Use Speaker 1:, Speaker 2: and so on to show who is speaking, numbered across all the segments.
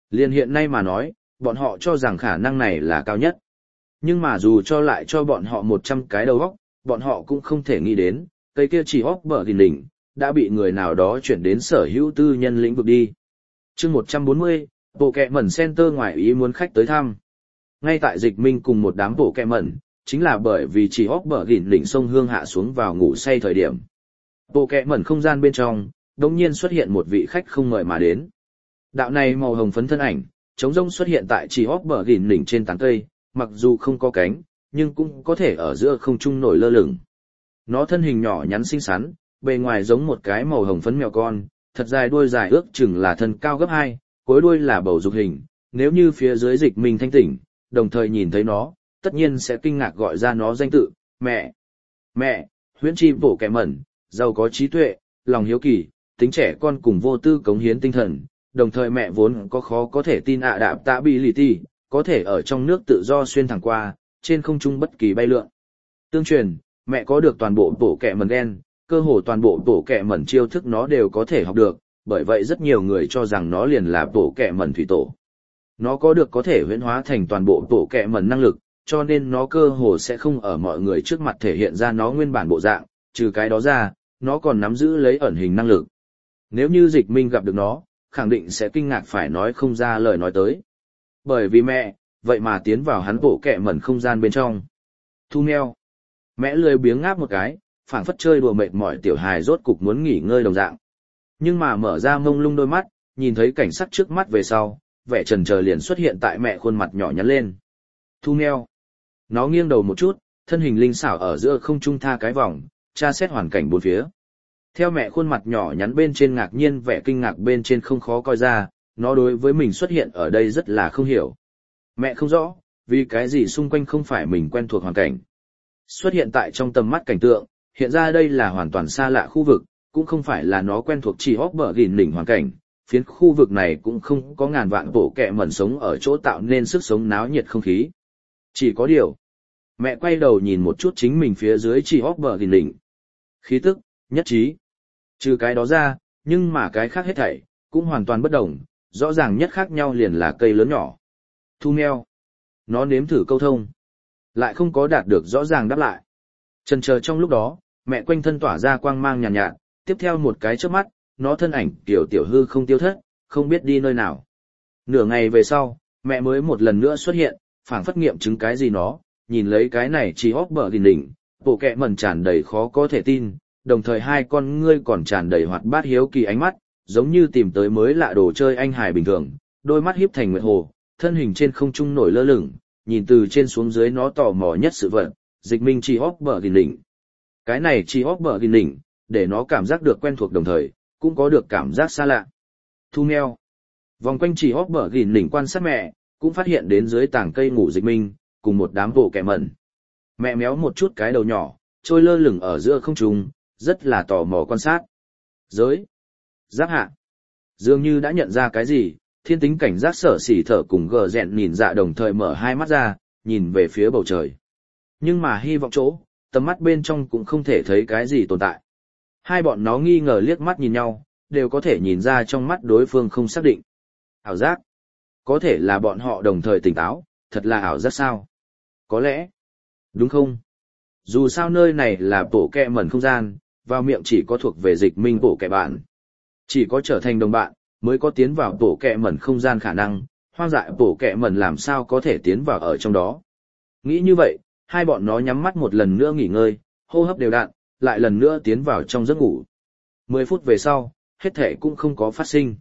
Speaker 1: Liên hiện nay mà nói, bọn họ cho rằng khả năng này là cao nhất. Nhưng mà dù cho lại cho bọn họ 100 cái đầu óc, bọn họ cũng không thể nghĩ đến, cây kia chỉ óc bờ gìn đỉnh, đã bị người nào đó chuyển đến sở hữu tư nhân lĩnh vực đi. chương 140, bộ kẹ mẩn center ngoài ý muốn khách tới thăm. Ngay tại Dịch Minh cùng một đám bộ kẹ mẩn, chính là bởi vì chỉ óc bờ gìn đỉnh sông Hương hạ xuống vào ngủ say thời điểm. Bộ kẹ mẩn không gian bên trong, đột nhiên xuất hiện một vị khách không mời mà đến. Đạo này màu hồng phấn thân ảnh, trống rông xuất hiện tại chỉ óc bờ gìn đỉnh trên tán cây, mặc dù không có cánh, nhưng cũng có thể ở giữa không trung nổi lơ lửng. Nó thân hình nhỏ nhắn xinh xắn, bề ngoài giống một cái màu hồng phấn mèo con, thật dài đuôi dài ước chừng là thân cao gấp 2, cuối đuôi là bầu dục hình, nếu như phía dưới Dịch Minh thanh tỉnh, đồng thời nhìn thấy nó, tất nhiên sẽ kinh ngạc gọi ra nó danh tự, mẹ. Mẹ, huyễn chi bổ kẻ mẩn, giàu có trí tuệ, lòng hiếu kỳ, tính trẻ con cùng vô tư cống hiến tinh thần, đồng thời mẹ vốn có khó có thể tin đạp tạ bị lì ti, có thể ở trong nước tự do xuyên thẳng qua, trên không trung bất kỳ bay lượn. Tương truyền, mẹ có được toàn bộ bổ kẹ mẩn đen, cơ hồ toàn bộ bổ kẹ mẩn chiêu thức nó đều có thể học được, bởi vậy rất nhiều người cho rằng nó liền là bổ kẹ mẩn thủy tổ. Nó có được có thể huyễn hóa thành toàn bộ bổ kẹ mẩn năng lực, cho nên nó cơ hồ sẽ không ở mọi người trước mặt thể hiện ra nó nguyên bản bộ dạng, trừ cái đó ra, nó còn nắm giữ lấy ẩn hình năng lực. Nếu như Dịch Minh gặp được nó, khẳng định sẽ kinh ngạc phải nói không ra lời nói tới. Bởi vì mẹ, vậy mà tiến vào hắn bộ kẹ mẩn không gian bên trong. Thu meo. Mẹ lười biếng ngáp một cái, phảng phất chơi đùa mệt mỏi tiểu hài rốt cục muốn nghỉ ngơi đồng dạng. Nhưng mà mở ra mông lung đôi mắt, nhìn thấy cảnh sắc trước mắt về sau, vẻ chần chờ liền xuất hiện tại mẹ khuôn mặt nhỏ nhắn lên. Thu meo. Nó nghiêng đầu một chút, thân hình linh xảo ở giữa không trung tha cái vòng, tra xét hoàn cảnh bốn phía. Theo mẹ khuôn mặt nhỏ nhắn bên trên ngạc nhiên vẻ kinh ngạc bên trên không khó coi ra, nó đối với mình xuất hiện ở đây rất là không hiểu. Mẹ không rõ, vì cái gì xung quanh không phải mình quen thuộc hoàn cảnh. Xuất hiện tại trong tầm mắt cảnh tượng, hiện ra đây là hoàn toàn xa lạ khu vực, cũng không phải là nó quen thuộc chỉ óc bờ gìn đỉnh hoàn cảnh. Phiến khu vực này cũng không có ngàn vạn bộ kẹ mẩn sống ở chỗ tạo nên sức sống náo nhiệt không khí. Chỉ có điều, mẹ quay đầu nhìn một chút chính mình phía dưới chỉ óc bờ gìn đỉnh. Khí tức, nhất trí. Trừ cái đó ra, nhưng mà cái khác hết thảy, cũng hoàn toàn bất đồng, rõ ràng nhất khác nhau liền là cây lớn nhỏ. Thu meo. Nó nếm thử câu thông. Lại không có đạt được rõ ràng đáp lại. Chần chờ trong lúc đó, mẹ quanh thân tỏa ra quang mang nhàn nhạt, tiếp theo một cái chớp mắt, nó thân ảnh tiểu hư không tiêu thất, không biết đi nơi nào. Nửa ngày về sau, mẹ mới một lần nữa xuất hiện, phảng phất nghiệm chứng cái gì nó, nhìn lấy cái này chỉ óc bờ gìn đỉnh, bộ kẹ mẩn tràn đầy khó có thể tin, đồng thời hai con ngươi còn tràn đầy hoạt bát hiếu kỳ ánh mắt, giống như tìm tới mới lạ đồ chơi anh hài bình thường, đôi mắt híp thành nguyệt hồ, thân hình trên không trung nổi lơ lửng, nhìn từ trên xuống dưới nó tò mò nhất sự vật, Dịch Minh chỉ óc bờ gìn đỉnh. Cái này chỉ óc bờ gìn đỉnh, để nó cảm giác được quen thuộc đồng thời, cũng có được cảm giác xa lạ. Thu meo. Vòng quanh chỉ óc bờ gìn đỉnh quan sát mẹ, cũng phát hiện đến dưới tảng cây ngủ Dịch Minh, cùng một đám bộ kẹ mẩn. Mẹ méo một chút cái đầu nhỏ, trôi lơ lửng ở giữa không trung, rất là tò mò quan sát. Giới. Giáp hạ. Dường như đã nhận ra cái gì, thiên tính cảnh giác sở xỉ thở cùng gờ rẹn nhìn dạ đồng thời mở hai mắt ra, nhìn về phía bầu trời. Nhưng mà hy vọng chỗ, tầm mắt bên trong cũng không thể thấy cái gì tồn tại. Hai bọn nó nghi ngờ liếc mắt nhìn nhau, đều có thể nhìn ra trong mắt đối phương không xác định. Ảo giác. Có thể là bọn họ đồng thời tỉnh táo, thật là ảo giác sao? Có lẽ. Đúng không? Dù sao nơi này là bộ kẹ mẩn không gian, vào miệng chỉ có thuộc về Dịch Minh bộ kẹ bạn. Chỉ có trở thành đồng bạn, mới có tiến vào bộ kẹ mẩn không gian khả năng, hoang dại bộ kẹ mẩn làm sao có thể tiến vào ở trong đó. Nghĩ như vậy, hai bọn nó nhắm mắt một lần nữa nghỉ ngơi, hô hấp đều đặn, lại lần nữa tiến vào trong giấc ngủ. 10 phút về sau, hết thể cũng không có phát sinh.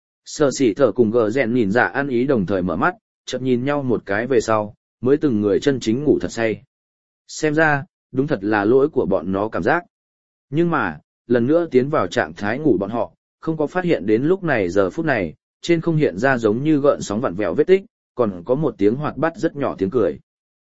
Speaker 1: Sở xỉ thở cùng gờ rẹn nhìn dạ ăn ý đồng thời mở mắt, chợt nhìn nhau một cái về sau, mới từng người chân chính ngủ thật say. Xem ra, đúng thật là lỗi của bọn nó cảm giác. Nhưng mà, lần nữa tiến vào trạng thái ngủ bọn họ, không có phát hiện đến lúc này giờ phút này, trên không hiện ra giống như gợn sóng vặn vẹo vết tích, còn có một tiếng hoạt bát rất nhỏ tiếng cười.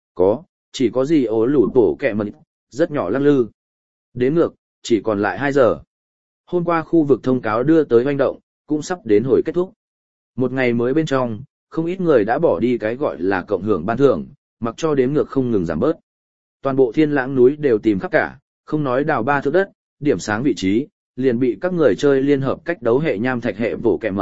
Speaker 1: Chỉ có gì ố lủ tổ kẹ mật, rất nhỏ lắc lư. Đếm ngược, chỉ còn lại 2 giờ. Hôm qua khu vực thông cáo đưa tới hoành động, cũng sắp đến hồi kết thúc. Một ngày mới bên trong, không ít người đã bỏ đi cái gọi là cộng hưởng ban thưởng, mặc cho đếm ngược không ngừng giảm bớt. Toàn bộ thiên lãng núi đều tìm khắp cả, không nói đào 3 thước đất, điểm sáng vị trí, liền bị các người chơi liên hợp cách đấu hệ nham thạch hệ vỗ kẹ mẩn,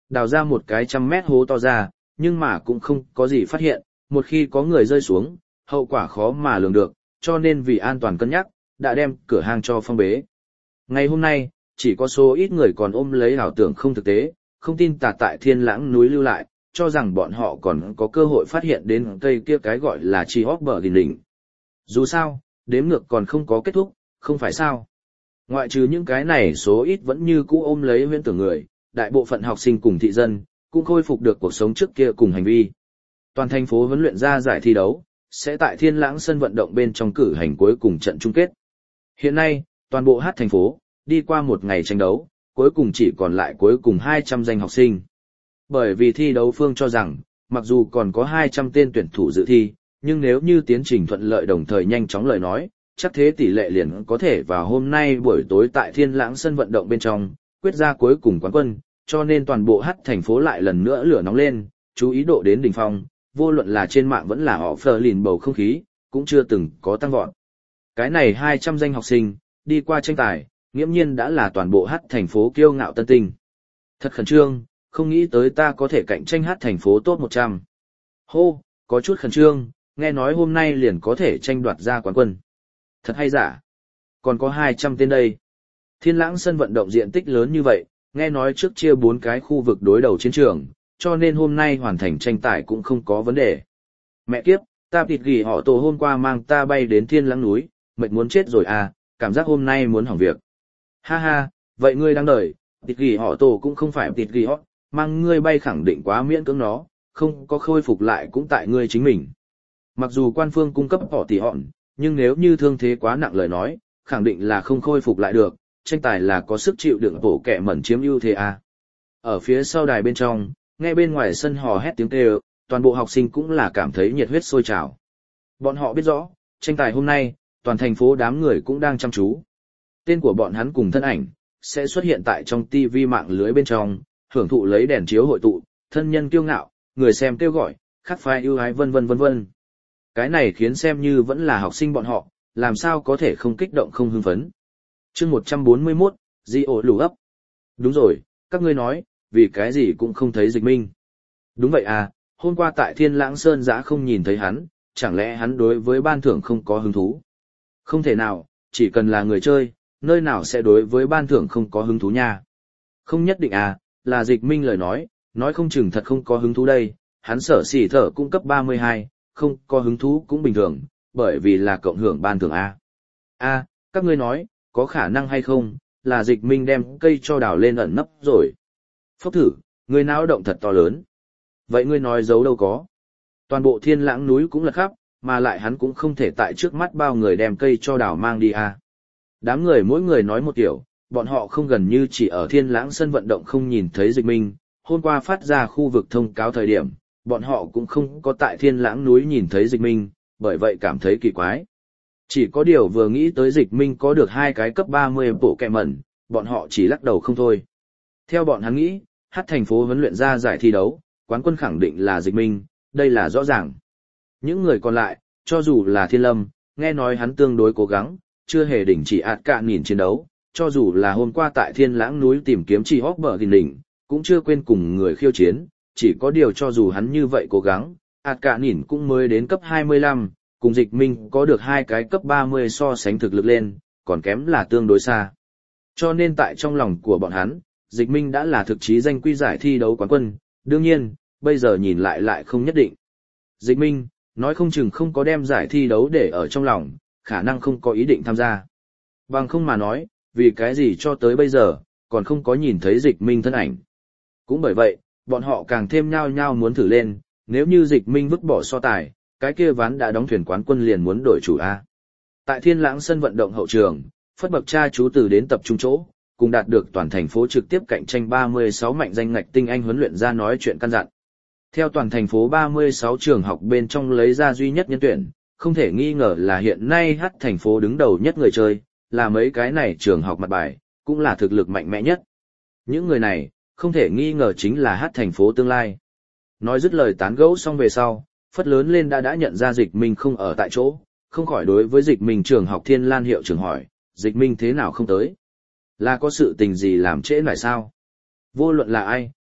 Speaker 1: đào ra một cái 100 mét hố to ra, nhưng mà cũng không có gì phát hiện, một khi có người rơi xuống, hậu quả khó mà lường được, cho nên vì an toàn cân nhắc, đã đem cửa hàng cho phong bế. Ngày hôm nay, chỉ có số ít người còn ôm lấy ảo tưởng không thực tế, không tin tà tại Thiên Lãng núi lưu lại, cho rằng bọn họ còn có cơ hội phát hiện đến cây kia cái gọi là Trì Hóc Bờ Gìn Đỉnh. Dù sao, đếm ngược còn không có kết thúc, không phải sao. Ngoại trừ những cái này số ít vẫn như cũ ôm lấy huyễn tưởng người, đại bộ phận học sinh cùng thị dân, cũng khôi phục được cuộc sống trước kia cùng hành vi. Toàn thành phố huấn luyện ra giải thi đấu, sẽ tại Thiên Lãng sân vận động bên trong cử hành cuối cùng trận chung kết. Hiện nay, toàn bộ hát thành phố, đi qua một ngày tranh đấu, cuối cùng chỉ còn lại cuối cùng 200 danh học sinh. Bởi vì thi đấu phương cho rằng, mặc dù còn có 200 tên tuyển thủ dự thi, nhưng nếu như tiến trình thuận lợi đồng thời nhanh chóng lời nói, chắc thế tỷ lệ liền có thể vào hôm nay buổi tối tại Thiên Lãng sân vận động bên trong, quyết ra cuối cùng quán quân, cho nên toàn bộ hát thành phố lại lần nữa lửa nóng lên, chú ý độ đến đỉnh phong, vô luận là trên mạng vẫn là họ phờ lìn bầu không khí, cũng chưa từng có tăng vọt. Cái này 200 danh học sinh, đi qua tranh tài, nghiễm nhiên đã là toàn bộ hát thành phố kiêu ngạo tân tinh. Thật khẩn trương, không nghĩ tới ta có thể cạnh tranh hát thành phố top 100. Hô, có chút khẩn trương, nghe nói hôm nay liền có thể tranh đoạt ra quán quân. Thật hay giả? Còn có 200 tên đây. Thiên Lãng sân vận động diện tích lớn như vậy, nghe nói trước chia 4 cái khu vực đối đầu chiến trường, cho nên hôm nay hoàn thành tranh tài cũng không có vấn đề. Mẹ kiếp, ta thịt gỉ họ tổ hôm qua mang ta bay đến Thiên Lãng núi, mệt muốn chết rồi à, cảm giác hôm nay muốn hỏng việc. Ha ha, vậy ngươi đang đợi, thịt gỉ họ tổ cũng không phải thịt gỉ họ, mang ngươi bay khẳng định quá miễn cưỡng nó, không có khôi phục lại cũng tại ngươi chính mình. Mặc dù quan phương cung cấp họ tỷ hòn, nhưng nếu như thương thế quá nặng lời nói, khẳng định là không khôi phục lại được, tranh tài là có sức chịu đựng bổ kẹ mẩn chiếm ưu thế à. Ở phía sau đài bên trong, nghe bên ngoài sân hò hét tiếng kêu, toàn bộ học sinh cũng là cảm thấy nhiệt huyết sôi trào. Bọn họ biết rõ, tranh tài hôm nay, toàn thành phố đám người cũng đang chăm chú. Tên của bọn hắn cùng thân ảnh, sẽ xuất hiện tại trong TV mạng lưới bên trong, hưởng thụ lấy đèn chiếu hội tụ, thân nhân kiêu ngạo, người xem kêu gọi, khắc phai ưu ái vân vân vân vân. Cái này khiến xem như vẫn là học sinh bọn họ, làm sao có thể không kích động không hưng phấn. Chương 141, Di ổ lù ấp. Đúng rồi, các ngươi nói, vì cái gì cũng không thấy Dịch Minh. Đúng vậy à, hôm qua tại Thiên Lãng Sơn giã không nhìn thấy hắn, chẳng lẽ hắn đối với ban thưởng không có hứng thú? Không thể nào, chỉ cần là người chơi, nơi nào sẽ đối với ban thưởng không có hứng thú nha. Không nhất định à, là Dịch Minh lời nói không chừng thật không có hứng thú đây, hắn sở xỉ thở cung cấp 32, không có hứng thú cũng bình thường, bởi vì là cộng hưởng ban thưởng A. A, các ngươi nói, có khả năng hay không, là Dịch Minh đem cây cho đào lên ẩn nấp rồi. Phốc thử, người não động thật to lớn. Vậy ngươi nói giấu đâu có. Toàn bộ Thiên Lãng núi cũng lật khắp, mà lại hắn cũng không thể tại trước mắt bao người đem cây cho đào mang đi A. Đám người mỗi người nói một kiểu, bọn họ không gần như chỉ ở Thiên Lãng sân vận động không nhìn thấy Dịch Minh, hôm qua phát ra khu vực thông cáo thời điểm, bọn họ cũng không có tại Thiên Lãng núi nhìn thấy Dịch Minh, bởi vậy cảm thấy kỳ quái. Chỉ có điều vừa nghĩ tới Dịch Minh có được 2 cái cấp 30 bộ kẹ mẩn, bọn họ chỉ lắc đầu không thôi. Theo bọn hắn nghĩ, hát thành phố huấn luyện ra giải thi đấu, quán quân khẳng định là Dịch Minh, đây là rõ ràng. Những người còn lại, cho dù là Thiên Lâm, nghe nói hắn tương đối cố gắng, chưa hề đình chỉ ạt cạn nhìn chiến đấu, cho dù là hôm qua tại Thiên Lãng núi tìm kiếm Trì Hóc Bờ Gìn Đỉnh, cũng chưa quên cùng người khiêu chiến, chỉ có điều cho dù hắn như vậy cố gắng, ạt cạn nhìn cũng mới đến cấp 25, cùng Dịch Minh có được 2 cái cấp 30 so sánh thực lực lên, còn kém là tương đối xa. Cho nên tại trong lòng của bọn hắn, Dịch Minh đã là thực chí danh quy giải thi đấu quán quân, đương nhiên, bây giờ nhìn lại không nhất định. Dịch Minh, nói không chừng không có đem giải thi đấu để ở trong lòng, khả năng không có ý định tham gia. Bằng không mà nói, vì cái gì cho tới bây giờ, còn không có nhìn thấy Dịch Minh thân ảnh. Cũng bởi vậy, bọn họ càng thêm nhao nhao muốn thử lên, nếu như Dịch Minh vứt bỏ so tài, cái kia ván đã đóng thuyền quán quân liền muốn đổi chủ A. Tại Thiên Lãng sân vận động hậu trường, Phất bậc cha chú từ đến tập trung chỗ, cùng đạt được toàn thành phố trực tiếp cạnh tranh 36 mạnh danh ngạch tinh anh huấn luyện ra nói chuyện căn dặn. Theo toàn thành phố 36 trường học bên trong lấy ra duy nhất nhân tuyển, không thể nghi ngờ là hiện nay hát thành phố đứng đầu nhất người chơi, là mấy cái này trường học mặt bài, cũng là thực lực mạnh mẽ nhất. Những người này, không thể nghi ngờ chính là hát thành phố tương lai. Nói dứt lời tán gẫu xong về sau, Phất lớn lên đã nhận ra Dịch Minh không ở tại chỗ, không khỏi đối với Dịch Minh trường học Thiên Lan hiệu trưởng hỏi, Dịch Minh thế nào không tới? Là có sự tình gì làm trễ lại sao? Vô luận là ai,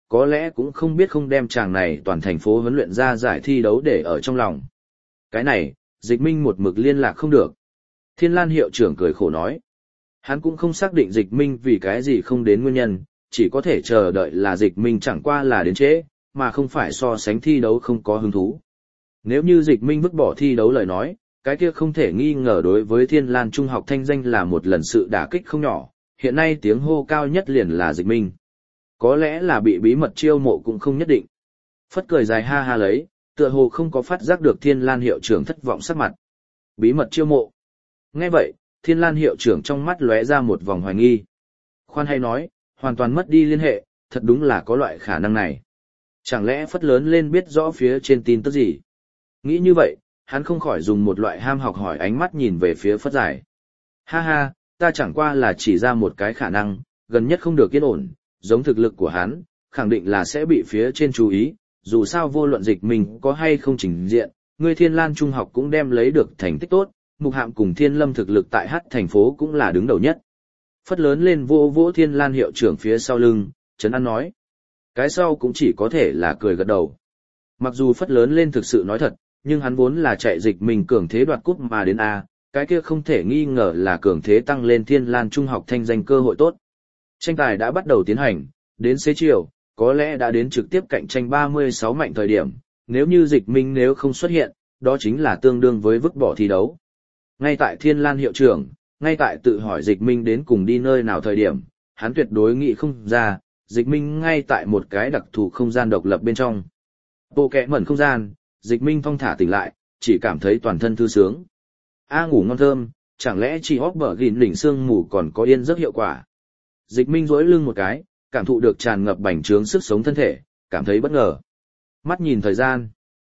Speaker 1: có lẽ cũng không biết không đem chàng này toàn thành phố huấn luyện ra giải thi đấu để ở trong lòng. Cái này, Dịch Minh một mực liên lạc không được. Thiên Lan hiệu trưởng cười khổ nói. Hắn cũng không xác định Dịch Minh vì cái gì không đến nguyên nhân, chỉ có thể chờ đợi là Dịch Minh chẳng qua là đến trễ, mà không phải so sánh thi đấu không có hứng thú. Nếu như Dịch Minh vứt bỏ thi đấu lời nói, cái kia không thể nghi ngờ đối với Thiên Lan Trung học thanh danh là một lần sự đả kích không nhỏ, hiện nay tiếng hô cao nhất liền là Dịch Minh. Có lẽ là bị bí mật chiêu mộ cũng không nhất định. Phất cười dài ha ha lấy, tựa hồ không có phát giác được Thiên Lan hiệu trưởng thất vọng sắc mặt. Bí mật chiêu mộ. Nghe vậy, Thiên Lan hiệu trưởng trong mắt lóe ra một vòng hoài nghi. Khoan hay nói, hoàn toàn mất đi liên hệ, thật đúng là có loại khả năng này. Chẳng lẽ Phất lớn lên biết rõ phía trên tin tức gì? Nghĩ như vậy, hắn không khỏi dùng một loại ham học hỏi ánh mắt nhìn về phía Phất Giải. Ha ha, ta chẳng qua là chỉ ra một cái khả năng, gần nhất không được yên ổn, giống thực lực của hắn, khẳng định là sẽ bị phía trên chú ý, dù sao vô luận Dịch Minh có hay không trình diện, người Thiên Lan Trung học cũng đem lấy được thành tích tốt, Mục Hạm cùng Thiên Lâm thực lực tại Hát thành phố cũng là đứng đầu nhất. Phất lớn lên vô vỗ Thiên Lan hiệu trưởng phía sau lưng, Trấn An nói. Cái sau cũng chỉ có thể là cười gật đầu. Mặc dù Phất lớn lên thực sự nói thật, nhưng hắn vốn là chạy Dịch Minh cường thế đoạt cúp mà đến A, cái kia không thể nghi ngờ là cường thế tăng lên Thiên Lan Trung học thanh danh cơ hội tốt. Tranh tài đã bắt đầu tiến hành, đến xế chiều, có lẽ đã đến trực tiếp cạnh tranh 36 mạnh thời điểm, nếu như Dịch Minh nếu không xuất hiện, đó chính là tương đương với vứt bỏ thi đấu. Ngay tại Thiên Lan hiệu trưởng, ngay tại tự hỏi Dịch Minh đến cùng đi nơi nào thời điểm, hắn tuyệt đối nghĩ không ra, Dịch Minh ngay tại một cái đặc thù không gian độc lập bên trong. Bộ kẽ mẩn không gian, Dịch Minh thong thả tỉnh lại, chỉ cảm thấy toàn thân thư sướng. Ngủ ngon thơm, chẳng lẽ chỉ hóc bở gìn đỉnh xương mù còn có yên giấc hiệu quả. Dịch Minh duỗi lưng một cái, cảm thụ được tràn ngập bành trướng sức sống thân thể, cảm thấy bất ngờ. Mắt nhìn thời gian.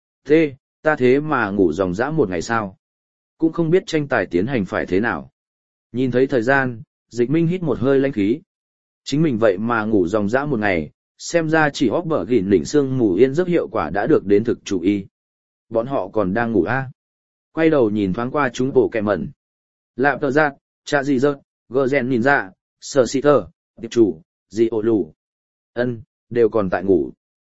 Speaker 1: Ta thế mà ngủ dòng dã một ngày sao? Cũng không biết tranh tài tiến hành phải thế nào. Nhìn thấy thời gian, Dịch Minh hít một hơi lãnh khí. Chính mình vậy mà ngủ dòng dã một ngày, xem ra chỉ hóc bở gìn đỉnh xương mù yên giấc hiệu quả đã được đến thực chú ý. Bọn họ còn đang ngủ a? Quay đầu nhìn thoáng qua chúng bộ kẹ mẩn. Lạp tờ giác, cha gì dơ, gờ rèn nhìn ra, sở xì thơ, tiệp chủ, gì ổ lù. Đều còn tại ngủ.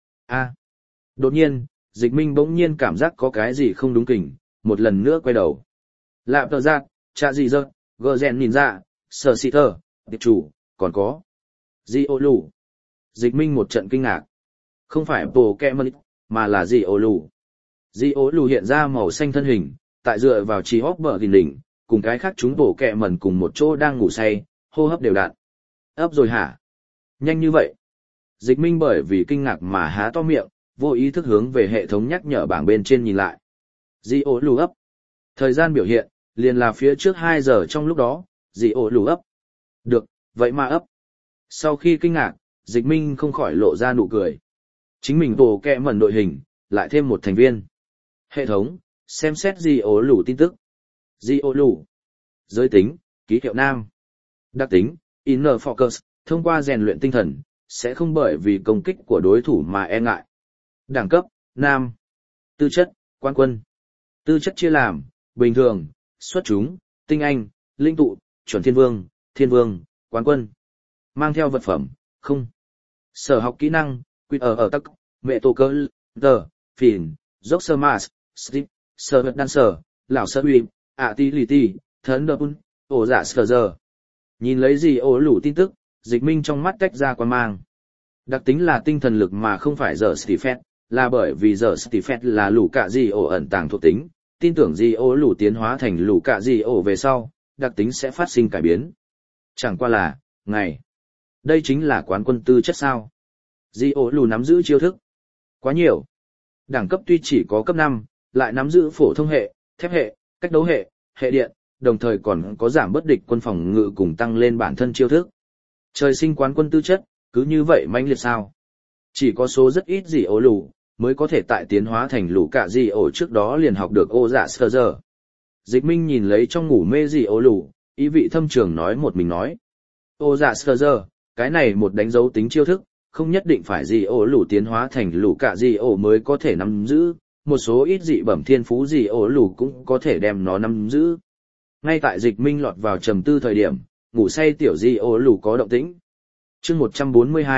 Speaker 1: Đột nhiên, Dịch Minh bỗng nhiên cảm giác có cái gì không đúng kỉnh, một lần nữa quay đầu. Lạp tờ giác, cha gì dơ, gờ rèn nhìn ra, sở xì thơ, tiệp chủ, còn có. Gì ổ lù. Dịch Minh một trận kinh ngạc. Không phải bộ kẹ mẩn, mà là gì ổ lù. Di ố lù hiện ra màu xanh thân hình, tại dựa vào trí hóc bờ gìn đỉnh, cùng cái khác chúng bổ kẹ mẩn cùng một chỗ đang ngủ say, hô hấp đều đặn. Ấp rồi hả? Nhanh như vậy. Dịch Minh bởi vì kinh ngạc mà há to miệng, vô ý thức hướng về hệ thống nhắc nhở bảng bên trên nhìn lại. Di ố lù ấp. Thời gian biểu hiện, liền là phía trước 2 giờ trong lúc đó, di ố lù ấp. Được, vậy mà ấp. Sau khi kinh ngạc, Dịch Minh không khỏi lộ ra nụ cười. Chính mình bổ kẹ mẩn đội hình, lại thêm một thành viên. Hệ thống, xem xét di ố lù tin tức. Di ố lù. Giới tính, ký hiệu nam. Đặc tính, inner focus, thông qua rèn luyện tinh thần, sẽ không bởi vì công kích của đối thủ mà e ngại. Đẳng cấp, nam. Tư chất, quan quân. Tư chất chia làm, bình thường, xuất chúng, tinh anh, linh tụ, chuẩn thiên vương, quán quân. Mang theo vật phẩm, không. Sở học kỹ năng, quy ở tắc, mẹ tổ cơ, tờ, phìn, dốc sơ mas, strip, sơ vật đan sở, lão sơ uy, ti lì ti, thấn đập un, ổ giả sờ giờ. Nhìn lấy gì ổ lủ tin tức, Dịch Minh trong mắt tách ra quan mang. Đặc tính là tinh thần lực mà không phải giờ Stifet, là bởi vì giờ Stifet là lũ cạ gì ổ ẩn tàng thuộc tính, tin tưởng gì ổ lủ tiến hóa thành lũ cạ gì ổ về sau, đặc tính sẽ phát sinh cải biến. Chẳng qua là, ngày. Đây chính là quán quân tư chất sao. Di ổ lù nắm giữ chiêu thức. Quá nhiều. Đẳng cấp tuy chỉ có cấp 5, lại nắm giữ phổ thông hệ, thép hệ, cách đấu hệ, hệ điện, đồng thời còn có giảm bất địch quân phòng ngự cùng tăng lên bản thân chiêu thức. Trời sinh quán quân tư chất, cứ như vậy mãnh liệt sao? Chỉ có số rất ít gì ổ lù, mới có thể tại tiến hóa thành lũ cả gì ổ trước đó liền học được ô dạ sơ giờ. Dịch Minh nhìn lấy trong ngủ mê gì ổ lù, ý vị thâm trường nói một mình nói. Ô dạ sơ giờ, cái này một đánh dấu tính chiêu thức, không nhất định phải gì ổ lù tiến hóa thành lũ cả gì ổ mới có thể nắm giữ, một số ít dị bẩm thiên phú gì ổ lù cũng có thể đem nó nắm giữ. Ngay tại Dịch Minh lọt vào trầm tư thời điểm, ngủ say tiểu di ổ lù có động tĩnh. Chương 142,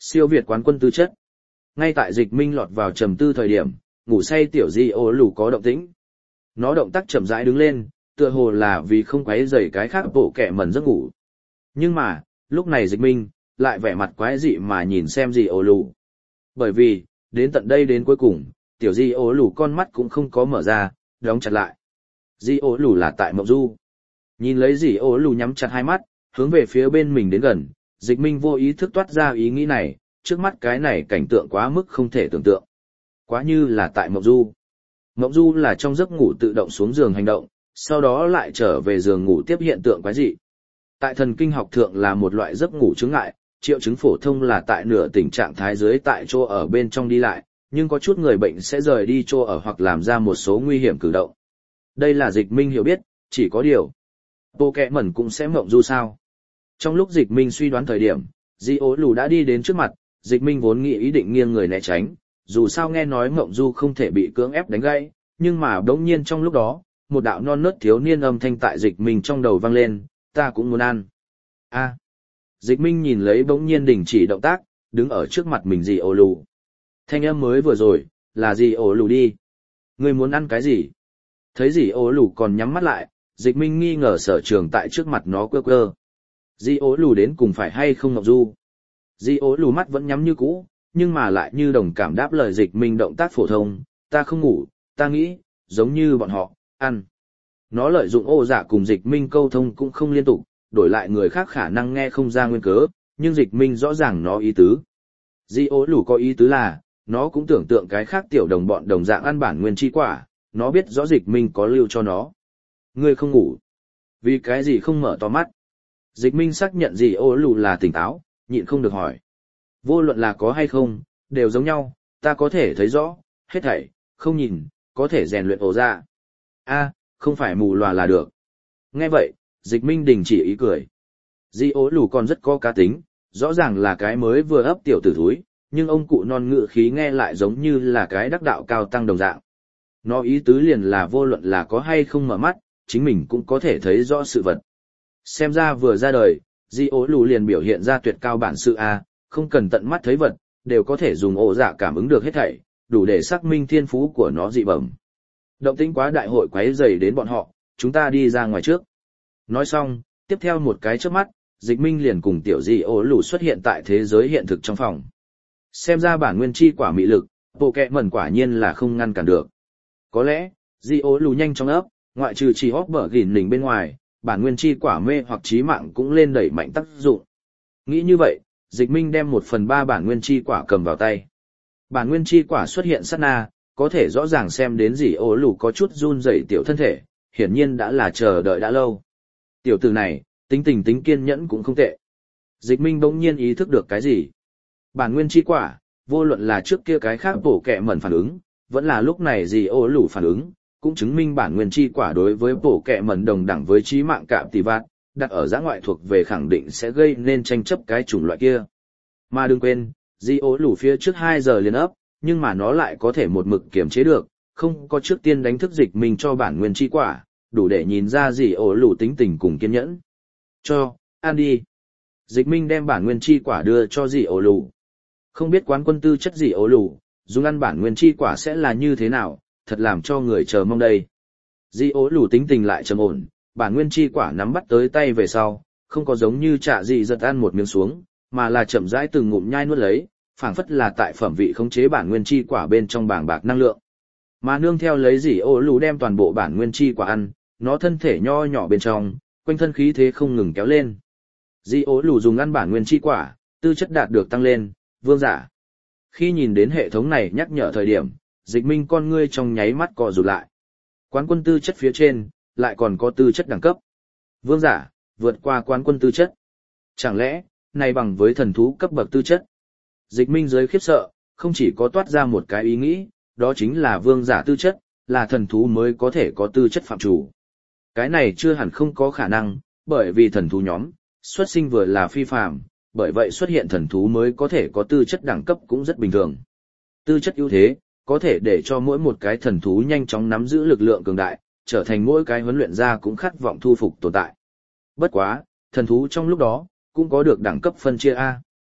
Speaker 1: Siêu việt quán quân tư chất. Ngay tại Dịch Minh lọt vào trầm tư thời điểm, ngủ say tiểu di ố lù có động tĩnh. Nó động tác chậm rãi đứng lên, tựa hồ là vì không quấy rầy cái khác bộ kẻ mẩn giấc ngủ. Nhưng mà, lúc này Dịch Minh lại vẻ mặt quái dị mà nhìn xem di ố lù. Bởi vì, đến tận đây đến cuối cùng, tiểu di ố lù con mắt cũng không có mở ra, đóng chặt lại. Di ố lù là tại mộng du. Nhìn lấy di ố lù nhắm chặt hai mắt, hướng về phía bên mình đến gần, Dịch Minh vô ý thức toát ra ý nghĩ này, trước mắt cái này cảnh tượng quá mức không thể tưởng tượng. Quá như là tại mộng du. Mộng du là trong giấc ngủ tự động xuống giường hành động, sau đó lại trở về giường ngủ tiếp hiện tượng quái dị. Tại thần kinh học thượng là một loại giấc ngủ chứng ngại, triệu chứng phổ thông là tại nửa tình trạng thái dưới tại chỗ ở bên trong đi lại, nhưng có chút người bệnh sẽ rời đi chỗ ở hoặc làm ra một số nguy hiểm cử động. Đây là Dịch Minh hiểu biết, chỉ có điều. Bộ kẹ mẩn cũng sẽ mộng du sao? Trong lúc Dịch Minh suy đoán thời điểm, Di ố lù đã đi đến trước mặt, Dịch Minh vốn nghĩ ý định nghiêng người né tránh, dù sao nghe nói mộng du không thể bị cưỡng ép đánh gãy, nhưng mà đống nhiên trong lúc đó, một đạo non nớt thiếu niên âm thanh tại Dịch Minh trong đầu vang lên, ta cũng muốn ăn. A. Dịch Minh nhìn lấy bỗng nhiên đình chỉ động tác, đứng ở trước mặt mình Di ố lù. Thanh âm mới vừa rồi, là Di ố lù đi. Ngươi muốn ăn cái gì? Thấy Di ố lù còn nhắm mắt lại, Dịch Minh nghi ngờ Sở Trường tại trước mặt nó quơ quơ. Di ố lù đến cùng phải hay không ngọc du? Di ố lù mắt vẫn nhắm như cũ, nhưng mà lại như đồng cảm đáp lời Dịch Minh động tác phổ thông, ta không ngủ, ta nghĩ, giống như bọn họ, ăn. Nó lợi dụng ô dạ cùng Dịch Minh câu thông cũng không liên tục, đổi lại người khác khả năng nghe không ra nguyên cớ, nhưng Dịch Minh rõ ràng nó ý tứ. Di ố lù có ý tứ là, nó cũng tưởng tượng cái khác tiểu đồng bọn đồng dạng ăn bản nguyên chi quả, nó biết rõ Dịch Minh có lưu cho nó. Ngươi không ngủ. Vì cái gì không mở to mắt? Dịch Minh xác nhận Di ố lù là tỉnh táo, nhịn không được hỏi. Vô luận là có hay không, đều giống nhau, ta có thể thấy rõ, hết thảy, không nhìn, có thể rèn luyện ổ ra. A, không phải mù lòa là được. Nghe vậy, Dịch Minh đình chỉ ý cười. Di ố lù còn rất có cá tính, rõ ràng là cái mới vừa ấp tiểu tử thúi, nhưng ông cụ non ngự khí nghe lại giống như là cái đắc đạo cao tăng đồng dạng. Nó ý tứ liền là vô luận là có hay không mở mắt, chính mình cũng có thể thấy rõ sự vật. Xem ra vừa ra đời, Di ố lù liền biểu hiện ra tuyệt cao bản sự A, không cần tận mắt thấy vật, đều có thể dùng ổ dạ cảm ứng được hết thảy, đủ để xác minh thiên phú của nó dị bẩm. Động tĩnh quá đại hội quấy rầy đến bọn họ, chúng ta đi ra ngoài trước. Nói xong, tiếp theo một cái chớp mắt, Dịch Minh liền cùng tiểu Di ố lù xuất hiện tại thế giới hiện thực trong phòng. Xem ra bản nguyên chi quả mị lực, bộ kẹ mẩn quả nhiên là không ngăn cản được. Có lẽ, Di ố lù nhanh trong ấp, ngoại trừ chỉ hóc bở gỉn lình bên ngoài, bản nguyên chi quả mê hoặc trí mạng cũng lên đẩy mạnh tác dụng. Nghĩ như vậy, Dịch Minh đem 1/3 bản nguyên chi quả cầm vào tay. Bản nguyên chi quả xuất hiện sát na, có thể rõ ràng xem đến Di ố lù có chút run rẩy tiểu thân thể, hiển nhiên đã là chờ đợi đã lâu. Tiểu tử này, tính tình tính kiên nhẫn cũng không tệ. Dịch Minh bỗng nhiên ý thức được cái gì? Bản nguyên chi quả, vô luận là trước kia cái khác bổ kẹ mẩn phản ứng, vẫn là lúc này Di ố lù phản ứng, cũng chứng minh bản nguyên chi quả đối với bổ kẹ mẩn đồng đẳng với trí mạng cạm tỷ vạt, đặt ở giã ngoại thuộc về khẳng định sẽ gây nên tranh chấp cái chủng loại kia. Mà đừng quên, Di ố lù phía trước 2 giờ liền ấp, nhưng mà nó lại có thể một mực kiềm chế được, không có trước tiên đánh thức Dịch Minh cho bản nguyên chi quả, đủ để nhìn ra Di ố lù tính tình cùng kiên nhẫn. Cho, ăn đi. Dịch Minh đem bản nguyên chi quả đưa cho Di ố lù. Không biết quán quân tư chất Di ố lù, dùng ăn bản nguyên chi quả sẽ là như thế nào, thật làm cho người chờ mong đây. Di ố lù tính tình lại trầm ổn, bản nguyên chi quả nắm bắt tới tay về sau, không có giống như Trạ Dị giật ăn một miếng xuống, mà là chậm rãi từng ngụm nhai nuốt lấy, phảng phất là tại phẩm vị khống chế bản nguyên chi quả bên trong bảng bạc năng lượng. Mà nương theo lấy Di ố lù đem toàn bộ bản nguyên chi quả ăn, nó thân thể nho nhỏ bên trong, quanh thân khí thế không ngừng kéo lên. Di ố lù dùng ăn bản nguyên chi quả, tư chất đạt được tăng lên, vương giả. Khi nhìn đến hệ thống này nhắc nhở thời điểm, Dịch Minh con ngươi trong nháy mắt co rụt lại. Quán quân tư chất phía trên, lại còn có tư chất đẳng cấp. Vương giả, vượt qua quán quân tư chất. Chẳng lẽ, này bằng với thần thú cấp bậc tư chất? Dịch Minh dưới khiếp sợ, không chỉ có toát ra một cái ý nghĩ, đó chính là vương giả tư chất, là thần thú mới có thể có tư chất phạm chủ. Cái này chưa hẳn không có khả năng, bởi vì thần thú nhóm, xuất sinh vừa là phi phàm, bởi vậy xuất hiện thần thú mới có thể có tư chất đẳng cấp cũng rất bình thường. Tư chất ưu thế, có thể để cho mỗi một cái thần thú nhanh chóng nắm giữ lực lượng cường đại, trở thành mỗi cái huấn luyện ra cũng khát vọng thu phục tồn tại. Bất quá, thần thú trong lúc đó, cũng có được đẳng cấp phân chia A.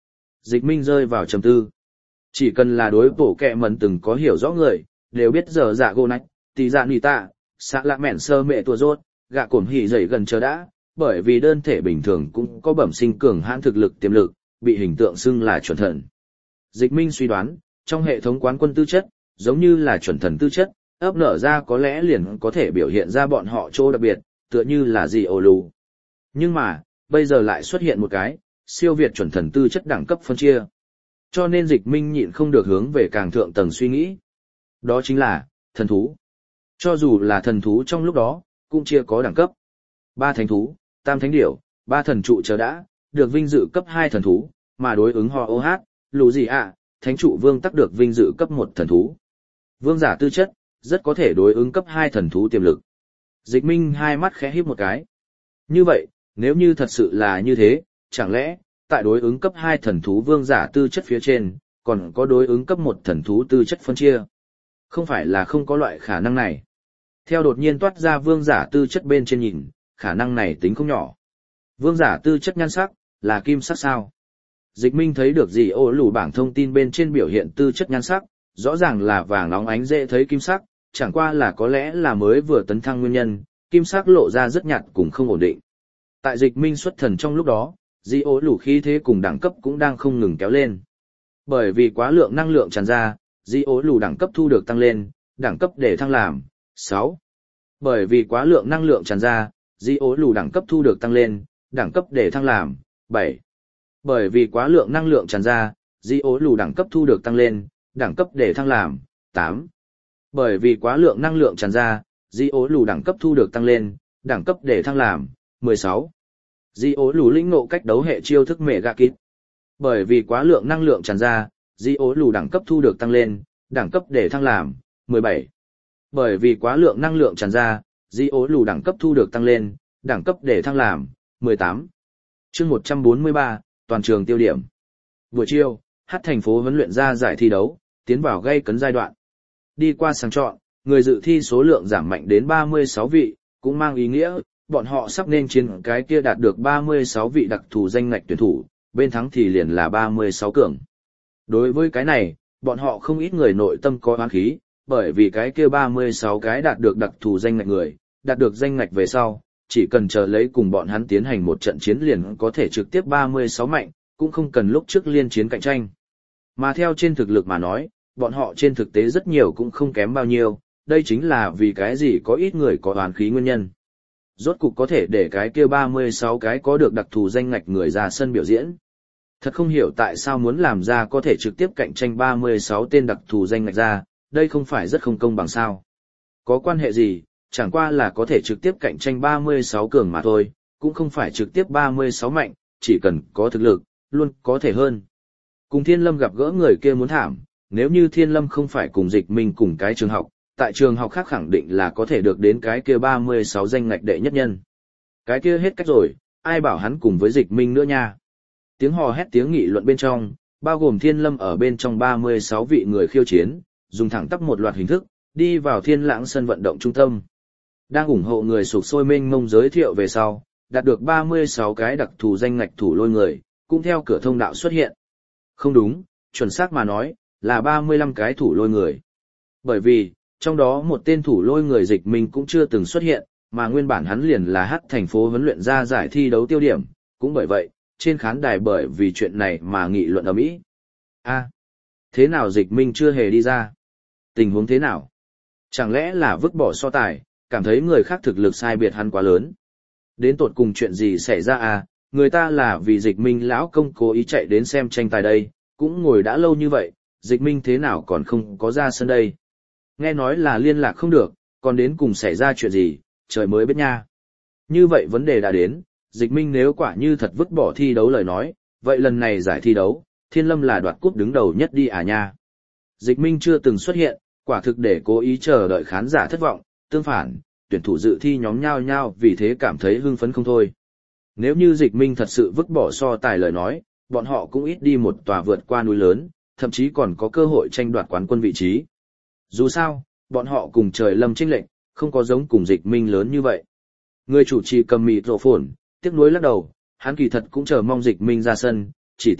Speaker 1: Dịch Minh rơi vào trầm tư. Chỉ cần là đối bộ kẹ mẩn từng có hiểu rõ người, đều biết giờ dạ gỗ nách, tỷ dạ nì tạ, xạ lạ mẹn sơ mẹ tua rốt, gạ cổm hỉ dậy gần chờ đã, bởi vì đơn thể bình thường cũng có bẩm sinh cường hãn thực lực tiềm lực, bị hình tượng xưng là chuẩn thần. Dịch Minh suy đoán, trong hệ thống quán quân tư chất, giống như là chuẩn thần tư chất, ấp nở ra có lẽ liền có thể biểu hiện ra bọn họ chỗ đặc biệt, tựa như là gì ổ lù. Nhưng mà, bây giờ lại xuất hiện một cái, siêu việt chuẩn thần tư chất đẳng cấp phân chia. Cho nên Dịch Minh nhịn không được hướng về càng thượng tầng suy nghĩ. Đó chính là, thần thú. Cho dù là thần thú trong lúc đó, cũng chia có đẳng cấp. 3 thánh thú, tam thánh điểu, 3 thần trụ chờ đã, được vinh dự cấp 2 thần thú, mà đối ứng họ OH, lù gì ạ, thánh trụ vương tắc được vinh dự cấp 1 thần thú. Vương giả tư chất, rất có thể đối ứng cấp 2 thần thú tiềm lực. Dịch Minh hai mắt khẽ híp một cái. Như vậy, nếu như thật sự là như thế, chẳng lẽ, tại đối ứng cấp 2 thần thú vương giả tư chất phía trên, còn có đối ứng cấp 1 thần thú tư chất phân chia? Không phải là không có loại khả năng này. Theo đột nhiên toát ra vương giả tư chất bên trên nhìn, khả năng này tính không nhỏ. Vương giả tư chất nhan sắc, là kim sắc sao? Dịch Minh thấy được gì ô lù bảng thông tin bên trên biểu hiện tư chất nhan sắc, rõ ràng là vàng óng ánh dễ thấy kim sắc, chẳng qua là có lẽ là mới vừa tấn thăng nguyên nhân, kim sắc lộ ra rất nhạt cùng không ổn định. Tại Dịch Minh xuất thần trong lúc đó, di ô lù khí thế cùng đẳng cấp cũng đang không ngừng kéo lên. Bởi vì quá lượng năng lượng tràn ra, di ô lù đẳng cấp thu được tăng lên, đẳng cấp để thăng làm 6. Bởi vì quá lượng năng lượng tràn ra, di ô lù đẳng cấp thu được tăng lên, đẳng cấp để thăng làm 7. Bởi vì quá lượng năng lượng tràn ra, di ô lù đẳng cấp thu được tăng lên, đẳng cấp để thăng làm 8. Bởi vì quá lượng năng lượng tràn ra, di ô lù đẳng cấp thu được tăng lên, đẳng cấp để thăng làm 16. Di ố lù lĩnh ngộ cách đấu hệ chiêu thức mẹ gạ kít. Bởi vì quá lượng năng lượng tràn ra, di ố lù đẳng cấp thu được tăng lên, đẳng cấp để thăng làm 17. Bởi vì quá lượng năng lượng tràn ra, di ố lù đẳng cấp thu được tăng lên, đẳng cấp để thăng làm 18. Chương 143, toàn trường tiêu điểm. Buổi chiều, hát thành phố huấn luyện ra giải thi đấu, tiến vào gây cấn giai đoạn. Đi qua sàng chọn, người dự thi số lượng giảm mạnh đến 36 vị, cũng mang ý nghĩa bọn họ sắp nên chiến cái kia đạt được 36 vị đặc thù danh ngạch tuyển thủ, bên thắng thì liền là 36 cường. Đối với cái này, bọn họ không ít người nội tâm có oán khí, bởi vì cái kia 36 cái đạt được đặc thù danh ngạch người, đạt được danh ngạch về sau, chỉ cần chờ lấy cùng bọn hắn tiến hành một trận chiến liền có thể trực tiếp 36 mạnh, cũng không cần lúc trước liên chiến cạnh tranh. Mà theo trên thực lực mà nói, bọn họ trên thực tế rất nhiều cũng không kém bao nhiêu, đây chính là vì cái gì có ít người có oán khí nguyên nhân. Rốt cục có thể để cái kia 36 cái có được đặc thù danh ngạch người ra sân biểu diễn. Thật không hiểu tại sao muốn làm ra có thể trực tiếp cạnh tranh 36 tên đặc thù danh ngạch ra, đây không phải rất không công bằng sao. Có quan hệ gì, chẳng qua là có thể trực tiếp cạnh tranh 36 cường mà thôi, cũng không phải trực tiếp 36 mạnh, chỉ cần có thực lực, luôn có thể hơn. Cùng Thiên Lâm gặp gỡ người kia muốn thảm, nếu như Thiên Lâm không phải cùng Dịch Minh cùng cái trường học, tại trường học khác khẳng định là có thể được đến cái kia 36 danh ngạch đệ nhất nhân. Cái kia hết cách rồi, ai bảo hắn cùng với Dịch Minh nữa nha. Tiếng hò hét tiếng nghị luận bên trong, bao gồm Thiên Lâm ở bên trong 36 vị người khiêu chiến, dùng thẳng tắp một loạt hình thức, đi vào Thiên Lãng sân vận động trung tâm. Đang ủng hộ người sục sôi mênh mông giới thiệu về sau, đạt được 36 cái đặc thù danh ngạch thủ lôi người, cũng theo cửa thông đạo xuất hiện. Không đúng, chuẩn xác mà nói, là 35 cái thủ lôi người. Bởi vì, trong đó một tên thủ lôi người Dịch Minh cũng chưa từng xuất hiện, mà nguyên bản hắn liền là hát thành phố huấn luyện ra giải thi đấu tiêu điểm, cũng bởi vậy, trên khán đài bởi vì chuyện này mà nghị luận ầm ĩ. Thế nào Dịch Minh chưa hề đi ra? Tình huống thế nào? Chẳng lẽ là vứt bỏ so tài, cảm thấy người khác thực lực sai biệt hắn quá lớn? Đến tột cùng chuyện gì xảy ra người ta là vì Dịch Minh lão công cố ý chạy đến xem tranh tài đây, cũng ngồi đã lâu như vậy, Dịch Minh thế nào còn không có ra sân đây? Nghe nói là liên lạc không được, còn đến cùng xảy ra chuyện gì, trời mới biết nha. Như vậy vấn đề đã đến, Dịch Minh nếu quả như thật vứt bỏ thi đấu lời nói, vậy lần này giải thi đấu, Thiên Lâm là đoạt cúp đứng đầu nhất đi nha. Dịch Minh chưa từng xuất hiện, quả thực để cố ý chờ đợi khán giả thất vọng, tương phản, tuyển thủ dự thi nhóm nhao nhao vì thế cảm thấy hưng phấn không thôi. Nếu như Dịch Minh thật sự vứt bỏ so tài lời nói, bọn họ cũng ít đi một tòa vượt qua núi lớn, thậm chí còn có cơ hội tranh đoạt quán quân vị trí. Dù sao, bọn họ cùng trời lâm chênh lệch, không có giống cùng Dịch Minh lớn như vậy. Người chủ trì cầm mịt rộ phồn, tiếc nuối lắc đầu, hắn kỳ thật cũng chờ mong Dịch Minh ra sân, chỉ tiếc,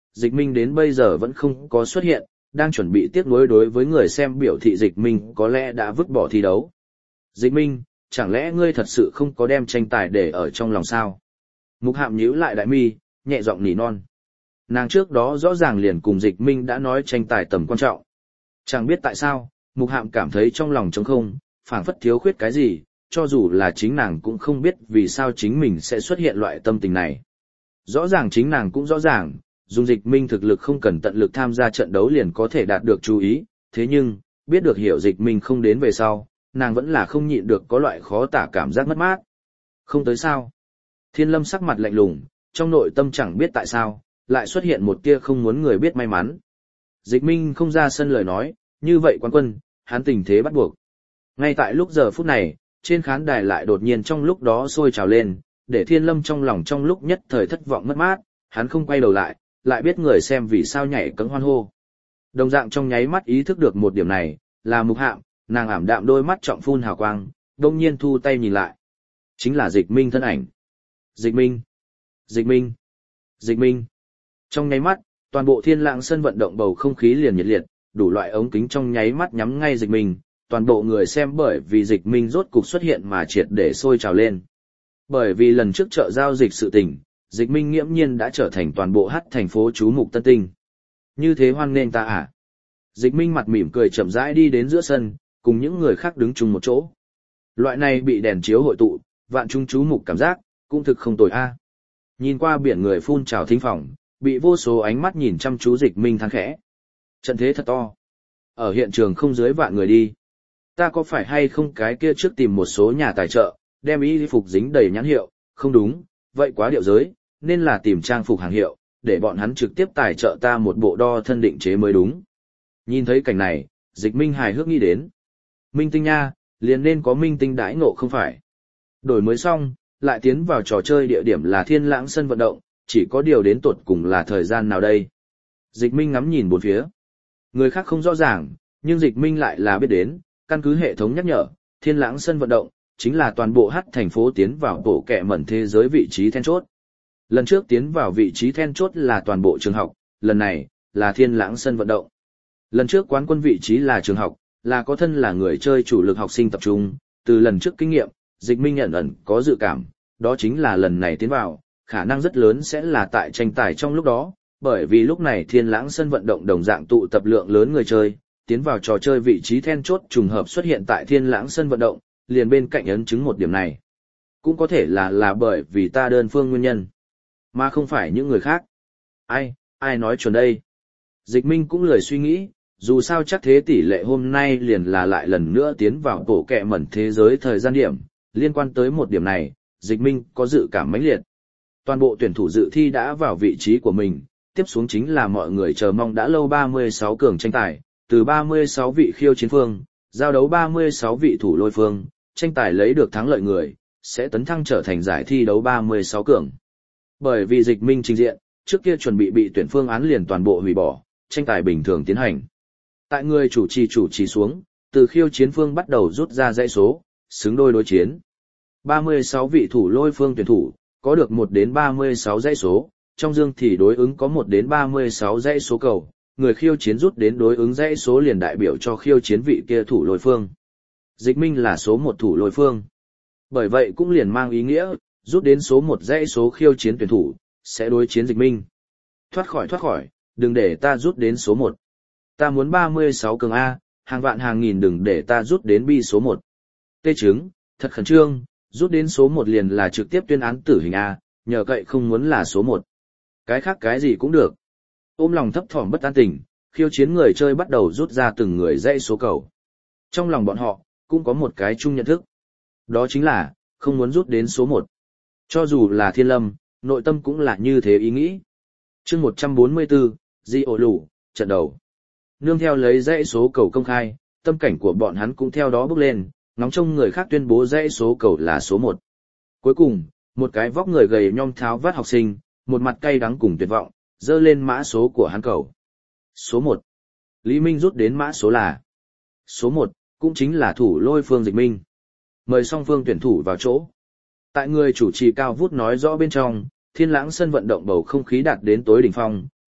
Speaker 1: Dịch Minh đến bây giờ vẫn không có xuất hiện, đang chuẩn bị tiếc nuối đối với người xem biểu thị Dịch Minh có lẽ đã vứt bỏ thi đấu. Dịch Minh, chẳng lẽ ngươi thật sự không có đem tranh tài để ở trong lòng sao? Mục Hạm nhíu lại đại mi, nhẹ giọng nỉ non. Nàng trước đó rõ ràng liền cùng Dịch Minh đã nói tranh tài tầm quan trọng. Chẳng biết tại sao, Mục Hạm cảm thấy trong lòng trống không, phảng phất thiếu khuyết cái gì, cho dù là chính nàng cũng không biết vì sao chính mình sẽ xuất hiện loại tâm tình này. Rõ ràng chính nàng cũng rõ ràng, dùng Dịch Minh thực lực không cần tận lực tham gia trận đấu liền có thể đạt được chú ý, thế nhưng, biết được hiểu Dịch Minh không đến về sau, nàng vẫn là không nhịn được có loại khó tả cảm giác mất mát. Không tới sao? Thiên Lâm sắc mặt lạnh lùng, trong nội tâm chẳng biết tại sao, lại xuất hiện một tia không muốn người biết may mắn. Dịch Minh không ra sân lời nói, như vậy quán quân, hắn tình thế bắt buộc. Ngay tại lúc giờ phút này, trên khán đài lại đột nhiên trong lúc đó sôi trào lên, để Thiên Lâm trong lòng trong lúc nhất thời thất vọng mất mát, hắn không quay đầu lại biết người xem vì sao nhảy cẫng hoan hô. Đồng dạng trong nháy mắt ý thức được một điểm này, là Mục Hạm, nàng ảm đạm đôi mắt trọng phun hào quang, đông nhiên thu tay nhìn lại. Chính là Dịch Minh thân ảnh. Dịch Minh! Dịch Minh! Dịch Minh! Trong nháy mắt, toàn bộ Thiên Lãng sân vận động bầu không khí liền nhiệt liệt, đủ loại ống kính trong nháy mắt nhắm ngay Dịch Minh, toàn bộ người xem bởi vì Dịch Minh rốt cục xuất hiện mà triệt để sôi trào lên. Bởi vì lần trước chợ giao dịch sự tình, Dịch Minh nghiễm nhiên đã trở thành toàn bộ hắc thành phố chú mục tân tinh. Như thế hoan nghênh ta à? Dịch Minh mặt mỉm cười chậm rãi đi đến giữa sân, cùng những người khác đứng chung một chỗ. Loại này bị đèn chiếu hội tụ, vạn chúng chú mục cảm giác, cũng thực không tồi a. Nhìn qua biển người phun trào thính phòng, bị vô số ánh mắt nhìn chăm chú Dịch Minh than khẽ. Trận thế thật to. Ở hiện trường không dưới vạn người đi. Ta có phải hay không cái kia trước tìm một số nhà tài trợ, đem y phục dính đầy nhãn hiệu, không đúng, vậy quá điệu giới, nên là tìm trang phục hàng hiệu, để bọn hắn trực tiếp tài trợ ta một bộ đo thân định chế mới đúng. Nhìn thấy cảnh này, Dịch Minh hài hước nghĩ đến. Minh tinh nha, liền nên có minh tinh đãi ngộ không phải. Đổi mới xong, lại tiến vào trò chơi địa điểm là Thiên Lãng sân vận động, chỉ có điều đến tột cùng là thời gian nào đây. Dịch Minh ngắm nhìn bốn phía. Người khác không rõ ràng, nhưng Dịch Minh lại là biết đến, căn cứ hệ thống nhắc nhở, Thiên Lãng sân vận động, chính là toàn bộ hắc thành phố tiến vào bộ kẹ mẩn thế giới vị trí then chốt. Lần trước tiến vào vị trí then chốt là toàn bộ trường học, lần này, là Thiên Lãng sân vận động. Lần trước quán quân vị trí là trường học, là có thân là người chơi chủ lực học sinh tập trung, từ lần trước kinh nghiệm, Dịch Minh ẩn có dự cảm, đó chính là lần này tiến vào, khả năng rất lớn sẽ là tại tranh tài trong lúc đó, bởi vì lúc này Thiên Lãng sân vận động đồng dạng tụ tập lượng lớn người chơi, tiến vào trò chơi vị trí then chốt trùng hợp xuất hiện tại Thiên Lãng sân vận động, liền bên cạnh ấn chứng một điểm này. Cũng có thể là bởi vì ta đơn phương nguyên nhân, mà không phải những người khác. Ai nói chuẩn đây? Dịch Minh cũng lười suy nghĩ, dù sao chắc thế tỷ lệ hôm nay liền là lại lần nữa tiến vào bộ kẹ mẩn thế giới thời gian điểm, liên quan tới một điểm này, Dịch Minh có dự cảm mãnh liệt. Toàn bộ tuyển thủ dự thi đã vào vị trí của mình, tiếp xuống chính là mọi người chờ mong đã lâu 36 cường tranh tài, từ 36 vị khiêu chiến phương, giao đấu 36 vị thủ lôi phương, tranh tài lấy được thắng lợi người, sẽ tấn thăng trở thành giải thi đấu 36 cường. Bởi vì Dịch Minh trình diện, trước kia chuẩn bị tuyển phương án liền toàn bộ hủy bỏ, tranh tài bình thường tiến hành. Tại người chủ trì xuống, từ khiêu chiến phương bắt đầu rút ra dãy số, xứng đôi đối chiến. 36 vị thủ lôi phương tuyển thủ, có được 1 đến 36 dãy số, trong dương thì đối ứng có 1 đến 36 dãy số cầu, người khiêu chiến rút đến đối ứng dãy số liền đại biểu cho khiêu chiến vị kia thủ lôi phương. Dịch Minh là số 1 thủ lôi phương. Bởi vậy cũng liền mang ý nghĩa, rút đến số 1 dãy số khiêu chiến tuyển thủ, sẽ đối chiến Dịch Minh. Thoát khỏi, đừng để ta rút đến số 1. Ta muốn 36 cường A, hàng vạn hàng nghìn đừng để ta rút đến bi số 1. Tê chứng, thật khẩn trương, rút đến số 1 liền là trực tiếp tuyên án tử hình A, nhờ cậy không muốn là số 1. Cái khác cái gì cũng được. Ôm lòng thấp thỏm bất an tình, khiêu chiến người chơi bắt đầu rút ra từng người dãy số cầu. Trong lòng bọn họ, cũng có một cái chung nhận thức. Đó chính là, không muốn rút đến số 1. Cho dù là Thiên Lâm, nội tâm cũng là như thế ý nghĩ. Chương 144, Di ổ lủ, trận đầu. Nương theo lấy dãy số cầu công khai, tâm cảnh của bọn hắn cũng theo đó bước lên, ngóng trông người khác tuyên bố dãy số cầu là số 1. Cuối cùng, một cái vóc người gầy nhom tháo vát học sinh, một mặt cay đắng cùng tuyệt vọng, dơ lên mã số của hắn cầu. Số 1. Lý Minh rút đến mã số là số 1, cũng chính là thủ lôi phương Dịch Minh. Mời song phương tuyển thủ vào chỗ. Tại người chủ trì cao vút nói rõ bên trong, Thiên Lãng sân vận động bầu không khí đạt đến tối đỉnh phong,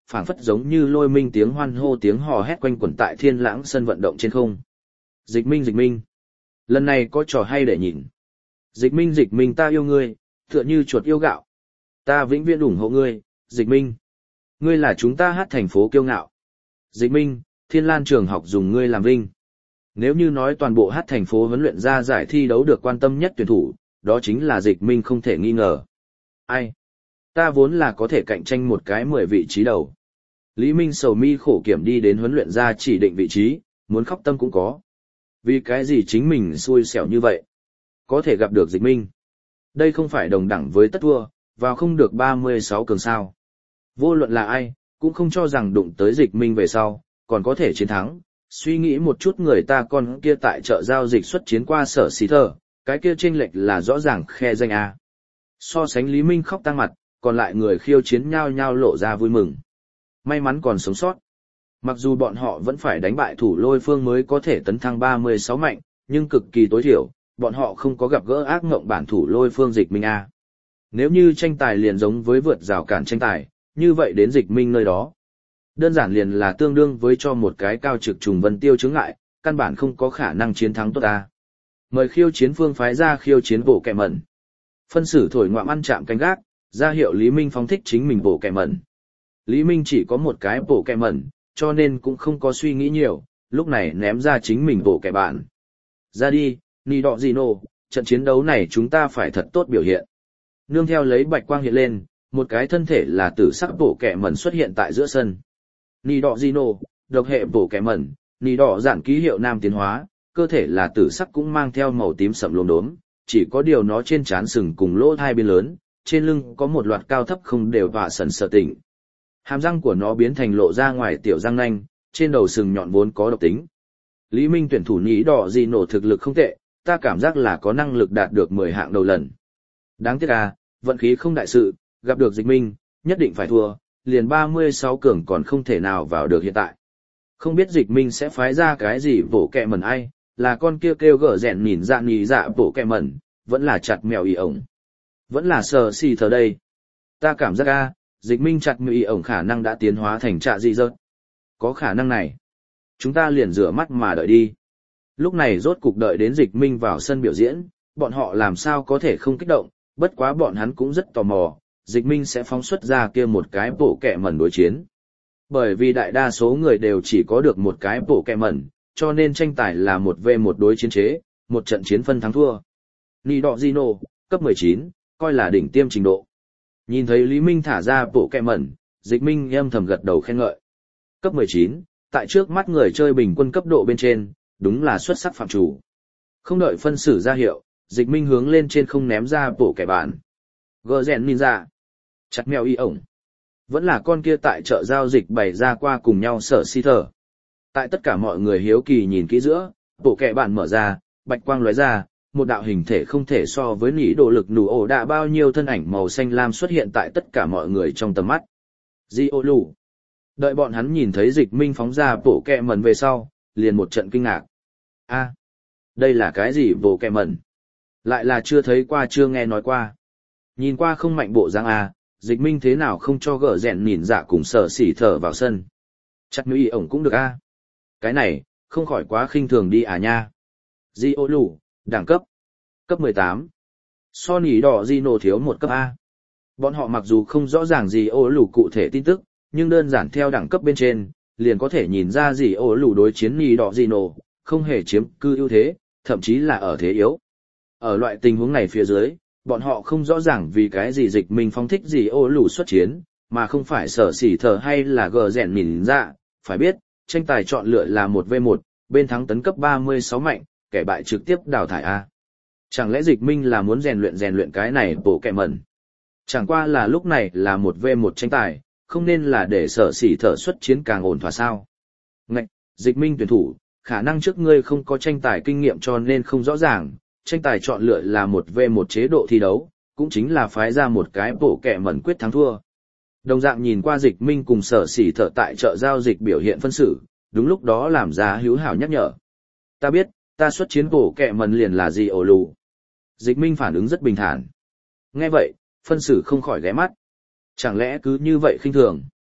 Speaker 1: phảng phất giống như lôi minh tiếng hoan hô tiếng hò hét quanh quẩn tại thiên lãng sân vận động trên không. Dịch minh. Lần này có trò hay để nhìn. Dịch minh ta yêu ngươi, tựa như chuột yêu gạo. Ta vĩnh viễn ủng hộ ngươi, dịch minh. Ngươi là chúng ta hát thành phố kiêu ngạo. Dịch minh, Thiên Lan trường học dùng ngươi làm vinh. Nếu như nói toàn bộ hát thành phố huấn luyện ra giải thi đấu được quan tâm nhất tuyển thủ, đó chính là dịch minh không thể nghi ngờ. Ai? Ta vốn là có thể cạnh tranh một cái 10 vị trí đầu. Lý Minh sầu mi khổ kiểm đi đến huấn luyện ra chỉ định vị trí, muốn khóc tâm cũng có. Vì cái gì chính mình xui xẻo như vậy? Có thể gặp được dịch minh. Đây không phải đồng đẳng với tất thua, vào không được 36 cường sao. Vô luận là ai, cũng không cho rằng đụng tới dịch minh về sau, còn có thể chiến thắng. Suy nghĩ một chút người ta con kia tại chợ giao dịch xuất chiến qua sở xí thờ, cái kia chênh lệch là rõ ràng khe danh A. So sánh Lý Minh khóc tăng mặt, còn lại người khiêu chiến nhao nhao lộ ra vui mừng. May mắn còn sống sót. Mặc dù bọn họ vẫn phải đánh bại thủ lôi phương mới có thể tấn thăng 36 mạnh, nhưng cực kỳ tối thiểu, bọn họ không có gặp gỡ ác ngộng bản thủ lôi phương dịch minh A. Nếu như tranh tài liền giống với vượt rào cản tranh tài, như vậy đến dịch minh nơi đó. Đơn giản liền là tương đương với cho một cái cao trực trùng vân tiêu chướng ngại, căn bản không có khả năng chiến thắng tốt ta. Mời khiêu chiến phương phái ra khiêu chiến bộ kẹ mẩn. Phân xử thổi ngoạm ăn chạm canh gác, ra hiệu Lý Minh phóng thích chính mình bộ kẹ mẩn. Lý Minh chỉ có một cái bộ kẹ mẩn, cho nên cũng không có suy nghĩ nhiều, lúc này ném ra chính mình bộ kẹ bạn. Ra đi, Nì Đọ Gino, trận chiến đấu này chúng ta phải thật tốt biểu hiện. Nương theo lấy bạch quang hiện lên, một cái thân thể là tử sắc bộ kẹ mẩn xuất hiện tại giữa sân. Nì Đọ Gino, độc hệ bộ kẹ mẩn, Nì Đọ giản ký hiệu nam tiến hóa, cơ thể là tử sắc cũng mang theo màu tím sậm lốm đốm, chỉ có điều nó trên trán sừng cùng lỗ hai bên lớn, trên lưng có một loạt cao thấp không đều và sần sờ tỉnh. Hàm răng của nó biến thành lộ ra ngoài tiểu răng nanh, trên đầu sừng nhọn vốn có độc tính. Lý Minh tuyển thủ Nì Đọ Gino thực lực không tệ, ta cảm giác là có năng lực đạt được 10 hạng đầu lần. Đáng tiếc à, vận khí không đại sự, gặp được dịch minh, nhất định phải thua, liền 36 cường còn không thể nào vào được hiện tại. Không biết dịch minh sẽ phái ra cái gì bổ kẹ mẩn ai, là con kia kêu gở rèn nhìn dạ bổ kẹ mẩn, vẫn là chặt mèo y ổng. Vẫn là sờ xì thờ đây. Ta cảm giác a, dịch minh chặt mèo y ổng khả năng đã tiến hóa thành trạ dị rớt. Có khả năng này. Chúng ta liền rửa mắt mà đợi đi. Lúc này rốt cục đợi đến dịch minh vào sân biểu diễn, bọn họ làm sao có thể không kích động, bất quá bọn hắn cũng rất tò mò, dịch minh sẽ phóng xuất ra kia một cái bộ kẹ mẩn đối chiến. Bởi vì đại đa số người đều chỉ có được một cái bộ kẹ mẩn, cho nên tranh tài là 1v1 đối chiến chế, một trận chiến phân thắng thua. Nì Đọ Gino, cấp 19, coi là đỉnh tiêm trình độ. Nhìn thấy Lý Minh thả ra bộ kẹ mẩn, dịch minh âm thầm gật đầu khen ngợi. Cấp 19, tại trước mắt người chơi bình quân cấp độ bên trên, đúng là xuất sắc phạm chủ. Không đợi phân xử ra hiệu, dịch minh hướng lên trên không ném ra bộ kẻ bạn. Gờ rèn ninja. Chặt mèo y ổng. Vẫn là con kia tại chợ giao dịch bày ra qua cùng nhau sở si thở. Tại tất cả mọi người hiếu kỳ nhìn kỹ giữa, bộ kẻ bạn mở ra, bạch quang lóe ra, một đạo hình thể không thể so với nỉ độ lực nụ ổ đạ bao nhiêu thân ảnh màu xanh lam xuất hiện tại tất cả mọi người trong tầm mắt. Di ô lù. Đợi bọn hắn nhìn thấy dịch minh phóng ra bộ kẹ mẩn về sau, liền một trận kinh ngạc. A, đây là cái gì bộ kẹ mẩn? Lại là chưa thấy qua chưa nghe nói qua. Nhìn qua không mạnh bộ dáng A, dịch minh thế nào không cho gỡ rèn nhìn dạ cùng sở xỉ thở vào sân. Chắc nữ y ổng cũng được A. Cái này, không khỏi quá khinh thường đi à nha. Di ô lù, đẳng cấp. Cấp 18. So nỉ đỏ Gino thiếu một cấp A. Bọn họ mặc dù không rõ ràng gì ô lù cụ thể tin tức, nhưng đơn giản theo đẳng cấp bên trên, liền có thể nhìn ra gì ô lù đối chiến nỉ đỏ Gino, không hề chiếm cư ưu thế, thậm chí là ở thế yếu. Ở loại tình huống này phía dưới, bọn họ không rõ ràng vì cái gì dịch mình phóng thích gì ô lù xuất chiến, mà không phải sở xỉ thở hay là gờ rèn nhìn ra. Phải biết, tranh tài chọn lựa là 1v1, bên thắng tấn cấp 36 mạnh, kẻ bại trực tiếp đào thải A. Chẳng lẽ dịch minh là muốn rèn luyện cái này bộ kẹ mẩn? Chẳng qua là lúc này là 1v1 tranh tài, không nên là để sở xỉ thở xuất chiến càng ổn thỏa sao. Ngạch, dịch minh tuyển thủ, khả năng trước ngươi không có tranh tài kinh nghiệm cho nên không rõ ràng, tranh tài chọn lựa là 1v1 chế độ thi đấu, cũng chính là phái ra một cái bộ kẹ mẩn quyết thắng thua. Đồng dạng nhìn qua dịch minh cùng sở xỉ thở tại chợ giao dịch biểu hiện phân xử, đúng lúc đó làm ra hữu hảo nhắc nhở. Ta biết, ta xuất chiến bộ kẹ mẩn liền là gì ổ lù. Dịch minh phản ứng rất bình thản. Nghe vậy, phân xử không khỏi ghé mắt. Chẳng lẽ cứ như vậy khinh thường?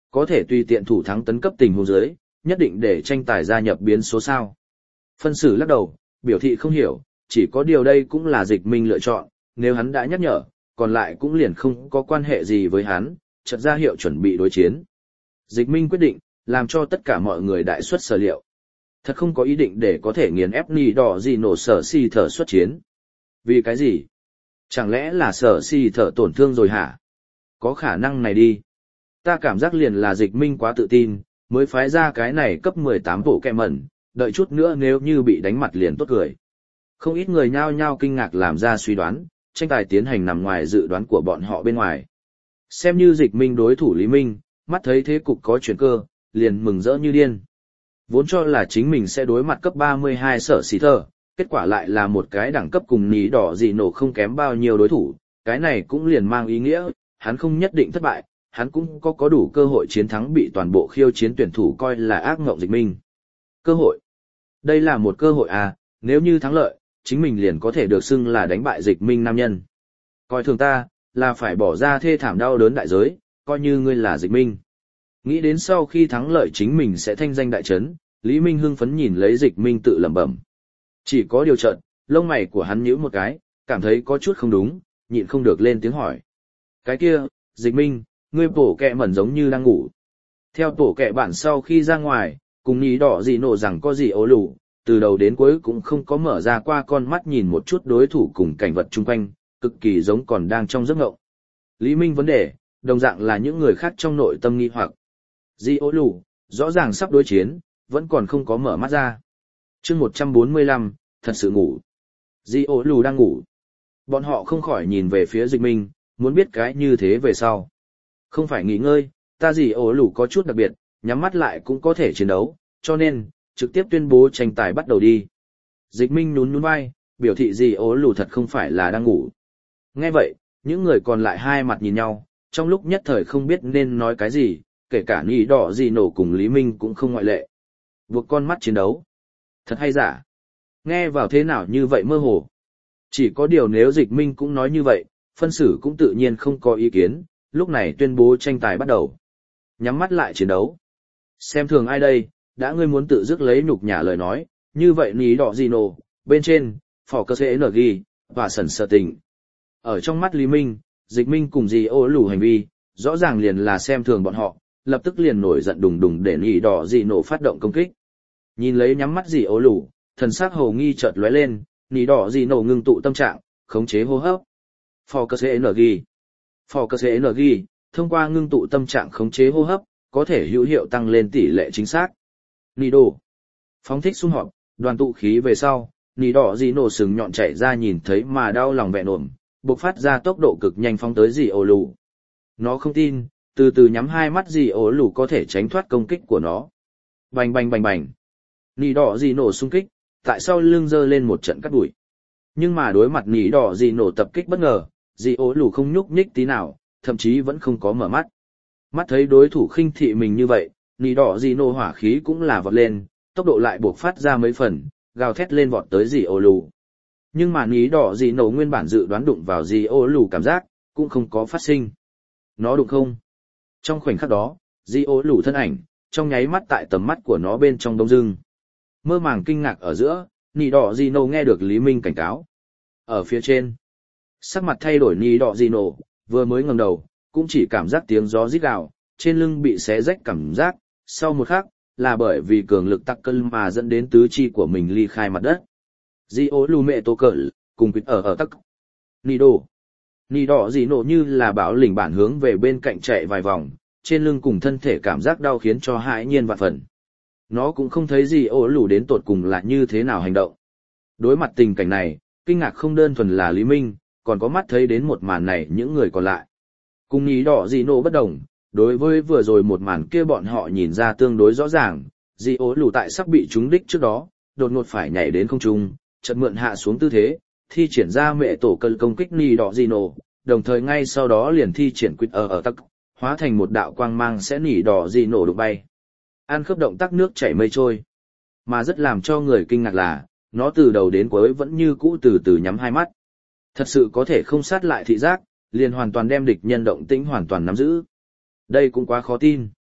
Speaker 1: Có thể tùy tiện thủ thắng tấn cấp tình huống dưới, nhất định để tranh tài gia nhập biến số sao. Phân xử lắc đầu, biểu thị không hiểu, chỉ có điều đây cũng là Dịch Minh lựa chọn, nếu hắn đã nhắc nhở, còn lại cũng liền không có quan hệ gì với hắn, chợt ra hiệu chuẩn bị đối chiến. Dịch Minh quyết định, làm cho tất cả mọi người đại xuất sở liệu. Thật không có ý định để có thể nghiền ép Nỉ Đỏ Dị Nổ sở si thở xuất chiến. Vì cái gì? Chẳng lẽ là sở si thở tổn thương rồi hả? Có khả năng này đi. Ta cảm giác liền là Dịch Minh quá tự tin, mới phái ra cái này cấp 18 bộ kẹ mẩn, đợi chút nữa nếu như bị đánh mặt liền tốt cười. Không ít người nhao nhao kinh ngạc làm ra suy đoán, tranh tài tiến hành nằm ngoài dự đoán của bọn họ bên ngoài. Xem như Dịch Minh đối thủ Lý Minh, mắt thấy thế cục có chuyển cơ, liền mừng rỡ như điên. Vốn cho là chính mình sẽ đối mặt cấp 32 sở xì thơ, kết quả lại là một cái đẳng cấp cùng Nỉ Đỏ Dị Nổ không kém bao nhiêu đối thủ, cái này cũng liền mang ý nghĩa, hắn không nhất định thất bại, hắn cũng có đủ cơ hội chiến thắng bị toàn bộ khiêu chiến tuyển thủ coi là ác ngộng Dịch Minh. Cơ hội. Đây là một cơ hội à, nếu như thắng lợi, chính mình liền có thể được xưng là đánh bại Dịch Minh nam nhân. Coi thường ta, là phải bỏ ra thê thảm đau đớn đại giới, coi như ngươi là Dịch Minh. Nghĩ đến sau khi thắng lợi chính mình sẽ thanh danh đại chấn, Lý Minh hưng phấn nhìn lấy Dịch Minh tự lẩm bẩm. Chỉ có điều chợt, lông mày của hắn nhíu một cái, cảm thấy có chút không đúng, nhịn không được lên tiếng hỏi. Cái kia, Dịch Minh, ngươi bổ kẹ mẩn giống như đang ngủ. Theo tổ kẹ bản sau khi ra ngoài, cùng Nỉ Đỏ Dị Nổ rằng có gì ố lù, từ đầu đến cuối cũng không có mở ra qua con mắt nhìn một chút đối thủ cùng cảnh vật chung quanh, cực kỳ giống còn đang trong giấc ngộng. Lý Minh vấn đề, đồng dạng là những người khác trong nội tâm nghi hoặc. Dị ố lù, rõ ràng sắp đối chiến, vẫn còn không có mở mắt ra. Chương 145, thật sự ngủ. Dị ố lù đang ngủ. Bọn họ không khỏi nhìn về phía Dịch Minh, muốn biết cái như thế về sau. Không phải nghỉ ngơi, ta Dị ố lù có chút đặc biệt, nhắm mắt lại cũng có thể chiến đấu, cho nên, trực tiếp tuyên bố tranh tài bắt đầu đi. Dịch Minh nhún nhún vai, biểu thị Dị ố lù thật không phải là đang ngủ. Nghe vậy, những người còn lại hai mặt nhìn nhau, trong lúc nhất thời không biết nên nói cái gì, kể cả Nỉ Đỏ Dị Nổ cùng Lý Minh cũng không ngoại lệ. Buộc con mắt chiến đấu. Thật hay giả? Nghe vào thế nào như vậy mơ hồ. Chỉ có điều nếu Dịch Minh cũng nói như vậy, phân xử cũng tự nhiên không có ý kiến, lúc này tuyên bố tranh tài bắt đầu. Nhắm mắt lại chiến đấu. Xem thường ai đây, đã ngươi muốn tự dứt lấy nhục nhã lời nói, như vậy Nỉ Đỏ Dị Nổ, bên trên, phỏ cơ sẽ nở ghi, và sần sờ tình. Ở trong mắt Lý Minh, Dịch Minh cùng Dị ố lù hành vi, rõ ràng liền là xem thường bọn họ, lập tức liền nổi giận đùng đùng để Nỉ Đỏ Dị Nổ phát động công kích. Nhìn lấy nhắm mắt Dị ố lù, thần sắc hồ nghi chợt lóe lên, Nỉ Đỏ Dị Nổ ngưng tụ tâm trạng, khống chế hô hấp. Focus Energy. Focus Energy, thông qua ngưng tụ tâm trạng khống chế hô hấp, có thể hữu hiệu tăng lên tỷ lệ chính xác. Nỉ Đỏ. Phóng thích xung họp, đoàn tụ khí về sau, Nỉ Đỏ Dị Nổ sừng nhọn chạy ra nhìn thấy mà đau lòng vẹn ổn, bộc phát ra tốc độ cực nhanh phóng tới Dị ố lù. Nó không tin, từ từ nhắm hai mắt Dị ố lù có thể tránh thoát công kích của nó. Bành bành bành bành. Nỉ Đỏ Dị Nổ xung kích, tại sao lưng giơ lên một trận cắt đuổi. Nhưng mà đối mặt Nỉ Đỏ Dị Nổ tập kích bất ngờ, Dị ố lù không nhúc nhích tí nào, thậm chí vẫn không có mở mắt. Mắt thấy đối thủ khinh thị mình như vậy, Nỉ Đỏ Dị Nổ hỏa khí cũng là vọt lên, tốc độ lại buộc phát ra mấy phần, gào thét lên vọt tới Dị ố lù. Nhưng mà Nỉ Đỏ Dị Nổ nguyên bản dự đoán đụng vào Dị ố lù cảm giác, cũng không có phát sinh. Nó đụng không? Trong khoảnh khắc đó, Dị ố lù thân ảnh, trong nháy mắt tại tầm mắt của nó bên trong đông dưng. Mơ màng kinh ngạc ở giữa, Nỉ Đỏ Dị Nổ nghe được Lý Minh cảnh cáo. Ở phía trên, sắc mặt thay đổi Nỉ Đỏ Dị Nổ, vừa mới ngẩng đầu, cũng chỉ cảm giác tiếng gió rít gào, trên lưng bị xé rách cảm giác, sau một khắc, là bởi vì cường lực tắc cân mà dẫn đến tứ chi của mình ly khai mặt đất. Dị ố lù mẹ tô cỡ, cùng quýt ở tắc. Nỉ Đỏ Dị Nổ như là bão lỉnh bản hướng về bên cạnh chạy vài vòng, trên lưng cùng thân thể cảm giác đau khiến cho hãi nhiên vạn phần. Nó cũng không thấy Dị ố lù đến tột cùng là như thế nào hành động. Đối mặt tình cảnh này, kinh ngạc không đơn thuần là Lý Minh, còn có mắt thấy đến một màn này những người còn lại. Cùng Nỉ Đỏ Dị Nổ bất đồng, đối với vừa rồi một màn kia bọn họ nhìn ra tương đối rõ ràng, Dị ố lù tại sắp bị trúng đích trước đó, đột ngột phải nhảy đến không trung, chợt mượn hạ xuống tư thế, thi triển ra mẹ tổ cân công kích Nỉ Đỏ Dị Nổ, đồng thời ngay sau đó liền thi triển quýt ở tắc, hóa thành một đạo quang mang sẽ Nỉ Đỏ Dị Nổ đụng bay. Ăn khớp động tác nước chảy mây trôi. Mà rất làm cho người kinh ngạc là, nó từ đầu đến cuối vẫn như cũ từ từ nhắm hai mắt. Thật sự có thể không sát lại thị giác, liền hoàn toàn đem địch nhân động tĩnh hoàn toàn nắm giữ. Đây cũng quá khó tin.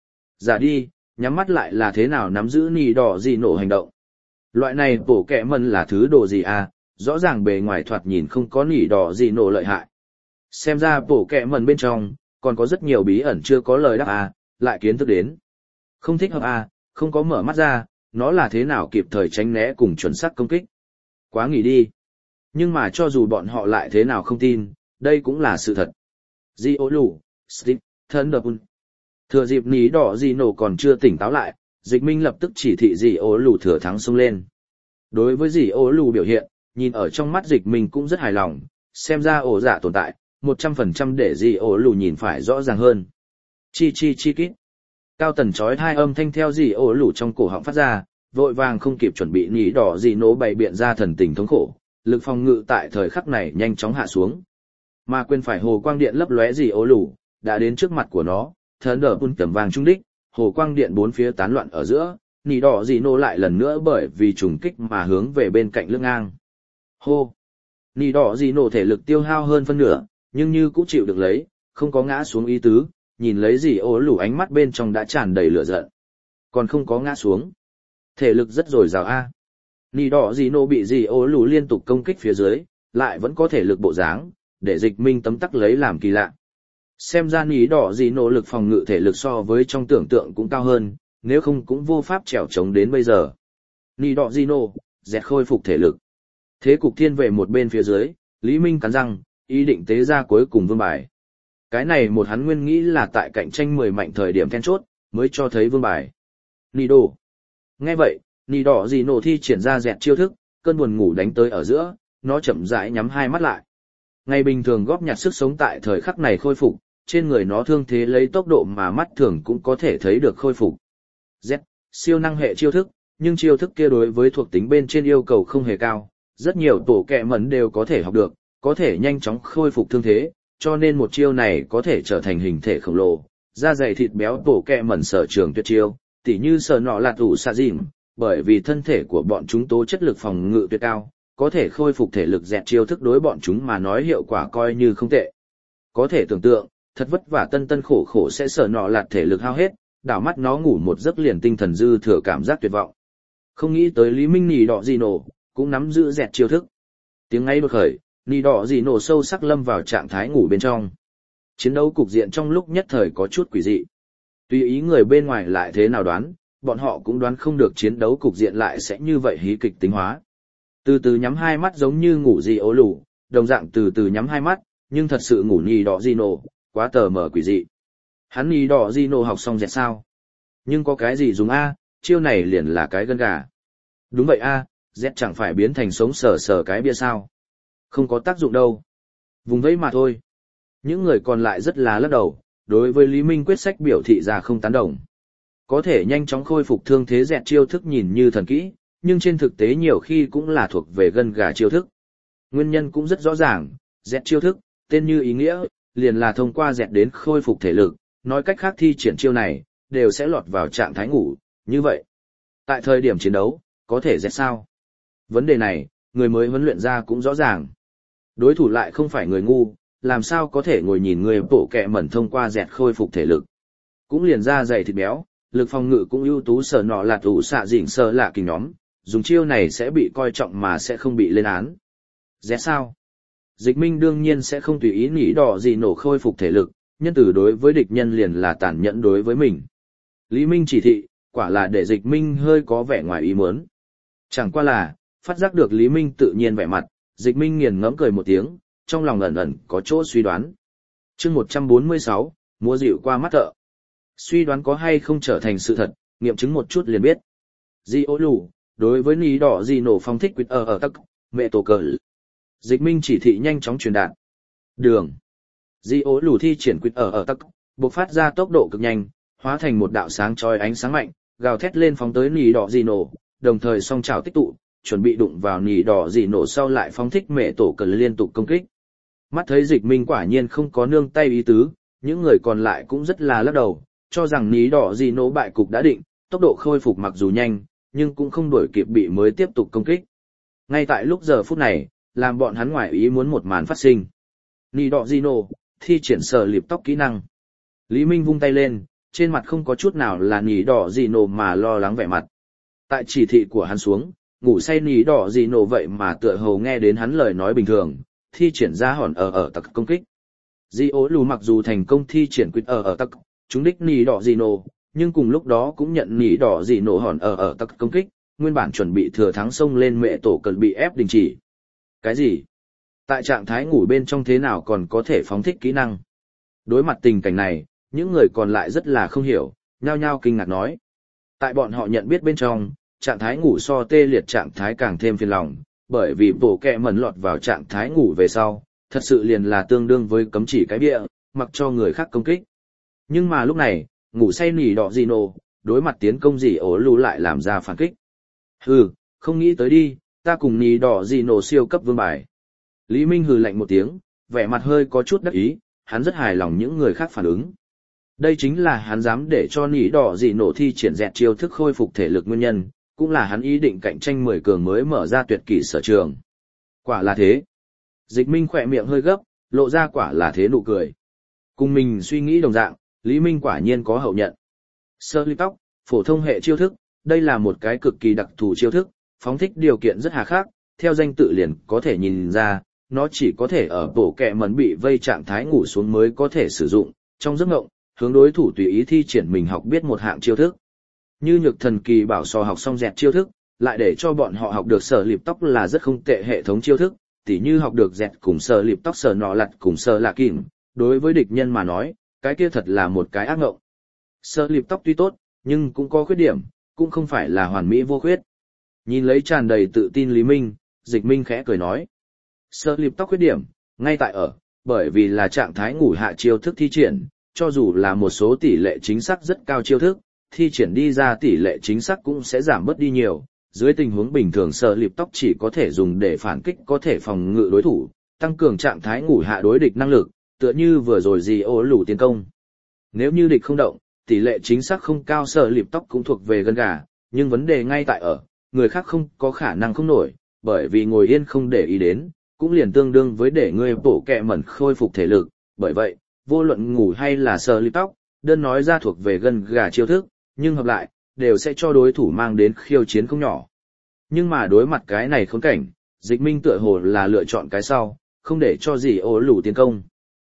Speaker 1: Giả đi, nhắm mắt lại là thế nào nắm giữ nỉ đỏ gì nổ hành động. Loại này bổ kẹ mần là thứ đồ gì à, rõ ràng bề ngoài thoạt nhìn không có nỉ đỏ gì nổ lợi hại. Xem ra bổ kẹ mần bên trong, còn có rất nhiều bí ẩn chưa có lời đáp à, lại kiến thức đến. Không thích hợp à, không có mở mắt ra, nó là thế nào kịp thời tránh né cùng chuẩn xác công kích. Quá nghỉ đi. Nhưng mà cho dù bọn họ lại thế nào không tin, đây cũng là sự thật. Di ố lù, Steve, Thunderbolt. Thừa dịp ní đỏ gì nổ còn chưa tỉnh táo lại, Dịch Minh lập tức chỉ thị Di ố lù thừa thắng xông lên. Đối với Di ố lù biểu hiện, nhìn ở trong mắt Dịch Minh cũng rất hài lòng, xem ra ổ dạ tồn tại, 100% để Di ố lù nhìn phải rõ ràng hơn. Chi chi chi kít. Cao tần chói hai âm thanh theo Di ố lù trong cổ họng phát ra, vội vàng không kịp chuẩn bị ní đỏ gì nổ bày biện ra thần tình thống khổ, lực phòng ngự tại thời khắc này nhanh chóng hạ xuống. Mà quên phải hồ quang điện lấp lóe Di ố lù, đã đến trước mặt của nó, Thunderbolt tầm vàng trung đích, hồ quang điện bốn phía tán loạn ở giữa, nỉ đỏ gì nổ lại lần nữa bởi vì trùng kích mà hướng về bên cạnh lưng ngang. Hô! Nỉ đỏ gì nổ thể lực tiêu hao hơn phân nửa, nhưng như cũng chịu được lấy, không có ngã xuống ý tứ, nhìn lấy Di ố lù ánh mắt bên trong đã tràn đầy lửa giận. Còn không có ngã xuống. Thể lực rất dồi dào a. Nỉ đỏ gì nổ bị Di ố lù liên tục công kích phía dưới, lại vẫn có thể lực bộ dáng, để Dịch Minh tấm tắc lấy làm kỳ lạ. Xem ra nỉ đỏ gì nỗ lực phòng ngự thể lực so với trong tưởng tượng cũng cao hơn, nếu không cũng vô pháp trèo chống đến bây giờ. Nỉ đỏ gì nỗ, dẹt khôi phục thể lực. Thế cục thiên về một bên phía dưới, Lý Minh cắn răng, ý định tế ra cuối cùng vương bài. Cái này một hắn nguyên nghĩ là tại cạnh tranh 10 mạnh thời điểm then chốt, mới cho thấy vương bài. Nỉ đổ. Nghe vậy, nỉ đỏ gì nổ thi triển ra dẹt chiêu thức, cơn buồn ngủ đánh tới ở giữa, nó chậm rãi nhắm hai mắt lại. Ngày bình thường góp nhặt sức sống tại thời khắc này khôi phục, trên người nó thương thế lấy tốc độ mà mắt thường cũng có thể thấy được khôi phục. Z, siêu năng hệ chiêu thức, nhưng chiêu thức kia đối với thuộc tính bên trên yêu cầu không hề cao, rất nhiều tổ kẹ mẩn đều có thể học được, có thể nhanh chóng khôi phục thương thế, cho nên một chiêu này có thể trở thành hình thể khổng lồ, da dày thịt béo tổ kẹ mẩn sở trường tuyệt chiêu, tỉ như sở nọ lạt ủ xạ dìm, bởi vì thân thể của bọn chúng tố chất lực phòng ngự tuyệt cao, có thể khôi phục thể lực dẹt chiêu thức đối bọn chúng mà nói hiệu quả coi như không tệ. Có thể tưởng tượng, thật vất vả tân tân khổ khổ sẽ sở nọ lạt thể lực hao hết, đảo mắt nó ngủ một giấc liền tinh thần dư thừa cảm giác tuyệt vọng. Không nghĩ tới Lý Minh nỉ đỏ gì nổ, cũng nắm giữ dẹt chiêu thức. Tiếng ngay đột khởi, nỉ đỏ gì nổ sâu sắc lâm vào trạng thái ngủ bên trong. Chiến đấu cục diện trong lúc nhất thời có chút quỷ dị. Tùy ý người bên ngoài lại thế nào đoán, bọn họ cũng đoán không được chiến đấu cục diện lại sẽ như vậy hí kịch tính hóa. Từ từ nhắm hai mắt giống như ngủ Di ố lù, đồng dạng từ từ nhắm hai mắt, nhưng thật sự ngủ nỉ đỏ gì nổ, quá tờ mờ quỷ dị. Hắn nỉ đỏ gì nổ học xong dẹt sao? Nhưng có cái gì dùng a, chiêu này liền là cái gân gà. Đúng vậy a, dẹt chẳng phải biến thành sống sờ sờ cái bia sao? Không có tác dụng đâu. Vùng vẫy mà thôi. Những người còn lại rất là lắc đầu, đối với Lý Minh quyết sách biểu thị ra không tán đồng. Có thể nhanh chóng khôi phục thương thế dẹt chiêu thức nhìn như thần kỹ, nhưng trên thực tế nhiều khi cũng là thuộc về gân gà chiêu thức. Nguyên nhân cũng rất rõ ràng, dẹt chiêu thức, tên như ý nghĩa, liền là thông qua dẹt đến khôi phục thể lực, nói cách khác thi triển chiêu này, đều sẽ lọt vào trạng thái ngủ, như vậy. Tại thời điểm chiến đấu, có thể dẹt sao? Vấn đề này, người mới huấn luyện ra cũng rõ ràng. Đối thủ lại không phải người ngu, làm sao có thể ngồi nhìn người bổ kẹ mẩn thông qua dẹt khôi phục thể lực. Cũng liền ra dày thịt béo, lực phòng ngự cũng ưu tú sở nọ lạt ủ xạ dỉnh sơ lạ kình nhóm, dùng chiêu này sẽ bị coi trọng mà sẽ không bị lên án. Dẹt sao? Dịch Minh đương nhiên sẽ không tùy ý nỉ đỏ gì nổ khôi phục thể lực, nhân từ đối với địch nhân liền là tàn nhẫn đối với mình. Lý Minh chỉ thị, quả là để Dịch Minh hơi có vẻ ngoài ý muốn. Chẳng qua là, phát giác được Lý Minh tự nhiên vẻ mặt, Dịch Minh nghiền ngẫm cười một tiếng, trong lòng ẩn ẩn có chỗ suy đoán. Chương 146, múa dịu qua mắt thợ. Suy đoán có hay không trở thành sự thật, nghiệm chứng một chút liền biết. Di ố lù, đối với nỉ đỏ gì nổ phong thích quýt ở tắc, mẹ tổ cờ. Dịch Minh chỉ thị nhanh chóng truyền đạt. Đường. Di ố lù thi triển quýt ở tắc, bộc phát ra tốc độ cực nhanh, hóa thành một đạo sáng chói ánh sáng mạnh, gào thét lên phóng tới nỉ đỏ gì nổ, đồng thời song trào tích tụ, chuẩn bị đụng vào nỉ đỏ gì nổ sau lại phóng thích mẹ tổ cờ liên tục công kích. Mắt thấy Dịch Minh quả nhiên không có nương tay ý tứ, những người còn lại cũng rất là lắc đầu, cho rằng nỉ đỏ gì nổ bại cục đã định, tốc độ khôi phục mặc dù nhanh, nhưng cũng không đuổi kịp bị mới tiếp tục công kích. Ngay tại lúc giờ phút này, làm bọn hắn ngoài ý muốn một màn phát sinh. Nỉ đỏ gì nổ, thi triển sở liệp tóc kỹ năng. Lý Minh vung tay lên, trên mặt không có chút nào là nỉ đỏ gì nổ mà lo lắng vẻ mặt. Tại chỉ thị của hắn xuống, ngủ say nỉ đỏ gì nổ vậy mà tựa hồ nghe đến hắn lời nói bình thường, thi triển ra hòn ở tặc công kích. Di ố lù mặc dù thành công thi triển quyết ở tặc, chúng đích nỉ đỏ gì nổ, nhưng cùng lúc đó cũng nhận nỉ đỏ gì nổ hòn ở tặc công kích, nguyên bản chuẩn bị thừa thắng xông lên mẹ tổ cần bị ép đình chỉ. Cái gì? Tại trạng thái ngủ bên trong thế nào còn có thể phóng thích kỹ năng? Đối mặt tình cảnh này, những người còn lại rất là không hiểu, nhao nhao kinh ngạc nói. Tại bọn họ nhận biết bên trong, trạng thái ngủ so tê liệt trạng thái càng thêm phiền lòng, bởi vì bộ kẹ mẩn lọt vào trạng thái ngủ về sau, thật sự liền là tương đương với cấm chỉ cái bịa, mặc cho người khác công kích. Nhưng mà lúc này, ngủ say nỉ đỏ gì nổ, đối mặt tiến công gì ổ lù lại làm ra phản kích. Hừ, không nghĩ tới đi, ta cùng nỉ đỏ gì nổ siêu cấp vương bài. Lý Minh hừ lạnh một tiếng, vẻ mặt hơi có chút đắc ý, hắn rất hài lòng những người khác phản ứng. Đây chính là hắn dám để cho nỉ đỏ gì nổ thi triển dẹt chiêu thức khôi phục thể lực nguyên nhân, cũng là hắn ý định cạnh tranh 10 cường mới mở ra tuyệt kỷ sở trường. Quả là thế. Dịch Minh khỏe miệng hơi gấp, lộ ra quả là thế nụ cười. Cùng mình suy nghĩ đồng dạng, Lý Minh quả nhiên có hậu nhận. Sơ ly tóc, phổ thông hệ chiêu thức, đây là một cái cực kỳ đặc thù chiêu thức, phóng thích điều kiện rất hà khắc, theo danh tự liền có thể nhìn ra, nó chỉ có thể ở bộ kẹ mẩn bị vây trạng thái ngủ xuống mới có thể sử dụng, trong giấc ngộng, hướng đối thủ tùy ý thi triển mình học biết một hạng chiêu thức. Như Nhược Thần Kỳ bảo sò học xong dẹt chiêu thức, lại để cho bọn họ học được sở lịp tóc là rất không tệ hệ thống chiêu thức, tỉ như học được dẹt cùng sở lịp tóc sở nọ lặt cùng sở lạ kìm, đối với địch nhân mà nói, cái kia thật là một cái ác ngộng. Sở lịp tóc tuy tốt, nhưng cũng có khuyết điểm, cũng không phải là hoàn mỹ vô khuyết. Nhìn lấy tràn đầy tự tin Lý Minh, Dịch Minh khẽ cười nói. Sở lịp tóc khuyết điểm, ngay tại ở, bởi vì là trạng thái ngủ hạ chiêu thức thi triển, cho dù là một số tỷ lệ chính xác rất cao chiêu thức, thi triển đi ra tỷ lệ chính xác cũng sẽ giảm bớt đi nhiều. Dưới tình huống bình thường sở lịp tóc chỉ có thể dùng để phản kích có thể phòng ngự đối thủ, tăng cường trạng thái ngủ hạ đối địch năng lực, tựa như vừa rồi gì ô lù tiến công. Nếu như địch không động, tỷ lệ chính xác không cao sở lịp tóc cũng thuộc về gân gà, nhưng vấn đề ngay tại ở, người khác không có khả năng không nổi, bởi vì ngồi yên không để ý đến, cũng liền tương đương với để người bổ kẹ mẩn khôi phục thể lực, bởi vậy, vô luận ngủ hay là sở lịp tóc, đơn nói ra thuộc về gân gà chiêu thức, nhưng hợp lại, đều sẽ cho đối thủ mang đến khiêu chiến không nhỏ. Nhưng mà đối mặt cái này khốn cảnh, Dịch Minh tựa hồ là lựa chọn cái sau, không để cho gì ổ lù tiến công.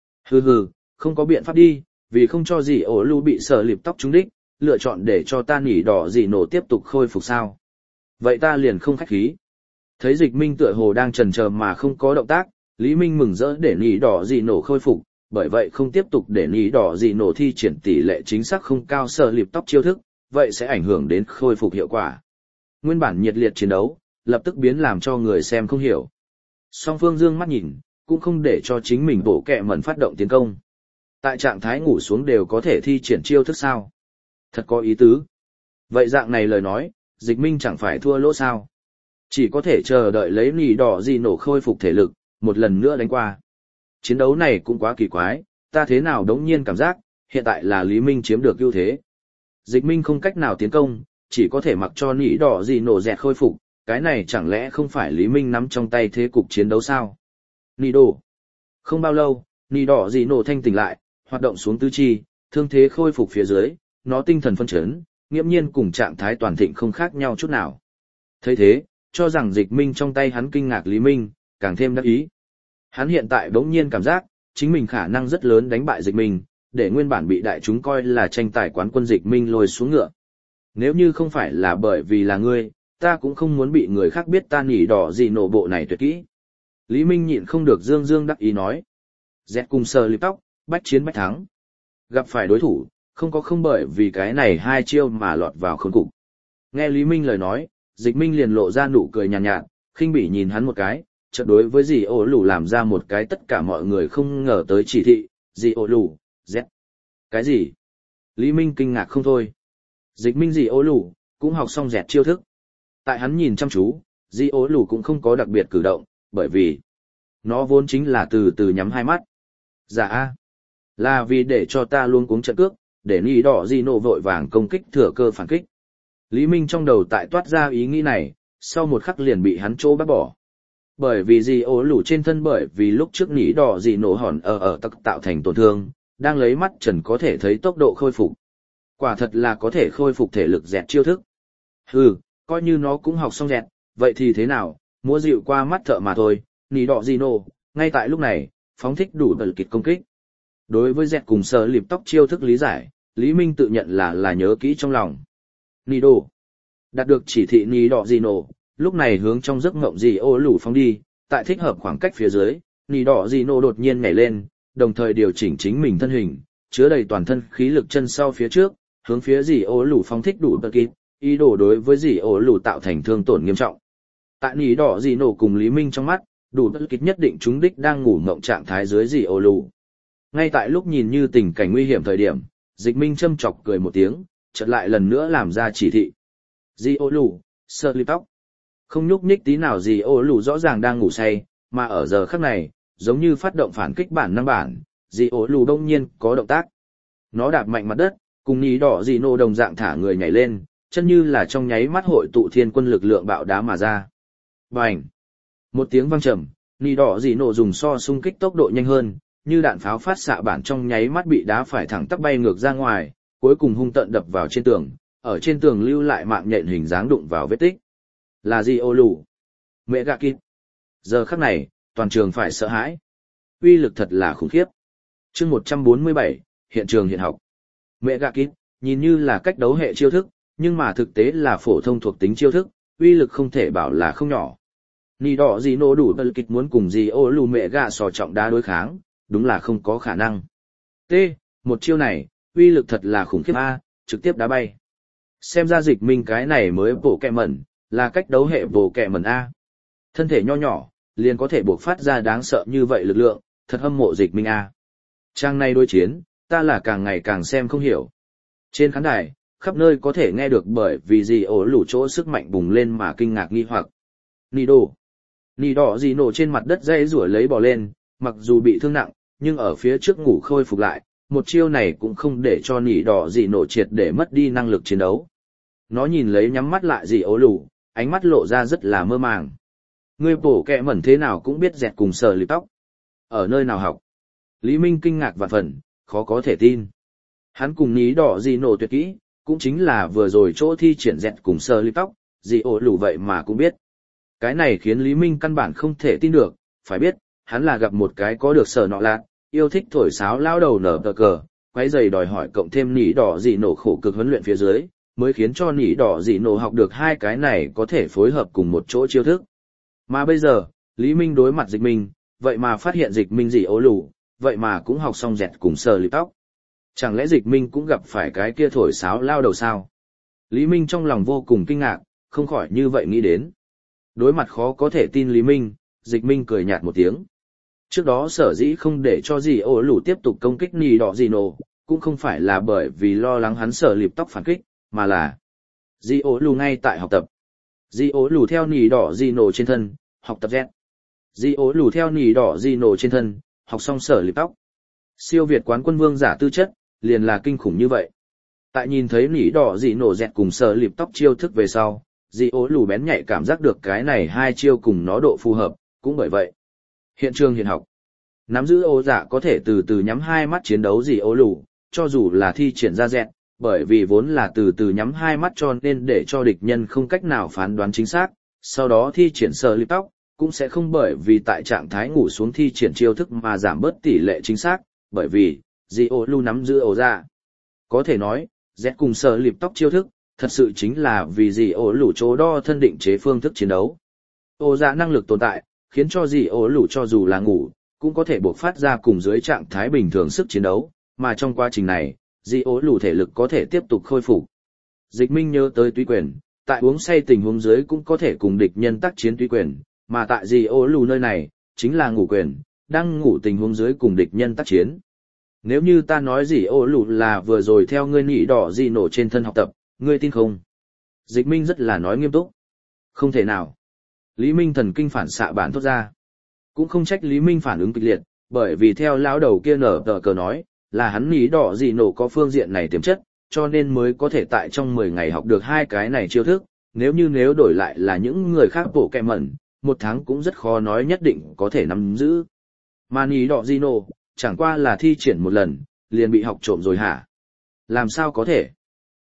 Speaker 1: Hừ, không có biện pháp đi, vì không cho gì ổ lù bị sở lịp tóc trúng đích, lựa chọn để cho ta nỉ đỏ gì nổ tiếp tục khôi phục sao. Vậy ta liền không khách khí. Thấy Dịch Minh tựa hồ đang chần chờ mà không có động tác, Lý Minh mừng rỡ để nỉ đỏ gì nổ khôi phục, bởi vậy không tiếp tục để nỉ đỏ gì nổ thi triển tỷ lệ chính xác không cao sở lịp tóc chiêu thức, vậy sẽ ảnh hưởng đến khôi phục hiệu quả. Nguyên bản nhiệt liệt chiến đấu, lập tức biến làm cho người xem không hiểu. Song phương dương mắt nhìn, cũng không để cho chính mình bổ kẹ mẩn phát động tiến công. Tại trạng thái ngủ xuống đều có thể thi triển chiêu thức sao? Thật có ý tứ. Vậy dạng này lời nói, Dịch Minh chẳng phải thua lỗ sao? Chỉ có thể chờ đợi lấy nỉ đỏ gì nổ khôi phục thể lực, một lần nữa đánh qua. Chiến đấu này cũng quá kỳ quái, ta thế nào đống nhiên cảm giác, hiện tại là Lý Minh chiếm được ưu thế. Dịch Minh không cách nào tiến công, chỉ có thể mặc cho nỉ đỏ gì nổ dẹt khôi phục, cái này chẳng lẽ không phải Lý Minh nắm trong tay thế cục chiến đấu sao? Nỉ đổ. Không bao lâu, nỉ đỏ gì nổ thanh tỉnh lại, hoạt động xuống tứ chi, thương thế khôi phục phía dưới, nó tinh thần phân chấn, nghiễm nhiên cùng trạng thái toàn thịnh không khác nhau chút nào. Thấy thế, cho rằng Dịch Minh trong tay hắn kinh ngạc Lý Minh, càng thêm đắc ý. Hắn hiện tại đống nhiên cảm giác, chính mình khả năng rất lớn đánh bại Dịch Minh, để nguyên bản bị đại chúng coi là tranh tài quán quân Dịch Minh lôi xuống ngựa. Nếu như không phải là bởi vì là ngươi, ta cũng không muốn bị người khác biết ta nỉ đỏ gì nổ bộ này tuyệt kỹ. Lý Minh nhịn không được dương dương đắc ý nói. Dẹt cùng sờ lịp tóc, bách chiến bách thắng. Gặp phải đối thủ, không có không bởi vì cái này hai chiêu mà lọt vào khốn cục. Nghe Lý Minh lời nói, Dịch Minh liền lộ ra nụ cười nhàn nhạt, khinh bỉ nhìn hắn một cái, chợt đối với dì ổ lù làm ra một cái tất cả mọi người không ngờ tới chỉ thị, dì ổ lù, Z. Cái gì? Lý Minh kinh ngạc không thôi. Dịch Minh dì ổ lù, cũng học xong dẹt chiêu thức. Tại hắn nhìn chăm chú, dì ổ lù cũng không có đặc biệt cử động, bởi vì nó vốn chính là từ từ nhắm hai mắt. Dạ, là vì để cho ta luôn cuống trận cước, để nỉ đỏ dì nổ vội vàng công kích thừa cơ phản kích. Lý Minh trong đầu tại toát ra ý nghĩ này, sau một khắc liền bị hắn chỗ bác bỏ. Bởi vì dì ổ lù trên thân bởi vì lúc trước nỉ đỏ dì nổ hòn ở tắc tạo thành tổn thương, đang lấy mắt trần có thể thấy tốc độ khôi phục. Quả thật là có thể khôi phục thể lực dẹt chiêu thức. Hừ, coi như nó cũng học xong dẹt, vậy thì thế nào, múa dịu qua mắt thợ mà thôi, nỉ đỏ Gino, ngay tại lúc này, phóng thích đủ bật kịch công kích. Đối với dẹt cùng sờ lịp tóc chiêu thức lý giải, Lý Minh tự nhận là nhớ kỹ trong lòng. Nỉ đổ. Đạt được chỉ thị nỉ đỏ Gino, lúc này hướng trong giấc ngộng gì ô lủ phóng đi, tại thích hợp khoảng cách phía dưới, nỉ đỏ Gino đột nhiên nhảy lên, đồng thời điều chỉnh chính mình thân hình, chứa đầy toàn thân khí lực chân sau phía trước, hướng phía dì ô lủ phóng thích đủ bật kịch, ý đồ đối với dì ô lủ tạo thành thương tổn nghiêm trọng. Tại nỉ đỏ dì nổ cùng Lý Minh trong mắt, đủ bật kịch nhất định chúng đích đang ngủ ngộng trạng thái dưới dì ô lủ. Ngay tại lúc nhìn như tình cảnh nguy hiểm thời điểm, Dịch Minh châm chọc cười một tiếng, chợt lại lần nữa làm ra chỉ thị. Dì ô lủ, sờ lip tóc. Không nhúc nhích tí nào dì ô lủ rõ ràng đang ngủ say, mà ở giờ khắc này, giống như phát động phản kích bản năng bản, dì ô lủ đông nhiên có động tác. Nó đạp mạnh mặt đất, cùng nỉ đỏ dì nổ đồng dạng thả người nhảy lên, chân như là trong nháy mắt hội tụ thiên quân lực lượng bạo đá mà ra. Bành! Một tiếng vang trầm, nỉ đỏ dì nổ dùng so xung kích tốc độ nhanh hơn, như đạn pháo phát xạ bản trong nháy mắt bị đá phải thẳng tắp bay ngược ra ngoài, cuối cùng hung tận đập vào trên tường, ở trên tường lưu lại mạng nhện hình dáng đụng vào vết tích. Là gì ô lù? Mẹ gạ kịp. Giờ khắc này, toàn trường phải sợ hãi. Uy lực thật là khủng khiếp. Chương 147, hiện trường hiện học. Mẹ gạ kịp, nhìn như là cách đấu hệ chiêu thức, nhưng mà thực tế là phổ thông thuộc tính chiêu thức, uy lực không thể bảo là không nhỏ. Nỉ đỏ gì nổ đủ bật kịch muốn cùng gì ô lù mẹ gạ sò trọng đá đối kháng, đúng là không có khả năng. T, một chiêu này, uy lực thật là khủng khiếp A, trực tiếp đá bay. Xem ra Dịch Minh cái này mới bổ kẹ mẩn, là cách đấu hệ bổ kẹ mẩn A. Thân thể nho nhỏ, liền có thể buộc phát ra đáng sợ như vậy lực lượng, thật hâm mộ Dịch Minh A. Trang này đối chiến, ta là càng ngày càng xem không hiểu. Trên khán đài, khắp nơi có thể nghe được bởi vì gì ổ lủ chỗ sức mạnh bùng lên mà kinh ngạc nghi hoặc. Nỉ đỏ gì nổ trên mặt đất dây rủa lấy bò lên, mặc dù bị thương nặng, nhưng ở phía trước ngủ khôi phục lại, một chiêu này cũng không để cho nỉ đỏ gì nổ triệt để mất đi năng lực chiến đấu. Nó nhìn lấy nhắm mắt lại gì ố lù, ánh mắt lộ ra rất là mơ màng. Ngươi bổ kẹ mẩn thế nào cũng biết dẹt cùng sờ lip tóc. Ở nơi nào học? Lý Minh kinh ngạc vạn phần, khó có thể tin. Hắn cùng nỉ đỏ gì nổ tuyệt kỹ, cũng chính là vừa rồi chỗ thi triển dẹt cùng sờ lip tóc, gì ố lù vậy mà cũng biết. Cái này khiến Lý Minh căn bản không thể tin được, phải biết, hắn là gặp một cái có được sở nọ lạ, yêu thích thổi sáo lao đầu nở tờ cờ, quấy giày đòi hỏi cộng thêm nỉ đỏ dị nổ khổ cực huấn luyện phía dưới, mới khiến cho nỉ đỏ dị nổ học được hai cái này có thể phối hợp cùng một chỗ chiêu thức. Mà bây giờ, Lý Minh đối mặt Dịch Minh, vậy mà phát hiện Dịch Minh dị ố lù, vậy mà cũng học xong dẹt cùng sờ lip tóc. Chẳng lẽ Dịch Minh cũng gặp phải cái kia thổi sáo lao đầu sao? Lý Minh trong lòng vô cùng kinh ngạc, không khỏi như vậy nghĩ đến. Đối mặt khó có thể tin Lý Minh, Dịch Minh cười nhạt một tiếng. Trước đó sở dĩ không để cho dì ô lù tiếp tục công kích nỉ đỏ dì nổ, cũng không phải là bởi vì lo lắng hắn sở lịp tóc phản kích, mà là dì ô lù ngay tại học tập. Dì ô lù theo nỉ đỏ dì nổ trên thân, học tập Z. Dì ô lù theo nỉ đỏ dì nổ trên thân, học xong sở lịp tóc. Siêu Việt quán quân vương giả tư chất, liền là kinh khủng như vậy. Tại nhìn thấy nỉ đỏ dì nổ dẹt cùng sở lịp tóc chiêu thức về sau, dì ố lù bén nhạy cảm giác được cái này hai chiêu cùng nó độ phù hợp, cũng bởi vậy. Hiện trường hiện học. Nắm giữ ô dạ có thể từ từ nhắm hai mắt chiến đấu dì ố lù, cho dù là thi triển ra dẹt, bởi vì vốn là từ từ nhắm hai mắt cho nên để cho địch nhân không cách nào phán đoán chính xác, sau đó thi triển sờ lip tóc, cũng sẽ không bởi vì tại trạng thái ngủ xuống thi triển chiêu thức mà giảm bớt tỷ lệ chính xác, bởi vì dì ố lù nắm giữ ô dạ. Có thể nói, dẹt cùng sờ lip tóc chiêu thức, thật sự chính là vì dì ổ lủ chỗ đo thân định chế phương thức chiến đấu. Ô dạ năng lực tồn tại, khiến cho dì ổ lủ cho dù là ngủ, cũng có thể bộc phát ra cùng dưới trạng thái bình thường sức chiến đấu, mà trong quá trình này, dì ổ lủ thể lực có thể tiếp tục khôi phục. Dịch Minh nhớ tới Túy Quyền, tại uống say tình huống dưới cũng có thể cùng địch nhân tác chiến Túy Quyền, mà tại dì ổ lủ nơi này, chính là ngủ quyền, đang ngủ tình huống dưới cùng địch nhân tác chiến. Nếu như ta nói dì ổ lủ là vừa rồi theo ngươi nỉ đỏ dì nổ trên thân học tập, ngươi tin không? Dịch Minh rất là nói nghiêm túc. Không thể nào. Lý Minh thần kinh phản xạ bản thốt ra. Cũng không trách Lý Minh phản ứng kịch liệt, bởi vì theo lão đầu kia nở tờ cờ nói, là hắn nỉ đỏ dị nổ có phương diện này tiềm chất, cho nên mới có thể tại trong 10 ngày học được hai cái này chiêu thức. Nếu đổi lại là những người khác bổ kẹ mẩn, một tháng cũng rất khó nói nhất định có thể nắm giữ. Mà nỉ đỏ dị nổ, chẳng qua là thi triển một lần, liền bị học trộm rồi hả? Làm sao có thể?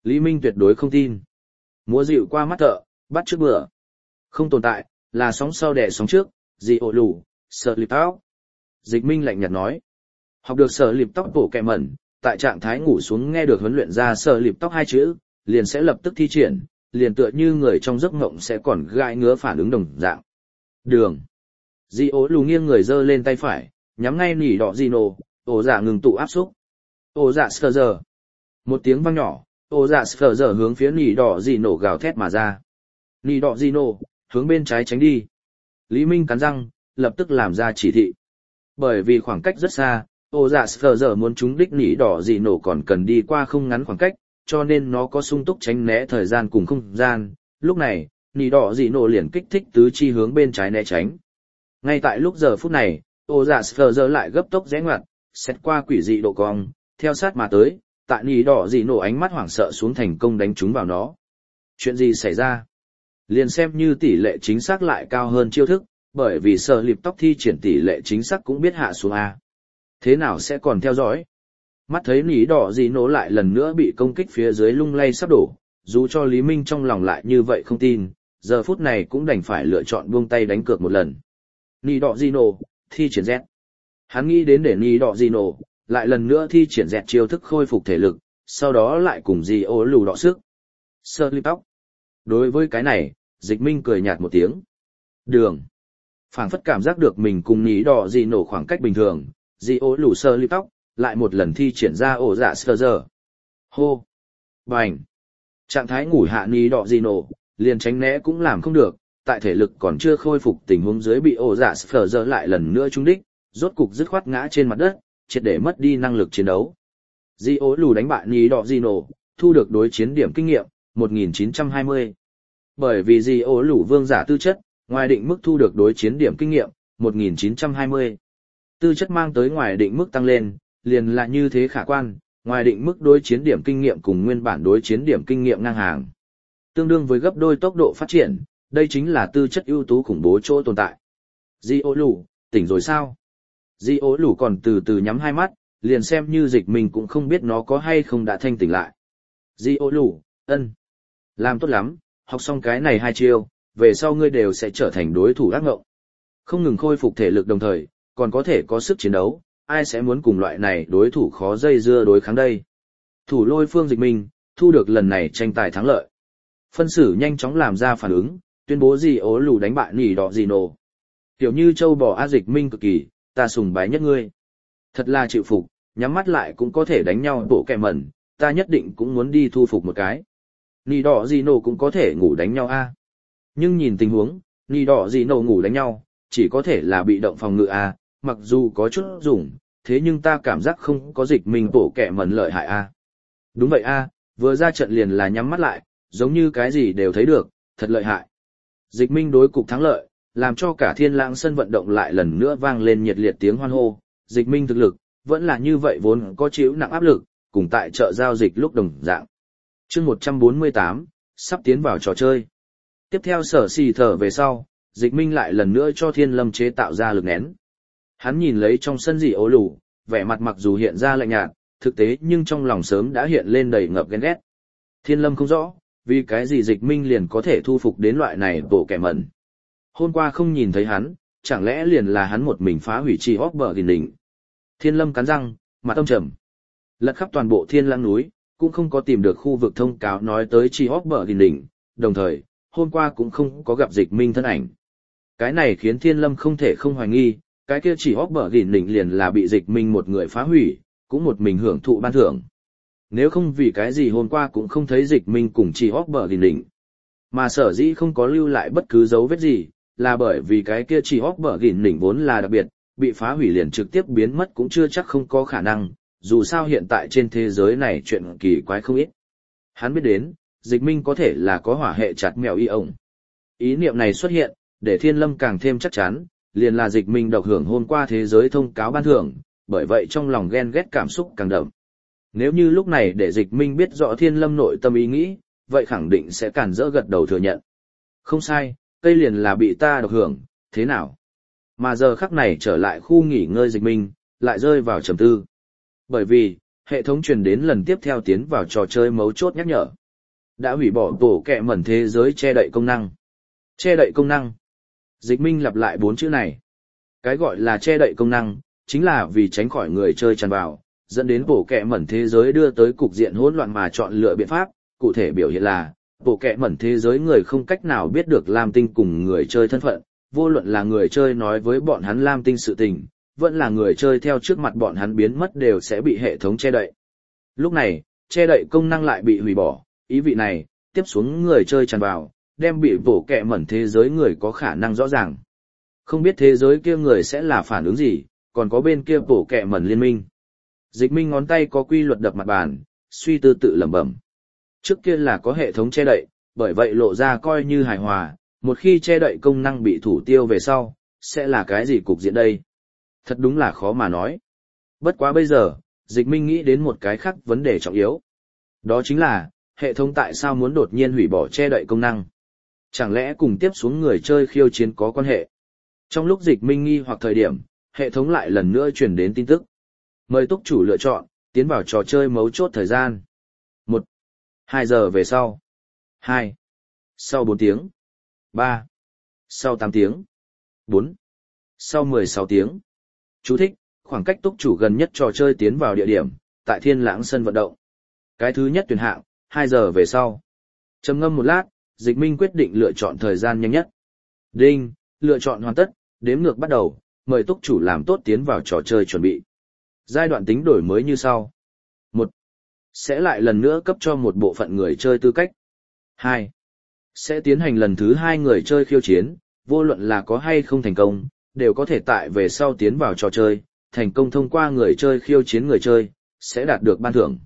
Speaker 1: Lý Minh tuyệt đối không tin. Múa dịu qua mắt thợ, bắt trước bữa. Không tồn tại, là sóng sau đẻ sóng trước, gì ổ lù, sợ lịp tóc. Dịch Minh lạnh nhạt nói. Học được sợ lịp tóc bổ kẹ mẩn, tại trạng thái ngủ xuống nghe được huấn luyện ra sợ lịp tóc hai chữ, liền sẽ lập tức thi triển, liền tựa như người trong giấc mộng sẽ còn gai ngứa phản ứng đồng dạng. Đường. Di ố lù nghiêng người giơ lên tay phải, nhắm ngay nỉ đỏ Gino, ổ dạ ngừng tụ áp xúc. Ổ dạ sờ giờ. Một tiếng vang nhỏ, ổ dạ sờ giờ hướng phía nỉ đỏ Gino gào thét mà ra. Nỉ đỏ Gino, hướng bên trái tránh đi. Lý Minh cắn răng, lập tức làm ra chỉ thị. Bởi vì khoảng cách rất xa, ổ dạ sờ giờ muốn trúng đích nỉ đỏ Gino còn cần đi qua không ngắn khoảng cách, cho nên nó có sung túc tránh né thời gian cùng không gian. Lúc này, nỉ đỏ Gino liền kích thích tứ chi hướng bên trái né tránh. Ngay tại lúc giờ phút này, ô dạ sờ giờ lại gấp tốc rẽ ngoặt, xét qua quỷ dị độ cong, theo sát mà tới, tại nỉ đỏ dị nổ ánh mắt hoảng sợ xuống thành công đánh trúng vào nó. Chuyện gì xảy ra? Liền xem như tỷ lệ chính xác lại cao hơn chiêu thức, bởi vì sợ lịp tóc thi triển tỷ lệ chính xác cũng biết hạ xuống A. Thế nào sẽ còn theo dõi? Mắt thấy nỉ đỏ dị nổ lại lần nữa bị công kích phía dưới lung lay sắp đổ, dù cho Lý Minh trong lòng lại như vậy không tin, giờ phút này cũng đành phải lựa chọn buông tay đánh cược một lần. Nỉ đỏ Gino, thi triển Z. Hắn nghĩ đến để Nỉ đỏ Gino, lại lần nữa thi triển Z chiêu thức khôi phục thể lực, sau đó lại cùng Di ố lù đọ sức. Sơ lip tóc. Đối với cái này, Dịch Minh cười nhạt một tiếng. Đường. Phảng phất cảm giác được mình cùng Nỉ đỏ Gino khoảng cách bình thường, Di ố lù sơ lip tóc, lại một lần thi triển ra ổ dạ sơ giờ. Hô. Bành. Trạng thái ngủ hạ Nỉ đỏ Gino, liền tránh né cũng làm không được. Tại thể lực còn chưa khôi phục tình huống dưới bị ổ dạ phở giờ lại lần nữa trúng đích, rốt cục dứt khoát ngã trên mặt đất, triệt để mất đi năng lực chiến đấu. Di ố lù đánh bại Nỉ đỏ Gino, thu được đối chiến điểm kinh nghiệm, 1920. Bởi vì Di ố lù vương giả tư chất, ngoài định mức thu được đối chiến điểm kinh nghiệm, 1920. Tư chất mang tới ngoài định mức tăng lên, liền là như thế khả quan, ngoài định mức đối chiến điểm kinh nghiệm cùng nguyên bản đối chiến điểm kinh nghiệm ngang hàng. Tương đương với gấp đôi tốc độ phát triển. Đây chính là tư chất ưu tú khủng bố chỗ tồn tại. Di ố lù, tỉnh rồi sao? Di ố lù còn từ từ nhắm hai mắt, liền xem như Dịch Minh cũng không biết nó có hay không đã thanh tỉnh lại. Di ố lù, ân. Làm tốt lắm, học xong cái này hai chiêu, về sau ngươi đều sẽ trở thành đối thủ ác ngộng. Không ngừng khôi phục thể lực đồng thời, còn có thể có sức chiến đấu, ai sẽ muốn cùng loại này đối thủ khó dây dưa đối kháng đây. Thủ lôi phương Dịch Minh, thu được lần này tranh tài thắng lợi. Phân xử nhanh chóng làm ra phản ứng, tuyên bố Di ố lù đánh bại Nỉ đỏ Gino. Kiểu như châu bò A Dịch Minh cực kỳ, ta sùng bái nhất ngươi. Thật là chịu phục, nhắm mắt lại cũng có thể đánh nhau bộ kẹ mẩn, ta nhất định cũng muốn đi thu phục một cái. Nỉ đỏ Gino cũng có thể ngủ đánh nhau A. Nhưng nhìn tình huống, Nỉ đỏ Gino ngủ đánh nhau, chỉ có thể là bị động phòng ngự A, mặc dù có chút dùng, thế nhưng ta cảm giác không có Dịch Minh bộ kẹ mẩn lợi hại A. Đúng vậy A, vừa ra trận liền là nhắm mắt lại, giống như cái gì đều thấy được, thật lợi hại. Dịch Minh đối cục thắng lợi, làm cho cả Thiên Lãng sân vận động lại lần nữa vang lên nhiệt liệt tiếng hoan hô. Dịch Minh thực lực, vẫn là như vậy vốn có chịu nặng áp lực, cùng tại chợ giao dịch lúc đồng dạng. Chương 148, sắp tiến vào trò chơi. Tiếp theo sở xì thở về sau, Dịch Minh lại lần nữa cho Thiên Lâm chế tạo ra lực nén. Hắn nhìn lấy trong sân dị ố lù, vẻ mặt mặc dù hiện ra lạnh nhạt, thực tế nhưng trong lòng sớm đã hiện lên đầy ngập ghen ghét. Thiên Lâm không rõ, vì cái gì Dịch Minh liền có thể thu phục đến loại này bộ kẻ mẩn. Hôm qua không nhìn thấy hắn, chẳng lẽ liền là hắn một mình phá hủy chi hóc bờ gìn đỉnh. Thiên Lâm cắn răng, mặt âm trầm. Lật khắp toàn bộ Thiên Lãng núi, cũng không có tìm được khu vực thông cáo nói tới chi hóc bờ gìn đỉnh, đồng thời, hôm qua cũng không có gặp Dịch Minh thân ảnh. Cái này khiến Thiên Lâm không thể không hoài nghi, cái kia chỉ hóc bờ gìn đỉnh liền là bị Dịch Minh một người phá hủy, cũng một mình hưởng thụ ban thưởng. Nếu không vì cái gì hôm qua cũng không thấy Dịch Minh cùng chỉ hóc bờ gìn đỉnh. Mà sở dĩ không có lưu lại bất cứ dấu vết gì, là bởi vì cái kia chỉ hóc bờ gìn đỉnh vốn là đặc biệt, bị phá hủy liền trực tiếp biến mất cũng chưa chắc không có khả năng, dù sao hiện tại trên thế giới này chuyện kỳ quái không ít. Hắn biết đến, Dịch Minh có thể là có hỏa hệ chặt mèo y ổng. Ý niệm này xuất hiện, để Thiên Lâm càng thêm chắc chắn, liền là Dịch Minh độc hưởng hôm qua thế giới thông cáo ban thưởng, bởi vậy trong lòng ghen ghét cảm xúc càng đậm. Nếu như lúc này để Dịch Minh biết rõ Thiên Lâm nội tâm ý nghĩ, vậy khẳng định sẽ cản rỡ gật đầu thừa nhận. Không sai, cây liền là bị ta độc hưởng, thế nào? Mà giờ khắc này trở lại khu nghỉ ngơi Dịch Minh, lại rơi vào trầm tư. Bởi vì, hệ thống truyền đến lần tiếp theo tiến vào trò chơi mấu chốt nhắc nhở. Đã hủy bỏ bộ kẹ mẩn thế giới che đậy công năng. Che đậy công năng. Dịch Minh lặp lại 4 chữ này. Cái gọi là che đậy công năng, chính là vì tránh khỏi người chơi tràn vào, dẫn đến bộ kẹ mẩn thế giới đưa tới cục diện hỗn loạn mà chọn lựa biện pháp, cụ thể biểu hiện là, bộ kẹ mẩn thế giới người không cách nào biết được Lam Tinh cùng người chơi thân phận, vô luận là người chơi nói với bọn hắn Lam Tinh sự tình, vẫn là người chơi theo trước mặt bọn hắn biến mất đều sẽ bị hệ thống che đậy. Lúc này, che đậy công năng lại bị hủy bỏ, ý vị này, tiếp xuống người chơi tràn vào, đem bị bộ kẹ mẩn thế giới người có khả năng rõ ràng. Không biết thế giới kia người sẽ là phản ứng gì, còn có bên kia bộ kẹ mẩn liên minh. Dịch Minh ngón tay có quy luật đập mặt bàn, suy tư tự lẩm bẩm. Trước kia là có hệ thống che đậy, bởi vậy lộ ra coi như hài hòa, một khi che đậy công năng bị thủ tiêu về sau, sẽ là cái gì cục diện đây? Thật đúng là khó mà nói. Bất quá bây giờ, Dịch Minh nghĩ đến một cái khác vấn đề trọng yếu. Đó chính là, hệ thống tại sao muốn đột nhiên hủy bỏ che đậy công năng? Chẳng lẽ cùng tiếp xuống người chơi khiêu chiến có quan hệ? Trong lúc Dịch Minh nghi hoặc thời điểm, hệ thống lại lần nữa truyền đến tin tức. Mời túc chủ lựa chọn, tiến vào trò chơi mấu chốt thời gian. 1. 2 giờ về sau. 2. Sau 4 tiếng. 3. Sau 8 tiếng. 4. Sau 16 tiếng. Chú thích, khoảng cách túc chủ gần nhất trò chơi tiến vào địa điểm, tại Thiên Lãng sân vận động. Cái thứ nhất tuyển hạng, 2 giờ về sau. Trầm ngâm một lát, Dịch Minh quyết định lựa chọn thời gian nhanh nhất. Đinh, lựa chọn hoàn tất, đếm ngược bắt đầu, mời túc chủ làm tốt tiến vào trò chơi chuẩn bị. Giai đoạn tính đổi mới như sau. 1. Sẽ lại lần nữa cấp cho một bộ phận người chơi tư cách. 2. Sẽ tiến hành lần thứ 2 người chơi khiêu chiến, vô luận là có hay không thành công, đều có thể tại về sau tiến vào trò chơi, thành công thông qua người chơi khiêu chiến người chơi, sẽ đạt được ban thưởng.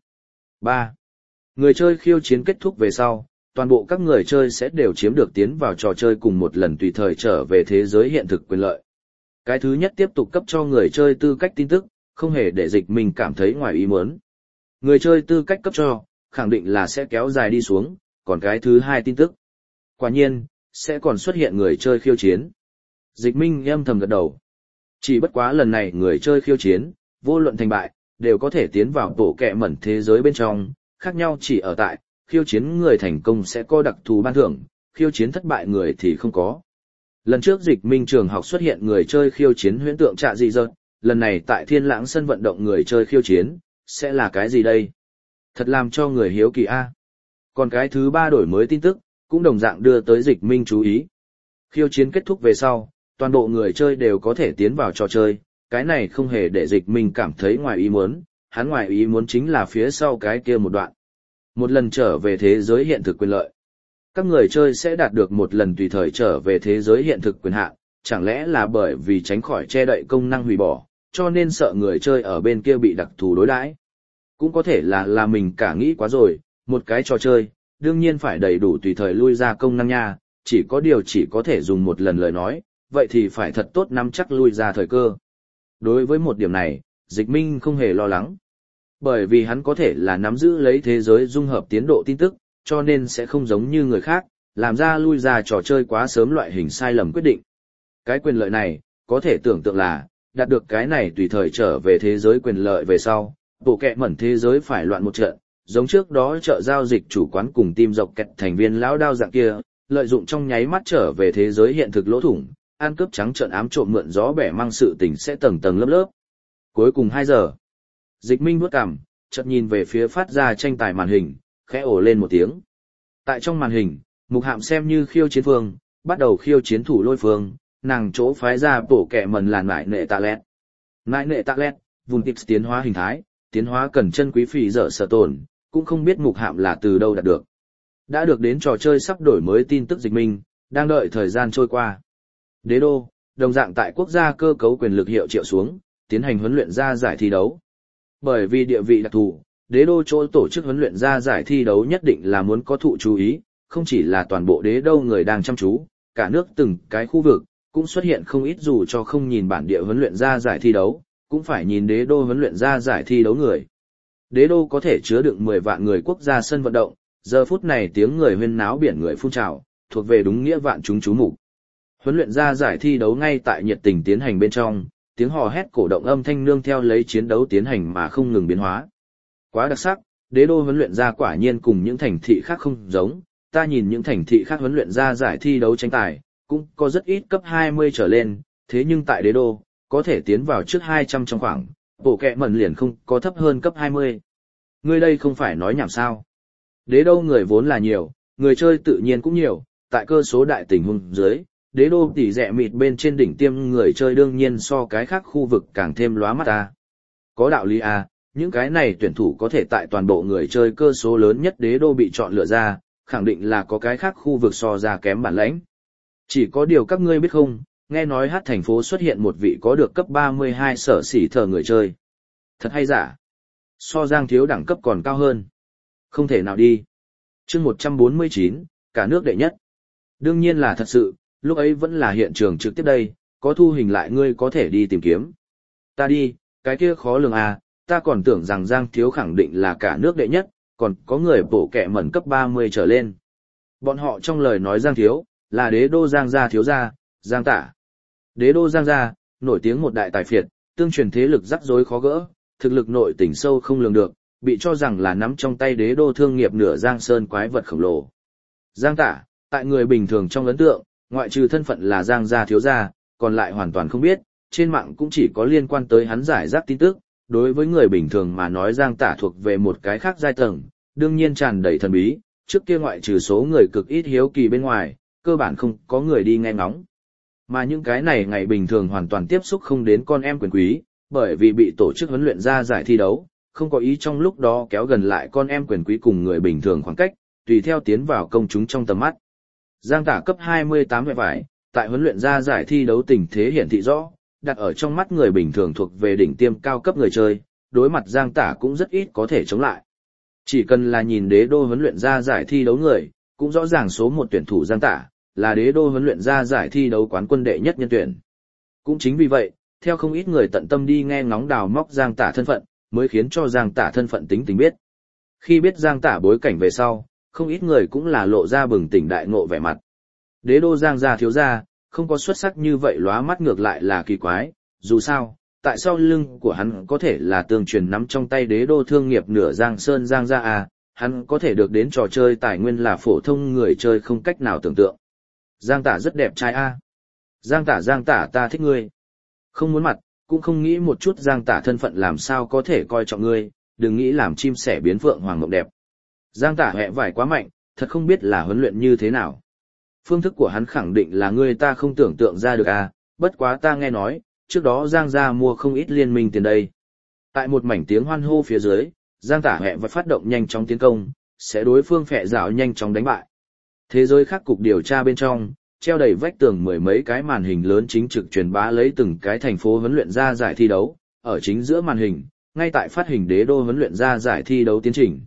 Speaker 1: 3. Người chơi khiêu chiến kết thúc về sau, toàn bộ các người chơi sẽ đều chiếm được tiến vào trò chơi cùng một lần tùy thời trở về thế giới hiện thực quyền lợi. Cái thứ nhất tiếp tục cấp cho người chơi tư cách tin tức, không hề để Dịch Minh cảm thấy ngoài ý muốn. Người chơi tư cách cấp cho, khẳng định là sẽ kéo dài đi xuống, còn cái thứ hai tin tức. Quả nhiên, sẽ còn xuất hiện người chơi khiêu chiến. Dịch Minh âm thầm gật đầu. Chỉ bất quá lần này người chơi khiêu chiến, vô luận thành bại, đều có thể tiến vào bộ kẹ mẩn thế giới bên trong, khác nhau chỉ ở tại, khiêu chiến người thành công sẽ có đặc thù ban thưởng, khiêu chiến thất bại người thì không có. Lần trước Dịch Minh trường học xuất hiện người chơi khiêu chiến huyễn tượng trạ dị dợt, lần này tại Thiên Lãng sân vận động người chơi khiêu chiến, sẽ là cái gì đây? Thật làm cho người hiếu kỳ a. Còn cái thứ 3 đổi mới tin tức, cũng đồng dạng đưa tới Dịch Minh chú ý. Khiêu chiến kết thúc về sau, toàn bộ người chơi đều có thể tiến vào trò chơi, cái này không hề để Dịch Minh cảm thấy ngoài ý muốn, hắn ngoài ý muốn chính là phía sau cái kia một đoạn. Một lần trở về thế giới hiện thực quyền lợi. Các người chơi sẽ đạt được một lần tùy thời trở về thế giới hiện thực quyền hạn, chẳng lẽ là bởi vì tránh khỏi che đậy công năng hủy bỏ, cho nên sợ người chơi ở bên kia bị đặc thù đối đãi. Cũng có thể là mình cả nghĩ quá rồi, một cái trò chơi, đương nhiên phải đầy đủ tùy thời lui ra công năng nha, chỉ có điều chỉ có thể dùng một lần lời nói, vậy thì phải thật tốt nắm chắc lui ra thời cơ. Đối với một điểm này, Dịch Minh không hề lo lắng. Bởi vì hắn có thể là nắm giữ lấy thế giới dung hợp tiến độ tin tức, cho nên sẽ không giống như người khác, làm ra lui ra trò chơi quá sớm loại hình sai lầm quyết định. Cái quyền lợi này, có thể tưởng tượng là, đạt được cái này tùy thời trở về thế giới quyền lợi về sau, bộ kẹ mẩn thế giới phải loạn một trận, giống trước đó chợ giao dịch chủ quán cùng team dọc kẹt thành viên lão đao dạng kia, lợi dụng trong nháy mắt trở về thế giới hiện thực lỗ thủng, ăn cướp trắng trợn ám trộm mượn gió bẻ mang sự tình sẽ tầng tầng lớp lớp. Cuối cùng 2 giờ, Dịch Minh vuốt cằm, chợt nhìn về phía phát ra tranh tài màn hình, khẽ ồ lên một tiếng. Tại trong màn hình, Mục Hạm xem như khiêu chiến phương, bắt đầu khiêu chiến thủ lôi phương, nàng chỗ phái ra bổ kẹ mần là nại nệ tạ lẹt. Nại nệ tạ lẹt, vùng tips tiến hóa hình thái, tiến hóa cần chân quý phì dở sở tồn, cũng không biết Mục Hạm là từ đâu đạt được. Đã được đến trò chơi sắp đổi mới tin tức Dịch Minh, đang đợi thời gian trôi qua. Đế đô, đồng dạng tại quốc gia cơ cấu quyền lực hiệu triệu xuống, tiến hành huấn luyện ra giải thi đấu. Bởi vì địa vị đặc thù, đế đô chỗ tổ chức huấn luyện ra giải thi đấu nhất định là muốn có thụ chú ý, không chỉ là toàn bộ đế đô người đang chăm chú, cả nước từng cái khu vực, cũng xuất hiện không ít dù cho không nhìn bản địa huấn luyện ra giải thi đấu, cũng phải nhìn đế đô huấn luyện ra giải thi đấu người. Đế đô có thể chứa đựng 10 vạn người quốc gia sân vận động, giờ phút này tiếng người huyên náo biển người phun trào, thuộc về đúng nghĩa vạn chúng chú mục. Huấn luyện ra giải thi đấu ngay tại nhiệt tình tiến hành bên trong, tiếng hò hét cổ động âm thanh nương theo lấy chiến đấu tiến hành mà không ngừng biến hóa. Quá đặc sắc, đế đô huấn luyện ra quả nhiên cùng những thành thị khác không giống, ta nhìn những thành thị khác huấn luyện ra giải thi đấu tranh tài, cũng có rất ít cấp 20 trở lên, thế nhưng tại đế đô, có thể tiến vào trước 200 trong khoảng, bộ kẹ mẩn liền không có thấp hơn cấp 20. Ngươi đây không phải nói nhảm sao. Đế đô người vốn là nhiều, người chơi tự nhiên cũng nhiều, tại cơ số đại tình huống dưới, đế đô tỉ rẹ mịt bên trên đỉnh tiêm người chơi đương nhiên so cái khác khu vực càng thêm lóa mắt ta. Có đạo lý à, những cái này tuyển thủ có thể tại toàn bộ người chơi cơ số lớn nhất đế đô bị chọn lựa ra, khẳng định là có cái khác khu vực so ra kém bản lãnh. Chỉ có điều các ngươi biết không, nghe nói hát thành phố xuất hiện một vị có được cấp 32 sở xỉ thờ người chơi. Thật hay giả? So Giang Thiếu đẳng cấp còn cao hơn. Không thể nào đi. Chương 149, cả nước đệ nhất. Đương nhiên là thật sự, lúc ấy vẫn là hiện trường trực tiếp đây, có thu hình lại ngươi có thể đi tìm kiếm. Ta đi, cái kia khó lường à, ta còn tưởng rằng Giang Thiếu khẳng định là cả nước đệ nhất, còn có người bổ kẹ mẩn cấp 30 trở lên. Bọn họ trong lời nói Giang Thiếu, là đế đô Giang gia thiếu gia, Giang Tả. Đế đô Giang gia, nổi tiếng một đại tài phiệt, tương truyền thế lực rắc rối khó gỡ, thực lực nội tình sâu không lường được, bị cho rằng là nắm trong tay đế đô thương nghiệp nửa Giang Sơn quái vật khổng lồ. Giang Tả, tại người bình thường trong ấn tượng, ngoại trừ thân phận là Giang gia thiếu gia, còn lại hoàn toàn không biết, trên mạng cũng chỉ có liên quan tới hắn giải rác tin tức, đối với người bình thường mà nói Giang Tả thuộc về một cái khác giai tầng, đương nhiên tràn đầy thần bí, trước kia ngoại trừ số người cực ít hiếu kỳ bên ngoài, cơ bản không có người đi nghe ngóng. Mà những cái này ngày bình thường hoàn toàn tiếp xúc không đến con em quyền quý, bởi vì bị tổ chức huấn luyện ra giải thi đấu, không có ý trong lúc đó kéo gần lại con em quyền quý cùng người bình thường khoảng cách, tùy theo tiến vào công chúng trong tầm mắt. Giang Tả cấp 28 vẻ vải, tại huấn luyện ra giải thi đấu tình thế hiển thị rõ, đặt ở trong mắt người bình thường thuộc về đỉnh tiêm cao cấp người chơi, đối mặt Giang Tả cũng rất ít có thể chống lại. Chỉ cần là nhìn đế đô huấn luyện ra giải thi đấu người, cũng rõ ràng số một tuyển thủ Giang Tả, là đế đô huấn luyện ra giải thi đấu quán quân đệ nhất nhân tuyển. Cũng chính vì vậy, theo không ít người tận tâm đi nghe ngóng đào móc Giang Tả thân phận, mới khiến cho Giang Tả thân phận tính biết. Khi biết Giang Tả bối cảnh về sau, không ít người cũng là lộ ra bừng tỉnh đại ngộ vẻ mặt. Đế đô Giang gia thiếu gia, không có xuất sắc như vậy lóa mắt ngược lại là kỳ quái, dù sao, tại sao lưng của hắn có thể là tương truyền nắm trong tay đế đô thương nghiệp nửa Giang Sơn Giang gia à, hắn có thể được đến trò chơi tài nguyên là phổ thông người chơi không cách nào tưởng tượng. Giang Tả rất đẹp trai a. Giang Tả ta thích ngươi. Không muốn mặt, cũng không nghĩ một chút Giang Tả thân phận làm sao có thể coi trọng ngươi, đừng nghĩ làm chim sẻ biến phượng hoàng mộng đẹp. Giang Tả hẹ vải quá mạnh, thật không biết là huấn luyện như thế nào. Phương thức của hắn khẳng định là ngươi ta không tưởng tượng ra được à, bất quá ta nghe nói, trước đó Giang gia mua không ít liên minh tiền đây. Tại một mảnh tiếng hoan hô phía dưới, Giang Tả hẹ vải phát động nhanh chóng tiến công, sẽ đối phương phệ rào nhanh chóng đánh bại. Thế giới khác cục điều tra bên trong, treo đầy vách tường mười mấy cái màn hình lớn chính trực truyền bá lấy từng cái thành phố huấn luyện ra giải thi đấu, ở chính giữa màn hình, ngay tại phát hình đế đô huấn luyện ra giải thi đấu tiến trình.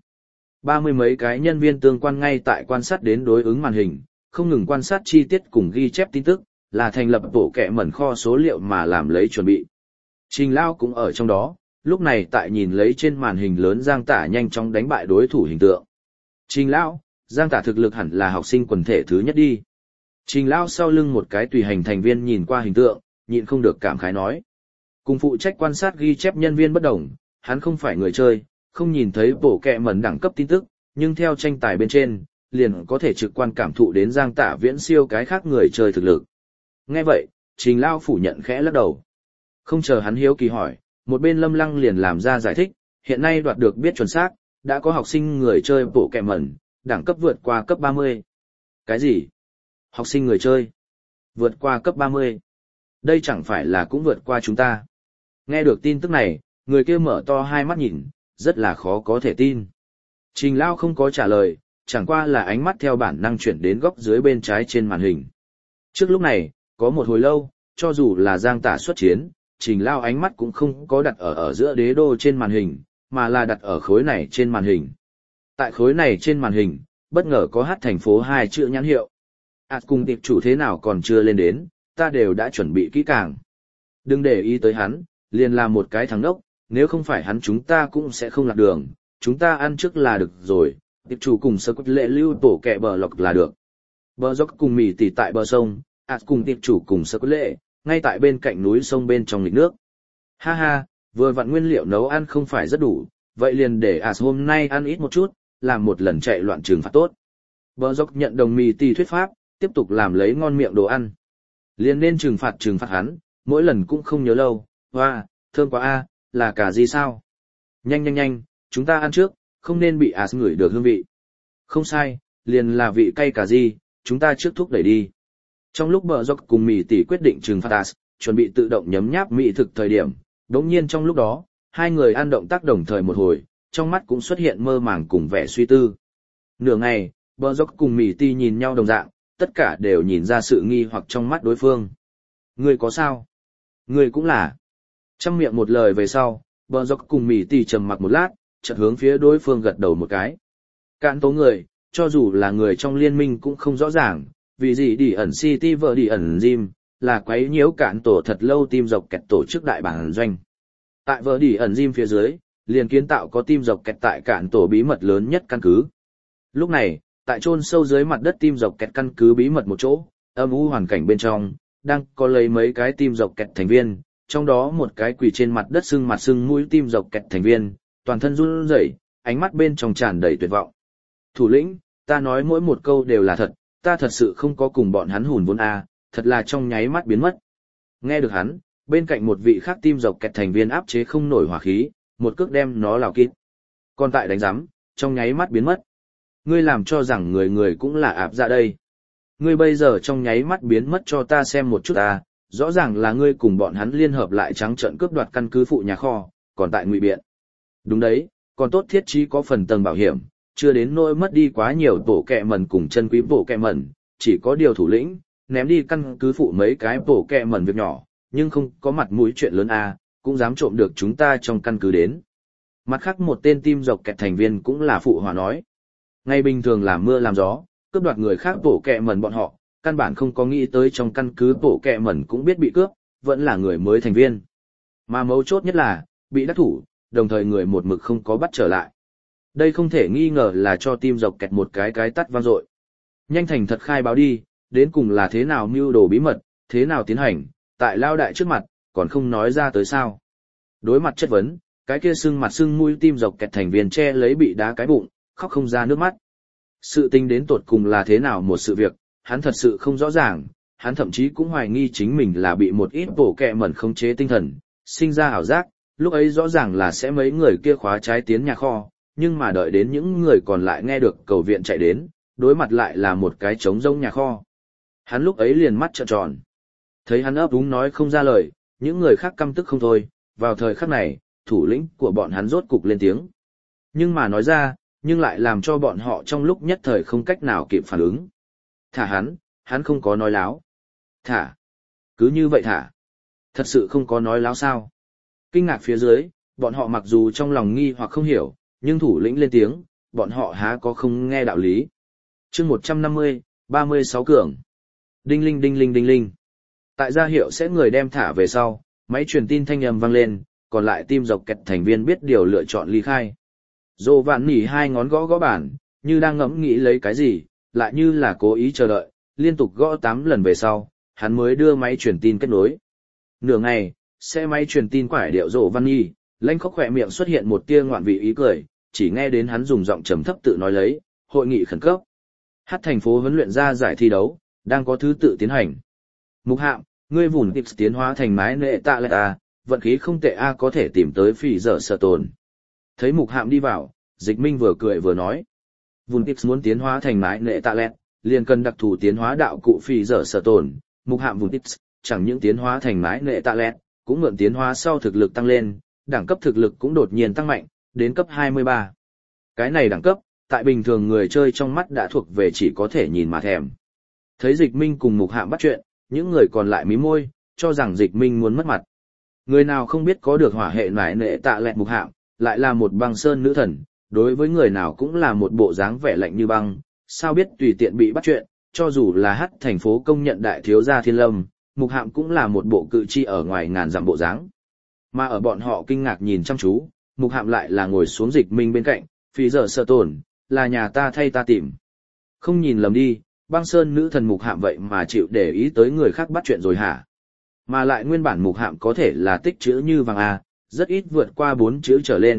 Speaker 1: 30 mấy cái nhân viên tương quan ngay tại quan sát đến đối ứng màn hình, không ngừng quan sát chi tiết cùng ghi chép tin tức, là thành lập bộ kệ mẩn kho số liệu mà làm lấy chuẩn bị. Trình Lao cũng ở trong đó, lúc này tại nhìn lấy trên màn hình lớn Giang Tả nhanh chóng đánh bại đối thủ hình tượng. Trình Lao, Giang Tả thực lực hẳn là học sinh quần thể thứ nhất đi. Trình Lao sau lưng một cái tùy hành thành viên nhìn qua hình tượng, nhịn không được cảm khái nói. Cùng phụ trách quan sát ghi chép nhân viên bất đồng, hắn không phải người chơi, không nhìn thấy bộ kệ mẩn đẳng cấp tin tức, nhưng theo tranh tài bên trên, liền có thể trực quan cảm thụ đến Giang Tả viễn siêu cái khác người chơi thực lực. Nghe vậy, Trình Lao phủ nhận khẽ lắc đầu. Không chờ hắn hiếu kỳ hỏi, một bên Lâm Lăng liền làm ra giải thích, hiện nay đoạt được biết chuẩn xác, đã có học sinh người chơi bộ kệ mẩn, đẳng cấp vượt qua cấp 30. Cái gì? Học sinh người chơi? Vượt qua cấp 30? Đây chẳng phải là cũng vượt qua chúng ta. Nghe được tin tức này, người kia mở to hai mắt nhìn, rất là khó có thể tin. Trình Lao không có trả lời, chẳng qua là ánh mắt theo bản năng chuyển đến góc dưới bên trái trên màn hình. Trước lúc này, có một hồi lâu, cho dù là Giang Tả xuất chiến, Trình Lao ánh mắt cũng không có đặt ở giữa đế đô trên màn hình, mà là đặt ở khối này trên màn hình. Tại khối này trên màn hình, bất ngờ có hát thành phố 2 chữ nhãn hiệu. Cùng tiệp chủ thế nào còn chưa lên đến, ta đều đã chuẩn bị kỹ càng. Đừng để ý tới hắn, liền là một cái thằng đốc, nếu không phải hắn chúng ta cũng sẽ không lạc đường, chúng ta ăn trước là được rồi, tiệp chủ cùng sơ quất lệ lưu tổ kẹ bờ lọc là được. Bờ dốc cùng mì tỉ tại bờ sông, cùng tiệp chủ cùng sơ quất lệ, ngay tại bên cạnh núi sông bên trong lịch nước. Ha ha, vừa vặn nguyên liệu nấu ăn không phải rất đủ, vậy liền để As hôm nay ăn ít một chút, làm một lần chạy loạn trừng phạt tốt. Bờ dốc nhận đồng mì tì thuyết pháp, tiếp tục làm lấy ngon miệng đồ ăn. Liền nên trừng phạt hắn, mỗi lần cũng không nhớ lâu, hoa, thơm quá a, là cà gì sao? Nhanh nhanh nhanh, chúng ta ăn trước, không nên bị As ngửi được hương vị. Không sai, liền là vị cay cà gì, chúng ta trước thúc đẩy đi. Trong lúc bờ dốc cùng mì tỉ quyết định trừng phạt As, chuẩn bị tự động nhấm nháp mỹ thực thời điểm, đống nhiên trong lúc đó, hai người ăn động tác đồng thời một hồi, trong mắt cũng xuất hiện mơ màng cùng vẻ suy tư. Nửa ngày, bờ dốc cùng mì tỉ nhìn nhau đồng dạng, tất cả đều nhìn ra sự nghi hoặc trong mắt đối phương. Ngươi có sao? Ngươi cũng là. Trăm miệng một lời về sau, bờ dốc cùng mì tỉ trầm mặc một lát, chợt hướng phía đối phương gật đầu một cái. Cạn tố người, cho dù là người trong liên minh cũng không rõ ràng, vì gì đi ẩn City vợ đi ẩn Jim, là quấy nhiễu cạn tổ thật lâu team dọc kẹt tổ chức đại bản doanh. Tại vợ đi ẩn Jim phía dưới, liền kiến tạo có team dọc kẹt tại cạn tổ bí mật lớn nhất căn cứ. Lúc này, tại chôn sâu dưới mặt đất team dọc kẹt căn cứ bí mật một chỗ, âm u hoàn cảnh bên trong, đang có lấy mấy cái team dọc kẹt thành viên, trong đó một cái quỳ trên mặt đất sưng mặt sưng mũi team dọc kẹt thành viên, toàn thân run rẩy, ánh mắt bên trong tràn đầy tuyệt vọng. Thủ lĩnh, ta nói mỗi một câu đều là thật, ta thật sự không có cùng bọn hắn hùn vốn thật là trong nháy mắt biến mất. Nghe được hắn, bên cạnh một vị khác team dọc kẹt thành viên áp chế không nổi hỏa khí, một cước đem nó lào kít. Còn tại đánh giám, trong nháy mắt biến mất. Ngươi làm cho rằng người người cũng là áp ra đây. Ngươi bây giờ trong nháy mắt biến mất cho ta xem một chút rõ ràng là ngươi cùng bọn hắn liên hợp lại trắng trợn cướp đoạt căn cứ phụ nhà kho, còn tại ngụy biện. Đúng đấy, còn tốt thiết trí có phần tầng bảo hiểm, chưa đến nỗi mất đi quá nhiều bộ kẹ mẩn cùng chân quý bộ kẹ mẩn, chỉ có điều thủ lĩnh, ném đi căn cứ phụ mấy cái bộ kẹ mẩn việc nhỏ, nhưng không có mặt mũi chuyện lớn cũng dám trộm được chúng ta trong căn cứ đến. Mặt khác một tên team dọc kẹt thành viên cũng là phụ hòa nói. Ngày bình thường làm mưa làm gió, cướp đoạt người khác bộ kẹ mẩn bọn họ, căn bản không có nghĩ tới trong căn cứ bộ kẹ mẩn cũng biết bị cướp, vẫn là người mới thành viên. Mà mấu chốt nhất là, bị đắc thủ, đồng thời người một mực không có bắt trở lại. Đây không thể nghi ngờ là cho team dọc kẹt một cái tắt vang dội. Nhanh thành thật khai báo đi, đến cùng là thế nào mưu đồ bí mật, thế nào tiến hành, tại lao đại trước mặt, còn không nói ra tới sao. Đối mặt chất vấn, cái kia sưng mặt sưng mũi team dọc kẹt thành viên che lấy bị đá cái bụng, khóc không ra nước mắt. Sự tình đến tột cùng là thế nào một sự việc, hắn thật sự không rõ ràng, hắn thậm chí cũng hoài nghi chính mình là bị một ít bổ kẹ mẩn khống chế tinh thần, sinh ra ảo giác, lúc ấy rõ ràng là sẽ mấy người kia khóa trái tiến nhà kho, nhưng mà đợi đến những người còn lại nghe được cầu viện chạy đến, đối mặt lại là một cái trống rỗng nhà kho. Hắn lúc ấy liền mắt trợn tròn. Thấy hắn ấp úng nói không ra lời, những người khác căm tức không thôi, vào thời khắc này, thủ lĩnh của bọn hắn rốt cục lên tiếng. Nhưng mà nói ra, nhưng lại làm cho bọn họ trong lúc nhất thời không cách nào kịp phản ứng. Thả hắn không có nói láo. Thả. Cứ như vậy thả. Thật sự không có nói láo sao. Kinh ngạc phía dưới, bọn họ mặc dù trong lòng nghi hoặc không hiểu, nhưng thủ lĩnh lên tiếng, bọn họ há có không nghe đạo lý. Chương 150, 36 cường. Đinh linh đinh linh đinh linh. Tại gia hiệu sẽ người đem thả về sau, máy truyền tin thanh âm vang lên, còn lại team dọc kẹt thành viên biết điều lựa chọn ly khai. Dô vạn nỉ hai ngón gõ gõ bàn, như đang ngẫm nghĩ lấy cái gì, lại như là cố ý chờ đợi, liên tục gõ 8 lần về sau, hắn mới đưa máy truyền tin kết nối. Nửa ngày, xe máy truyền tin quải điệu Dô vạn nỉ, lanh khóc khỏe miệng xuất hiện một tia ngoạn vị ý cười, chỉ nghe đến hắn dùng giọng trầm thấp tự nói lấy, hội nghị khẩn cấp. Hát thành phố huấn luyện ra giải thi đấu, đang có thứ tự tiến hành. Mục hạm, ngươi vùn tips tiến hóa thành mái nệ tạ lệ vận khí không tệ có thể tìm tới phỉ dở sở tồn. Thấy mục hạm đi vào, Dịch Minh vừa cười vừa nói. Vùn tips muốn tiến hóa thành mái nệ tạ lệ, liền cần đặc thù tiến hóa đạo cụ phỉ dở sở tồn. Mục hạm vùn tips, chẳng những tiến hóa thành mái nệ tạ lệ, cũng mượn tiến hóa sau thực lực tăng lên, đẳng cấp thực lực cũng đột nhiên tăng mạnh, đến cấp 23. Cái này đẳng cấp, tại bình thường người chơi trong mắt đã thuộc về chỉ có thể nhìn mà thèm. Thấy Dịch Minh cùng mục hạm bắt chuyện, những người còn lại mím môi, cho rằng Dịch Minh muốn mất mặt. Người nào không biết có được hỏa hệ nải nệ tạ lẹt mục hạm, lại là một băng sơn nữ thần, đối với người nào cũng là một bộ dáng vẻ lạnh như băng, sao biết tùy tiện bị bắt chuyện, cho dù là Hát thành phố công nhận đại thiếu gia Thiên Lâm, mục hạm cũng là một bộ cự chi ở ngoài ngàn dặm bộ dáng. Mà ở bọn họ kinh ngạc nhìn chăm chú, mục hạm lại là ngồi xuống Dịch Minh bên cạnh, phí giờ sợ tổn, là nhà ta thay ta tìm. Không nhìn lầm đi, băng sơn nữ thần mục hạm vậy mà chịu để ý tới người khác bắt chuyện rồi hả? Mà lại nguyên bản mục hạm có thể là tích chữ như vàng rất ít vượt qua 4 chữ trở lên,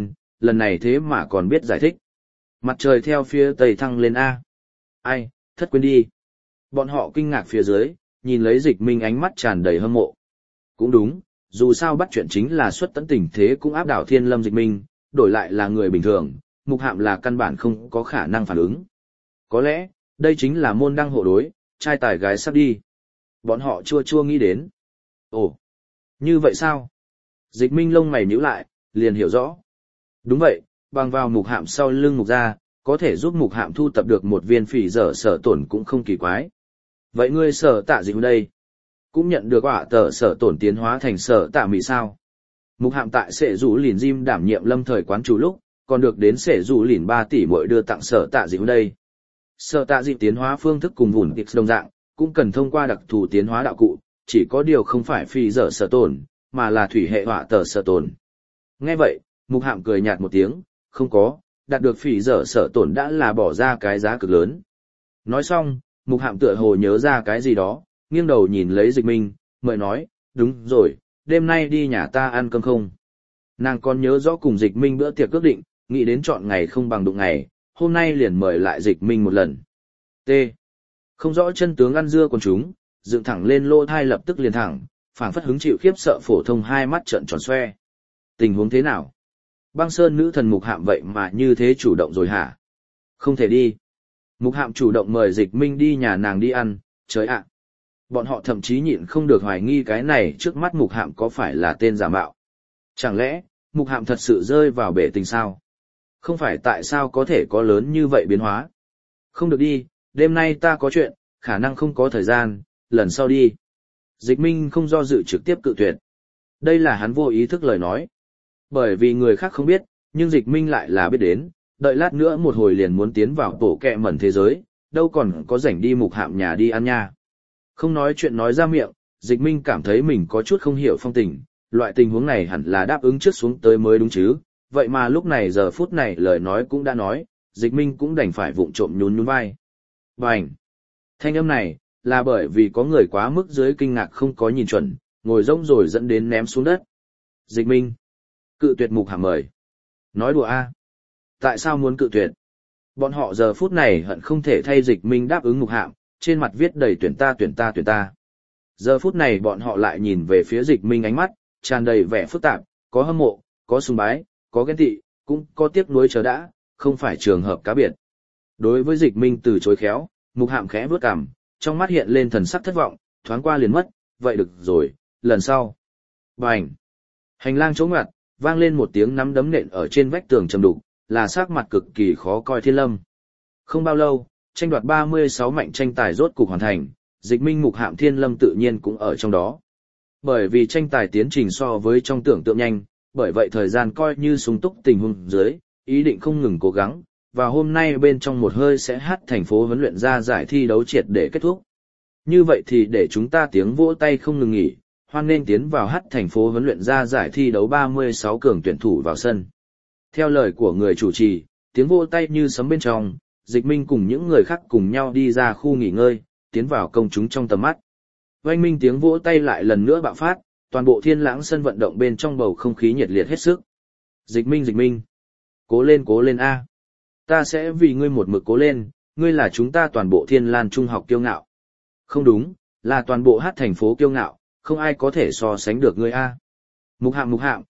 Speaker 1: lần này thế mà còn biết giải thích. Mặt trời theo phía tây thăng lên A. Ai, thất quên đi. Bọn họ kinh ngạc phía dưới, nhìn lấy Dịch Minh ánh mắt tràn đầy hâm mộ. Cũng đúng, dù sao bắt chuyện chính là xuất tận tình thế cũng áp đảo Thiên Lâm Dịch Minh, đổi lại là người bình thường, Mục Hạm là căn bản không có khả năng phản ứng. Có lẽ, đây chính là môn đăng hộ đối, trai tài gái sắp đi. Bọn họ chua chua nghĩ đến. Ồ, như vậy sao? Dịch Minh lông mày nhíu lại, liền hiểu rõ. Đúng vậy, bằng vào Mục Hạm sau lưng Mục gia, có thể giúp Mục Hạm thu tập được một viên phỉ dở sở tổn cũng không kỳ quái. Vậy ngươi sở tạ gì đây? Cũng nhận được quả tờ sở tổn tiến hóa thành sở tạ mị sao? Mục Hạm tại Sệ Dụ Lìn Jim đảm nhiệm lâm thời quán chủ lúc, còn được đến Sệ Dụ Lìn 3 tỷ mỗi đưa tặng sở tạ gì đây. Sở tạ dị tiến hóa phương thức cùng vùn kịch đồng dạng, cũng cần thông qua đặc thù tiến hóa đạo cụ, chỉ có điều không phải phi dở sở tổn, mà là thủy hệ hỏa tờ sở tổn. Nghe vậy, Mục Hạm cười nhạt một tiếng, không có, đạt được phỉ dở sở tổn đã là bỏ ra cái giá cực lớn. Nói xong, Mục Hạm tựa hồ nhớ ra cái gì đó, nghiêng đầu nhìn lấy Dịch Minh, mời nói, đúng rồi, đêm nay đi nhà ta ăn cơm không? Nàng còn nhớ rõ cùng Dịch Minh bữa tiệc ước định, nghĩ đến chọn ngày không bằng đụng ngày, hôm nay liền mời lại Dịch Minh một lần. T. Không rõ chân tướng ăn dưa con chúng, dựng thẳng lên lỗ thai lập tức liền thẳng, phảng phất hứng chịu khiếp sợ phổ thông hai mắt trợn tròn xoe. Tình huống thế nào? Băng Sơn nữ thần Mục Hạm vậy mà như thế chủ động rồi hả? Không thể đi. Mục Hạm chủ động mời Dịch Minh đi nhà nàng đi ăn, trời ạ. Bọn họ thậm chí nhịn không được hoài nghi cái này trước mắt Mục Hạm có phải là tên giả mạo. Chẳng lẽ, Mục Hạm thật sự rơi vào bể tình sao? Không phải tại sao có thể có lớn như vậy biến hóa? Không được đi, đêm nay ta có chuyện, khả năng không có thời gian, lần sau đi. Dịch Minh không do dự trực tiếp cự tuyệt. Đây là hắn vô ý thức lời nói. Bởi vì người khác không biết, nhưng Dịch Minh lại là biết đến, đợi lát nữa một hồi liền muốn tiến vào tổ kẹ mẩn thế giới, đâu còn có rảnh đi Mục Hạm nhà đi ăn nha. Không nói chuyện nói ra miệng, Dịch Minh cảm thấy mình có chút không hiểu phong tình, loại tình huống này hẳn là đáp ứng trước xuống tới mới đúng chứ, vậy mà lúc này giờ phút này lời nói cũng đã nói, Dịch Minh cũng đành phải vụng trộm nhún nhún vai. Bành! Thanh âm này, là bởi vì có người quá mức dưới kinh ngạc không có nhìn chuẩn, ngồi rỗng rồi dẫn đến ném xuống đất. Dịch Minh! Cự tuyệt Mục Hạm mời. Nói đùa a? Tại sao muốn cự tuyệt? Bọn họ giờ phút này hận không thể thay Dịch Minh đáp ứng Mục Hạm, trên mặt viết đầy tuyển ta tuyển ta tuyển ta. Giờ phút này bọn họ lại nhìn về phía Dịch Minh ánh mắt, tràn đầy vẻ phức tạp, có hâm mộ, có sùng bái, có ghen tị, cũng có tiếc nuối chờ đã, không phải trường hợp cá biệt. Đối với Dịch Minh từ chối khéo, Mục Hạm khẽ bước cằm, trong mắt hiện lên thần sắc thất vọng, thoáng qua liền mất, vậy được rồi, lần sau. Bành! Hành lang chỗ ngoặt, vang lên một tiếng nắm đấm nện ở trên vách tường trầm đục, là sắc mặt cực kỳ khó coi Thiên Lâm. Không bao lâu, tranh đoạt 36 mạnh tranh tài rốt cục hoàn thành, Dịch Minh Mục Hạm Thiên Lâm tự nhiên cũng ở trong đó. Bởi vì tranh tài tiến trình so với trong tưởng tượng nhanh, bởi vậy thời gian coi như sung túc tình huống dưới, ý định không ngừng cố gắng, và hôm nay bên trong một hơi sẽ hát thành phố huấn luyện ra giải thi đấu triệt để kết thúc. Như vậy thì để chúng ta tiếng vỗ tay không ngừng nghỉ, hoan nên tiến vào hát thành phố huấn luyện ra giải thi đấu 36 cường tuyển thủ vào sân. Theo lời của người chủ trì, tiếng vỗ tay như sấm bên trong, Dịch Minh cùng những người khác cùng nhau đi ra khu nghỉ ngơi, tiến vào công chúng trong tầm mắt. Oanh minh tiếng vỗ tay lại lần nữa bạo phát, toàn bộ Thiên Lãng sân vận động bên trong bầu không khí nhiệt liệt hết sức. Dịch Minh, cố lên a. Ta sẽ vì ngươi một mực cố lên, ngươi là chúng ta toàn bộ Thiên Lan Trung học kiêu ngạo. Không đúng, là toàn bộ hát thành phố kiêu ngạo, không ai có thể so sánh được ngươi a. Mục Hạm,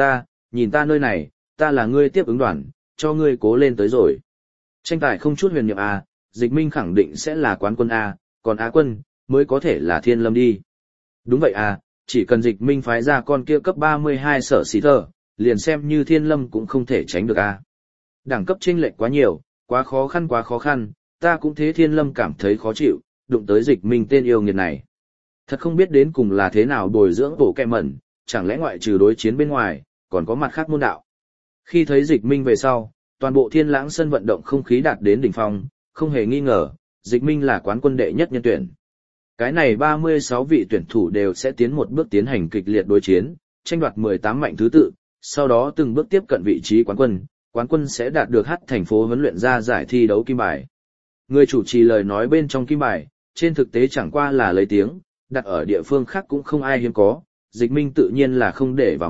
Speaker 1: nhìn ta nơi này, ta là ngươi tiếp ứng đoàn, cho ngươi cố lên tới rồi. Tranh tài không chút huyền nhiệm a, Dịch Minh khẳng định sẽ là quán quân a, còn Á quân mới có thể là Thiên Lâm đi. Đúng vậy à, chỉ cần Dịch Minh phái ra con kia cấp 32 sở xí thờ, liền xem như Thiên Lâm cũng không thể tránh được à. Đẳng cấp chênh lệch quá nhiều, quá khó khăn, ta cũng thế Thiên Lâm cảm thấy khó chịu, đụng tới Dịch Minh tên yêu nghiệt này. Thật không biết đến cùng là thế nào bồi dưỡng bổ kẹ mẩn, chẳng lẽ ngoại trừ đối chiến bên ngoài, còn có mặt khác môn đạo. Khi thấy Dịch Minh về sau, toàn bộ Thiên Lãng sân vận động không khí đạt đến đỉnh phong, không hề nghi ngờ, Dịch Minh là quán quân đệ nhất nhân tuyển. Cái này 36 vị tuyển thủ đều sẽ tiến một bước tiến hành kịch liệt đối chiến, tranh đoạt 18 mạnh thứ tự, sau đó từng bước tiếp cận vị trí quán quân sẽ đạt được hát thành phố huấn luyện ra giải thi đấu kim bài. Người chủ trì lời nói bên trong kim bài, trên thực tế chẳng qua là lấy tiếng, đặt ở địa phương khác cũng không ai hiếm có, Dịch Minh tự nhiên là không để vào mắt,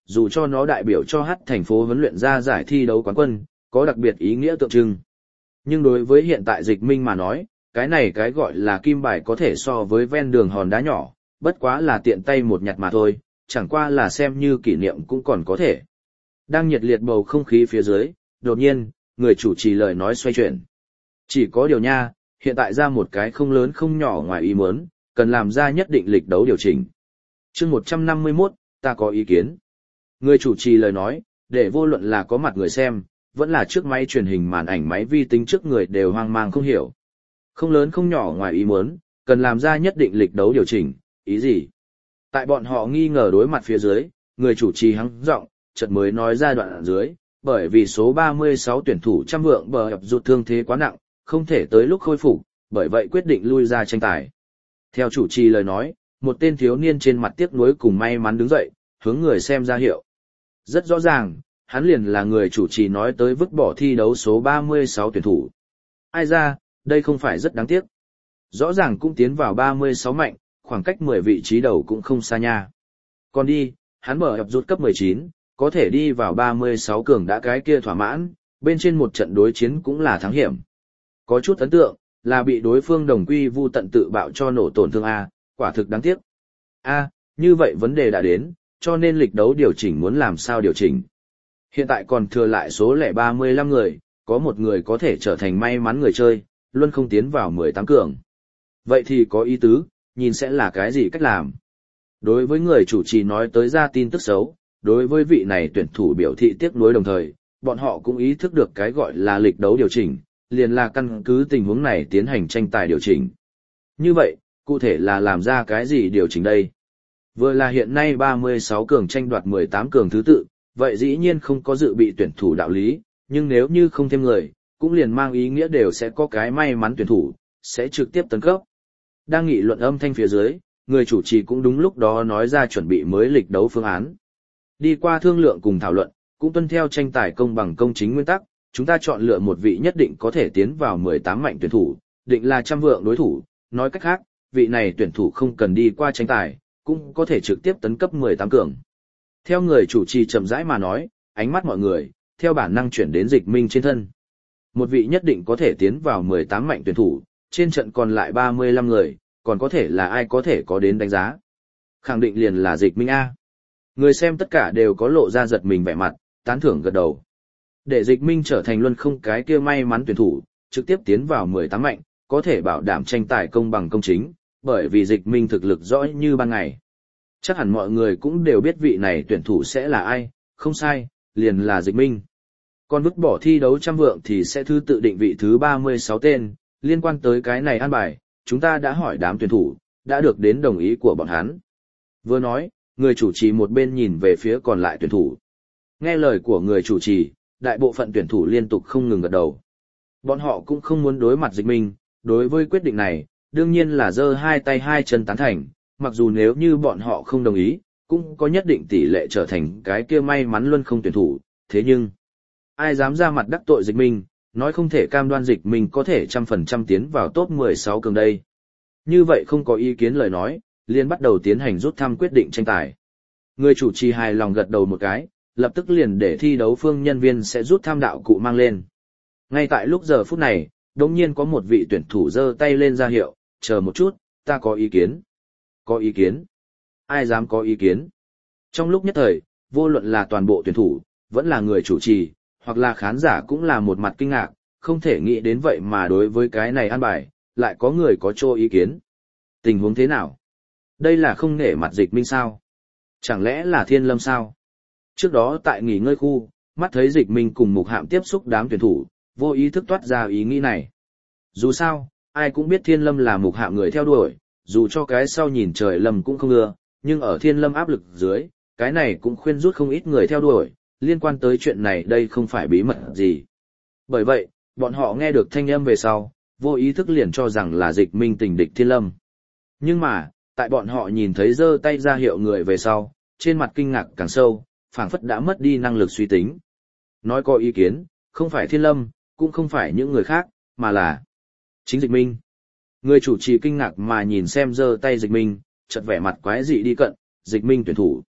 Speaker 1: dù cho nó đại biểu cho hát thành phố huấn luyện ra giải thi đấu quán quân, có đặc biệt ý nghĩa tượng trưng. Nhưng đối với hiện tại Dịch Minh mà nói, cái này cái gọi là kim bài có thể so với ven đường hòn đá nhỏ, bất quá là tiện tay một nhặt mà thôi, chẳng qua là xem như kỷ niệm cũng còn có thể. Đang nhiệt liệt bầu không khí phía dưới, đột nhiên, người chủ trì lời nói xoay chuyển. Chỉ có điều nha, hiện tại ra một cái không lớn không nhỏ ngoài ý muốn, cần làm ra nhất định lịch đấu điều chỉnh. Chương 151, ta có ý kiến. Người chủ trì lời nói, để vô luận là có mặt người xem, vẫn là trước máy truyền hình màn ảnh máy vi tính trước người đều hoang mang không hiểu. Không lớn không nhỏ ngoài ý muốn, cần làm ra nhất định lịch đấu điều chỉnh, ý gì? Tại bọn họ nghi ngờ đối mặt phía dưới, người chủ trì hắng giọng, chợt mới nói ra đoạn dưới, bởi vì số 36 tuyển thủ trăm vượng bờ hợp rụt thương thế quá nặng, không thể tới lúc khôi phục, bởi vậy quyết định lui ra tranh tài. Theo chủ trì lời nói, một tên thiếu niên trên mặt tiếc nuối cùng may mắn đứng dậy, hướng người xem ra hiệu. Rất rõ ràng, hắn liền là người chủ trì nói tới vứt bỏ thi đấu số 36 tuyển thủ. Ai ra, đây không phải rất đáng tiếc. Rõ ràng cũng tiến vào 36 mạnh, khoảng cách 10 vị trí đầu cũng không xa nha. Còn đi, hắn mở hợp rút cấp 19, có thể đi vào 36 cường đã cái kia thỏa mãn, bên trên một trận đối chiến cũng là thắng hiểm. Có chút ấn tượng, là bị đối phương đồng quy vu tận tự bạo cho nổ tổn thương A, quả thực đáng tiếc. A, như vậy vấn đề đã đến, cho nên lịch đấu điều chỉnh muốn làm sao điều chỉnh. Hiện tại còn thừa lại số lẻ 35 người, có một người có thể trở thành may mắn người chơi, luôn không tiến vào 18 cường. Vậy thì có ý tứ, nhìn sẽ là cái gì cách làm. Đối với người chủ trì nói tới ra tin tức xấu, đối với vị này tuyển thủ biểu thị tiếc nuối đồng thời, bọn họ cũng ý thức được cái gọi là lịch đấu điều chỉnh, liền là căn cứ tình huống này tiến hành tranh tài điều chỉnh. Như vậy, cụ thể là làm ra cái gì điều chỉnh đây? Vừa là hiện nay 36 cường tranh đoạt 18 cường thứ tự, vậy dĩ nhiên không có dự bị tuyển thủ đạo lý, nhưng nếu như không thêm người, cũng liền mang ý nghĩa đều sẽ có cái may mắn tuyển thủ, sẽ trực tiếp tấn cấp. Đang nghị luận âm thanh phía dưới, người chủ trì cũng đúng lúc đó nói ra chuẩn bị mới lịch đấu phương án. Đi qua thương lượng cùng thảo luận, cũng tuân theo tranh tài công bằng công chính nguyên tắc, chúng ta chọn lựa một vị nhất định có thể tiến vào 18 mạnh tuyển thủ, định là trăm vượng đối thủ, nói cách khác, vị này tuyển thủ không cần đi qua tranh tài, cũng có thể trực tiếp tấn cấp 18 cường. Theo người chủ trì chậm rãi mà nói, ánh mắt mọi người, theo bản năng chuyển đến Dịch Minh trên thân. Một vị nhất định có thể tiến vào 18 mạnh tuyển thủ, trên trận còn lại 35 người, còn có thể là ai có thể có đến đánh giá. Khẳng định liền là Dịch Minh A. Người xem tất cả đều có lộ ra giật mình vẻ mặt, tán thưởng gật đầu. Để Dịch Minh trở thành luân không cái kia may mắn tuyển thủ, trực tiếp tiến vào 18 mạnh, có thể bảo đảm tranh tài công bằng công chính, bởi vì Dịch Minh thực lực rõ như ban ngày. Chắc hẳn mọi người cũng đều biết vị này tuyển thủ sẽ là ai, không sai, liền là Dịch Minh. Còn vứt bỏ thi đấu trăm vượng thì sẽ thứ tự định vị thứ 36 tên, liên quan tới cái này an bài, chúng ta đã hỏi đám tuyển thủ, đã được đến đồng ý của bọn hắn. Vừa nói, người chủ trì một bên nhìn về phía còn lại tuyển thủ. Nghe lời của người chủ trì, đại bộ phận tuyển thủ liên tục không ngừng gật đầu. Bọn họ cũng không muốn đối mặt Dịch Minh, đối với quyết định này, đương nhiên là giơ hai tay hai chân tán thành, mặc dù nếu như bọn họ không đồng ý, cũng có nhất định tỷ lệ trở thành cái kia may mắn luôn không tuyển thủ, thế nhưng, ai dám ra mặt đắc tội Dịch Minh, nói không thể cam đoan Dịch Minh có thể 100% tiến vào top 16 cường đây. Như vậy không có ý kiến lời nói, liền bắt đầu tiến hành rút thăm quyết định tranh tài. Người chủ trì hài lòng gật đầu một cái, lập tức liền để thi đấu phương nhân viên sẽ rút thăm đạo cụ mang lên. Ngay tại lúc giờ phút này, đột nhiên có một vị tuyển thủ giơ tay lên ra hiệu, chờ một chút, ta có ý kiến. Có ý kiến? Ai dám có ý kiến? Trong lúc nhất thời, vô luận là toàn bộ tuyển thủ, vẫn là người chủ trì, hoặc là khán giả cũng là một mặt kinh ngạc, không thể nghĩ đến vậy mà đối với cái này an bài, lại có người có cho ý kiến. Tình huống thế nào? Đây là không nể mặt Dịch Minh sao? Chẳng lẽ là Thiên Lâm sao? Trước đó tại nghỉ ngơi khu, mắt thấy Dịch Minh cùng Mục Hạm tiếp xúc đám tuyển thủ, vô ý thức toát ra ý nghĩ này. Dù sao, ai cũng biết Thiên Lâm là Mục Hạm người theo đuổi, dù cho cái sau nhìn trời Lâm cũng không ưa, nhưng ở Thiên Lâm áp lực dưới, cái này cũng khuyên rút không ít người theo đuổi, liên quan tới chuyện này đây không phải bí mật gì. Bởi vậy, bọn họ nghe được thanh âm về sau, vô ý thức liền cho rằng là Dịch Minh tình địch Thiên Lâm. Nhưng mà, tại bọn họ nhìn thấy giơ tay ra hiệu người về sau, trên mặt kinh ngạc càng sâu, phảng phất đã mất đi năng lực suy tính. Nói có ý kiến, không phải Thiên Lâm, cũng không phải những người khác, mà là chính Dịch Minh. Người chủ trì kinh ngạc mà nhìn xem giơ tay Dịch Minh, chợt vẻ mặt quái dị đi cận, Dịch Minh tuyển thủ.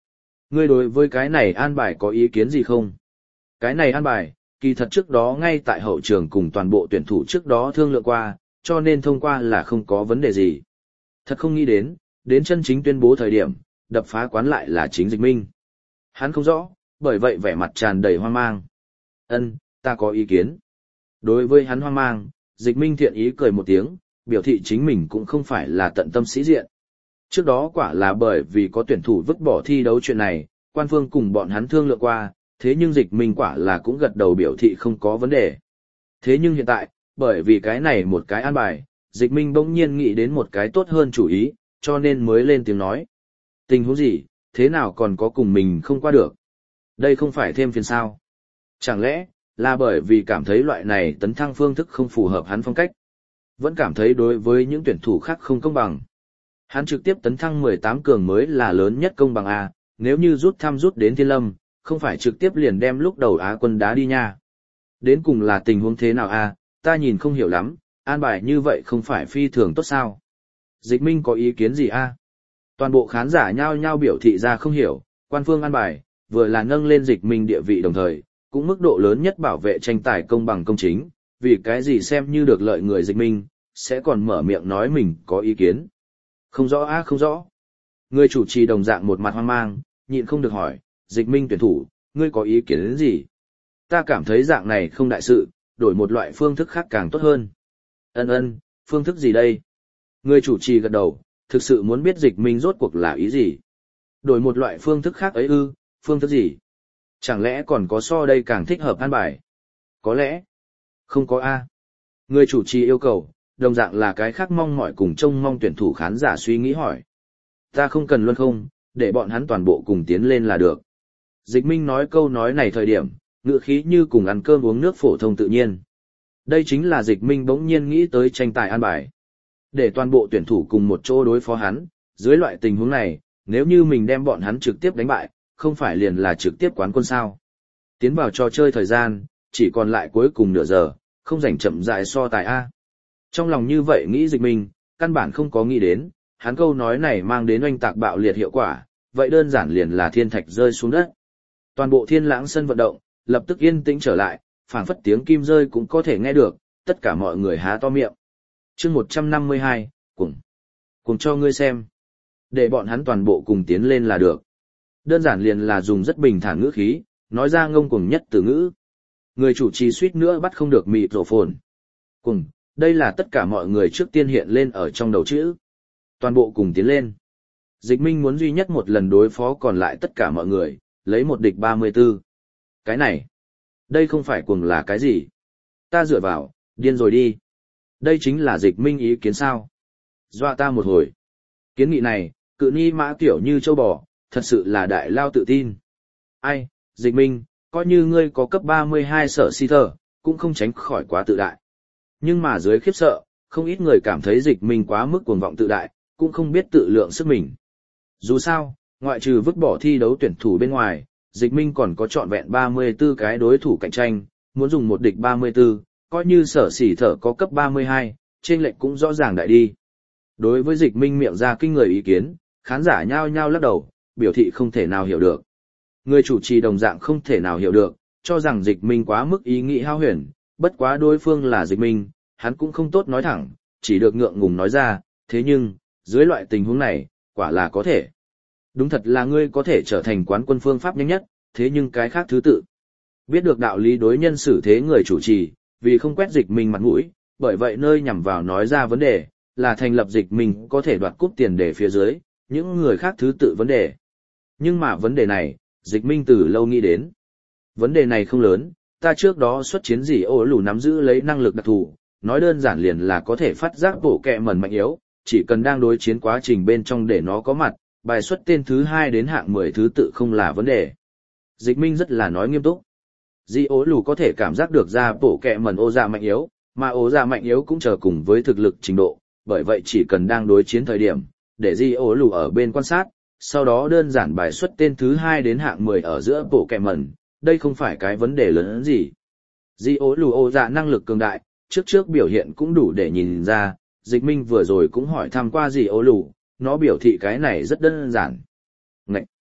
Speaker 1: Ngươi đối với cái này an bài có ý kiến gì không? Cái này an bài, kỳ thật trước đó ngay tại hậu trường cùng toàn bộ tuyển thủ trước đó thương lượng qua, cho nên thông qua là không có vấn đề gì. Thật không nghĩ đến chân chính tuyên bố thời điểm, đập phá quán lại là chính Dịch Minh. Hắn không rõ, bởi vậy vẻ mặt tràn đầy hoang mang. Ta có ý kiến. Đối với hắn hoang mang, Dịch Minh thiện ý cười một tiếng, biểu thị chính mình cũng không phải là tận tâm sĩ diện. Trước đó quả là bởi vì có tuyển thủ vứt bỏ thi đấu chuyện này, quan phương cùng bọn hắn thương lượng qua, thế nhưng Dịch Minh quả là cũng gật đầu biểu thị không có vấn đề. Thế nhưng hiện tại, bởi vì cái này một cái an bài, Dịch Minh bỗng nhiên nghĩ đến một cái tốt hơn chủ ý, cho nên mới lên tiếng nói. Tình huống gì, thế nào còn có cùng mình không qua được? Đây không phải thêm phiền sao? Chẳng lẽ, là bởi vì cảm thấy loại này tấn thăng phương thức không phù hợp hắn phong cách? Vẫn cảm thấy đối với những tuyển thủ khác không công bằng. Hắn trực tiếp tấn thăng 18 cường mới là lớn nhất công bằng A, nếu như rút đến Thiên Lâm, không phải trực tiếp liền đem lúc đầu Á quân đá đi nha. Đến cùng là tình huống thế nào A, ta nhìn không hiểu lắm, an bài như vậy không phải phi thường tốt sao? Dịch Minh có ý kiến gì A? Toàn bộ khán giả nhao nhao biểu thị ra không hiểu, quan phương an bài, vừa là nâng lên Dịch Minh địa vị đồng thời, cũng mức độ lớn nhất bảo vệ tranh tài công bằng công chính, vì cái gì xem như được lợi người Dịch Minh, sẽ còn mở miệng nói mình có ý kiến. Không rõ a, không rõ. Người chủ trì đồng dạng một mặt hoang mang, nhịn không được hỏi, Dịch Minh tuyển thủ, ngươi có ý kiến đến gì? Ta cảm thấy dạng này không đại sự, đổi một loại phương thức khác càng tốt hơn. Phương thức gì đây? Người chủ trì gật đầu, thực sự muốn biết Dịch Minh rốt cuộc là ý gì? Đổi một loại phương thức khác ấy ư, phương thức gì? Chẳng lẽ còn có so đây càng thích hợp an bài? Có lẽ. Không có a. Người chủ trì yêu cầu, đồng dạng là cái khác mong mỏi cùng trông mong tuyển thủ khán giả suy nghĩ hỏi. Ta không cần luân không, để bọn hắn toàn bộ cùng tiến lên là được. Dịch Minh nói câu nói này thời điểm, ngữ khí như cùng ăn cơm uống nước phổ thông tự nhiên. Đây chính là Dịch Minh bỗng nhiên nghĩ tới tranh tài an bài. Để toàn bộ tuyển thủ cùng một chỗ đối phó hắn, dưới loại tình huống này, nếu như mình đem bọn hắn trực tiếp đánh bại, không phải liền là trực tiếp quán quân sao. Tiến vào trò chơi thời gian, chỉ còn lại cuối cùng nửa giờ, không rảnh chậm rãi so tài A. Trong lòng như vậy nghĩ Dịch Minh, căn bản không có nghĩ đến, hắn câu nói này mang đến oanh tạc bạo liệt hiệu quả, vậy đơn giản liền là thiên thạch rơi xuống đất. Toàn bộ Thiên Lãng sân vận động, lập tức yên tĩnh trở lại, phảng phất tiếng kim rơi cũng có thể nghe được, tất cả mọi người há to miệng. Chương 152, cùng cho ngươi xem. Để bọn hắn toàn bộ cùng tiến lên là được. Đơn giản liền là dùng rất bình thản ngữ khí, nói ra ngông cuồng nhất từ ngữ. Người chủ trì suýt nữa bắt không được mịt rổ phồn. Cùng, đây là tất cả mọi người trước tiên hiện lên ở trong đầu chữ. Toàn bộ cùng tiến lên. Dịch Minh muốn duy nhất một lần đối phó còn lại tất cả mọi người, lấy một địch 34. Cái này, đây không phải cùng là cái gì? Ta dựa vào, điên rồi đi. Đây chính là Dịch Minh ý kiến sao? Dọa ta một hồi. Kiến nghị này, cự ni mã kiểu như châu bò, thật sự là đại lao tự tin. Ai, Dịch Minh, coi như ngươi có cấp 32 sở si thờ, cũng không tránh khỏi quá tự đại. Nhưng mà dưới khiếp sợ, không ít người cảm thấy Dịch Minh quá mức cuồng vọng tự đại, cũng không biết tự lượng sức mình. Dù sao, ngoại trừ vứt bỏ thi đấu tuyển thủ bên ngoài, Dịch Minh còn có trọn vẹn 34 cái đối thủ cạnh tranh, muốn dùng một địch 34, coi như sở sỉ thở có cấp 32, trên lệnh cũng rõ ràng đại đi. Đối với Dịch Minh miệng ra kinh người ý kiến, khán giả nhao nhao lắc đầu, biểu thị không thể nào hiểu được. Người chủ trì đồng dạng không thể nào hiểu được, cho rằng Dịch Minh quá mức ý nghĩ hao huyền, bất quá đối phương là Dịch Minh, hắn cũng không tốt nói thẳng, chỉ được ngượng ngùng nói ra, thế nhưng, dưới loại tình huống này, quả là có thể. Đúng thật là ngươi có thể trở thành quán quân phương pháp nhanh nhất, thế nhưng cái khác thứ tự. Biết được đạo lý đối nhân xử thế người chủ trì, vì không quét Dịch Minh mặt mũi, bởi vậy nơi nhằm vào nói ra vấn đề, là thành lập Dịch Minh có thể đoạt cúp tiền để phía dưới, những người khác thứ tự vấn đề. Nhưng mà vấn đề này, Dịch Minh từ lâu nghĩ đến. Vấn đề này không lớn, ta trước đó xuất chiến gì ô lù nắm giữ lấy năng lực đặc thù, nói đơn giản liền là có thể phát giác bộ kẹ mẩn mạnh yếu, chỉ cần đang đối chiến quá trình bên trong để nó có mặt, bài xuất tên thứ 2 đến hạng 10 thứ tự không là vấn đề. Dịch Minh rất là nói nghiêm túc. Di ố lù có thể cảm giác được ra bộ kẹ mẩn ô dạ mạnh yếu, mà ô dạ mạnh yếu cũng chờ cùng với thực lực trình độ, bởi vậy chỉ cần đang đối chiến thời điểm, để Di ố lù ở bên quan sát, sau đó đơn giản bài xuất tên thứ 2 đến hạng 10 ở giữa bộ kẹ mẩn, đây không phải cái vấn đề lớn hơn gì. Di ố lù ô dạ năng lực cường đại, trước biểu hiện cũng đủ để nhìn ra, Dịch Minh vừa rồi cũng hỏi thăm qua Di ố lù, nó biểu thị cái này rất đơn giản. Ngậy!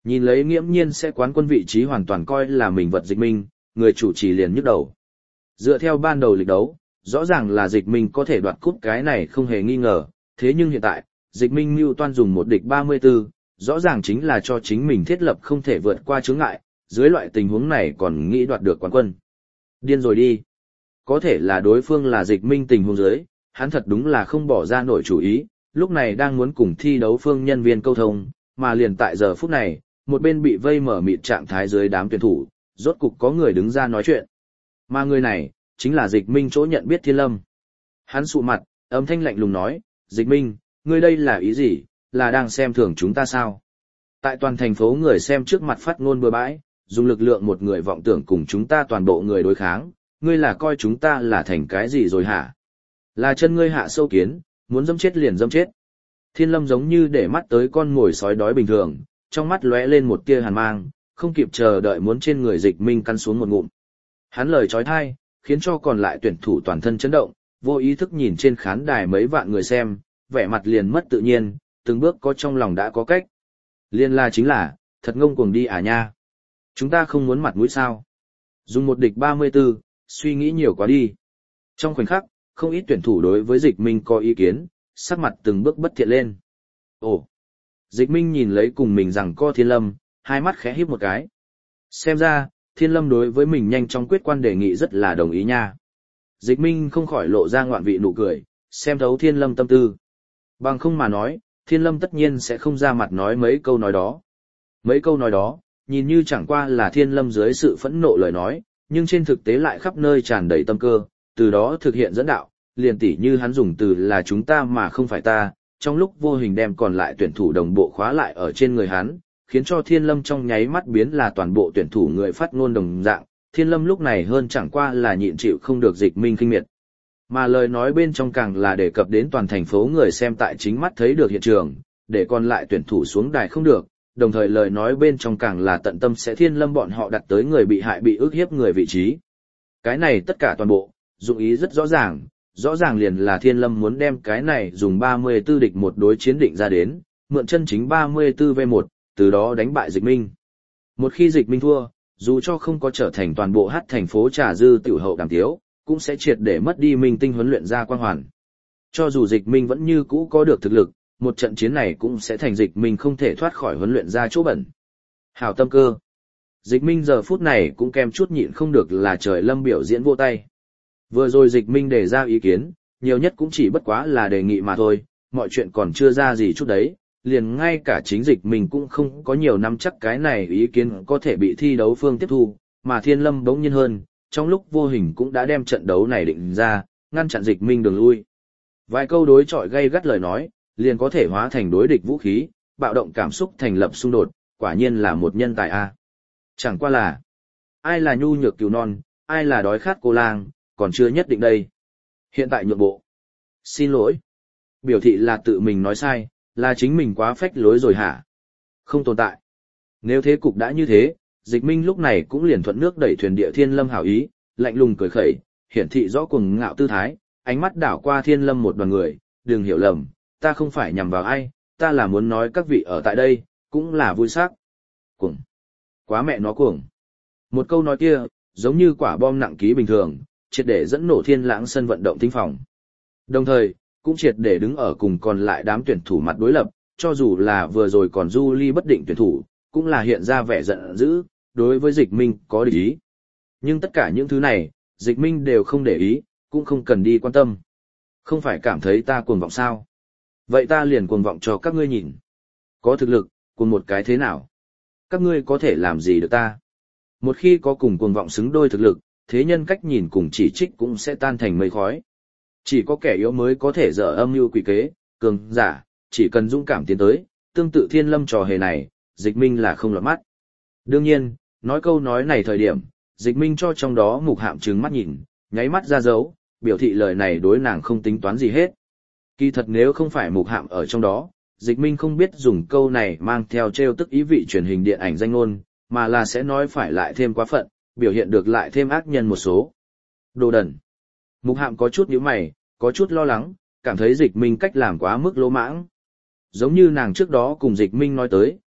Speaker 1: Nhìn lấy nghiễm nhiên sẽ quán quân vị trí hoàn toàn coi là mình vật Dịch Minh, người chủ trì liền nhức đầu. Dựa theo ban đầu lịch đấu, rõ ràng là Dịch Minh có thể đoạt cúp cái này không hề nghi ngờ, thế nhưng hiện tại, Dịch Minh mưu toan dùng một địch 34, rõ ràng chính là cho chính mình thiết lập không thể vượt qua chướng ngại, dưới loại tình huống này còn nghĩ đoạt được quán quân. Điên rồi đi. Có thể là đối phương là Dịch Minh tình huống dưới, hắn thật đúng là không bỏ ra nổi chủ ý, lúc này đang muốn cùng thi đấu phương nhân viên câu thông, mà liền tại giờ phút này, một bên bị vây mở mịt trạng thái dưới đám tuyển thủ, rốt cục có người đứng ra nói chuyện. Mà người này, chính là Dịch Minh chỗ nhận biết Thiên Lâm. Hắn sụ mặt, âm thanh lạnh lùng nói, Dịch Minh, ngươi đây là ý gì, là đang xem thường chúng ta sao? Tại toàn thành phố người xem trước mặt phát ngôn bừa bãi, dùng lực lượng một người vọng tưởng cùng chúng ta toàn bộ người đối kháng, ngươi là coi chúng ta là thành cái gì rồi hả? Là chân ngươi hạ sâu kiến, muốn dâm chết liền dâm chết. Thiên Lâm giống như để mắt tới con mồi sói đói bình thường, trong mắt lóe lên một tia hàn mang, không kịp chờ đợi muốn trên người Dịch Minh căn xuống một ngụm. Hắn lời chói tai, khiến cho còn lại tuyển thủ toàn thân chấn động, vô ý thức nhìn trên khán đài mấy vạn người xem, vẻ mặt liền mất tự nhiên, từng bước có trong lòng đã có cách. Liên la chính là, thật ngông cuồng đi à nha. Chúng ta không muốn mặt mũi sao. Dùng một địch 34, suy nghĩ nhiều quá đi. Trong khoảnh khắc, không ít tuyển thủ đối với Dịch Minh có ý kiến, sắc mặt từng bước bất thiện lên. Ồ! Dịch Minh nhìn lấy cùng mình rằng co Thiên Lâm, hai mắt khẽ híp một cái. Xem ra, Thiên Lâm đối với mình nhanh chóng quyết quan đề nghị rất là đồng ý nha. Dịch Minh không khỏi lộ ra ngoạn vị nụ cười, xem thấu Thiên Lâm tâm tư. Bằng không mà nói, Thiên Lâm tất nhiên sẽ không ra mặt nói mấy câu nói đó. Mấy câu nói đó, nhìn như chẳng qua là Thiên Lâm dưới sự phẫn nộ lời nói, nhưng trên thực tế lại khắp nơi tràn đầy tâm cơ, từ đó thực hiện dẫn đạo, liền tỉ như hắn dùng từ là chúng ta mà không phải ta, trong lúc vô hình đem còn lại tuyển thủ đồng bộ khóa lại ở trên người hắn, khiến cho Thiên Lâm trong nháy mắt biến là toàn bộ tuyển thủ người phát ngôn đồng dạng, Thiên Lâm lúc này hơn chẳng qua là nhịn chịu không được Dịch Minh khinh miệt. Mà lời nói bên trong càng là đề cập đến toàn thành phố người xem tại chính mắt thấy được hiện trường, để còn lại tuyển thủ xuống đài không được, đồng thời lời nói bên trong càng là tận tâm sẽ Thiên Lâm bọn họ đặt tới người bị hại bị ức hiếp người vị trí. Cái này tất cả toàn bộ, dụng ý rất rõ ràng liền là Thiên Lâm muốn đem cái này dùng 34 địch một đối chiến định ra đến, mượn chân chính 34v1, từ đó đánh bại Dịch Minh. Một khi Dịch Minh thua, dù cho không có trở thành toàn bộ hát thành phố trà dư tiểu hậu đàm tiếu, cũng sẽ triệt để mất đi minh tinh huấn luyện ra quang hoàn. Cho dù Dịch Minh vẫn như cũ có được thực lực, một trận chiến này cũng sẽ thành Dịch Minh không thể thoát khỏi huấn luyện ra chỗ bẩn. Hảo tâm cơ. Dịch Minh giờ phút này cũng kèm chút nhịn không được là trời lâm biểu diễn vô tay. Vừa rồi Dịch Minh đề ra ý kiến, nhiều nhất cũng chỉ bất quá là đề nghị mà thôi, mọi chuyện còn chưa ra gì chút đấy, liền ngay cả chính Dịch Minh cũng không có nhiều nắm chắc cái này ý kiến có thể bị thi đấu phương tiếp thu, mà Thiên Lâm bỗng nhiên hơn, trong lúc vô hình cũng đã đem trận đấu này định ra, ngăn chặn Dịch Minh đường lui. Vài câu đối chọi gay gắt lời nói, liền có thể hóa thành đối địch vũ khí, bạo động cảm xúc thành lập xung đột, quả nhiên là một nhân tài a. Chẳng qua là, ai là nhu nhược cừu non, ai là đói khát cô lang, còn chưa nhất định đây. Hiện tại nhượng bộ. Xin lỗi. Biểu thị là tự mình nói sai, là chính mình quá phách lối rồi hả? Không tồn tại. Nếu thế cục đã như thế, Dịch Minh lúc này cũng liền thuận nước đẩy thuyền địa Thiên Lâm hảo ý, lạnh lùng cười khẩy, hiển thị rõ cuồng ngạo tư thái, ánh mắt đảo qua Thiên Lâm một đoàn người, đừng hiểu lầm, ta không phải nhằm vào ai, ta là muốn nói các vị ở tại đây, cũng là vui sắc. Cuồng. Quá mẹ nó cuồng. Một câu nói kia, giống như quả bom nặng ký bình thường, triệt để dẫn nổ Thiên Lãng sân vận động thính phòng. Đồng thời, cũng triệt để đứng ở cùng còn lại đám tuyển thủ mặt đối lập, cho dù là vừa rồi còn du ly bất định tuyển thủ, cũng là hiện ra vẻ giận dữ, đối với Dịch Minh có địch ý. Nhưng tất cả những thứ này, Dịch Minh đều không để ý, cũng không cần đi quan tâm. Không phải cảm thấy ta cuồng vọng sao? Vậy ta liền cuồng vọng cho các ngươi nhìn. Có thực lực, cùng một cái thế nào? Các ngươi có thể làm gì được ta? Một khi có cùng cuồng vọng xứng đôi thực lực, thế nhân cách nhìn cùng chỉ trích cũng sẽ tan thành mây khói. Chỉ có kẻ yếu mới có thể dở âm mưu quỷ kế, cường giả, chỉ cần dũng cảm tiến tới, tương tự Thiên Lâm trò hề này, Dịch Minh là không lọt mắt. Đương nhiên, nói câu nói này thời điểm, Dịch Minh cho trong đó Mục Hạm trừng mắt nhìn, nháy mắt ra dấu, biểu thị lời này đối nàng không tính toán gì hết. Kỳ thật nếu không phải Mục Hạm ở trong đó, Dịch Minh không biết dùng câu này mang theo trêu tức ý vị truyền hình điện ảnh danh ngôn, mà là sẽ nói phải lại thêm quá phận, biểu hiện được lại thêm ác nhân một số. Đồ đần. Mục Hạm có chút nhíu mày, có chút lo lắng, cảm thấy Dịch Minh cách làm quá mức lỗ mãng. Giống như nàng trước đó cùng Dịch Minh nói tới,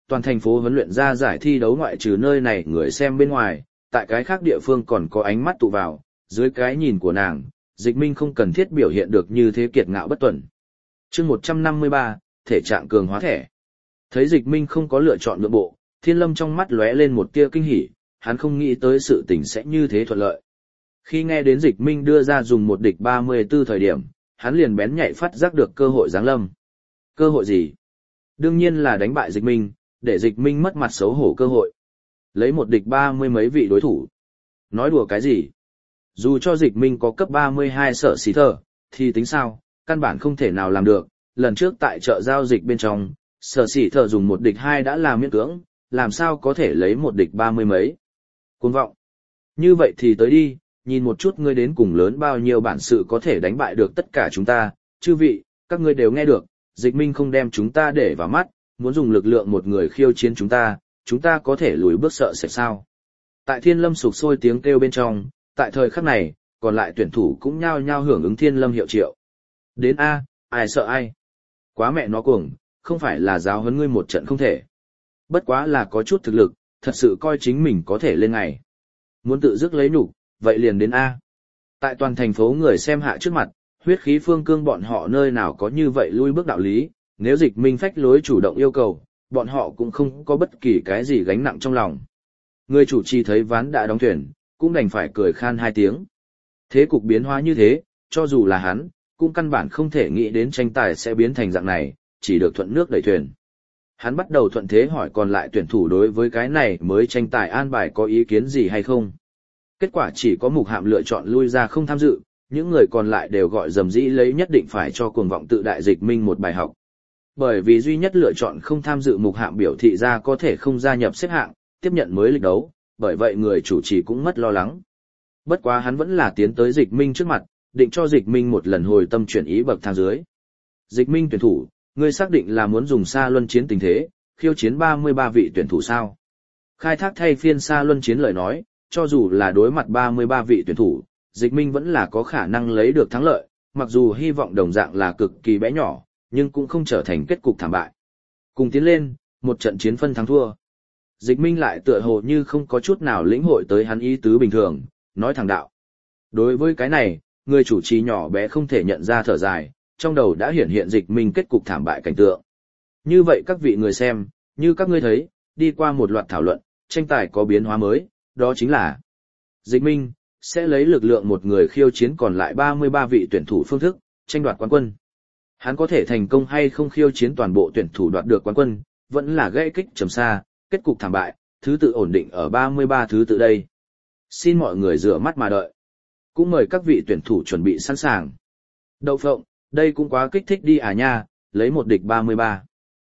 Speaker 1: toàn thành phố huấn luyện ra giải thi đấu ngoại trừ nơi này người xem bên ngoài, tại cái khác địa phương còn có ánh mắt tụ vào, dưới cái nhìn của nàng, Dịch Minh không cần thiết biểu hiện được như thế kiệt ngạo bất tuần. Chương 153, thể trạng cường hóa thẻ. Thấy Dịch Minh không có lựa chọn nhượng bộ, Thiên Lâm trong mắt lóe lên một tia kinh hỉ, hắn không nghĩ tới sự tình sẽ như thế thuận lợi. Khi nghe đến Dịch Minh đưa ra dùng một địch 34 thời điểm, hắn liền bén nhạy phát giác được cơ hội giáng lâm. Cơ hội gì? Đương nhiên là đánh bại Dịch Minh, để Dịch Minh mất mặt xấu hổ cơ hội. Lấy một địch 30 mấy vị đối thủ. Nói đùa cái gì? Dù cho Dịch Minh có cấp 32 sở xí thờ, thì tính sao, căn bản không thể nào làm được. Lần trước tại chợ giao dịch bên trong, sở xí thờ dùng một địch 2 đã là miễn cưỡng, làm sao có thể lấy một địch 30 mấy. Cuồng vọng. Như vậy thì tới đi, nhìn một chút ngươi đến cùng lớn bao nhiêu bản sự có thể đánh bại được tất cả chúng ta. Chư vị, các ngươi đều nghe được, Dịch Minh không đem chúng ta để vào mắt, muốn dùng lực lượng một người khiêu chiến chúng ta có thể lùi bước sợ sệt sao. Tại Thiên Lâm sục sôi tiếng kêu bên trong, tại thời khắc này, còn lại tuyển thủ cũng nhao nhao hưởng ứng Thiên Lâm hiệu triệu. Đến A, ai sợ ai? Quá mẹ nó cuồng, không phải là giáo huấn ngươi một trận không thể. Bất quá là có chút thực lực, thật sự coi chính mình có thể lên ngày. Muốn tự dứt lấy nhục, vậy liền đến A. Tại toàn thành phố người xem hạ trước mặt, huyết khí phương cương bọn họ nơi nào có như vậy lui bước đạo lý, nếu Dịch Minh phách lối chủ động yêu cầu, bọn họ cũng không có bất kỳ cái gì gánh nặng trong lòng. Người chủ trì thấy ván đã đóng thuyền, cũng đành phải cười khan hai tiếng. Thế cục biến hóa như thế, cho dù là hắn, cũng căn bản không thể nghĩ đến tranh tài sẽ biến thành dạng này, chỉ được thuận nước đẩy thuyền. Hắn bắt đầu thuận thế hỏi còn lại tuyển thủ đối với cái này mới tranh tài an bài có ý kiến gì hay không. Kết quả chỉ có Mục Hạm lựa chọn lui ra không tham dự, những người còn lại đều gọi dầm dĩ lấy nhất định phải cho cuồng vọng tự đại Dịch Minh một bài học. Bởi vì duy nhất lựa chọn không tham dự Mục Hạm biểu thị ra có thể không gia nhập xếp hạng, tiếp nhận mới lịch đấu, bởi vậy người chủ trì cũng mất lo lắng. Bất quá hắn vẫn là tiến tới Dịch Minh trước mặt, định cho Dịch Minh một lần hồi tâm chuyển ý bậc thang dưới. Dịch Minh tuyển thủ, ngươi xác định là muốn dùng xa luân chiến tình thế, khiêu chiến 33 vị tuyển thủ sao? Khai thác thay phiên xa luân chiến lời nói, cho dù là đối mặt 33 vị tuyển thủ, Dịch Minh vẫn là có khả năng lấy được thắng lợi, mặc dù hy vọng đồng dạng là cực kỳ bé nhỏ, nhưng cũng không trở thành kết cục thảm bại. Cùng tiến lên, một trận chiến phân thắng thua. Dịch Minh lại tựa hồ như không có chút nào lĩnh hội tới hắn ý tứ bình thường, nói thẳng đạo. Đối với cái này, người chủ trì nhỏ bé không thể nhận ra thở dài, trong đầu đã hiển hiện Dịch Minh kết cục thảm bại cảnh tượng. Như vậy các vị người xem, như các ngươi thấy, đi qua một loạt thảo luận, tranh tài có biến hóa mới, đó chính là Dịch Minh sẽ lấy lực lượng một người khiêu chiến còn lại 33 vị tuyển thủ phương thức, tranh đoạt quán quân. Hắn có thể thành công hay không khiêu chiến toàn bộ tuyển thủ đoạt được quán quân, vẫn là gãy kích trầm xa, kết cục thảm bại, thứ tự ổn định ở 33 thứ tự đây. Xin mọi người rửa mắt mà đợi. Cũng mời các vị tuyển thủ chuẩn bị sẵn sàng. Đậu phộng, đây cũng quá kích thích đi à nha, lấy một địch 33.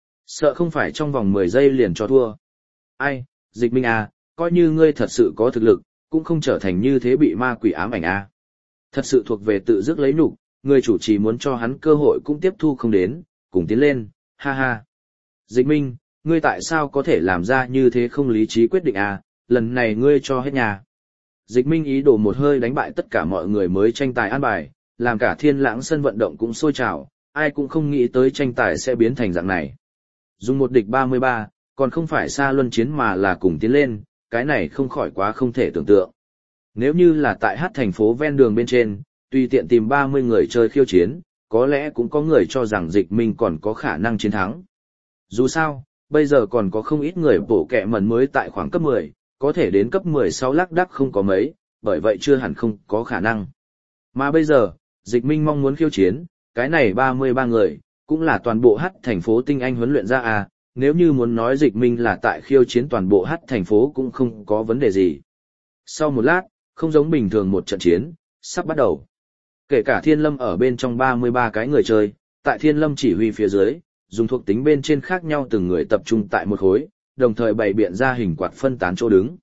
Speaker 1: Sợ không phải trong vòng 10 giây liền cho thua. Ai, Dịch Minh à, coi như ngươi thật sự có thực lực, cũng không trở thành như thế bị ma quỷ ám ảnh à. Thật sự thuộc về tự dứt lấy nhục, người chủ trì muốn cho hắn cơ hội cũng tiếp thu không đến, cùng tiến lên, ha ha. Dịch Minh, ngươi tại sao có thể làm ra như thế không lý trí quyết định à, lần này ngươi cho hết nhà. Dịch Minh ý đồ một hơi đánh bại tất cả mọi người mới tranh tài an bài, làm cả Thiên Lãng sân vận động cũng sôi trào, ai cũng không nghĩ tới tranh tài sẽ biến thành dạng này. Dùng một địch 33, còn không phải xa luân chiến mà là cùng tiến lên, cái này không khỏi quá không thể tưởng tượng. Nếu như là tại hát thành phố ven đường bên trên, tùy tiện tìm 30 người chơi khiêu chiến, có lẽ cũng có người cho rằng Dịch Minh còn có khả năng chiến thắng. Dù sao, bây giờ còn có không ít người bổ kẹ mẩn mới tại khoảng cấp 10, có thể đến cấp 16 lác đác không có mấy, bởi vậy chưa hẳn không có khả năng. Mà bây giờ, Dịch Minh mong muốn khiêu chiến, cái này 33 người, cũng là toàn bộ hát thành phố tinh anh huấn luyện ra à, nếu như muốn nói Dịch Minh là tại khiêu chiến toàn bộ hát thành phố cũng không có vấn đề gì. Sau một lát, không giống bình thường một trận chiến, sắp bắt đầu. Kể cả Thiên Lâm ở bên trong 33 cái người chơi, tại Thiên Lâm chỉ huy phía dưới, dùng thuộc tính bên trên khác nhau từng người tập trung tại một khối, đồng thời bày biện ra hình quạt phân tán chỗ đứng.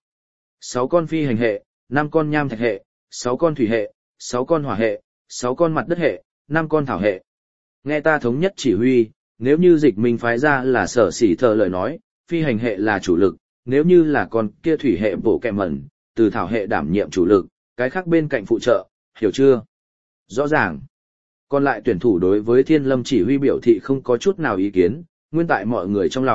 Speaker 1: 6 con phi hành hệ, 5 con nham thạch hệ, 6 con thủy hệ, 6 con hỏa hệ, 6 con mặt đất hệ, 5 con thảo hệ. Nghe ta thống nhất chỉ huy, nếu như Dịch Minh phái ra là sở xỉ thờ lời nói, phi hành hệ là chủ lực, nếu như là con kia thủy hệ bổ kẹ mẩn, từ thảo hệ đảm nhiệm chủ lực, cái khác bên cạnh phụ trợ, hiểu chưa? Rõ ràng. Còn lại tuyển thủ đối với Thiên Lâm chỉ huy biểu thị không có chút nào ý kiến, nguyên tại mọi người trong lòng,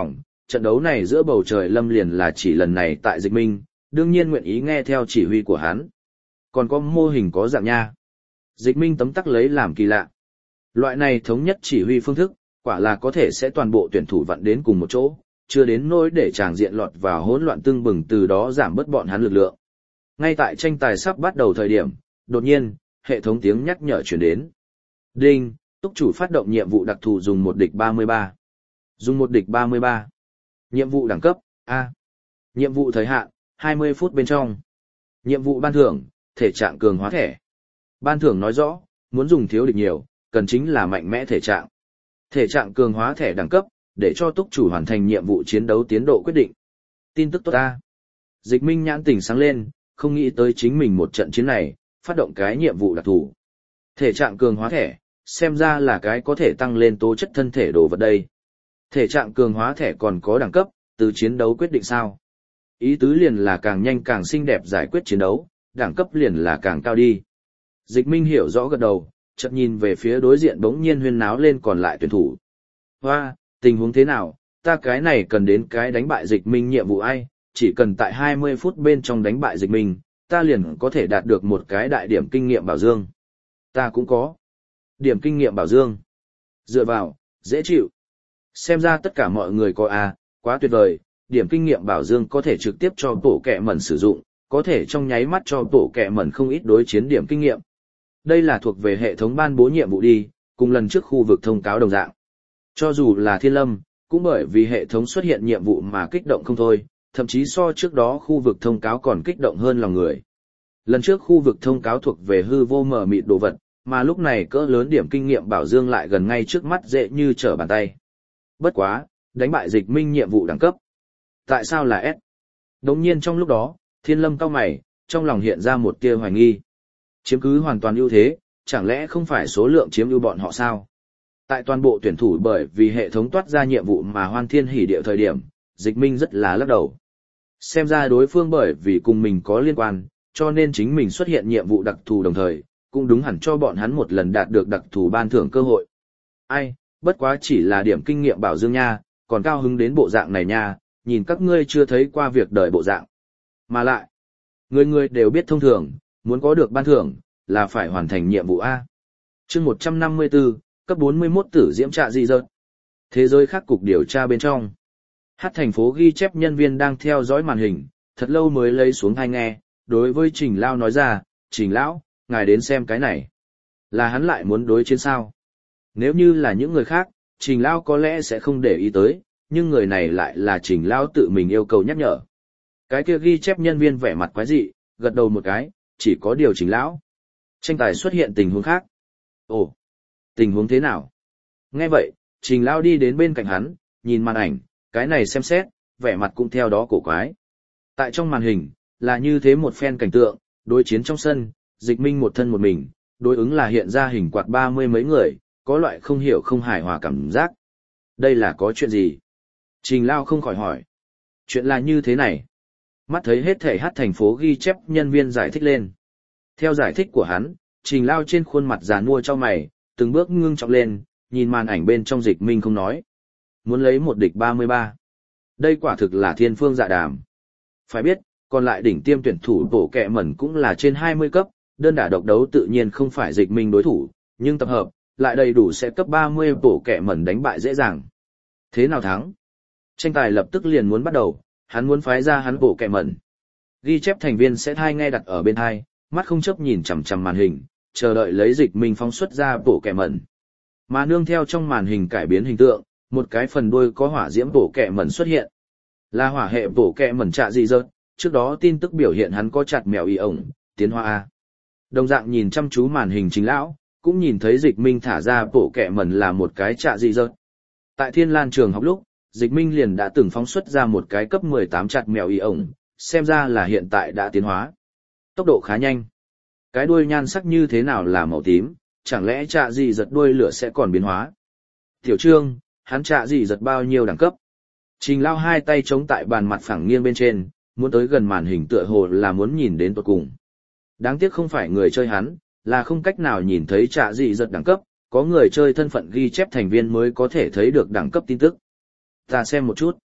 Speaker 1: trận đấu này giữa bầu trời lâm liền là chỉ lần này tại Dịch Minh, đương nhiên nguyện ý nghe theo chỉ huy của hắn. Còn có mô hình có dạng nha. Dịch Minh tấm tắc lấy làm kỳ lạ. Loại này thống nhất chỉ huy phương thức, quả là có thể sẽ toàn bộ tuyển thủ vặn đến cùng một chỗ, chưa đến nỗi để tràng diện lọt vào hỗn loạn tương bừng, từ đó giảm bớt bọn hắn lực lượng. Ngay tại tranh tài sắp bắt đầu thời điểm, đột nhiên, hệ thống tiếng nhắc nhở truyền đến. Đinh, túc chủ phát động nhiệm vụ đặc thù dùng một địch 33. Dùng một địch 33. Nhiệm vụ đẳng cấp, A. Nhiệm vụ thời hạn, 20 phút bên trong. Nhiệm vụ ban thưởng, thể trạng cường hóa thẻ. Ban thưởng nói rõ, muốn dùng thiếu địch nhiều, cần chính là mạnh mẽ thể trạng. Thể trạng cường hóa thẻ đẳng cấp, để cho túc chủ hoàn thành nhiệm vụ chiến đấu tiến độ quyết định. Tin tức tốt A. Dịch Minh nhãn tỉnh sáng lên, không nghĩ tới chính mình một trận chiến này, phát động cái nhiệm vụ đặc thù. Thể trạng cường hóa thẻ, xem ra là cái có thể tăng lên tố chất thân thể đồ vật đây. Thể trạng cường hóa thẻ còn có đẳng cấp, từ chiến đấu quyết định sao? Ý tứ liền là càng nhanh càng xinh đẹp giải quyết chiến đấu, đẳng cấp liền là càng cao đi. Dịch Minh hiểu rõ gật đầu, chợt nhìn về phía đối diện bỗng nhiên huyên náo lên còn lại tuyển thủ. Hoa, tình huống thế nào, ta cái này cần đến cái đánh bại Dịch Minh nhiệm vụ ai, chỉ cần tại 20 phút bên trong đánh bại Dịch Minh, ta liền có thể đạt được một cái đại điểm kinh nghiệm bảo dương. Ta cũng có. Điểm kinh nghiệm bảo dương. Dựa vào, dễ chịu. Xem ra tất cả mọi người có A, quá tuyệt vời, điểm kinh nghiệm bảo dương có thể trực tiếp cho bộ kẹ mẩn sử dụng, có thể trong nháy mắt cho bộ kẹ mẩn không ít đối chiến điểm kinh nghiệm. Đây là thuộc về hệ thống ban bố nhiệm vụ đi, cùng lần trước khu vực thông cáo đồng dạng. Cho dù là Thiên Lâm, cũng bởi vì hệ thống xuất hiện nhiệm vụ mà kích động không thôi, thậm chí so trước đó khu vực thông cáo còn kích động hơn lòng người. Lần trước khu vực thông cáo thuộc về hư vô mờ mịt đồ vật, mà lúc này cỡ lớn điểm kinh nghiệm bảo dương lại gần ngay trước mắt dễ như trở bàn tay. Bất quá, đánh bại Dịch Minh nhiệm vụ đẳng cấp. Tại sao là S? Đồng nhiên trong lúc đó, Thiên Lâm cau mày, trong lòng hiện ra một tia hoài nghi. Chiếm cứ hoàn toàn ưu thế, chẳng lẽ không phải số lượng chiếm ưu bọn họ sao? Tại toàn bộ tuyển thủ bởi vì hệ thống toát ra nhiệm vụ mà hoan thiên hỉ điệu thời điểm, Dịch Minh rất là lắc đầu. Xem ra đối phương bởi vì cùng mình có liên quan, cho nên chính mình xuất hiện nhiệm vụ đặc thù đồng thời, cũng đúng hẳn cho bọn hắn một lần đạt được đặc thù ban thưởng cơ hội. Ai, bất quá chỉ là điểm kinh nghiệm bảo dương nha, còn cao hứng đến bộ dạng này nha, nhìn các ngươi chưa thấy qua việc đời bộ dạng. Mà lại, người người đều biết thông thường, muốn có được ban thưởng, là phải hoàn thành nhiệm vụ A. Chương 154, cấp 41 tử diễm trạ dị dợt. Thế giới khác cục điều tra bên trong. Hát thành phố ghi chép nhân viên đang theo dõi màn hình, thật lâu mới lấy xuống tai nghe, đối với Trình Lao nói ra, Trình Lão, ngài đến xem cái này. Là hắn lại muốn đối chiến sao? Nếu như là những người khác, Trình Lao có lẽ sẽ không để ý tới, nhưng người này lại là Trình Lao tự mình yêu cầu nhắc nhở. Cái kia ghi chép nhân viên vẻ mặt quái dị, gật đầu một cái, chỉ có điều Trình Lão. Tranh tài xuất hiện tình huống khác. Ồ, tình huống thế nào? Nghe vậy, Trình Lao đi đến bên cạnh hắn, nhìn màn ảnh, cái này xem xét, vẻ mặt cũng theo đó cổ quái. Tại trong màn hình, là như thế một phen cảnh tượng, đối chiến trong sân, Dịch Minh một thân một mình, đối ứng là hiện ra hình quạt 30 mấy người, có loại không hiểu không hài hòa cảm giác. Đây là có chuyện gì? Trình Lao không khỏi hỏi. Chuyện là như thế này. Mắt thấy hết thể Hát thành phố ghi chép nhân viên giải thích lên. Theo giải thích của hắn, Trình Lao trên khuôn mặt già nua cho mày, từng bước ngưng trọng lên, nhìn màn ảnh bên trong Dịch Minh không nói. Muốn lấy một địch 33. Đây quả thực là thiên phương dạ đàm. Phải biết, còn lại đỉnh tiêm tuyển thủ bổ kẹ mẩn cũng là trên 20 cấp, đơn đả độc đấu tự nhiên không phải Dịch Minh đối thủ, nhưng tập hợp, lại đầy đủ sẽ cấp 30 bổ kẹ mẩn đánh bại dễ dàng. Thế nào thắng? Tranh tài lập tức liền muốn bắt đầu, hắn muốn phái ra hắn bổ kẹ mẩn. Ghi chép thành viên sẽ thai nghe đặt ở bên hai, mắt không chớp nhìn chằm chằm màn hình, chờ đợi lấy Dịch Minh phóng xuất ra bổ kẹ mẩn. Mà nương theo trong màn hình cải biến hình tượng, một cái phần đuôi có hỏa diễm bổ kẹ mẩn xuất hiện. Là hỏa hệ bổ kẹ mẩn trạ dị dợt, trước đó tin tức biểu hiện hắn có chặt mèo y ổng, tiến hóa A. Đồng dạng nhìn chăm chú màn hình Chính Lão, cũng nhìn thấy Dịch Minh thả ra bổ kẹ mẩn là một cái trạ dị dợt. Tại Thiên Lan trường học lúc, Dịch Minh liền đã từng phóng xuất ra một cái cấp 18 chặt mèo y ổng, xem ra là hiện tại đã tiến hóa. Tốc độ khá nhanh. Cái đuôi nhan sắc như thế nào là màu tím, chẳng lẽ trạ dị dợt đuôi lửa sẽ còn biến hóa? Tiểu Trương, hắn trạ dị dợt bao nhiêu đẳng cấp? Trình Lao hai tay chống tại bàn mặt phẳng nghiêng bên trên, muốn tới gần màn hình tựa hồ là muốn nhìn đến tột cùng. Đáng tiếc không phải người chơi hắn, là không cách nào nhìn thấy trạ dị dợt đẳng cấp, có người chơi thân phận ghi chép thành viên mới có thể thấy được đẳng cấp tin tức. Ta xem một chút.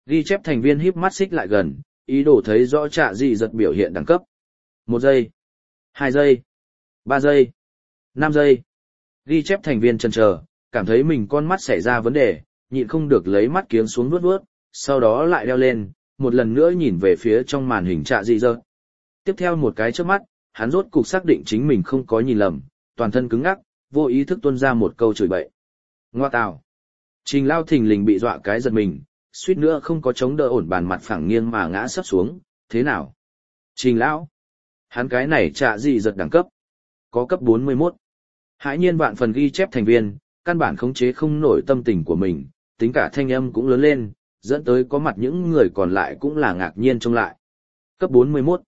Speaker 1: Ghi chép thành viên híp mắt xích lại gần, ý đồ thấy rõ Trạ Dị Giật biểu hiện đẳng cấp. 1 giây, 2 giây, 3 giây, 5 giây. Ghi chép thành viên chần chờ, cảm thấy mình con mắt xảy ra vấn đề, nhịn không được lấy mắt kiếng xuống vuốt, sau đó lại đeo lên, một lần nữa nhìn về phía trong màn hình Trạ Dị Giật. Tiếp theo một cái chớp mắt, hắn rốt cục xác định chính mình không có nhìn lầm, toàn thân cứng ngắc, vô ý thức tuôn ra một câu chửi bậy. Ngoa tào. Trình Lao thình lình bị dọa cái giật mình, suýt nữa không có chống đỡ ổn bàn mặt phẳng nghiêng mà ngã sấp xuống, thế nào? Trình Lão. Hắn cái này Trạ Dị Giật đẳng cấp. Có cấp 41. Hãi nhiên vạn phần ghi chép thành viên, căn bản khống chế không nổi tâm tình của mình, tính cả thanh âm cũng lớn lên, dẫn tới có mặt những người còn lại cũng là ngạc nhiên trông lại. Cấp 41.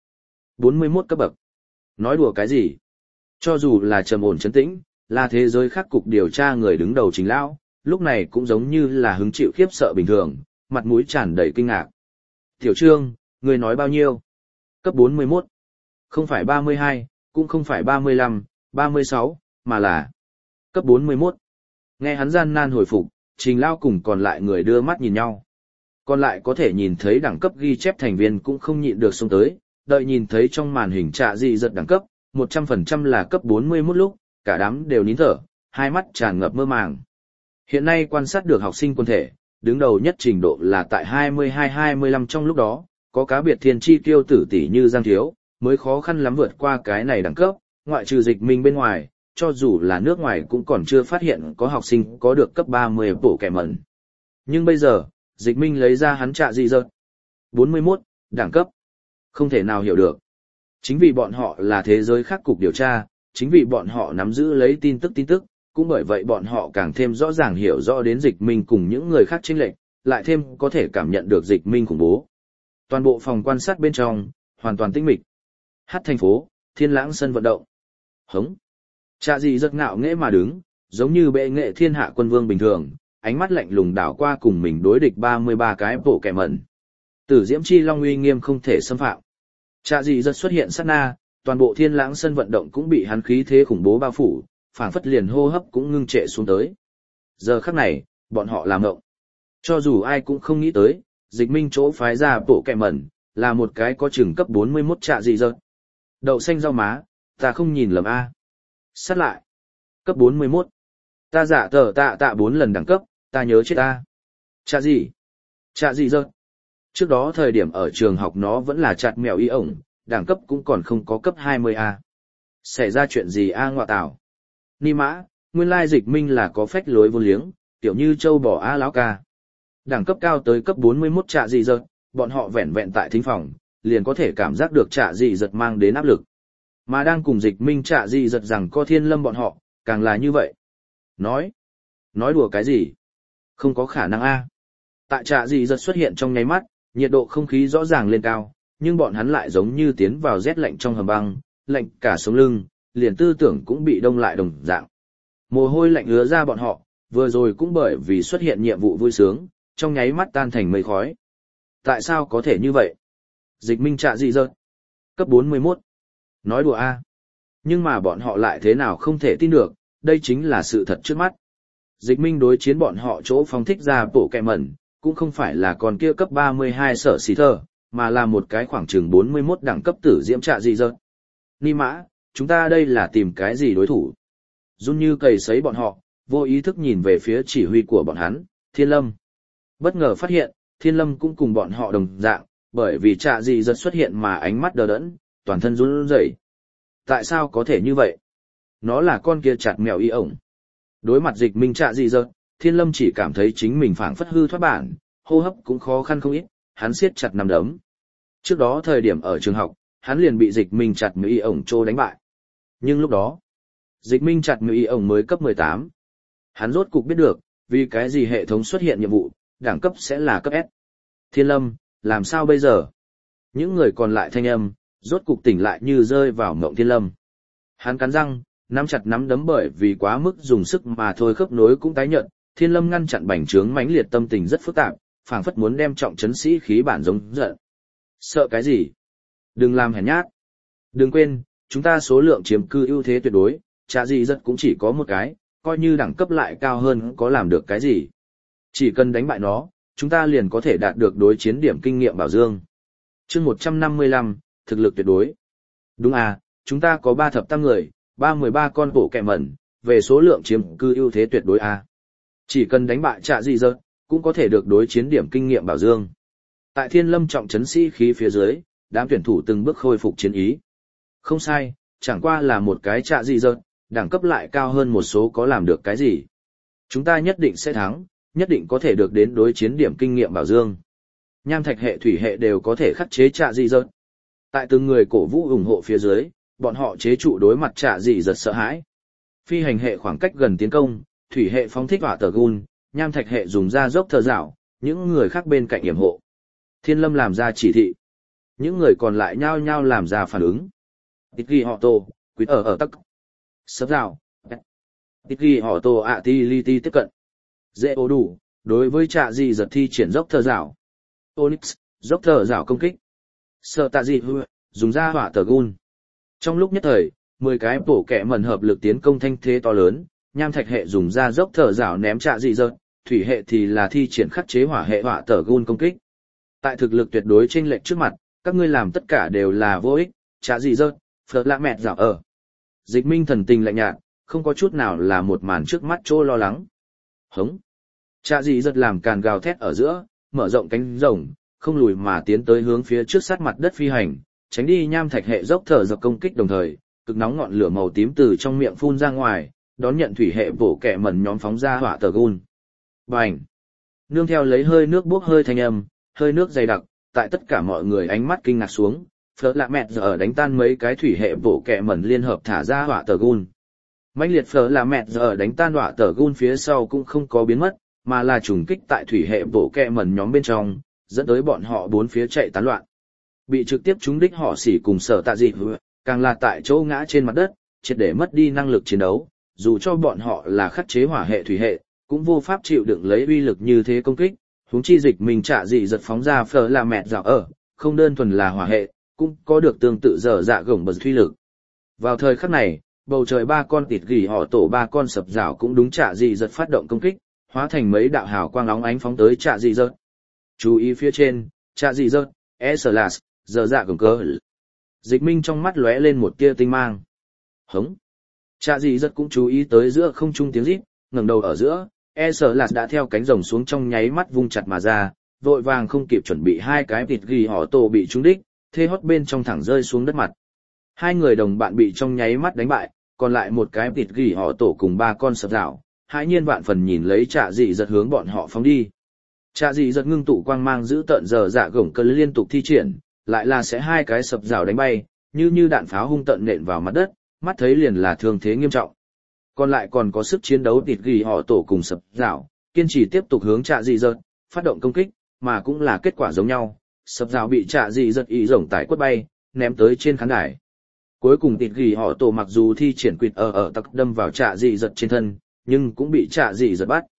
Speaker 1: 41 cấp bậc. Nói đùa cái gì? Cho dù là trầm ổn trấn tĩnh, là thế giới khác cục điều tra người đứng đầu Trình Lão, lúc này cũng giống như là hứng chịu khiếp sợ bình thường, mặt mũi tràn đầy kinh ngạc. Tiểu Trương, người nói bao nhiêu? Cấp 41. Không phải 32, cũng không phải 35, 36, mà là cấp 41. Nghe hắn gian nan hồi phục, Trình Lão cùng còn lại người đưa mắt nhìn nhau. Còn lại có thể nhìn thấy đẳng cấp ghi chép thành viên cũng không nhịn được xông tới, đợi nhìn thấy trong màn hình Trạ Dị Giật đẳng cấp, 100% là cấp 41 lúc, cả đám đều nín thở, hai mắt tràn ngập mơ màng. Hiện nay quan sát được học sinh quân thể, đứng đầu nhất trình độ là tại 22-25 trong lúc đó, có cá biệt thiên chi tiêu tử tỷ như Giang Thiếu, mới khó khăn lắm vượt qua cái này đẳng cấp, ngoại trừ Dịch Minh bên ngoài, cho dù là nước ngoài cũng còn chưa phát hiện có học sinh có được cấp 30 bổ kẻ mẩn. Nhưng bây giờ, Dịch Minh lấy ra hắn Trạ Dị Giật. 41, đẳng cấp. Không thể nào hiểu được. Chính vì bọn họ là thế giới khác cục điều tra, chính vì bọn họ nắm giữ lấy tin tức, cũng bởi vậy bọn họ càng thêm rõ ràng hiểu rõ đến Dịch Minh cùng những người khác chênh lệch, lại thêm có thể cảm nhận được Dịch Minh khủng bố. Toàn bộ phòng quan sát bên trong, hoàn toàn tĩnh mịch. Hát thành phố, Thiên Lãng sân vận động. Hống. Trạ Dị Giật ngạo nghễ mà đứng, giống như bệ nghệ thiên hạ quân vương bình thường, ánh mắt lạnh lùng đảo qua cùng mình đối địch 33 cái bộ kẻ mẩn. Tử Diễm Chi Long uy nghiêm không thể xâm phạm. Trạ Dị Giật xuất hiện sát na, toàn bộ Thiên Lãng sân vận động cũng bị hắn khí thế khủng bố bao phủ, phảng phất liền hô hấp cũng ngưng trệ xuống tới. Giờ khắc này, bọn họ làm ngộng. Cho dù ai cũng không nghĩ tới, Dịch Minh chỗ phái ra bộ kẻ mẩn, là một cái có chừng cấp 41 Trạ Dị Giật. Đậu xanh rau má, ta không nhìn lầm a. Sát lại. Cấp 41. Ta giả tờ tạ 4 lần đẳng cấp, ta nhớ chết ta. Trạ Dị Giật. Trước đó thời điểm ở trường học nó vẫn là chặt mèo y ổng, đẳng cấp cũng còn không có cấp 20A. Xảy ra chuyện gì a ngọa tảo? Ni mã, nguyên lai Dịch Minh là có phách lối vô liếng, tiểu như châu bò a lão ca. Đẳng cấp cao tới cấp 41 Trạ Dị Giật, bọn họ vẹn vẹn tại thính phòng, liền có thể cảm giác được Trạ Dị Giật mang đến áp lực. Mà đang cùng Dịch Minh Trạ Dị Giật rằng có Thiên Lâm bọn họ, càng là như vậy. Nói đùa cái gì? Không có khả năng a. Tại Trạ Dị Giật xuất hiện trong nháy mắt, nhiệt độ không khí rõ ràng lên cao, nhưng bọn hắn lại giống như tiến vào rét lạnh trong hầm băng, lạnh cả sống lưng, liền tư tưởng cũng bị đông lại đồng dạng. Mồ hôi lạnh ứa ra bọn họ, vừa rồi cũng bởi vì xuất hiện nhiệm vụ vui sướng, trong nháy mắt tan thành mây khói. Tại sao có thể như vậy? Dịch Minh Trạ Dị Giật. Cấp 41. Nói đùa a. Nhưng mà bọn họ lại thế nào không thể tin được, đây chính là sự thật trước mắt. Dịch Minh đối chiến bọn họ chỗ phóng thích ra bộ kẹ mẩn, cũng không phải là con kia cấp 32 sở xí thơ, mà là một cái khoảng chừng 41 đẳng cấp tử diễm Trạ Dị Giật. Ni mã, chúng ta đây là tìm cái gì đối thủ? Run như cầy sấy bọn họ, vô ý thức nhìn về phía chỉ huy của bọn hắn, Thiên Lâm. Bất ngờ phát hiện, Thiên Lâm cũng cùng bọn họ đồng dạng, bởi vì Trạ Dị Giật xuất hiện mà ánh mắt đờ đẫn, toàn thân run rẩy. Tại sao có thể như vậy? Nó là con kia chặt mèo y ổng. Đối mặt Dịch Minh Trạ Dị Giật, Thiên Lâm chỉ cảm thấy chính mình phảng phất hư thoát bản, hô hấp cũng khó khăn không ít, hắn siết chặt nắm đấm. Trước đó thời điểm ở trường học, hắn liền bị Dịch Minh chặt mèo y ổng trô đánh bại. Nhưng lúc đó, Dịch Minh chặt mèo y ổng mới cấp 18. Hắn rốt cục biết được, vì cái gì hệ thống xuất hiện nhiệm vụ, đẳng cấp sẽ là cấp S. Thiên Lâm, làm sao bây giờ? Những người còn lại thanh âm, rốt cục tỉnh lại như rơi vào mộng Thiên Lâm. Hắn cắn răng, nắm chặt nắm đấm bởi vì quá mức dùng sức mà thôi khớp nối cũng tái nhợt. Thiên Lâm ngăn chặn bành trướng mãnh liệt tâm tình rất phức tạp, phảng phất muốn đem trọng trấn sĩ khí bản giống giận. Sợ cái gì? Đừng làm hèn nhát. Đừng quên, chúng ta số lượng chiếm cư ưu thế tuyệt đối, Trạ Dị Giật cũng chỉ có một cái, coi như đẳng cấp lại cao hơn có làm được cái gì. Chỉ cần đánh bại nó, chúng ta liền có thể đạt được đối chiến điểm kinh nghiệm bảo dương. Chương 155, thực lực tuyệt đối. Đúng à, chúng ta có 3 thập tam người, 13 con bộ kẹ mẩn, về số lượng chiếm cư ưu thế tuyệt đối à. Chỉ cần đánh bại Trạ Dị Dật, cũng có thể được đối chiến điểm kinh nghiệm bảo dương. Tại Thiên Lâm trọng trấn sĩ khí phía dưới, đám tuyển thủ từng bước khôi phục chiến ý. Không sai, chẳng qua là một cái Trạ Dị Dật, đẳng cấp lại cao hơn một số có làm được cái gì. Chúng ta nhất định sẽ thắng, nhất định có thể được đến đối chiến điểm kinh nghiệm bảo dương. Nham thạch hệ thủy hệ đều có thể khắc chế Trạ Dị Dật. Tại từng người cổ vũ ủng hộ phía dưới, bọn họ chế trụ đối mặt Trạ Dị Dật sợ hãi. Phi hành hệ khoảng cách gần tiến công, thủy hệ phóng thích hỏa tờ gun, nham thạch hệ dùng ra dốc thờ dạo, những người khác bên cạnh yểm hộ. Thiên Lâm làm ra chỉ thị. Những người còn lại nhao nhao làm ra phản ứng. Tít ghi họ tổ, quýt ở tắc. Sấp dạo. Tít ghi họ tổ ạ ti li ti tiếp cận. Dễ ố đủ, đối với Trạ Dị Dật thi triển dốc thờ dạo. Onyx, dốc thờ dạo công kích. Sợ tạ dị hư, dùng ra hỏa tờ gun. Trong lúc nhất thời, 10 cái bổ kẹ mẩn hợp lực tiến công thanh thế to lớn, nham thạch hệ dùng ra dốc thờ dạo ném Trạ Dị Dật, thủy hệ thì là thi triển khắc chế hỏa hệ hỏa tờ gun công kích. Tại thực lực tuyệt đối chênh lệch trước mặt, các ngươi làm tất cả đều là vô ích, Trạ Dị Dật, phở lạ mẹt dạo ở. Dịch Minh thần tình lạnh nhạt, không có chút nào là một màn trước mắt trô lo lắng. Hống. Trạ Dị Dật làm càn gào thét ở giữa, mở rộng cánh rồng, không lùi mà tiến tới hướng phía trước sát mặt đất phi hành, tránh đi nham thạch hệ dốc thờ dập công kích đồng thời, cực nóng ngọn lửa màu tím từ trong miệng phun ra ngoài, đón nhận thủy hệ bổ kẹ mẩn nhóm phóng ra hỏa tờ gun. Bành! Nương theo lấy hơi nước bốc hơi thanh âm, hơi nước dày đặc, tại tất cả mọi người ánh mắt kinh ngạc xuống, phở lạ mẹt giờ đánh tan mấy cái thủy hệ bổ kẹ mẩn liên hợp thả ra hỏa tờ gun. Mãnh liệt phở lạ mẹt giờ đánh tan hỏa tờ gun phía sau cũng không có biến mất, mà là trùng kích tại thủy hệ bổ kẹ mẩn nhóm bên trong, dẫn tới bọn họ bốn phía chạy tán loạn. Bị trực tiếp trúng đích họ xỉ cùng sở tạ dị hứa, càng là tại chỗ ngã trên mặt đất, triệt để mất đi năng lực chiến đấu, dù cho bọn họ là khắc chế hỏa hệ thủy hệ, cũng vô pháp chịu đựng lấy uy lực như thế công kích, huống chi dịch mình Trạ Dị Dật phóng ra phở là mẹt dạo ở, không đơn thuần là hỏa hệ, cũng có được tương tự dở dạ gổng bật thuy lực. Vào thời khắc này, bầu trời 3 con tịt gỉ họ tổ 3 con sập dạo cũng đúng Trạ Dị Dật phát động công kích, hóa thành mấy đạo hào quang óng ánh phóng tới Trạ Dị Dật. Chú ý phía trên, Trạ Dị Dật, Eslas, dở dạ gổng cơ. Dịch Minh trong mắt lóe lên một tia tinh mang. Hống. Trạ Dị Dật cũng chú ý tới giữa không trung tiếng rít, ngẩng đầu ở giữa, Eslas đã theo cánh rồng xuống trong nháy mắt vung chặt mà ra, vội vàng không kịp chuẩn bị 2 cái tịt gỉ họ tổ bị trúng đích, thê hót bên trong thẳng rơi xuống đất mặt. 2 người đồng bạn bị trong nháy mắt đánh bại, còn lại một cái tịt gỉ họ tổ cùng 3 con sập rào, hãi nhiên vạn phần nhìn lấy Trạ Dị Dật hướng bọn họ phóng đi. Trạ Dị Dật ngưng tụ quang mang giữ tận giờ dạ gổng cơ liên tục thi triển, lại là sẽ 2 cái sập rào đánh bay, như đạn pháo hung tận nện vào mặt đất, mắt thấy liền là thương thế nghiêm trọng. Còn lại còn có sức chiến đấu tịt gỉ họ tổ cùng sập rào, kiên trì tiếp tục hướng Trạ Dị Dật phát động công kích, mà cũng là kết quả giống nhau, sập rào bị Trạ Dị Dật ý rồng tải quất bay, ném tới trên khán đài. Cuối cùng tịt gỉ họ tổ mặc dù thi triển quỵt ở tắc đâm vào Trạ Dị Dật trên thân, nhưng cũng bị Trạ Dị Dật bắt.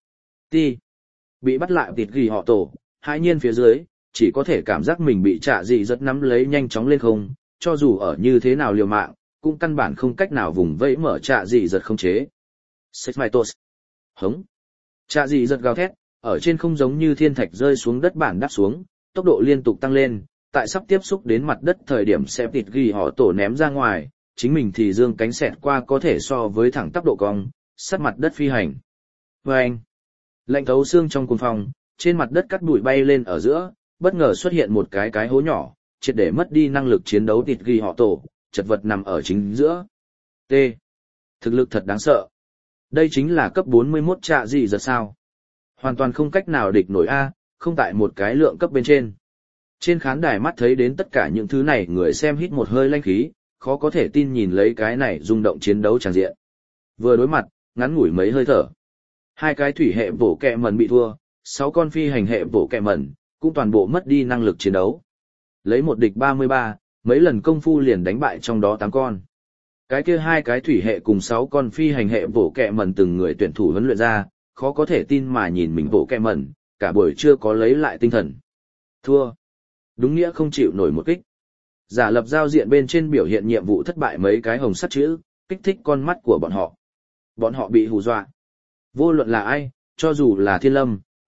Speaker 1: Bị bắt lại tịt gỉ họ tổ, hãi nhiên phía dưới, chỉ có thể cảm giác mình bị Trạ Dị Dật nắm lấy nhanh chóng lên không, cho dù ở như thế nào liều mạng, cũng căn bản không cách nào vùng vẫy mở Trạ Dị Dật không chế. Sexmaitos. Hống. Trạ Dị Dật gào thét, ở trên không giống như thiên thạch rơi xuống đất bản đáp xuống, tốc độ liên tục tăng lên, tại sắp tiếp xúc đến mặt đất thời điểm sẽ tịt gỉ họ tổ ném ra ngoài, chính mình thì dương cánh xẹt qua có thể so với thẳng tắp độ cong, sát mặt đất phi hành. Vâng! Lạnh thấu xương trong cuồng phòng, trên mặt đất cắt bụi bay lên ở giữa, bất ngờ xuất hiện một cái hố nhỏ, triệt để mất đi năng lực chiến đấu tịt gỉ họ tổ, chật vật nằm ở chính giữa. T. Thực lực thật đáng sợ. Đây chính là cấp 41 Trạ Dị Dật sao. Hoàn toàn không cách nào địch nổi A, không tại một cái lượng cấp bên trên. Trên khán đài mắt thấy đến tất cả những thứ này người xem hít một hơi lanh khí, khó có thể tin nhìn lấy cái này rung động chiến đấu tràn diện. Vừa đối mặt, ngắn ngủi mấy hơi thở. 2 cái thủy hệ bổ kẹ mẩn bị thua, 6 con phi hành hệ bổ kẹ mẩn, cũng toàn bộ mất đi năng lực chiến đấu. Lấy một địch 33, mấy lần công phu liền đánh bại trong đó 8 con. Cái kia 2 cái thủy hệ cùng 6 con phi hành hệ bổ kẹ mẩn từng người tuyển thủ huấn luyện ra, khó có thể tin mà nhìn mình bổ kẹ mẩn, cả buổi chưa có lấy lại tinh thần. Thua. Đúng nghĩa không chịu nổi một kích. Giả lập giao diện bên trên biểu hiện nhiệm vụ thất bại mấy cái hồng sắt chữ, kích thích con mắt của bọn họ. Bọn họ bị hù dọa. Vô luận là ai, cho dù là Thiên Lâm,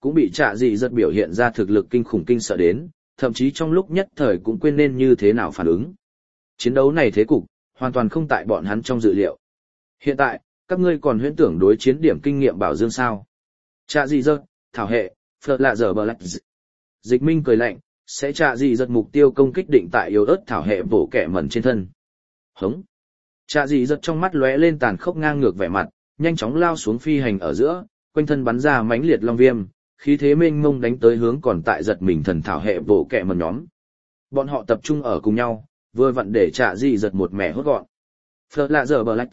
Speaker 1: cũng bị Trạ Dị Giật biểu hiện ra thực lực kinh khủng kinh sợ đến, thậm chí trong lúc nhất thời cũng quên nên như thế nào phản ứng. Chiến đấu này thế cục, hoàn toàn không tại bọn hắn trong dự liệu. Hiện tại, các ngươi còn huyễn tưởng đối chiến điểm kinh nghiệm bảo dương sao? Trạ Dị Giật, thảo hệ, phật lạ giờ bờ lạch. Dịch Minh cười lạnh, sẽ Trạ Dị Giật mục tiêu công kích định tại yếu ớt thảo hệ bổ kẻ mẩn trên thân. Hống. Trạ Dị Giật trong mắt lóe lên tàn khốc ngang ngược vẻ mặt, nhanh chóng lao xuống phi hành ở giữa, quanh thân bắn ra mãnh liệt long viêm, khí thế mênh mông đánh tới hướng còn tại giật mình thần thảo hệ bổ kẹ mẩn nhóm. Bọn họ tập trung ở cùng nhau, vừa vặn để Trạ Dị Giật một mẻ hốt gọn. Phật lạ giờ bờ lạch.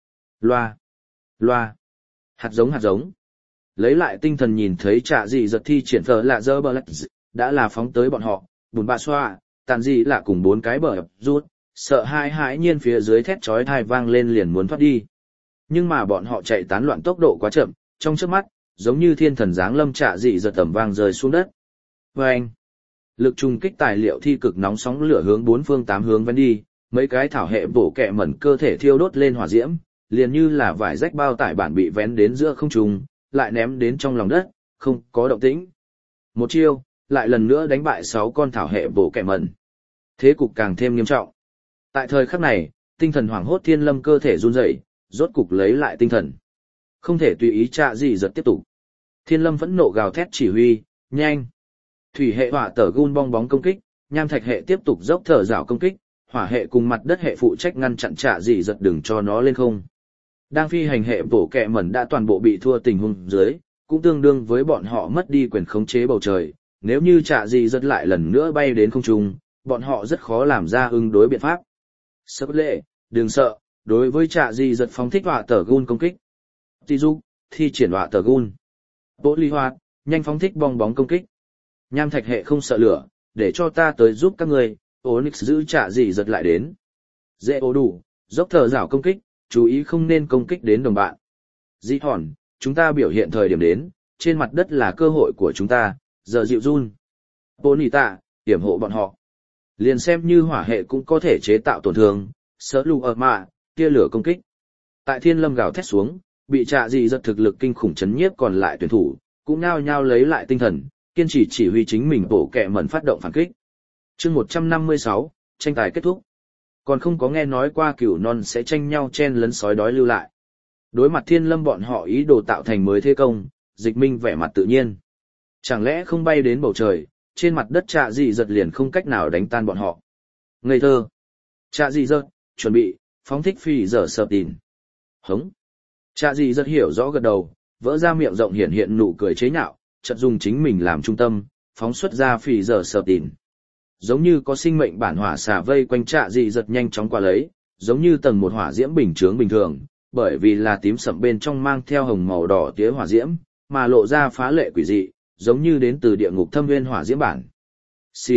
Speaker 1: Loa. Loa. Hạt giống. Lấy lại tinh thần nhìn thấy Trạ Dị Giật thi triển Phật lạ giờ bờ lạch, đã là phóng tới bọn họ, bùn bạ xoa, tàn dị là cùng 4 cái bờ rút, sợ hãi nhiên phía dưới thét chói tai vang lên liền muốn thoát đi. Nhưng mà bọn họ chạy tán loạn tốc độ quá chậm, trong chớp mắt, giống như thiên thần giáng lâm Trạ Dị Giật tầm vang rơi xuống đất. Vâng! Lực trùng kích tài liệu thi cực nóng sóng lửa hướng 4 phương 8 hướng vén đi, mấy cái thảo hệ bổ kẹ mẩn cơ thể thiêu đốt lên hỏa diễm, liền như là vải rách bao tải bản bị vén đến giữa không trung, lại ném đến trong lòng đất, không có động tĩnh. Một chiêu, lại lần nữa đánh bại 6 con thảo hệ bổ kẹ mẩn. Thế cục càng thêm nghiêm trọng. Tại thời khắc này, tinh thần hoảng hốt Thiên Lâm cơ thể run rẩy, rốt cục lấy lại tinh thần. Không thể tùy ý Trạ Dị Giật tiếp tục. Thiên Lâm vẫn nộ gào thét chỉ huy, nhanh. Thủy hệ hỏa tở gun bong bóng công kích, nham thạch hệ tiếp tục dốc thở rào công kích, hỏa hệ cùng mặt đất hệ phụ trách ngăn chặn Trạ Dị Giật đừng cho nó lên không. Đang phi hành hệ bổ kẹ mẩn đã toàn bộ bị thua tình huống dưới, cũng tương đương với bọn họ mất đi quyền khống chế bầu trời. Nếu như Trạ Dị Giật lại lần nữa bay đến không trung, bọn họ rất khó làm ra ứng đối biện pháp. Sắp lệ, đừng sợ, đối với Trạ Dị Giật phóng thích hỏa tở gun công kích. Tỷ dục, thi triển hỏa tở gun. Bộ ly hoạt, nhanh phóng thích bong bóng công kích. Nham thạch hệ không sợ lửa, để cho ta tới giúp các ngươi. Onyx giữ Trạ Dị Giật lại đến. Dễ ố đủ, dốc thở rảo công kích, chú ý không nên công kích đến đồng bạn. Dĩ thòn, chúng ta biểu hiện thời điểm đến, trên mặt đất là cơ hội của chúng ta, giờ dịu run. Bố nỉ tạ, hiểm hộ bọn họ. Liền xem như hỏa hệ cũng có thể chế tạo tổn thương, sỡ lù ở mạ, tia lửa công kích. Tại Thiên Lâm gào thét xuống, bị Trạ Dị Giật thực lực kinh khủng chấn nhiếp còn lại tuyển thủ, cũng nhao nhao lấy lại tinh thần, kiên trì chỉ huy chính mình bổ kẹ mẩn phát động phản kích. Chương 156, tranh tài kết thúc. Còn không có nghe nói qua cửu non sẽ tranh nhau chen lấn sói đói lưu lại. Đối mặt Thiên Lâm bọn họ ý đồ tạo thành mới thế công, Dịch Minh vẻ mặt tự nhiên. Chẳng lẽ không bay đến bầu trời, trên mặt đất Trạ Dị Giật liền không cách nào đánh tan bọn họ. Ngây thơ. Trạ Dị Giật, chuẩn bị, phóng thích phi giờ sợp tìn. Hống. Trạ Dị Giật hiểu rõ gật đầu, vỡ ra miệng rộng hiện nụ cười chế nhạo, chợt dùng chính mình làm trung tâm, phóng xuất ra phi giờ sợp tìn. Giống như có sinh mệnh bản hỏa xả vây quanh Trạ Dị Giật nhanh chóng qua lấy, giống như tầng một hỏa diễm bình chướng bình thường, bởi vì là tím sậm bên trong mang theo hồng màu đỏ tía hỏa diễm, mà lộ ra phá lệ quỷ dị, giống như đến từ địa ngục thâm nguyên hỏa diễm bản. Xì.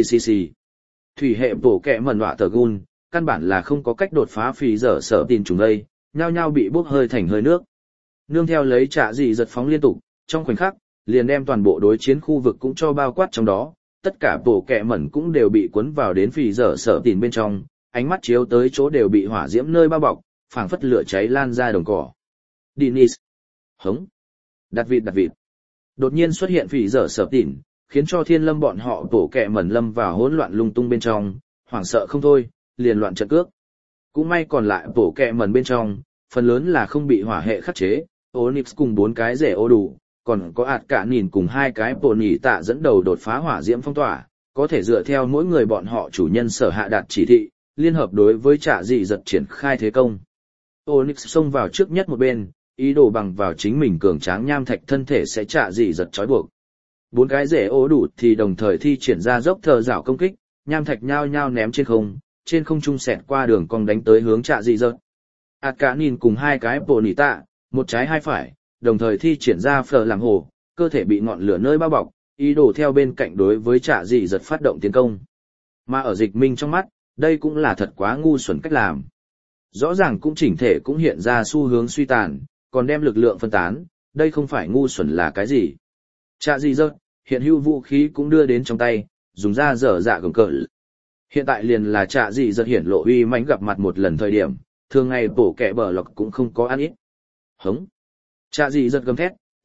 Speaker 1: Thủy hệ bổ kẹ mẩn hỏa tờ gun, căn bản là không có cách đột phá phi giờ sở tin trùng đây, nhao nhao bị bốc hơi thành hơi nước. Nương theo lấy Trạ Dị Giật phóng liên tục, trong khoảnh khắc, liền đem toàn bộ đối chiến khu vực cũng cho bao quát trong đó, tất cả bổ kẹ mẩn cũng đều bị cuốn vào đến phi giờ sở tin bên trong, ánh mắt chiếu tới chỗ đều bị hỏa diễm nơi bao bọc, phảng phất lửa cháy lan ra đồng cỏ. Dinis. Hống. Đặt vịt. Đột nhiên xuất hiện phỉ dở sở tỉn, khiến cho Thiên Lâm bọn họ bổ kẹ mẩn lâm vào hỗn loạn lung tung bên trong, hoảng sợ không thôi, liền loạn trận cước. Cũng may còn lại bổ kẹ mẩn bên trong, phần lớn là không bị hỏa hệ khắc chế, Onyx cùng 4 cái rể ô đủ, còn có ạt cả nhìn cùng 2 cái bổ nỉ tạ dẫn đầu đột phá hỏa diễm phong tỏa, có thể dựa theo mỗi người bọn họ chủ nhân sở hạ đạt chỉ thị, liên hợp đối với Trạ Dị Giật triển khai thế công. Onyx xông vào trước nhất một bên, ý đồ bằng vào chính mình cường tráng nham thạch thân thể sẽ Trạ Dị Giật trói buộc. 4 cái rễ ố đủ thì đồng thời thi triển ra dốc thờ rảo công kích, nham thạch nhao nhao ném trên không trung xẹt qua đường cong đánh tới hướng Trạ Dị Giật. ạt cả nhìn cùng 2 cái bổ nỉ tạ, một trái hai phải, đồng thời thi triển ra phở làm hồ, cơ thể bị ngọn lửa nơi bao bọc, ý đồ theo bên cạnh đối với Trạ Dị Giật phát động tiến công. Mà ở Dịch Minh trong mắt, đây cũng là thật quá ngu xuẩn cách làm. Rõ ràng cũng chỉnh thể cũng hiện ra xu hướng suy tàn, còn đem lực lượng phân tán, đây không phải ngu xuẩn là cái gì. Trạ Dị Giật, hiện hữu vũ khí cũng đưa đến trong tay, dùng ra dở dạ gồng cỡ. Hiện tại liền là Trạ Dị Giật hiển lộ uy mãnh gặp mặt một lần thời điểm, thường ngày bổ kẹ bờ lọc cũng không có ăn ít. Hống. Trạ Dị Giật gầm thét,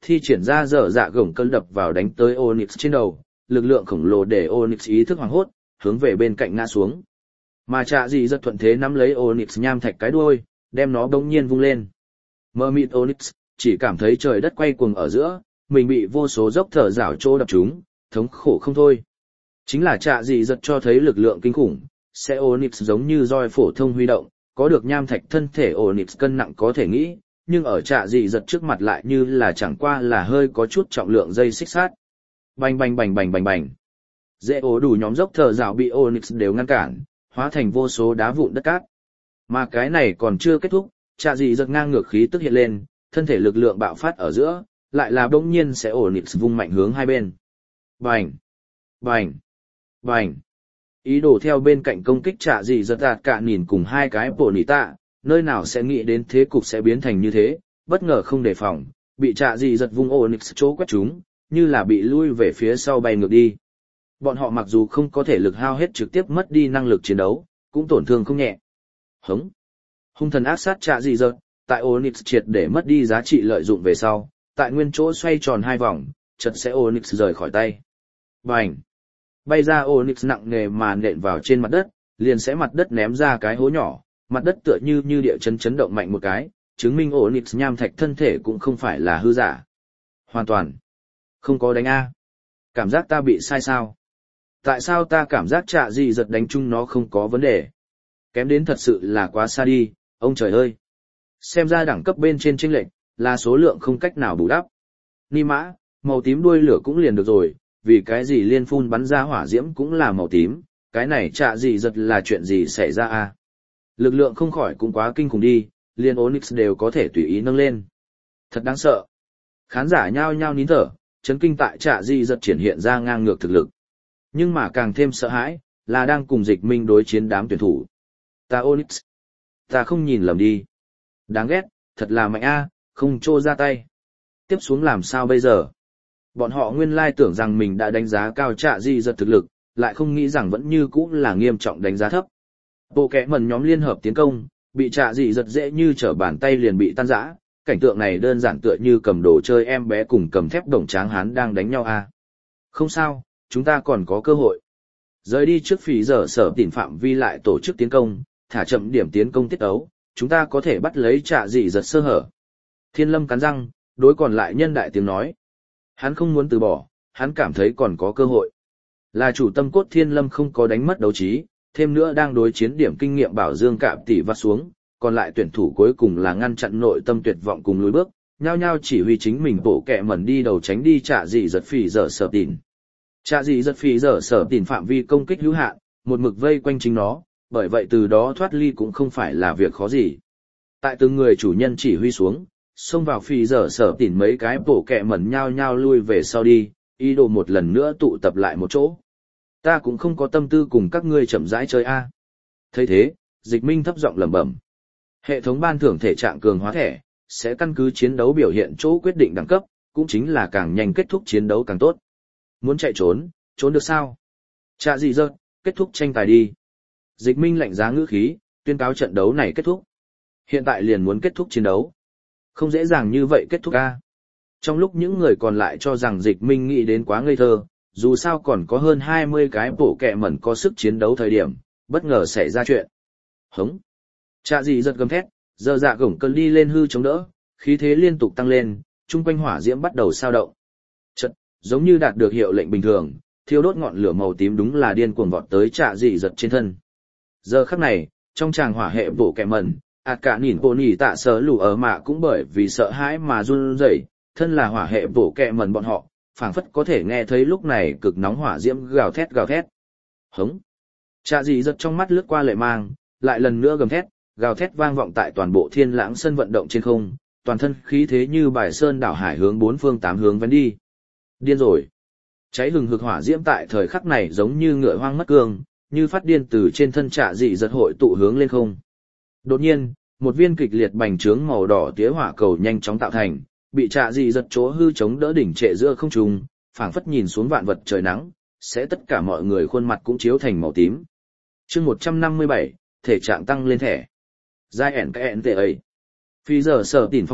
Speaker 1: thi triển ra dở dạ gổng cơn đập vào đánh tới Onyx trên đầu, lực lượng khổng lồ để Onyx ý thức hoảng hốt, hướng về bên cạnh ngã xuống. Mà Trạ Dị Giật thuận thế nắm lấy Onyx nham thạch cái đuôi, đem nó bỗng nhiên vung lên. Mơ mịt Onyx chỉ cảm thấy trời đất quay cuồng ở giữa, mình bị vô số dốc thở rảo trô đập trúng, thống khổ không thôi. Chính là Trạ Dị Giật cho thấy lực lượng kinh khủng, sẽ Onyx giống như roi phổ thông huy động, có được nham thạch thân thể Onyx cân nặng có thể nghĩ, nhưng ở Trạ Dị Giật trước mặt lại như là chẳng qua là hơi có chút trọng lượng dây xích sát. Bành bành bành bành bành bành. Dễ ố đủ nhóm dốc thở rào bị Onyx đều ngăn cản, hóa thành vô số đá vụn đất cát. Mà cái này còn chưa kết thúc, Trạ Dị Giật ngang ngược khí tức hiện lên, thân thể lực lượng bạo phát ở giữa, lại là bỗng nhiên sẽ Onyx vung mạnh hướng hai bên. Bành, bành, bành. Ý đồ theo bên cạnh công kích Trạ Dị Giật đạt cả nhìn cùng hai cái bổ nỉ tạ, nơi nào sẽ nghĩ đến thế cục sẽ biến thành như thế, bất ngờ không đề phòng, bị Trạ Dị Giật vung Onyx chỗ quét chúng, như là bị lui về phía sau bay ngược đi. Bọn họ mặc dù không có thể lực hao hết trực tiếp mất đi năng lực chiến đấu, cũng tổn thương không nhẹ. Hống. Hung thần ác sát Trạ Dị Giật, tại Onyx triệt để mất đi giá trị lợi dụng về sau, tại nguyên chỗ xoay tròn hai vòng, chợt sẽ Onyx rời khỏi tay. Bành. Bay ra Onyx nặng nề mà nện vào trên mặt đất, liền sẽ mặt đất ném ra cái hố nhỏ, mặt đất tựa như địa chấn chấn động mạnh một cái, chứng minh Onyx nham thạch thân thể cũng không phải là hư giả. Hoàn toàn. Không có đánh A. Cảm giác ta bị sai sao? Tại sao ta cảm giác Trạ Dị Giật đánh chung nó không có vấn đề? Kém đến thật sự là quá xa đi, ông trời ơi. Xem ra đẳng cấp bên trên chênh lệch là số lượng không cách nào bù đắp. Ni mã, màu tím đuôi lửa cũng liền được rồi, vì cái gì liên phun bắn ra hỏa diễm cũng là màu tím, cái này Trạ Dị Giật là chuyện gì xảy ra a? Lực lượng không khỏi cũng quá kinh khủng đi, liên Onyx đều có thể tùy ý nâng lên. Thật đáng sợ. Khán giả nhao nhao nín thở, chấn kinh tại Trạ Dị Giật triển hiện ra ngang ngược thực lực. Nhưng mà càng thêm sợ hãi, là đang cùng Dịch Minh đối chiến đám tuyển thủ. Ta Onyx. Ta không nhìn lầm đi. Đáng ghét, thật là mạnh a, không trô ra tay. Tiếp xuống làm sao bây giờ? Bọn họ nguyên lai tưởng rằng mình đã đánh giá cao Trạ Dị Giật thực lực, lại không nghĩ rằng vẫn như cũ là nghiêm trọng đánh giá thấp. Bộ kẽ mần nhóm liên hợp tiến công, bị Trạ Dị Giật dễ như trở bàn tay liền bị tan rã. Cảnh tượng này đơn giản tựa như cầm đồ chơi em bé cùng cầm thép đồng tráng hán đang đánh nhau a. Không sao, chúng ta còn có cơ hội. Rời đi trước phí giờ sở tỉnh phạm vi lại tổ chức tiến công, thả chậm điểm tiến công tiết ấu, chúng ta có thể bắt lấy Trạ Dị Giật sơ hở. Thiên Lâm cắn răng, đối còn lại nhân đại tiếng nói. Hắn không muốn từ bỏ, hắn cảm thấy còn có cơ hội. Là chủ tâm cốt Thiên Lâm không có đánh mất đấu trí, thêm nữa đang đối chiến điểm kinh nghiệm bảo dương cạm tỷ vắt xuống, còn lại tuyển thủ cuối cùng là ngăn chặn nội tâm tuyệt vọng cùng lùi bước, nhao nhao chỉ huy chính mình bộ kẹ mẩn đi đầu tránh đi Trạ Dị Giật phỉ dở sở tỉn. Trạ Dị Giật phỉ dở sở tỉn phạm vi công kích hữu hạn, một mực vây quanh chính nó, bởi vậy từ đó thoát ly cũng không phải là việc khó gì. Tại từng người chủ nhân chỉ huy xuống, xông vào phỉ dở sở tỉn mấy cái bộ kẹ mẩn nhao nhao lui về sau đi, ý đồ một lần nữa tụ tập lại một chỗ. Ta cũng không có tâm tư cùng các ngươi chậm rãi chơi a. Thấy thế, Dịch Minh thấp giọng lẩm bẩm. Hệ thống ban thưởng thể trạng cường hóa thẻ, sẽ căn cứ chiến đấu biểu hiện chỗ quyết định đẳng cấp, cũng chính là càng nhanh kết thúc chiến đấu càng tốt. Muốn chạy trốn, trốn được sao? Trạ Dị Giật, kết thúc tranh tài đi. Dịch Minh lạnh giá ngữ khí, tuyên cáo trận đấu này kết thúc. Hiện tại liền muốn kết thúc chiến đấu. Không dễ dàng như vậy kết thúc a. Trong lúc những người còn lại cho rằng Dịch Minh nghĩ đến quá ngây thơ, dù sao còn có hơn 20 cái bộ kẹ mẩn có sức chiến đấu thời điểm, bất ngờ xảy ra chuyện. Hống. Trạ Dị Giật gầm thét, giờ dạ gổng cơn đi lên hư chống đỡ, khí thế liên tục tăng lên, chung quanh hỏa diễm bắt đầu sao động. Chợt, giống như đạt được hiệu lệnh bình thường, thiêu đốt ngọn lửa màu tím đúng là điên cuồng vọt tới Trạ Dị Giật trên thân. Giờ khắc này, trong tràng hỏa hệ bộ kẹ mẩn, cả nhìn bộ nhỉ tạ sớ lù ở mạ cũng bởi vì sợ hãi mà run rẩy, thân là hỏa hệ bộ kẹ mẩn bọn họ, phảng phất có thể nghe thấy lúc này cực nóng hỏa diễm gào thét gào thét. Hống. Trạ Dị Giật trong mắt lướt qua lệ mang, lại lần nữa gầm thét, gào thét vang vọng tại toàn bộ Thiên Lãng sân vận động trên không, toàn thân khí thế như bài sơn đảo hải hướng bốn phương tám hướng vén đi. Điên rồi. Cháy hừng hực hỏa diễm tại thời khắc này giống như ngựa hoang mất cương, như phát điên từ trên thân Trạ Dị Giật hội tụ hướng lên không. Đột nhiên, một viên kịch liệt bành trướng màu đỏ tía hỏa cầu nhanh chóng tạo thành, bị Trạ Dị Giật chỗ hư chống đỡ đỉnh trệ giữa không trung, phảng phất nhìn xuống vạn vật trời nắng, sẽ tất cả mọi người khuôn mặt cũng chiếu thành màu tím. Chương 157, thể trạng tăng lên thẻ. Giai ẻn cái ẻn tệ ấy. Phi giờ sở tỉn phong thích,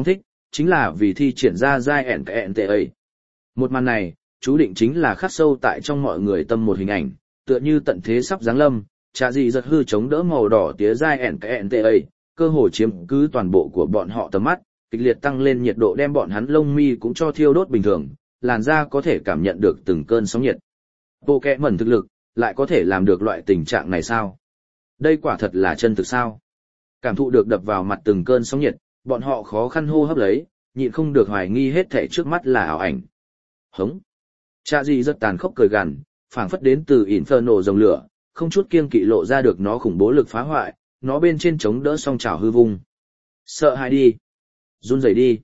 Speaker 1: chính là vì thi triển ra GNKNTA. Một màn này, chú định chính là khắc sâu tại trong mọi người tâm một hình ảnh, tựa như tận thế sắp giáng lâm, Trạ Dị Dật hư chống đỡ màu đỏ tía GNKNTA, cơ hồ chiếm cứ toàn bộ của bọn họ tầm mắt, kịch liệt tăng lên nhiệt độ đem bọn hắn lông mi cũng cho thiêu đốt bình thường, làn da có thể cảm nhận được từng cơn sóng nhiệt. Bộ kẹ mẩn thực lực, lại có thể làm được loại tình trạng này sao? Đây quả thật là chân thực sao? Cảm thụ được đập vào mặt từng cơn sóng nhiệt, bọn họ khó khăn hô hấp lấy, nhịn không được hoài nghi hết thảy trước mắt là ảo ảnh. Hống! Trạ Dị Dật tàn khốc cười gằn, phảng phất đến từ Inferno rồng lửa, không chút kiêng kỵ lộ ra được nó khủng bố lực phá hoại, nó bên trên chống đỡ song trảo hư vung. Sợ hãi đi! Run rẩy đi!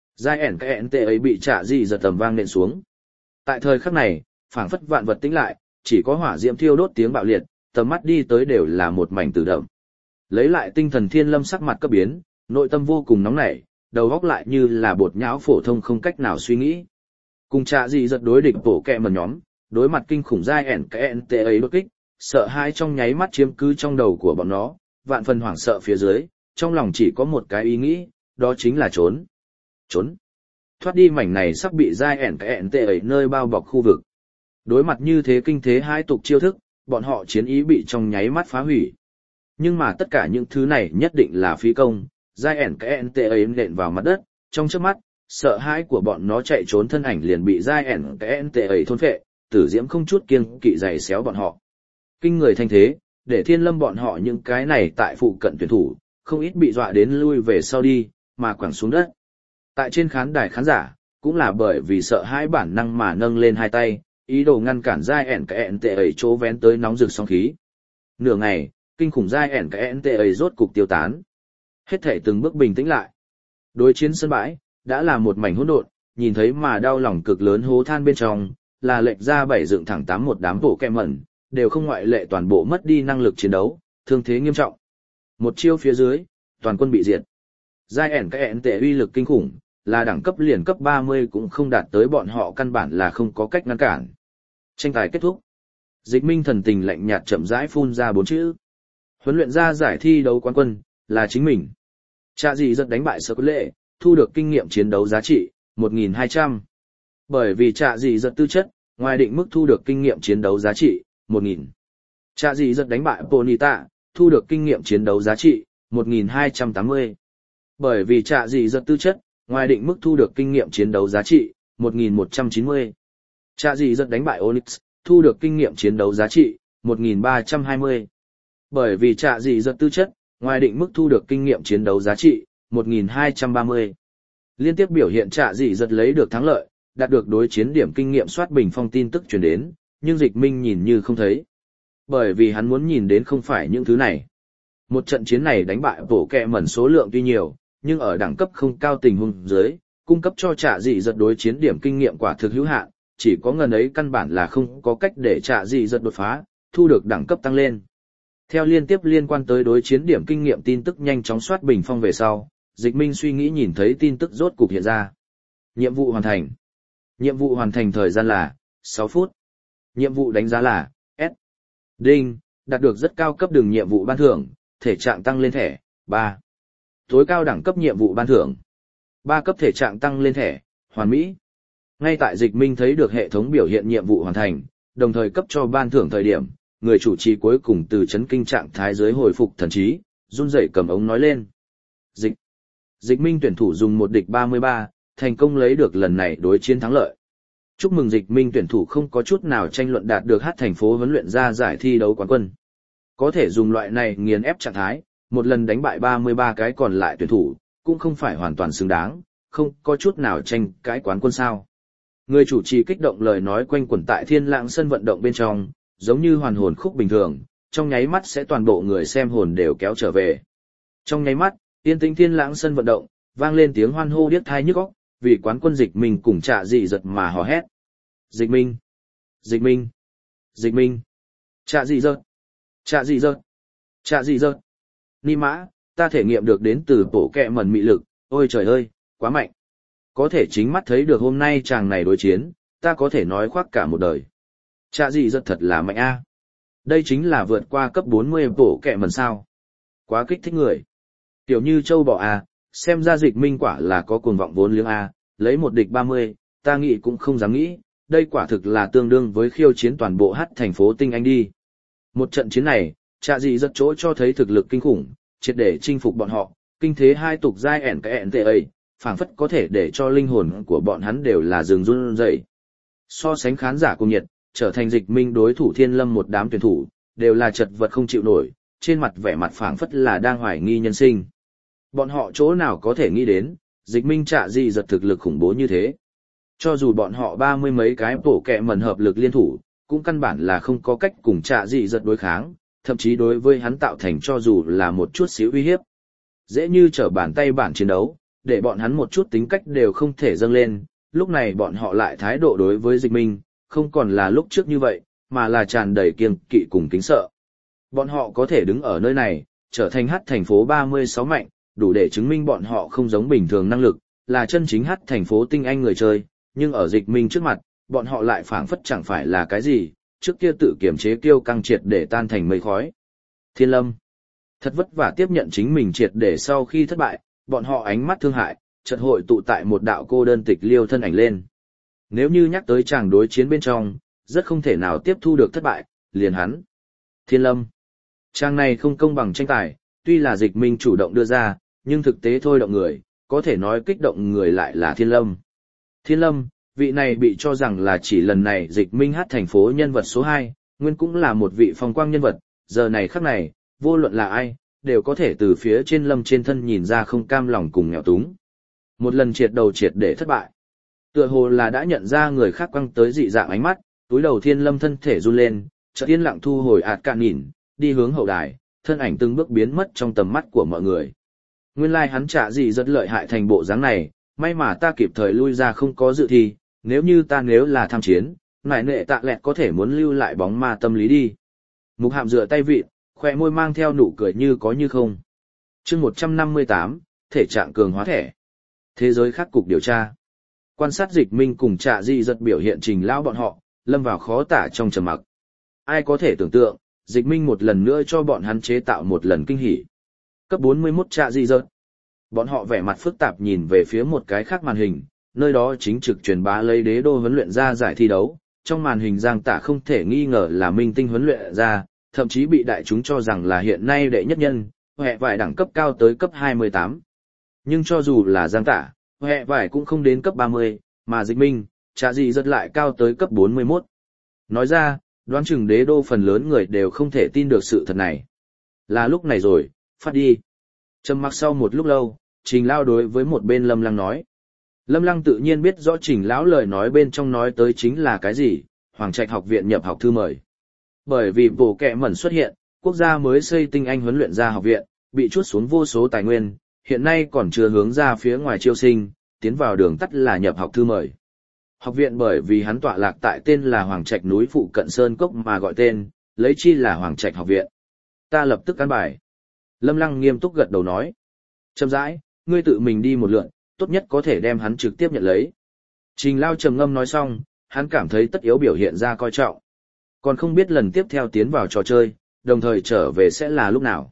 Speaker 1: GNKNT ấy bị Trạ Dị Dật tầm vang nện xuống. Tại thời khắc này, phảng phất vạn vật tĩnh lại, chỉ có hỏa diễm thiêu đốt tiếng bạo liệt, tầm mắt đi tới đều là một mảnh tử động. Lấy lại tinh thần Thiên Lâm sắc mặt cấp biến, nội tâm vô cùng nóng nảy, đầu óc lại như là bột nhão phổ thông không cách nào suy nghĩ. Cùng Trạ Dị Dật đối địch bổ kẹ mẩn nhóm, đối mặt kinh khủng GNKNT ấy đột kích, sợ hãi trong nháy mắt chiếm cứ trong đầu của bọn nó, vạn phần hoảng sợ phía dưới, trong lòng chỉ có một cái ý nghĩ, đó chính là trốn. Trốn. Thoát đi mảnh này sắp bị GNKNT ấy nơi bao bọc khu vực. Đối mặt như thế kinh thế hai tục chiêu thức, bọn họ chiến ý bị trong nháy mắt phá hủy. Nhưng mà tất cả những thứ này nhất định là phí công, GNKNT ấy nện vào mặt đất, trong chớp mắt, sợ hãi của bọn nó chạy trốn thân ảnh liền bị GNKNT ấy thôn phệ, tử diễm không chút kiêng kỵ giày xéo bọn họ. Kinh người thanh thế, để Thiên Lâm bọn họ những cái này tại phụ cận tuyển thủ, không ít bị dọa đến lui về sau đi, mà quẳng xuống đất. Tại trên khán đài khán giả, cũng là bởi vì sợ hãi bản năng mà nâng lên hai tay, ý đồ ngăn cản GNKNT ấy chỗ vén tới nóng rực sóng khí. Nửa ngày, kinh khủng GNKNT ấy rốt cục tiêu tán. Hết thể từng bước bình tĩnh lại. Đối chiến sân bãi, đã là một mảnh hỗn độn, nhìn thấy mà đau lòng cực lớn hố than bên trong, là lệch ra bảy dựng thẳng tám một đám bộ kẹ mẩn, đều không ngoại lệ toàn bộ mất đi năng lực chiến đấu, thương thế nghiêm trọng. Một chiêu phía dưới, toàn quân bị diệt. GNKNT uy lực kinh khủng, là đẳng cấp liền cấp 30 cũng không đạt tới bọn họ căn bản là không có cách ngăn cản. Tranh tài kết thúc. Dịch Minh thần tình lạnh nhạt chậm rãi phun ra 4 chữ. Huấn luyện ra giải thi đấu quán quân, là chính mình. Trạ Dị Dật đánh bại Sở Cốt Lệ, thu được kinh nghiệm chiến đấu giá trị 1.200. Bởi vì Trạ Dị Dật tư chất, ngoài định mức thu được kinh nghiệm chiến đấu giá trị 1.000. Trạ Dị Dật đánh bại Ponyta, thu được kinh nghiệm chiến đấu giá trị 1.280. Bởi vì Trạ Dị Dật tư chất, ngoài định mức thu được kinh nghiệm chiến đấu giá trị 1.190. Trạ Dị Dật đánh bại Onyx, thu được kinh nghiệm chiến đấu giá trị 1.320. Bởi vì Trạ Dị Dật tư chất, ngoài định mức thu được kinh nghiệm chiến đấu giá trị 1.230. Liên tiếp biểu hiện Trạ Dị Dật lấy được thắng lợi, đạt được đối chiến điểm kinh nghiệm soát bình phong tin tức truyền đến, nhưng Dịch Minh nhìn như không thấy. Bởi vì hắn muốn nhìn đến không phải những thứ này. Một trận chiến này đánh bại bộ kẹ mẩn số lượng tuy nhiều, nhưng ở đẳng cấp không cao tình huống dưới, cung cấp cho Trạ Dị Dật đối chiến điểm kinh nghiệm quả thực hữu hạn, chỉ có ngần ấy căn bản là không có cách để Trạ Dị Dật đột phá, thu được đẳng cấp tăng lên. Theo liên tiếp liên quan tới đối chiến điểm kinh nghiệm tin tức nhanh chóng soát bình phong về sau, Dịch Minh suy nghĩ nhìn thấy tin tức rốt cục hiện ra. Nhiệm vụ hoàn thành. Nhiệm vụ hoàn thành thời gian là 6 phút. Nhiệm vụ đánh giá là S. Đinh, đạt được rất cao cấp đường nhiệm vụ ban thưởng, thể trạng tăng lên thẻ 3. Tối cao đẳng cấp nhiệm vụ ban thưởng 3 cấp thể trạng tăng lên thẻ, hoàn mỹ. Ngay tại Dịch Minh thấy được hệ thống biểu hiện nhiệm vụ hoàn thành, đồng thời cấp cho ban thưởng thời điểm, người chủ trì cuối cùng từ chấn kinh trạng thái dưới hồi phục thần trí, run rẩy cầm ống nói lên. Dịch Minh tuyển thủ dùng một địch 33, thành công lấy được lần này đối chiến thắng lợi. Chúc mừng Dịch Minh tuyển thủ không có chút nào tranh luận đạt được thành phố huấn luyện ra giải thi đấu quán quân. Có thể dùng loại này nghiền ép trạng thái, một lần đánh bại 33 cái còn lại tuyển thủ, cũng không phải hoàn toàn xứng đáng, không có chút nào tranh cái quán quân sao. Người chủ trì kích động lời nói quanh quẩn tại Thiên Lãng sân vận động bên trong, giống như hoàn hồn khúc bình thường, trong nháy mắt sẽ toàn bộ người xem hồn đều kéo trở về. Trong nháy mắt, yên tĩnh Thiên Lãng sân vận động, vang lên tiếng hoan hô điếc tai nhức óc, vì quán quân Dịch Minh cùng Trạ Dị Dật mà hò hét. Dịch Minh! Dịch Minh! Dịch Minh! Trạ Dị Dật! Trạ Dị Dật! Trạ Dị Dật! Ni mã, ta thể nghiệm được đến từ bộ kẹ mẩn mị lực, ôi trời ơi, quá mạnh. Có thể chính mắt thấy được hôm nay chàng này đối chiến, ta có thể nói khoác cả một đời. Trạ Dị Dật thật là mạnh a. Đây chính là vượt qua cấp 40 bộ kẹ mẩn sao. Quá kích thích người. Tiểu như châu bò à, xem ra Dịch Minh quả là có cuồng vọng vốn liếng A, lấy một địch 30, ta nghĩ cũng không dám nghĩ, đây quả thực là tương đương với khiêu chiến toàn bộ hát thành phố tinh anh đi. Một trận chiến này, Trạ Dị Giật chỗ cho thấy thực lực kinh khủng, triệt để chinh phục bọn họ, kinh thế hai tục giai ẻn cái ẻn tệ ấy, phảng phất có thể để cho linh hồn của bọn hắn đều là rừng run rẩy. So sánh khán giả cùng nhiệt, trở thành Dịch Minh đối thủ Thiên Lâm một đám tuyển thủ, đều là chật vật không chịu nổi, trên mặt vẻ mặt phảng phất là đang hoài nghi nhân sinh. Bọn họ chỗ nào có thể nghĩ đến, Dịch Minh Trạ Dị Giật thực lực khủng bố như thế. Cho dù bọn họ 30 mấy cái bổ kẹ mẩn hợp lực liên thủ, cũng căn bản là không có cách cùng Trạ Dị Giật đối kháng, thậm chí đối với hắn tạo thành cho dù là một chút xíu uy hiếp. Dễ như trở bàn tay bản chiến đấu, để bọn hắn một chút tính cách đều không thể dâng lên, lúc này bọn họ lại thái độ đối với Dịch Minh, không còn là lúc trước như vậy, mà là tràn đầy kiêng kỵ cùng kính sợ. Bọn họ có thể đứng ở nơi này, trở thành hát thành phố 36 mạnh, đủ để chứng minh bọn họ không giống bình thường năng lực, là chân chính hát thành phố tinh anh người chơi, nhưng ở Dịch Minh trước mặt, bọn họ lại phảng phất chẳng phải là cái gì, trước kia tự kiểm chế kiêu căng triệt để tan thành mây khói. Thiên Lâm thật vất vả tiếp nhận chính mình triệt để sau khi thất bại, bọn họ ánh mắt thương hại, chợt hội tụ tại một đạo cô đơn tịch liêu thân ảnh lên. Nếu như nhắc tới chàng đối chiến bên trong, rất không thể nào tiếp thu được thất bại, liền hắn. Thiên Lâm. Chàng này không công bằng tranh tài, tuy là Dịch Minh chủ động đưa ra, nhưng thực tế thôi động người, có thể nói kích động người lại là Thiên Lâm. Thiên Lâm, vị này bị cho rằng là chỉ lần này Dịch Minh hát thành phố nhân vật số 2, nguyên cũng là một vị phong quang nhân vật, giờ này khắc này, vô luận là ai, đều có thể từ phía trên Lâm trên thân nhìn ra không cam lòng cùng nghèo túng. Một lần triệt đầu triệt để thất bại. Tựa hồ là đã nhận ra người khác quăng tới dị dạng ánh mắt, túi đầu Thiên Lâm thân thể run lên, chợt yên lặng thu hồi ạt cạn nhìn, đi hướng hậu đài, thân ảnh từng bước biến mất trong tầm mắt của mọi người. Nguyên lai hắn Trạ Dị Giật lợi hại thành bộ dáng này, may mà ta kịp thời lui ra không có dự thi, nếu là tham chiến, nại nệ tạ lẹt có thể muốn lưu lại bóng ma tâm lý đi. Mục Hạm dựa tay vịn, khỏe môi mang theo nụ cười như có như không. Chương 158, thể trạng cường hóa thẻ. Thế giới khác cục điều tra. Quan sát Dịch Minh cùng Trạ Dị Giật biểu hiện trình lão bọn họ, lâm vào khó tả trong trầm mặc. Ai có thể tưởng tượng, Dịch Minh một lần nữa cho bọn hắn chế tạo một lần kinh hỉ. Cấp 41 Trạ Dị Giật. Bọn họ vẻ mặt phức tạp nhìn về phía một cái khác màn hình, nơi đó chính trực truyền bá lấy đế đô huấn luyện ra giải thi đấu. Trong màn hình Giang Tả không thể nghi ngờ là minh tinh huấn luyện ra, thậm chí bị đại chúng cho rằng là hiện nay đệ nhất nhân, hệ vải đẳng cấp cao tới cấp 28. Nhưng cho dù là Giang Tả, hệ vải cũng không đến cấp 30, mà Dịch Minh, Trạ Dị Giật lại cao tới cấp 41. Nói ra, đoán chừng đế đô phần lớn người đều không thể tin được sự thật này. Là lúc này rồi, phát đi. Trầm mặc sau một lúc lâu, Trình Lão đối với một bên Lâm Lăng nói. Lâm Lăng tự nhiên biết rõ Trình Lão lời nói bên trong nói tới chính là cái gì, Hoàng Trạch học viện nhập học thư mời. Bởi vì bộ kẹ mẩn xuất hiện, quốc gia mới xây tinh anh huấn luyện ra học viện, bị chuốt xuống vô số tài nguyên, hiện nay còn chưa hướng ra phía ngoài chiêu sinh, tiến vào đường tắt là nhập học thư mời. Học viện bởi vì hắn tọa lạc tại tên là Hoàng Trạch núi phụ cận Sơn Cốc mà gọi tên, lấy chi là Hoàng Trạch học viện. Ta lập tức căn bài. Lâm Lăng nghiêm túc gật đầu nói. Chậm rãi, ngươi tự mình đi một lượt, tốt nhất có thể đem hắn trực tiếp nhận lấy. Trình Lao trầm ngâm nói xong, hắn cảm thấy tất yếu biểu hiện ra coi trọng. Còn không biết lần tiếp theo tiến vào trò chơi, đồng thời trở về sẽ là lúc nào.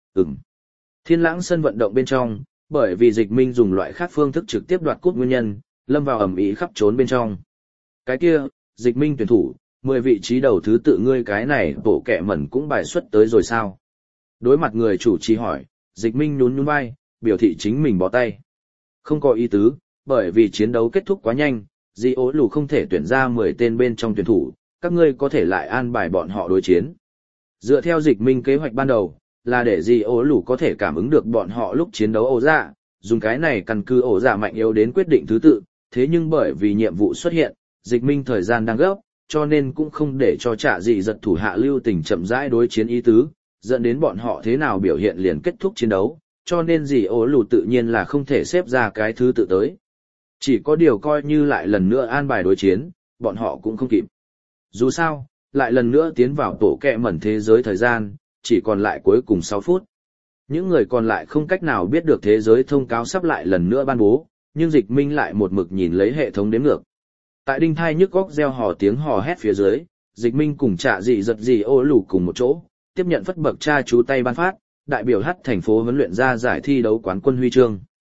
Speaker 1: Thiên Lãng sân vận động bên trong, bởi vì Dịch Minh dùng loại khác phương thức trực tiếp đoạt cúp nguyên nhân, lâm vào ầm ĩ khắp trốn bên trong. Cái kia, Dịch Minh tuyển thủ, 10 vị trí đầu thứ tự ngươi cái này bộ kẹ mẩn cũng bài xuất tới rồi sao? Đối mặt người chủ trì hỏi, Dịch Minh nhún nhún vai, biểu thị chính mình bỏ tay. Không có ý tứ, bởi vì chiến đấu kết thúc quá nhanh, Di Ố Lù không thể tuyển ra 10 tên bên trong tuyển thủ, các ngươi có thể lại an bài bọn họ đối chiến. Dựa theo Dịch Minh kế hoạch ban đầu, là để Di Ố Lù có thể cảm ứng được bọn họ lúc chiến đấu ổ dạ, dùng cái này căn cứ ổ dạ mạnh yếu đến quyết định thứ tự, thế nhưng bởi vì nhiệm vụ xuất hiện, Dịch Minh thời gian đang gấp, cho nên cũng không để cho Trạ Dị Giật thủ hạ lưu tình chậm rãi đối chiến ý tứ, dẫn đến bọn họ thế nào biểu hiện liền kết thúc chiến đấu, cho nên Di Ố Lù tự nhiên là không thể xếp ra cái thứ tự tới. Chỉ có điều coi như lại lần nữa an bài đối chiến, bọn họ cũng không kịp. Dù sao, lại lần nữa tiến vào tổ kẹ mẩn thế giới thời gian, chỉ còn lại cuối cùng 6 phút. Những người còn lại không cách nào biết được thế giới thông cáo sắp lại lần nữa ban bố, nhưng Dịch Minh lại một mực nhìn lấy hệ thống đếm ngược. Tại đinh thai nhức góc reo hò tiếng hò hét phía dưới, Dịch Minh cùng Trạ Dị Giật Di Ố Lù cùng một chỗ, tiếp nhận phất bậc cha chú tay ban phát, đại biểu hắt thành phố huấn luyện ra giải thi đấu quán quân huy chương.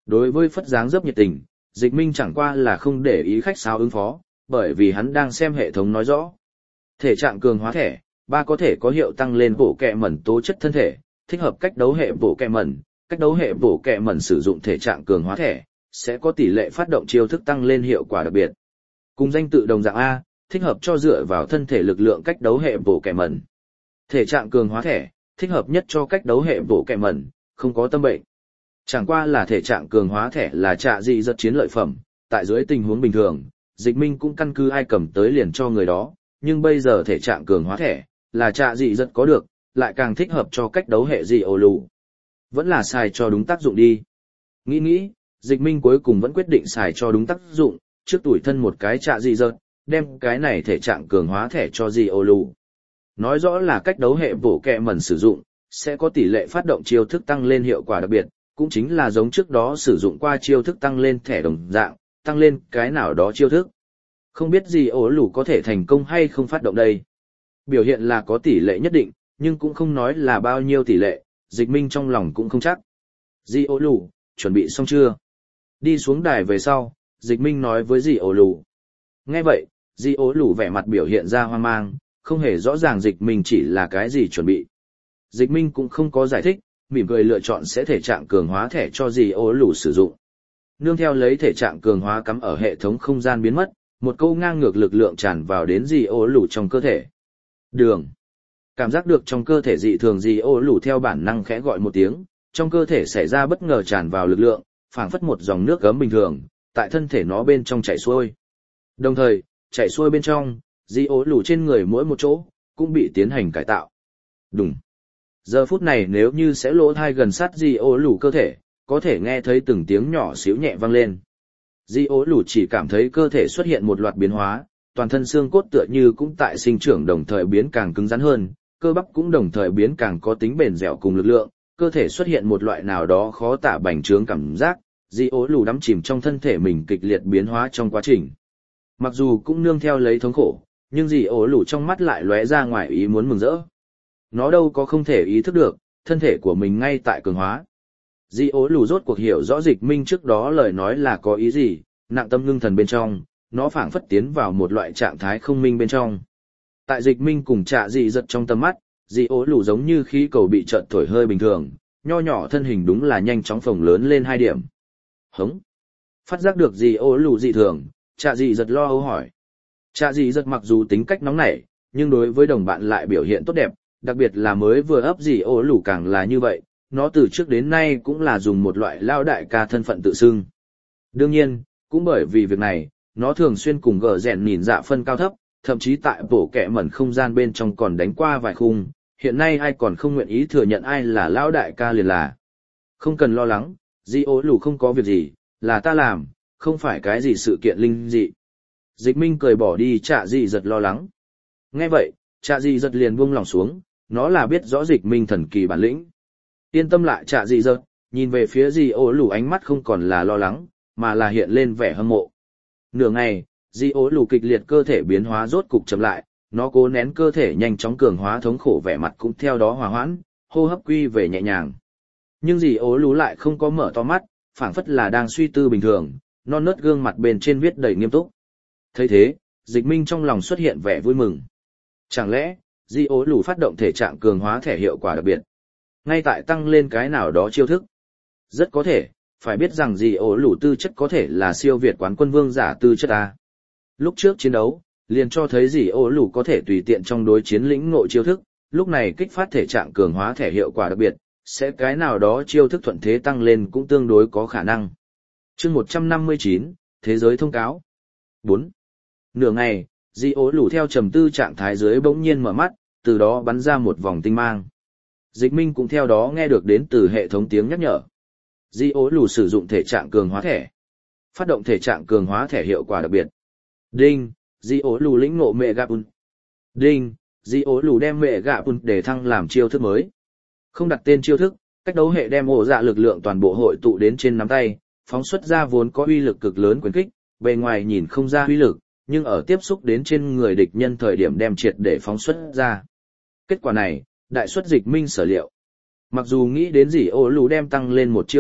Speaker 1: Đối với phất dáng dấp nhiệt tình, Dịch Minh chẳng qua là không để ý khách sáo ứng phó, bởi vì hắn đang xem hệ thống nói rõ. Thể trạng cường hóa thẻ, 3 có thể có hiệu tăng lên bộ kẹ mẩn tố chất thân thể, thích hợp cách đấu hệ bộ kẹ mẩn, cách đấu hệ bộ kẹ mẩn sử dụng thể trạng cường hóa thẻ, sẽ có tỷ lệ phát động chiêu thức tăng lên hiệu quả đặc biệt. Cùng danh tự đồng dạng A, thích hợp cho dựa vào thân thể lực lượng cách đấu hệ bộ kẹ mẩn. Thể trạng cường hóa thẻ, thích hợp nhất cho cách đấu hệ bộ kẹ mẩn, không có tâm bệnh. Chẳng qua là thể trạng cường hóa thẻ là trạ dị giật chiến lợi phẩm, tại dưới tình huống bình thường, Dịch Minh cũng căn cứ ai cầm tới liền cho người đó, nhưng bây giờ thể trạng cường hóa thẻ là trạ dị giật có được, lại càng thích hợp cho cách đấu hệ dị ổ lù. Vẫn là xài cho đúng tác dụng đi. Nghĩ, Dịch Minh cuối cùng vẫn quyết định xài cho đúng tác dụng, trước tủi thân một cái trạ dị giật, đem cái này thể trạng cường hóa thẻ cho dị ổ lù. Nói rõ là cách đấu hệ bổ kẹ mẩn sử dụng, sẽ có tỷ lệ phát động chiêu thức tăng lên hiệu quả đặc biệt, cũng chính là giống trước đó sử dụng qua chiêu thức tăng lên thẻ đồng dạng, tăng lên cái nào đó chiêu thức. Không biết gì ổ lũ có thể thành công hay không phát động đây. Biểu hiện là có tỷ lệ nhất định, nhưng cũng không nói là bao nhiêu tỷ lệ, Dịch Minh trong lòng cũng không chắc. Dì ổ lũ, chuẩn bị xong chưa? Đi xuống đài về sau, Dịch Minh nói với dì ổ lũ. Nghe vậy, dì ổ lũ vẻ mặt biểu hiện ra hoang mang, không hề rõ ràng Dịch Minh chỉ là cái gì chuẩn bị. Dịch Minh cũng không có giải thích, mỉm cười lựa chọn sẽ thể trạng cường hóa thẻ cho dì ổ lũ sử dụng. Nương theo lấy thể trạng cường hóa cắm ở hệ thống không gian biến mất, một câu ngang ngược lực lượng tràn vào đến dì ổ lũ trong cơ thể. Đường. Cảm giác được trong cơ thể dị thường dì ổ lũ theo bản năng khẽ gọi một tiếng, trong cơ thể xảy ra bất ngờ tràn vào lực lượng, phảng phất một dòng nước gấm bình thường, tại thân thể nó bên trong chảy xuôi. Đồng thời, chảy xuôi bên trong, dì ổ lũ trên người mỗi một chỗ, cũng bị tiến hành cải tạo. Đúng. Giờ phút này nếu như sẽ lỗ thai gần sát dì ổ lũ cơ thể, có thể nghe thấy từng tiếng nhỏ xíu nhẹ vang lên. Dì ổ lũ chỉ cảm thấy cơ thể xuất hiện một loạt biến hóa, toàn thân xương cốt tựa như cũng tại sinh trưởng đồng thời biến càng cứng rắn hơn, cơ bắp cũng đồng thời biến càng có tính bền dẻo cùng lực lượng, cơ thể xuất hiện một loại nào đó khó tả bành trướng cảm giác, dì ổ lũ đắm chìm trong thân thể mình kịch liệt biến hóa trong quá trình. Mặc dù cũng nương theo lấy thống khổ, nhưng dì ổ lũ trong mắt lại lóe ra ngoài ý muốn mừng rỡ. Nó đâu có không thể ý thức được, thân thể của mình ngay tại cường hóa. Dì ổ lũ rốt cuộc hiểu rõ Dịch Minh trước đó lời nói là có ý gì, nặng tâm ngưng thần bên trong, nó phảng phất tiến vào một loại trạng thái không minh bên trong. Tại Dịch Minh cùng trạ dị giật trong tầm mắt, dì ổ lũ giống như khí cầu bị chợt thổi hơi bình thường, nho nhỏ thân hình đúng là nhanh chóng phồng lớn lên 2 điểm. Hống! Phát giác được dì ổ lũ dị thường, trạ dị giật lo âu hỏi. Trạ dị giật mặc dù tính cách nóng nảy, nhưng đối với đồng bạn lại biểu hiện tốt đẹp, đặc biệt là mới vừa ấp dì ổ lũ càng là như vậy, nó từ trước đến nay cũng là dùng một loại lao đại ca thân phận tự xưng. Đương nhiên, cũng bởi vì việc này, nó thường xuyên cùng gờ rèn nhìn dạ phân cao thấp, thậm chí tại bộ kẹ mẩn không gian bên trong còn đánh qua vài khung, hiện nay ai còn không nguyện ý thừa nhận ai là lão đại ca liền là. Không cần lo lắng, di ố lù không có việc gì, là ta làm, không phải cái gì sự kiện linh dị. Dịch Minh cười bỏ đi trạ dị giật lo lắng. Nghe vậy, trạ dị giật liền buông lòng xuống, nó là biết rõ Dịch Minh thần kỳ bản lĩnh. Yên tâm lại trạ dị giật, nhìn về phía di ố lù ánh mắt không còn là lo lắng, mà là hiện lên vẻ hâm mộ. Nửa ngày, di ố lù kịch liệt cơ thể biến hóa rốt cục chậm lại, nó cố nén cơ thể nhanh chóng cường hóa thống khổ vẻ mặt cũng theo đó hòa hoãn, hô hấp quy về nhẹ nhàng. Nhưng di ố lù lại không có mở to mắt, phảng phất là đang suy tư bình thường, non nớt gương mặt bên trên viết đầy nghiêm túc. Thấy thế, Dịch Minh trong lòng xuất hiện vẻ vui mừng. Chẳng lẽ, di ố lù phát động thể trạng cường hóa thẻ hiệu quả đặc biệt, ngay tại tăng lên cái nào đó chiêu thức? Rất có thể, phải biết rằng di ố lù tư chất có thể là siêu việt quán quân vương giả tư chất A. Lúc trước chiến đấu, liền cho thấy di ố lù có thể tùy tiện trong đối chiến lĩnh ngộ chiêu thức, lúc này kích phát thể trạng cường hóa thẻ hiệu quả đặc biệt, sẽ cái nào đó chiêu thức thuận thế tăng lên cũng tương đối có khả năng. Chương 159, Thế giới thông cáo. 4. Nửa ngày, di ố lù theo trầm tư trạng thái dưới bỗng nhiên mở mắt, từ đó bắn ra một vòng tinh mang. Dịch Minh cũng theo đó nghe được đến từ hệ thống tiếng nhắc nhở. Di ố lù sử dụng thể trạng cường hóa thẻ. Phát động thể trạng cường hóa thẻ hiệu quả đặc biệt. Đinh, di ố lù lĩnh ngộ mẹ gạp un. Đinh, di ố lù đem mẹ gạp un để thăng làm chiêu thức mới. Không đặt tên chiêu thức, cách đấu hệ đem ổ dạ lực lượng toàn bộ hội tụ đến trên nắm tay, phóng xuất ra vốn có uy lực cực lớn quyền kích, bề ngoài nhìn không ra uy lực, nhưng ở tiếp xúc đến trên người địch nhân thời điểm đem triệt để phóng xuất ra. Kết quả này, đại xuất Dịch Minh sở liệu. Mặc dù nghĩ đến gì ổ lù đem tăng lên một chiêu thức,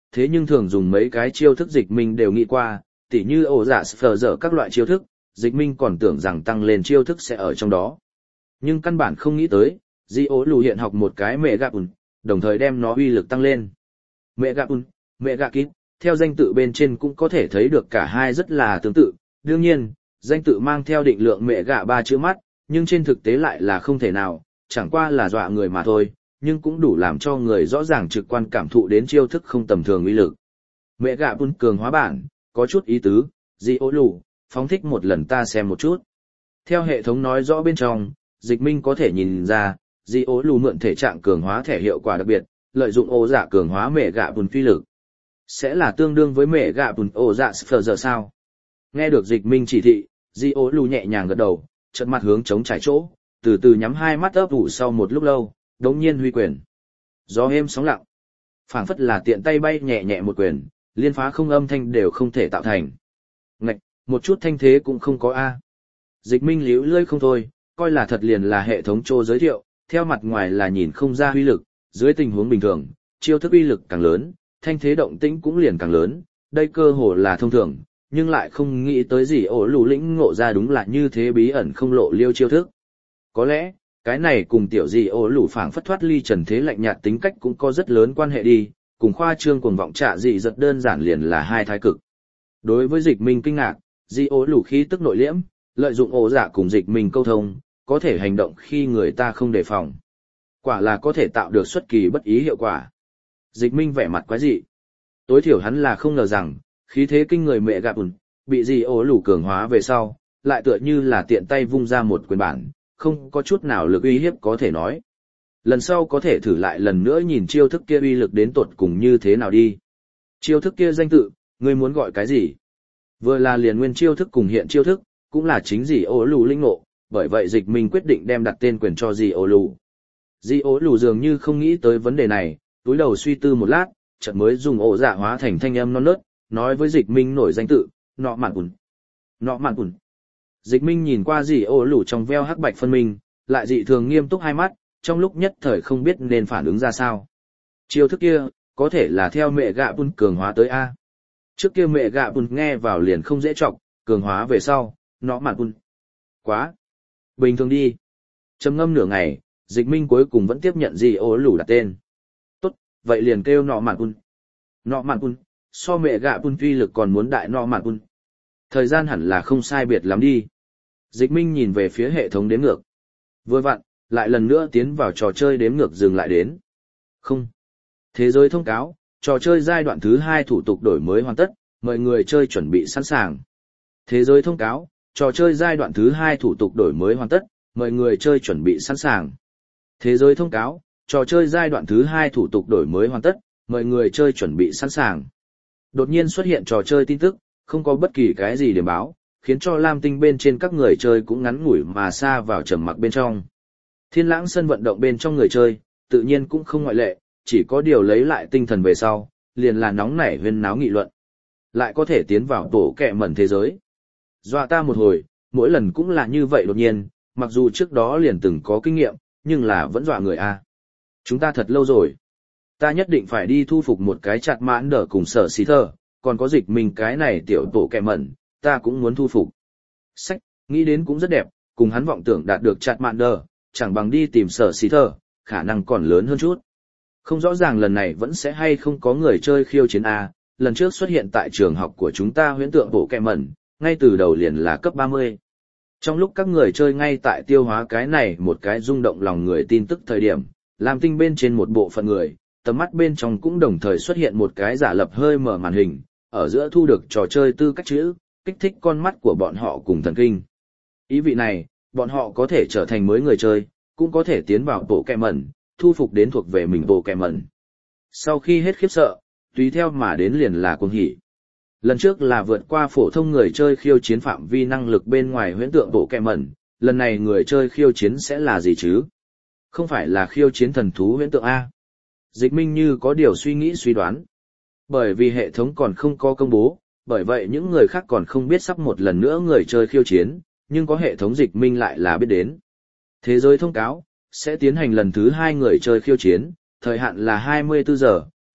Speaker 1: thế nhưng thường dùng mấy cái chiêu thức dịch minh đều nghĩ qua, tỉ như ổ dạ phờ dở các loại chiêu thức, dịch minh còn tưởng rằng tăng lên chiêu thức sẽ ở trong đó. Nhưng căn bản không nghĩ tới, Di ố lù hiện học một cái mẹ gạp ùn, đồng thời đem nó uy lực tăng lên. Mẹ gạp ùn, mẹ gạp kít, theo danh tự bên trên cũng có thể thấy được cả hai rất là tương tự. Đương nhiên, danh tự mang theo định lượng mẹ gạ 3 chữ mắt, nhưng trên thực tế lại là không thể nào, chẳng qua là dọa người mà thôi, nhưng cũng đủ làm cho người rõ ràng trực quan cảm thụ đến chiêu thức không tầm thường uy lực. Mẹ gạ ùn cường hóa bản, có chút ý tứ, Di ố lù, phóng thích một lần ta xem một chút. Theo hệ thống nói rõ bên trong, dịch minh có thể nhìn ra, Di ố lù mượn thể trạng cường hóa thẻ hiệu quả đặc biệt, lợi dụng ô dạ cường hóa mẹ gạ ùn phi lực. Sẽ là tương đương với mẹ gạ ùn ô dạ phờ giờ sao? Nghe được dịch minh chỉ thị, Di ố lù nhẹ nhàng gật đầu, chợt mặt hướng chống trải chỗ, từ từ nhắm hai mắt ấp ủ sau một lúc lâu, đống nhiên huy quyền. Gió êm sóng lặng, phảng phất là tiện tay bay nhẹ nhẹ một quyền, liên phá không âm thanh đều không thể tạo thành. Ngạch, một chút thanh thế cũng không có a. Dịch minh líu lơi không thôi, coi là thật liền là hệ thống trô giới thiệu, theo mặt ngoài là nhìn không ra uy lực, dưới tình huống bình thường, chiêu thức uy lực càng lớn, thanh thế động tĩnh cũng liền càng lớn, đây cơ hồ là thông thường, nhưng lại không nghĩ tới gì ổ lù lĩnh ngộ ra đúng là như thế bí ẩn không lộ liêu chiêu thức. Có lẽ, cái này cùng tiểu gì ổ lù phảng phất thoát ly trần thế lạnh nhạt tính cách cũng có rất lớn quan hệ đi, cùng khoa trương cuồng vọng trạ dị giật đơn giản liền là hai thái cực. Đối với dịch minh kinh ngạc, dị ổ lù khí tức nội liễm, lợi dụng ổ dạ cùng dịch minh câu thông, có thể hành động khi người ta không đề phòng. Quả là có thể tạo được xuất kỳ bất ý hiệu quả. Dịch minh vẻ mặt quái dị. Tối thiểu hắn là không ngờ rằng, khí thế kinh người mẹ gạp ùn, bị dị ổ lù cường hóa về sau, lại tựa như là tiện tay vung ra một quyền bản, không có chút nào lực uy hiếp có thể nói. Lần sau có thể thử lại lần nữa nhìn chiêu thức kia uy lực đến tột cùng như thế nào đi. Chiêu thức kia danh tự, ngươi muốn gọi cái gì? Vừa là liền nguyên chiêu thức cùng hiện chiêu thức, cũng là chính dị ổ lù linh ngộ, bởi vậy dịch minh quyết định đem đặt tên quyền cho dị ổ lù. Dị ổ lù dường như không nghĩ tới vấn đề này, túi đầu suy tư một lát, chợt mới dùng ổ dạ hóa thành thanh âm non nớt, nói với dịch minh nổi danh tự, nọ mạn ùn. Nọ mạn ùn. Dịch minh nhìn qua dị ổ lù trong veo hắc bạch phân minh, lại dị thường nghiêm túc hai mắt, trong lúc nhất thời không biết nên phản ứng ra sao. Chiêu thức kia, có thể là theo mẹ gạ bùn cường hóa tới A. Trước kia mẹ gạ bùn nghe vào liền không dễ trọng, cường hóa về sau, nọ mạn ùn. Quá. Bình thường đi. Trầm ngâm nửa ngày, dịch minh cuối cùng vẫn tiếp nhận dị ổ lù đặt tên. Tốt, vậy liền kêu nọ mạn ùn. Nọ mạn ùn, so mẹ gạ bùn uy lực còn muốn đại nọ mạn ùn. Thời gian hẳn là không sai biệt lắm đi. Dịch minh nhìn về phía hệ thống đếm ngược. Vừa vặn, lại lần nữa tiến vào trò chơi đếm ngược dừng lại đến. Không. Thế giới thông cáo, trò chơi giai đoạn thứ 2 thủ tục đổi mới hoàn tất, mời người chơi chuẩn bị sẵn sàng. Thế giới thông cáo, trò chơi giai đoạn thứ 2 thủ tục đổi mới hoàn tất, mời người chơi chuẩn bị sẵn sàng. Thế giới thông cáo, trò chơi giai đoạn thứ 2 thủ tục đổi mới hoàn tất, mời người chơi chuẩn bị sẵn sàng. Đột nhiên xuất hiện trò chơi tin tức, không có bất kỳ cái gì để báo, khiến cho Lam Tinh bên trên các người chơi cũng ngắn ngủi mà xa vào trầm mặc bên trong. Thiên Lãng sân vận động bên trong người chơi, tự nhiên cũng không ngoại lệ, chỉ có điều lấy lại tinh thần về sau, liền là nóng nảy huyên náo nghị luận. Lại có thể tiến vào tổ kẹ mẩn thế giới. Dọa ta một hồi, mỗi lần cũng là như vậy đột nhiên, mặc dù trước đó liền từng có kinh nghiệm, nhưng là vẫn dọa người a. Chúng ta thật lâu rồi. Ta nhất định phải đi thu phục một cái chặt mãn đỡ cùng sở xí thơ, còn có dịch mình cái này tiểu tổ kẹ mẩn, ta cũng muốn thu phục. Sách, nghĩ đến cũng rất đẹp, cùng hắn vọng tưởng đạt được chặt mãn đỡ, chẳng bằng đi tìm sở xí thơ, khả năng còn lớn hơn chút. Không rõ ràng lần này vẫn sẽ hay không có người chơi khiêu chiến A, lần trước xuất hiện tại trường học của chúng ta huyễn tượng bộ kẹ mẩn, ngay từ đầu liền là cấp 30. Trong lúc các người chơi ngay tại tiêu hóa cái này một cái rung động lòng người tin tức thời điểm, Lam Tinh bên trên một bộ phận người, tầm mắt bên trong cũng đồng thời xuất hiện một cái giả lập hơi mở màn hình, ở giữa thu được trò chơi tư cách chữ, kích thích con mắt của bọn họ cùng thần kinh. Ý vị này, bọn họ có thể trở thành mới người chơi, cũng có thể tiến vào bộ kẹ mẩn, thu phục đến thuộc về mình bộ kẹ mẩn. Sau khi hết khiếp sợ, tùy theo mà đến liền là cuồng hỉ. Lần trước là vượt qua phổ thông người chơi khiêu chiến phạm vi năng lực bên ngoài huyễn tượng bộ kẹ mẩn, lần này người chơi khiêu chiến sẽ là gì chứ? Không phải là khiêu chiến thần thú huyễn tượng A. Dịch minh như có điều suy nghĩ suy đoán. Bởi vì hệ thống còn không có công bố, bởi vậy những người khác còn không biết sắp một lần nữa người chơi khiêu chiến, nhưng có hệ thống dịch minh lại là biết đến. Thế giới thông cáo, sẽ tiến hành lần thứ 2 người chơi khiêu chiến, thời hạn là 24 giờ,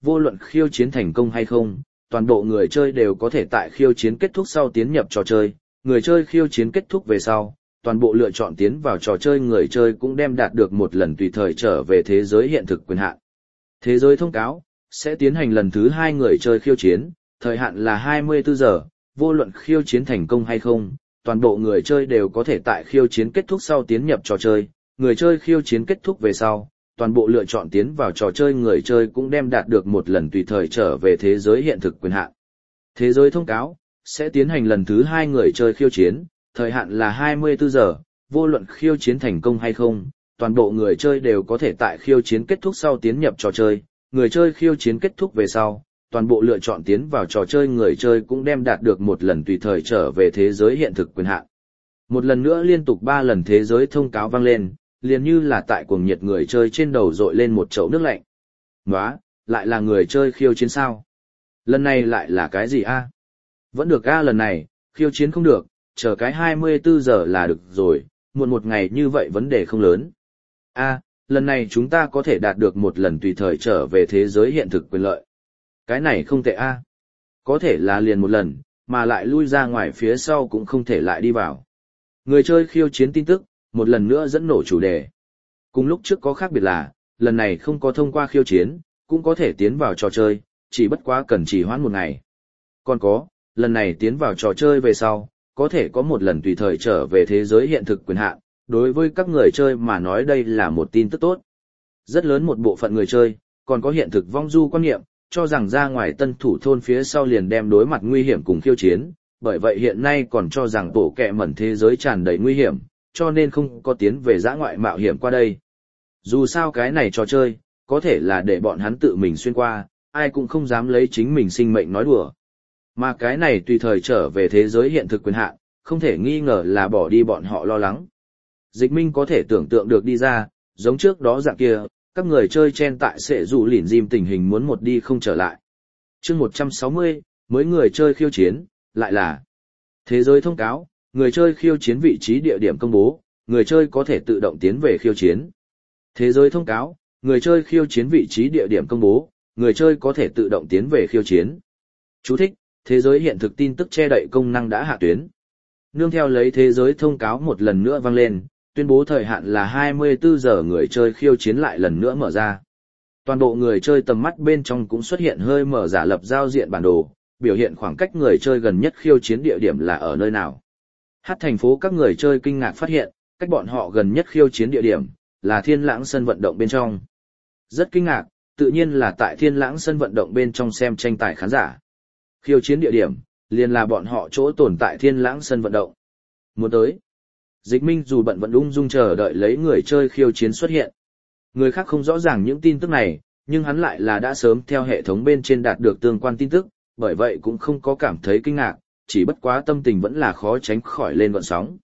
Speaker 1: vô luận khiêu chiến thành công hay không, toàn bộ người chơi đều có thể tại khiêu chiến kết thúc sau tiến nhập trò chơi, người chơi khiêu chiến kết thúc về sau, toàn bộ lựa chọn tiến vào trò chơi người chơi cũng đem đạt được một lần tùy thời trở về thế giới hiện thực quyền hạn. Thế giới thông cáo sẽ tiến hành lần thứ 2 người chơi khiêu chiến, thời hạn là 24 giờ, vô luận khiêu chiến thành công hay không, toàn bộ người chơi đều có thể tại khiêu chiến kết thúc sau tiến nhập trò chơi, người chơi khiêu chiến kết thúc về sau, toàn bộ lựa chọn tiến vào trò chơi người chơi cũng đem đạt được một lần tùy thời trở về thế giới hiện thực quyền hạn. Thế giới thông cáo sẽ tiến hành lần thứ 2 người chơi khiêu chiến, thời hạn là 24 giờ, vô luận khiêu chiến thành công hay không, toàn bộ người chơi đều có thể tại khiêu chiến kết thúc sau tiến nhập trò chơi, người chơi khiêu chiến kết thúc về sau, toàn bộ lựa chọn tiến vào trò chơi người chơi cũng đem đạt được một lần tùy thời trở về thế giới hiện thực quyền hạn. Một lần nữa liên tục 3 lần thế giới thông cáo vang lên, liền như là tại cuồng nhiệt người chơi trên đầu dội lên một chậu nước lạnh. Nóa, lại là người chơi khiêu chiến sao? Lần này lại là cái gì a? Vẫn được a, lần này, khiêu chiến không được, chờ cái 24 giờ là được rồi, muộn một ngày như vậy vấn đề không lớn. A, lần này chúng ta có thể đạt được một lần tùy thời trở về thế giới hiện thực quyền lợi. Cái này không tệ a. Có thể là liền một lần, mà lại lui ra ngoài phía sau cũng không thể lại đi vào. Người chơi khiêu chiến tin tức, một lần nữa dẫn nổ chủ đề. Cùng lúc trước có khác biệt là, lần này không có thông qua khiêu chiến, cũng có thể tiến vào trò chơi, chỉ bất quá cần trì hoãn một ngày. Còn có, lần này tiến vào trò chơi về sau, có thể có một lần tùy thời trở về thế giới hiện thực quyền hạn. Đối với các người chơi mà nói đây là một tin tức tốt. Rất lớn một bộ phận người chơi, còn có hiện thực vong du quan niệm, cho rằng ra ngoài tân thủ thôn phía sau liền đem đối mặt nguy hiểm cùng khiêu chiến, bởi vậy hiện nay còn cho rằng bộ kẹ mẩn thế giới tràn đầy nguy hiểm, cho nên không có tiến về dã ngoại mạo hiểm qua đây. Dù sao cái này trò chơi, có thể là để bọn hắn tự mình xuyên qua, ai cũng không dám lấy chính mình sinh mệnh nói đùa. Mà cái này tùy thời trở về thế giới hiện thực quyền hạn, không thể nghi ngờ là bỏ đi bọn họ lo lắng. Dịch Minh có thể tưởng tượng được đi ra, giống trước đó dạng kia, các người chơi chen tại sẽ dù lỉn dìm tình hình muốn một đi không trở lại. Chương 160, mới người chơi khiêu chiến, lại là thế giới thông cáo, người chơi khiêu chiến vị trí địa điểm công bố, người chơi có thể tự động tiến về khiêu chiến. Thế giới thông cáo, người chơi khiêu chiến vị trí địa điểm công bố, người chơi có thể tự động tiến về khiêu chiến. Chú thích, thế giới hiện thực tin tức che đậy công năng đã hạ tuyến. Nương theo lấy thế giới thông cáo một lần nữa vang lên, tuyên bố thời hạn là 24 giờ người chơi khiêu chiến lại lần nữa mở ra. Toàn bộ người chơi tầm mắt bên trong cũng xuất hiện hơi mở giả lập giao diện bản đồ, biểu hiện khoảng cách người chơi gần nhất khiêu chiến địa điểm là ở nơi nào. Hát thành phố các người chơi kinh ngạc phát hiện, cách bọn họ gần nhất khiêu chiến địa điểm, là Thiên Lãng sân vận động bên trong. Rất kinh ngạc, tự nhiên là tại Thiên Lãng sân vận động bên trong xem tranh tài khán giả. Khiêu chiến địa điểm, liền là bọn họ chỗ tồn tại Thiên Lãng sân vận động. Muốn tới. Dịch Minh dù bận vẫn ung dung chờ đợi lấy người chơi khiêu chiến xuất hiện. Người khác không rõ ràng những tin tức này, nhưng hắn lại là đã sớm theo hệ thống bên trên đạt được tương quan tin tức, bởi vậy cũng không có cảm thấy kinh ngạc, chỉ bất quá tâm tình vẫn là khó tránh khỏi lên gợn sóng.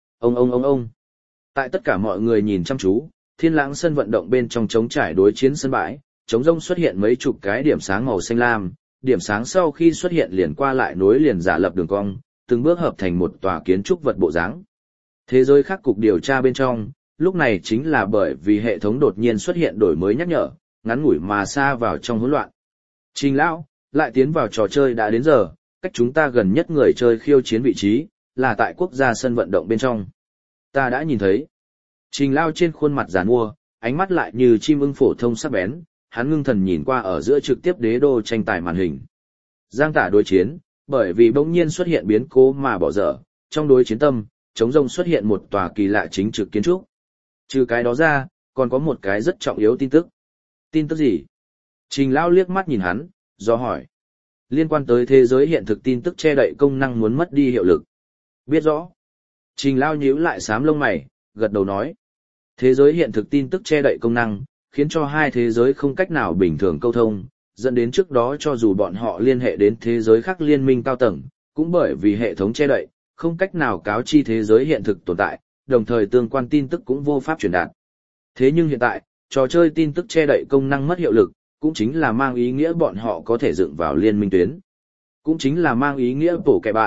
Speaker 1: Ông. Tại tất cả mọi người nhìn chăm chú, Thiên Lãng sân vận động bên trong trống trải đối chiến sân bãi, trống rông xuất hiện mấy chục cái điểm sáng màu xanh lam, điểm sáng sau khi xuất hiện liền qua lại nối liền giả lập đường cong, từng bước hợp thành một tòa kiến trúc vật bộ dáng. Thế giới khác cục điều tra bên trong, lúc này chính là bởi vì hệ thống đột nhiên xuất hiện đổi mới nhắc nhở, ngắn ngủi mà xa vào trong hỗn loạn. Trình lão, lại tiến vào trò chơi đã đến giờ, cách chúng ta gần nhất người chơi khiêu chiến vị trí, là tại quốc gia sân vận động bên trong. Ta đã nhìn thấy. Trình lão trên khuôn mặt giàn mua, ánh mắt lại như chim ưng phổ thông sắc bén, hắn ngưng thần nhìn qua ở giữa trực tiếp đế đô tranh tài màn hình. Giang tả đối chiến, bởi vì bỗng nhiên xuất hiện biến cố mà bỏ dở, trong đối chiến tâm, trống rông xuất hiện một tòa kỳ lạ chính trực kiến trúc. Trừ cái đó ra, còn có một cái rất trọng yếu tin tức. Tin tức gì? Trình lão liếc mắt nhìn hắn, do hỏi. Liên quan tới thế giới hiện thực tin tức che đậy công năng muốn mất đi hiệu lực. Biết rõ. Trình lão nhíu lại xám lông mày, gật đầu nói. Thế giới hiện thực tin tức che đậy công năng, khiến cho hai thế giới không cách nào bình thường câu thông, dẫn đến trước đó cho dù bọn họ liên hệ đến thế giới khác liên minh cao tầng, cũng bởi vì hệ thống che đậy, không cách nào cáo chi thế giới hiện thực tồn tại, đồng thời tương quan tin tức cũng vô pháp truyền đạt. Thế nhưng hiện tại, trò chơi tin tức che đậy công năng mất hiệu lực, cũng chính là mang ý nghĩa bọn họ có thể dựng vào liên minh tuyến. Cũng chính là mang ý nghĩa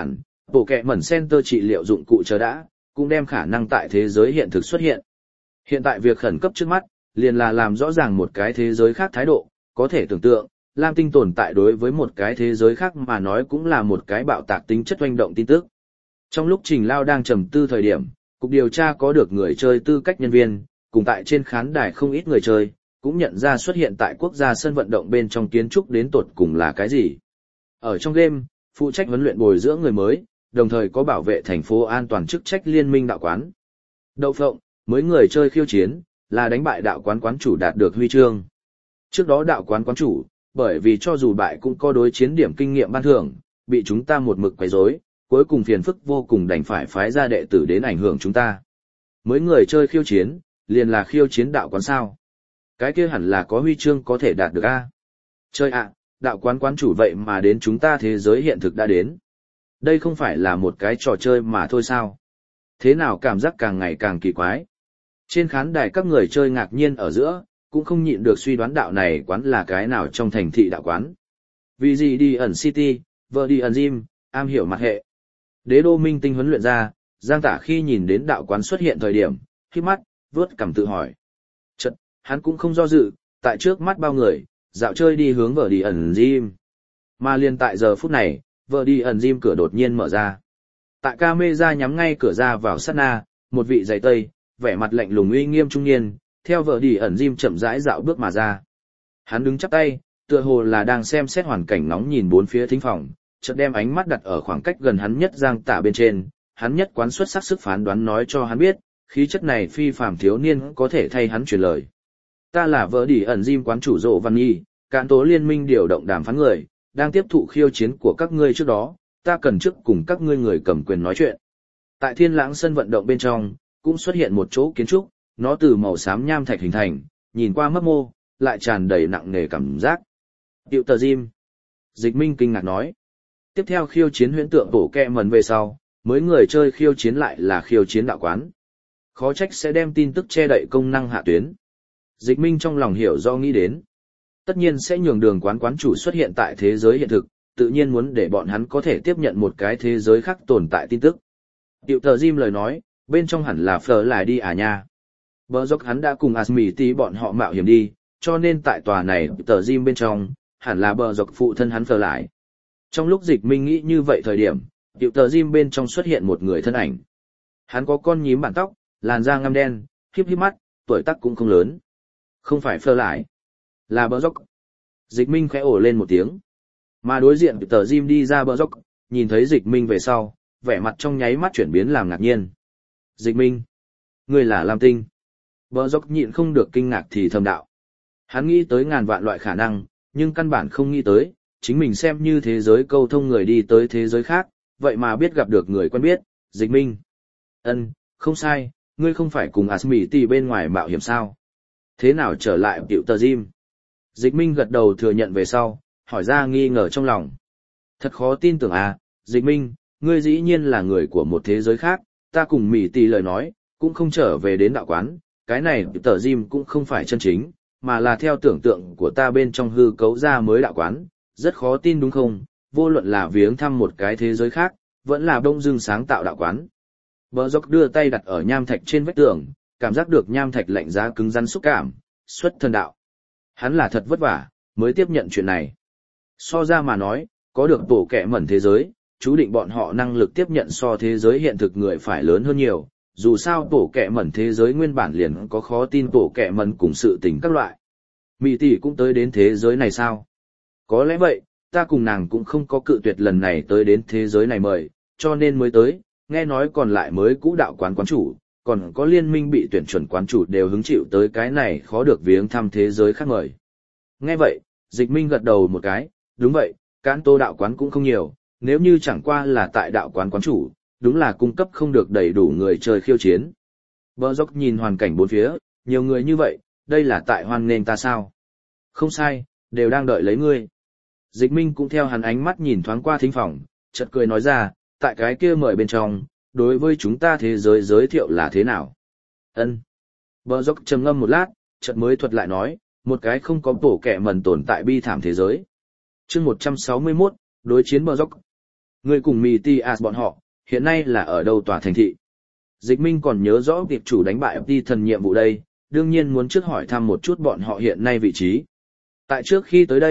Speaker 1: bộ kẹ mẩn center trị liệu dụng cụ chờ đã, cũng đem khả năng tại thế giới hiện thực xuất hiện. Hiện tại việc khẩn cấp trước mắt, liền là làm rõ ràng một cái thế giới khác thái độ, có thể tưởng tượng, Lam Tinh tồn tại đối với một cái thế giới khác mà nói cũng là một cái bạo tạc tính chất oanh động tin tức. Trong lúc Trình Lao đang trầm tư thời điểm, cục điều tra có được người chơi tư cách nhân viên, cùng tại trên khán đài không ít người chơi, cũng nhận ra xuất hiện tại quốc gia sân vận động bên trong kiến trúc đến tột cùng là cái gì. Ở trong game, phụ trách huấn luyện bồi dưỡng người mới, đồng thời có bảo vệ thành phố an toàn chức trách liên minh đạo quán. Đậu phộng, mới người chơi khiêu chiến, là đánh bại đạo quán quán chủ đạt được huy chương. Trước đó đạo quán quán chủ, bởi vì cho dù bại cũng có đối chiến điểm kinh nghiệm ban thưởng, bị chúng ta một mực quấy rối, cuối cùng phiền phức vô cùng đành phải phái ra đệ tử đến ảnh hưởng chúng ta. Mới người chơi khiêu chiến, liền là khiêu chiến đạo quán sao. Cái kia hẳn là có huy chương có thể đạt được a. Chơi ạ, đạo quán quán chủ vậy mà đến chúng ta thế giới hiện thực đã đến. Đây không phải là một cái trò chơi mà thôi sao. Thế nào cảm giác càng ngày càng kỳ quái. Trên khán đài các người chơi ngạc nhiên ở giữa, cũng không nhịn được suy đoán đạo này quán là cái nào trong thành thị đạo quán. Vì gì đi ẩn City, vợ đi ẩn Gym, am hiểu mặt hệ. Đế đô minh tinh huấn luyện ra, Giang Tả khi nhìn đến đạo quán xuất hiện thời điểm, khi mắt, vớt cằm tự hỏi. Chật, hắn cũng không do dự, tại trước mắt bao người, dạo chơi đi hướng vợ đi ẩn Gym. Mà liền tại giờ phút này, vợ đi ẩn Gym cửa đột nhiên mở ra. Tại camera nhắm ngay cửa ra vào sát na, một vị giày tây, vẻ mặt lạnh lùng uy nghiêm trung niên, theo vợ đi ẩn Gym chậm rãi dạo bước mà ra. Hắn đứng chắp tay, tựa hồ là đang xem xét hoàn cảnh nóng nhìn bốn phía thính phòng, chợt đem ánh mắt đặt ở khoảng cách gần hắn nhất Giang Tả bên trên, hắn nhất quán xuất sắc sức phán đoán nói cho hắn biết, khí chất này phi phàm thiếu niên có thể thay hắn truyền lời. Ta là vợ đi ẩn Gym quán chủ Dỗ Văn Nhi, cán tố liên minh điều động đàm phán người, đang tiếp thụ khiêu chiến của các ngươi trước đó, ta cần trước cùng các ngươi người cầm quyền nói chuyện. Tại Thiên Lãng sân vận động bên trong, cũng xuất hiện một chỗ kiến trúc, nó từ màu xám nham thạch hình thành, nhìn qua mấp mô, lại tràn đầy nặng nề cảm giác. Điệu tờ Gym. Dịch Minh kinh ngạc nói. Tiếp theo khiêu chiến huyễn tượng bổ kẹ mần về sau, mới người chơi khiêu chiến lại là khiêu chiến đạo quán. Khó trách sẽ đem tin tức che đậy công năng hạ tuyến. Dịch Minh trong lòng hiểu do nghĩ đến. Tất nhiên sẽ nhường đường quán quán chủ xuất hiện tại thế giới hiện thực, tự nhiên muốn để bọn hắn có thể tiếp nhận một cái thế giới khác tồn tại tin tức. Điệu tờ Gym lời nói, bên trong hẳn là Fleur lại đi à nha. Bờ dốc hắn đã cùng Asmiti bọn họ mạo hiểm đi, cho nên tại tòa này tờ Gym bên trong, hẳn là bờ dốc phụ thân hắn Fleur lại. Trong lúc Dịch Minh nghĩ như vậy thời điểm, điệu tờ Gym bên trong xuất hiện một người thân ảnh. Hắn có con nhím bản tóc, làn da ngăm đen, híp híp mắt, tuổi tác cũng không lớn. Không phải Fleur lại, là bờ dốc. Dịch Minh khẽ ồ lên một tiếng. Mà đối diện tờ Gym đi ra bờ dốc, nhìn thấy Dịch Minh về sau, vẻ mặt trong nháy mắt chuyển biến làm ngạc nhiên. Dịch Minh, ngươi là Lam Tinh. Bờ dốc nhịn không được kinh ngạc thì thầm đạo. Hắn nghĩ tới ngàn vạn loại khả năng, nhưng căn bản không nghĩ tới, chính mình xem như thế giới câu thông người đi tới thế giới khác, vậy mà biết gặp được người quen biết, Dịch Minh. Ân, không sai, ngươi không phải cùng Asmiti bên ngoài mạo hiểm sao? Thế nào trở lại tiểu tờ Gym? Dịch Minh gật đầu thừa nhận về sau, hỏi ra nghi ngờ trong lòng. Thật khó tin tưởng à, Dịch Minh, ngươi dĩ nhiên là người của một thế giới khác, ta cùng Mỹ Tỷ lời nói, cũng không trở về đến đạo quán, cái này tờ Gym cũng không phải chân chính, mà là theo tưởng tượng của ta bên trong hư cấu ra mới đạo quán, rất khó tin đúng không, vô luận là viếng thăm một cái thế giới khác, vẫn là đông dương sáng tạo đạo quán. Bờ dốc đưa tay đặt ở nham thạch trên vách tường, cảm giác được nham thạch lạnh giá cứng rắn xúc cảm, xuất thân đạo. Hắn là thật vất vả, mới tiếp nhận chuyện này. So ra mà nói, có được tổ kẹ mẩn thế giới, chú định bọn họ năng lực tiếp nhận so thế giới hiện thực người phải lớn hơn nhiều, dù sao tổ kẹ mẩn thế giới nguyên bản liền có khó tin tổ kẹ mẩn cùng sự tình các loại. Mỹ tỷ cũng tới đến thế giới này sao? Có lẽ vậy, ta cùng nàng cũng không có cự tuyệt lần này tới đến thế giới này mời, cho nên mới tới, nghe nói còn lại mới cũ đạo quán quán chủ, còn có liên minh bị tuyển chuẩn quán chủ đều hứng chịu tới cái này khó được viếng thăm thế giới khác mời. Nghe vậy, Dịch Minh gật đầu một cái, đúng vậy, cán tô đạo quán cũng không nhiều, nếu như chẳng qua là tại đạo quán quán chủ, đúng là cung cấp không được đầy đủ người chơi khiêu chiến. Bờ dốc nhìn hoàn cảnh bốn phía, nhiều người như vậy, đây là tại hoan nghênh ta sao? Không sai, đều đang đợi lấy ngươi. Dịch Minh cũng theo hắn ánh mắt nhìn thoáng qua thính phòng, chợt cười nói ra, tại cái kia mời bên trong, đối với chúng ta thế giới giới thiệu là thế nào? Ân. Bờ dốc trầm ngâm một lát, chợt mới thuật lại nói, một cái không có bổ kẻ mẩn tồn tại bi thảm thế giới. Chương 161, đối chiến bờ dốc. Người cùng Mitias bọn họ, hiện nay là ở đâu tòa thành thị? Dịch Minh còn nhớ rõ việc chủ đánh bại FT thần nhiệm vụ đây, đương nhiên muốn trước hỏi thăm một chút bọn họ hiện nay vị trí. Tại trước khi tới đây,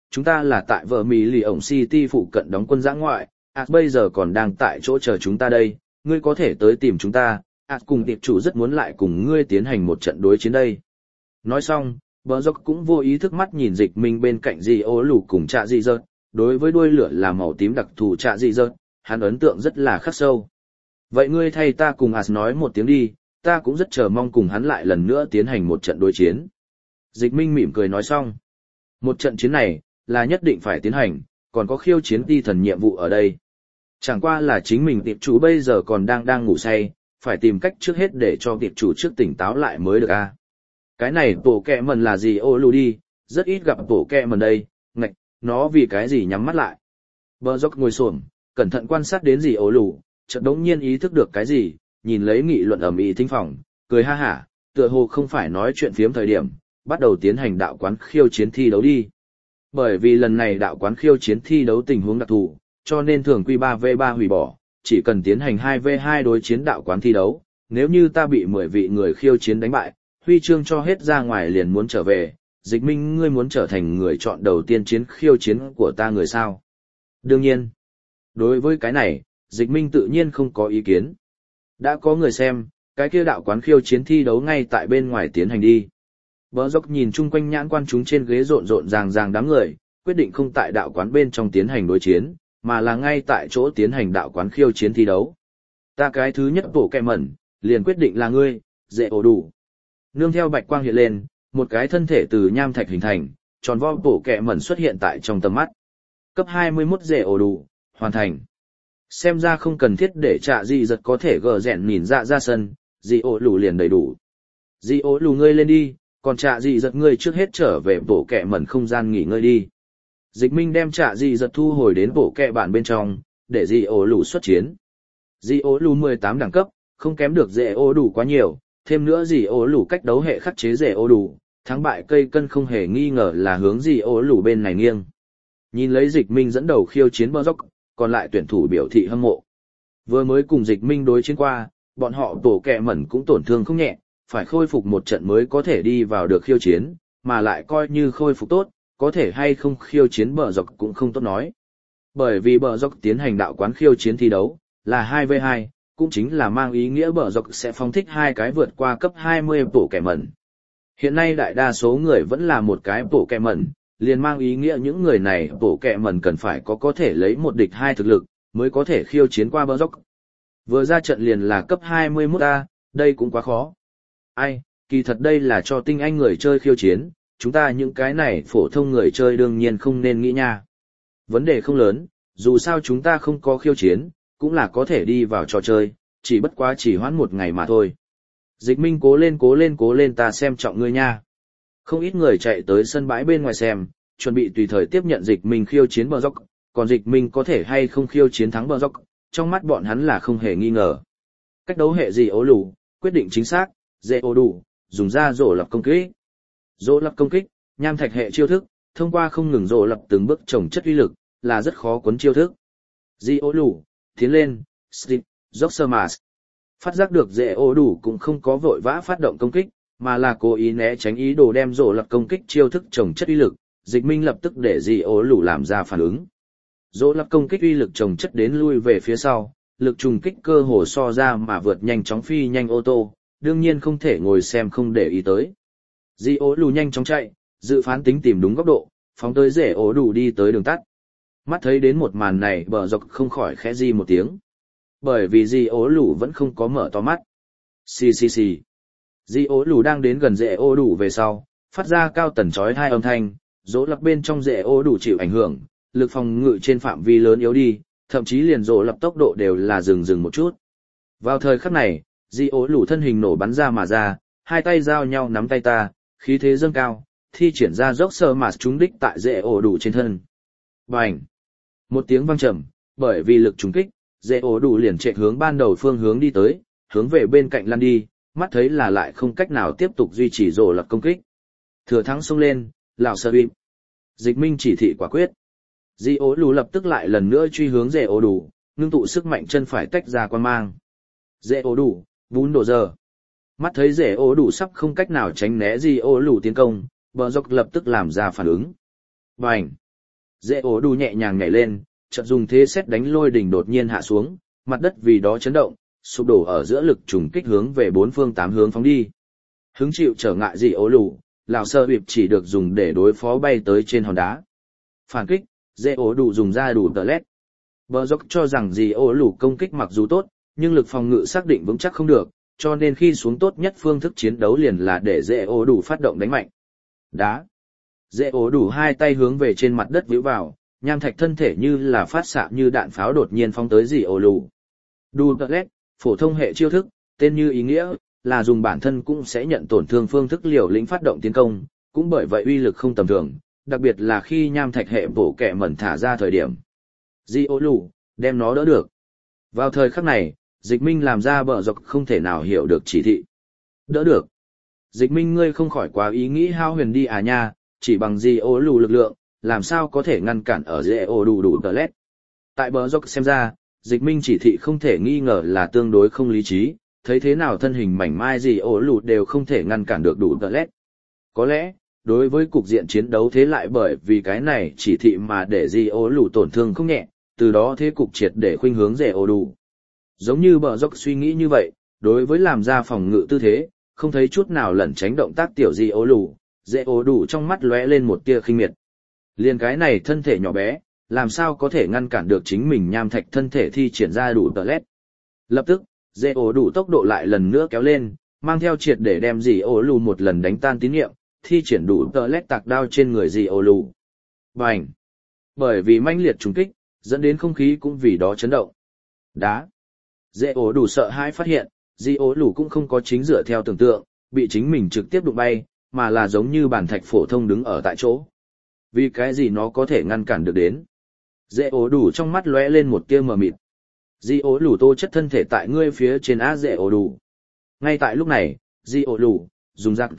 Speaker 1: chúng ta là tại vợ Mỹ lì ổng City phụ cận đóng quân giã ngoại, bây giờ còn đang tại chỗ chờ chúng ta đây, ngươi có thể tới tìm chúng ta, cùng tiệp chủ rất muốn lại cùng ngươi tiến hành một trận đối chiến đây. Nói xong, bờ dốc cũng vô ý thức mắt nhìn Dịch Minh bên cạnh Dị Ô Lù cùng Trạ Dị Dợt, đối với đuôi lửa là màu tím đặc thù Trạ Dị Dợt, hắn ấn tượng rất là khắc sâu. Vậy ngươi thay ta cùng nói một tiếng đi, ta cũng rất chờ mong cùng hắn lại lần nữa tiến hành một trận đối chiến. Dịch Minh mỉm cười nói xong. Một trận chiến này, là nhất định phải tiến hành, còn có khiêu chiến ti thần nhiệm vụ ở đây. Chẳng qua là chính mình tiệp chủ bây giờ còn đang ngủ say, phải tìm cách trước hết để cho tiệp chủ trước tỉnh táo lại mới được a. Cái này bộ kẹ mần là gì ô lù đi, rất ít gặp bộ kẹ mần đây, ngạch, nó vì cái gì nhắm mắt lại. Bờ dốc ngồi xổm, cẩn thận quan sát đến gì ô lù, chợt đống nhiên ý thức được cái gì, nhìn lấy nghị luận ầm ĩ thính phòng, cười ha hả, tựa hồ không phải nói chuyện phiếm thời điểm, bắt đầu tiến hành đạo quán khiêu chiến thi đấu đi. Bởi vì lần này đạo quán khiêu chiến thi đấu tình huống đặc thù, cho nên thường quy 3v3 hủy bỏ, chỉ cần tiến hành 2v2 đối chiến đạo quán thi đấu, nếu như ta bị 10 vị người khiêu chiến đánh bại, huy chương cho hết ra ngoài liền muốn trở về, Dịch Minh ngươi muốn trở thành người chọn đầu tiên chiến khiêu chiến của ta người sao? Đương nhiên, đối với cái này, Dịch Minh tự nhiên không có ý kiến. Đã có người xem, cái kia đạo quán khiêu chiến thi đấu ngay tại bên ngoài tiến hành đi. Bờ dốc nhìn chung quanh nhãn quan chúng trên ghế rộn rộn ràng đám người, quyết định không tại đạo quán bên trong tiến hành đối chiến, mà là ngay tại chỗ tiến hành đạo quán khiêu chiến thi đấu. Ta cái thứ nhất bộ kẹ mẩn, liền quyết định là ngươi, Dễ Ổ Đủ. Nương theo bạch quang hiện lên, một cái thân thể từ nham thạch hình thành, tròn vo bộ kẹ mẩn xuất hiện tại trong tầm mắt. Cấp 21 Dễ Ổ Đủ, hoàn thành. Xem ra không cần thiết để Trạ Dị Dợt có thể gờ rẹn nhìn ra sân, Dị Ổ Lù liền đầy đủ. Dị Ổ Lù ngươi lên đi, còn Trạ Dị Dợt ngươi trước hết trở về bộ kẹ mẩn không gian nghỉ ngơi đi. Dịch Minh đem Trạ Dị Dợt thu hồi đến bộ kẹ bản bên trong, để Dị Ổ Lù xuất chiến. Dị Ổ Lù 18 đẳng cấp, không kém được Dễ Ổ Đủ quá nhiều, thêm nữa Dị Ổ Lù cách đấu hệ khắc chế Dễ Ổ Đủ, thắng bại cây cân không hề nghi ngờ là hướng Dị Ổ Lù bên này nghiêng. Nhìn lấy Dịch Minh dẫn đầu khiêu chiến bờ dốc, còn lại tuyển thủ biểu thị hâm mộ. Vừa mới cùng Dịch Minh đối chiến qua, bọn họ tổ kẹ mẩn cũng tổn thương không nhẹ, phải khôi phục một trận mới có thể đi vào được khiêu chiến, mà lại coi như khôi phục tốt, có thể hay không khiêu chiến bờ dọc cũng không tốt nói. Bởi vì bờ dọc tiến hành đạo quán khiêu chiến thi đấu, là 2v2, cũng chính là mang ý nghĩa bờ dọc sẽ phóng thích hai cái vượt qua cấp 20 tổ kẹ mẩn. Hiện nay đại đa số người vẫn là một cái tổ kẹ mẩn, liền mang ý nghĩa những người này tổ kẹ mẩn cần phải có thể lấy một địch hai thực lực, mới có thể khiêu chiến qua bờ dốc. Vừa ra trận liền là cấp 21A, đây cũng quá khó. Ai, kỳ thật đây là cho tinh anh người chơi khiêu chiến, chúng ta những cái này phổ thông người chơi đương nhiên không nên nghĩ nha. Vấn đề không lớn, dù sao chúng ta không có khiêu chiến, cũng là có thể đi vào trò chơi, chỉ bất quá chỉ hoãn một ngày mà thôi. Dịch Minh cố lên ta xem trọng ngươi nha. Không ít người chạy tới sân bãi bên ngoài xem, chuẩn bị tùy thời tiếp nhận Dịch Minh khiêu chiến bờ dốc, còn Dịch Minh có thể hay không khiêu chiến thắng bờ dốc, trong mắt bọn hắn là không hề nghi ngờ. Cách đấu hệ gì ố lù, quyết định chính xác, Dễ Ổ Đủ, dùng ra rổ lập công kích. Rổ lập công kích, nham thạch hệ chiêu thức, thông qua không ngừng rổ lập từng bước trồng chất uy lực, là rất khó cuốn chiêu thức. Dễ Ổ Đủ, tiến lên, Slip, Joxermas. Phát giác được Dễ Ổ Đủ cũng không có vội vã phát động công kích, mà là cố ý né tránh ý đồ đem rổ lập công kích chiêu thức trồng chất uy lực, Dịch Minh lập tức để Dễ Ổ Đủ làm ra phản ứng. Rổ lập công kích uy lực trồng chất đến lui về phía sau, lực trùng kích cơ hồ so ra mà vượt nhanh chóng phi nhanh ô tô, đương nhiên không thể ngồi xem không để ý tới. Dĩ Ổ Lù nhanh chóng chạy, dự phán tính tìm đúng góc độ, phóng tới Dễ Ổ Đủ đi tới đường tắt. Mắt thấy đến một màn này bờ dọc không khỏi khẽ di một tiếng. Bởi vì Dĩ Ổ Lù vẫn không có mở to mắt. Xì. Dĩ Ổ Lù đang đến gần Dễ Ổ Đủ về sau, phát ra cao tần chói hai âm thanh, rỗ lập bên trong Dễ Ổ Đủ chịu ảnh hưởng, lực phòng ngự trên phạm vi lớn yếu đi, thậm chí liền rỗ lập tốc độ đều là dừng một chút. Vào thời khắc này, Dĩ Ổ Lù thân hình nổ bắn ra mà ra, hai tay giao nhau nắm tay ta, khí thế dâng cao, thi triển ra dốc sơ mà trúng đích tại Dễ Ổ Đủ trên thân. Bành! Một tiếng vang trầm, bởi vì lực trúng kích, Dễ Ổ Đủ liền chạy hướng ban đầu phương hướng đi tới, hướng về bên cạnh lăn đi, mắt thấy là lại không cách nào tiếp tục duy trì rổ lập công kích. Thừa thắng xông lên, lão sơ bịp. Dịch Minh chỉ thị quả quyết. Dĩ Ổ Lù lập tức lại lần nữa truy hướng Dễ Ổ Đủ, ngưng tụ sức mạnh chân phải tách ra quan mang. Dễ Ổ Đủ, vún độ giờ. Mắt thấy Dễ Ổ Đủ sắp không cách nào tránh né Dĩ Ổ Lù tiến công, bờ dọc lập tức làm ra phản ứng. Bành! Dễ ố đủ nhẹ nhàng nhảy lên, chợt dùng thế xét đánh lôi đỉnh đột nhiên hạ xuống, mặt đất vì đó chấn động, sụp đổ ở giữa lực trùng kích hướng về bốn phương tám hướng phóng đi. Hứng chịu trở ngại dị ố lù, lão sơ bịp chỉ được dùng để đối phó bay tới trên hòn đá. Phản kích, dễ ố đủ dùng ra đủ tờ lét. Bờ dốc cho rằng dị ố lù công kích mặc dù tốt, nhưng lực phòng ngự xác định vững chắc không được, cho nên khi xuống tốt nhất phương thức chiến đấu liền là để dễ ố đủ phát động đánh mạnh. Đá. Dễ ố đủ hai tay hướng về trên mặt đất vĩu vào, nham thạch thân thể như là phát xạ như đạn pháo đột nhiên phóng tới dị ố lù. Đủ tờ lét, phổ thông hệ chiêu thức, tên như ý nghĩa, là dùng bản thân cũng sẽ nhận tổn thương phương thức liều lĩnh phát động tiến công, cũng bởi vậy uy lực không tầm thường, đặc biệt là khi nham thạch hệ bổ kẹ mẩn thả ra thời điểm. Di ô lù, đem nó đỡ được. Vào thời khắc này, Dịch Minh làm ra bờ dọc không thể nào hiểu được chỉ thị. Đỡ được. Dịch Minh ngươi không khỏi quá ý nghĩ hao huyền đi à nha, chỉ bằng Di ô lù lực lượng, làm sao có thể ngăn cản ở dễ ô đủ đủ tờ lét. Tại bờ dọc xem ra, Dịch Minh chỉ thị không thể nghi ngờ là tương đối không lý trí, thấy thế nào thân hình mảnh mai gì ổ lụt đều không thể ngăn cản được đủ tờ lét. Có lẽ, đối với cục diện chiến đấu thế lại bởi vì cái này chỉ thị mà để gì ổ lụt tổn thương không nhẹ, từ đó thế cục triệt để khuynh hướng rẻ ổ đủ. Giống như bờ dốc suy nghĩ như vậy, đối với làm ra phòng ngự tư thế, không thấy chút nào lẩn tránh động tác tiểu gì ổ lù, rẻ ổ đủ trong mắt lóe lên một tia khinh miệt. Liên cái này thân thể nhỏ bé, làm sao có thể ngăn cản được chính mình nham thạch thân thể thi triển ra đủ tờ lét. Lập tức, dễ ổ đủ tốc độ lại lần nữa kéo lên, mang theo triệt để đem dì ổ lù một lần đánh tan tín nhiệm, thi triển đủ tờ lét tạc đao trên người dì ổ lù. Bành! Bởi vì mãnh liệt trùng kích, dẫn đến không khí cũng vì đó chấn động. Đá! Dễ ổ đủ sợ hãi phát hiện, dì ổ lù cũng không có chính dựa theo tưởng tượng, bị chính mình trực tiếp đụng bay, mà là giống như bản thạch phổ thông đứng ở tại chỗ. Vì cái gì nó có thể ngăn cản được đến? Dễ ổ đủ trong mắt lóe lên một tia mờ mịt. Di ố lù tô chất thân thể tại ngươi phía trên á dễ ổ đủ. Ngay tại lúc này, di ổ lù, dùng dạng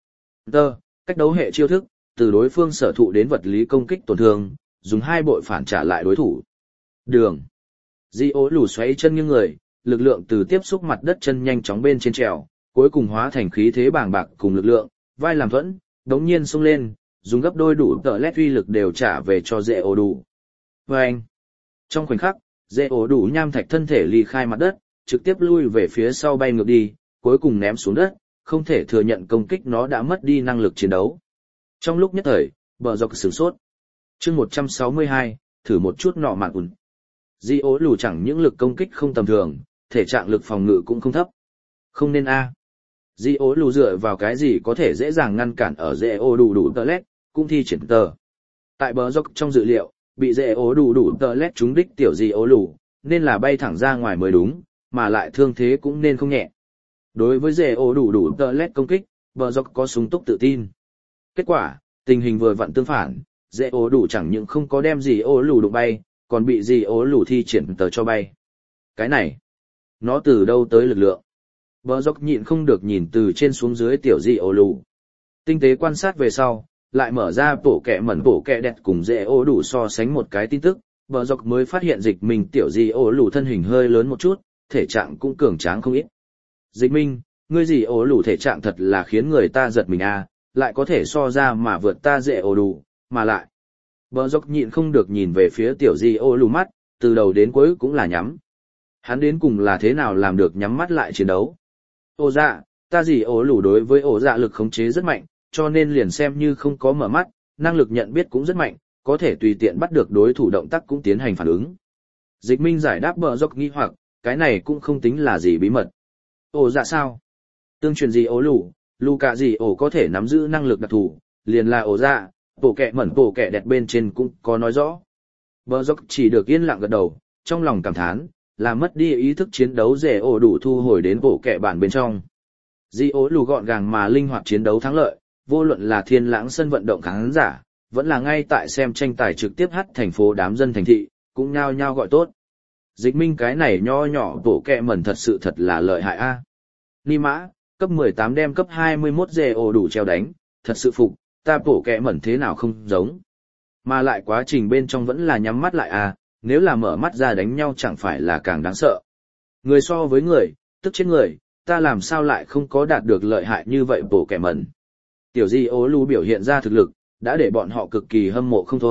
Speaker 1: tờ, cách đấu hệ chiêu thức, từ đối phương sở thụ đến vật lý công kích tổn thương, dùng hai bội phản trả lại đối thủ. Đường. Di ố lù xoáy chân nghiêng người, lực lượng từ tiếp xúc mặt đất chân nhanh chóng bên trên trèo, cuối cùng hóa thành khí thế bàng bạc cùng lực lượng, vai làm thuẫn, đống nhiên xông lên, dùng gấp đôi đủ tờ lét uy lực đều trả về cho dễ ổ đủ. Vâng! Trong khoảnh khắc, dễ ổ đủ nham thạch thân thể ly khai mặt đất, trực tiếp lui về phía sau bay ngược đi, cuối cùng ném xuống đất, không thể thừa nhận công kích nó đã mất đi năng lực chiến đấu. Trong lúc nhất thời, bờ dọc sửng sốt. Chương 162, thử một chút nọ mạn ủn. Di ố lù chẳng những lực công kích không tầm thường, thể trạng lực phòng ngự cũng không thấp. Không nên a. Di ố lù dựa vào cái gì có thể dễ dàng ngăn cản ở dễ ố đủ đủ tờ lét, cũng thi triển tờ. Tại bờ dọc trong dự liệu, bị dễ ố đủ đủ tờ lét trúng đích tiểu di ố lù, nên là bay thẳng ra ngoài mới đúng, mà lại thương thế cũng nên không nhẹ. Đối với dễ ố đủ đủ tờ lét công kích, bờ dọc có súng túc tự tin. Kết quả, tình hình vừa vặn tương phản, dễ ố đủ chẳng những không có đem gì ố lù đụng bay, còn bị gì ố lù thi triển tờ cho bay. Cái này, nó từ đâu tới lực lượng? Bờ dọc nhịn không được nhìn từ trên xuống dưới tiểu di ố lù. Tinh tế quan sát về sau, lại mở ra bổ kẹ đẹp cùng dễ ố đủ so sánh một cái tin tức, bờ dọc mới phát hiện dịch mình tiểu di ố lù thân hình hơi lớn một chút, thể trạng cũng cường tráng không ít. Dịch minh, ngươi di ố lù thể trạng thật là khiến người ta giật mình a, lại có thể so ra mà vượt ta dễ ố đủ, mà lại. Bờ dọc nhịn không được nhìn về phía tiểu di ố lù mắt, từ đầu đến cuối cũng là nhắm. Hắn đến cùng là thế nào làm được nhắm mắt lại chiến đấu? Ô dạ, ta di ố lù đối với ổ dạ lực khống chế rất mạnh, cho nên liền xem như không có mở mắt, năng lực nhận biết cũng rất mạnh, có thể tùy tiện bắt được đối thủ động tác cũng tiến hành phản ứng. Dịch minh giải đáp bờ dọc nghi hoặc, cái này cũng không tính là gì bí mật. Ồ dạ sao? Tương truyền gì ố lù, lù cả gì ổ có thể nắm giữ năng lực đặc thù, liền là ổ dạ, bộ kẹ đẹp bên trên cũng có nói rõ. Bờ dọc chỉ được yên lặng gật đầu, trong lòng cảm thán, là mất đi ý thức chiến đấu dễ ổ đủ thu hồi đến bộ kẹ bản bên trong. Di ố lù gọn gàng mà linh hoạt chiến đấu thắng lợi, vô luận là thiên lãng sân vận động khán giả, vẫn là ngay tại xem tranh tài trực tiếp hát thành phố đám dân thành thị, cũng nhao nhao gọi tốt. Dịch minh cái này nho nhỏ bộ kẹ mẩn thật sự thật là lợi hại a. Ni mã, cấp 18 đem cấp 21 dê ổ đủ treo đánh, thật sự phục, ta bộ kẹ mẩn thế nào không giống. Mà lại quá trình bên trong vẫn là nhắm mắt lại a, nếu là mở mắt ra đánh nhau chẳng phải là càng đáng sợ. Người so với người, tức chết người, ta làm sao lại không có đạt được lợi hại như vậy bộ kẹ mẩn. Tiểu di ố lù biểu hiện ra thực lực, đã để bọn họ cực kỳ hâm mộ không thôi,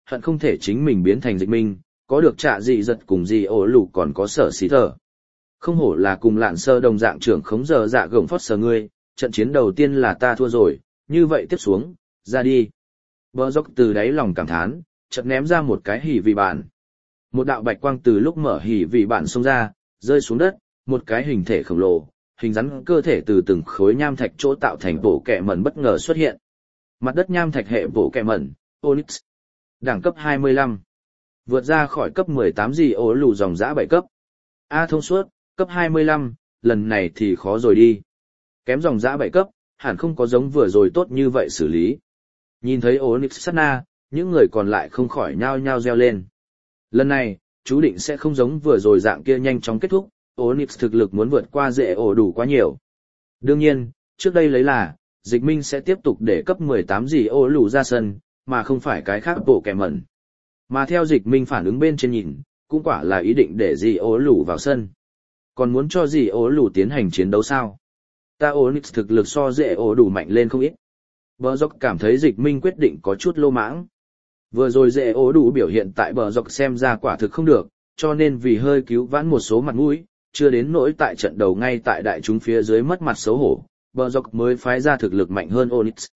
Speaker 1: hận không thể chính mình biến thành dịch minh, có được trả dị giật cùng dị ổ lù còn có sở xí thở. Không hổ là cùng lạn sơ đồng dạng trưởng khống giờ dạ gồng phót sờ ngươi, trận chiến đầu tiên là ta thua rồi, như vậy tiếp xuống, ra đi. Bờ dốc từ đáy lòng cảm thán, chợt ném ra một cái hỉ vị bản. Một đạo bạch quang từ lúc mở hỉ vị bản xông ra, rơi xuống đất, một cái hình thể khổng lồ, hình rắn cơ thể từ từng khối nham thạch chỗ tạo thành bộ kẹ mẩn bất ngờ xuất hiện. Mặt đất nham thạch hệ bộ kẹ mẩn, Onyx. Đẳng cấp 25. Vượt ra khỏi cấp 18 gì ố lù dòng dã 7 cấp. A thông suốt, cấp 25, lần này thì khó rồi đi. Kém dòng dã 7 cấp, hẳn không có giống vừa rồi tốt như vậy xử lý. Nhìn thấy Onyx sát na, những người còn lại không khỏi nhao nhao reo lên. Lần này, chú định sẽ không giống vừa rồi dạng kia nhanh chóng kết thúc, Onyx thực lực muốn vượt qua dễ ổ đủ quá nhiều. Đương nhiên, trước đây lấy là, dịch minh sẽ tiếp tục để cấp 18 gì ổ lù ra sân, mà không phải cái khác bộ kẻ mẩn. Mà theo dịch minh phản ứng bên trên nhìn, cũng quả là ý định để gì ổ lù vào sân. Còn muốn cho gì ổ lù tiến hành chiến đấu sao? Ta Onyx thực lực so dễ ổ đủ mạnh lên không ít. Bờ dọc cảm thấy dịch minh quyết định có chút lô mãng. Vừa rồi dễ ổ đủ biểu hiện tại bờ dọc xem ra quả thực không được, cho nên vì hơi cứu vãn một số mặt mũi, chưa đến nỗi tại trận đầu ngay tại đại chúng phía dưới mất mặt xấu hổ, bờ dọc mới phái ra thực lực mạnh hơn Onyx.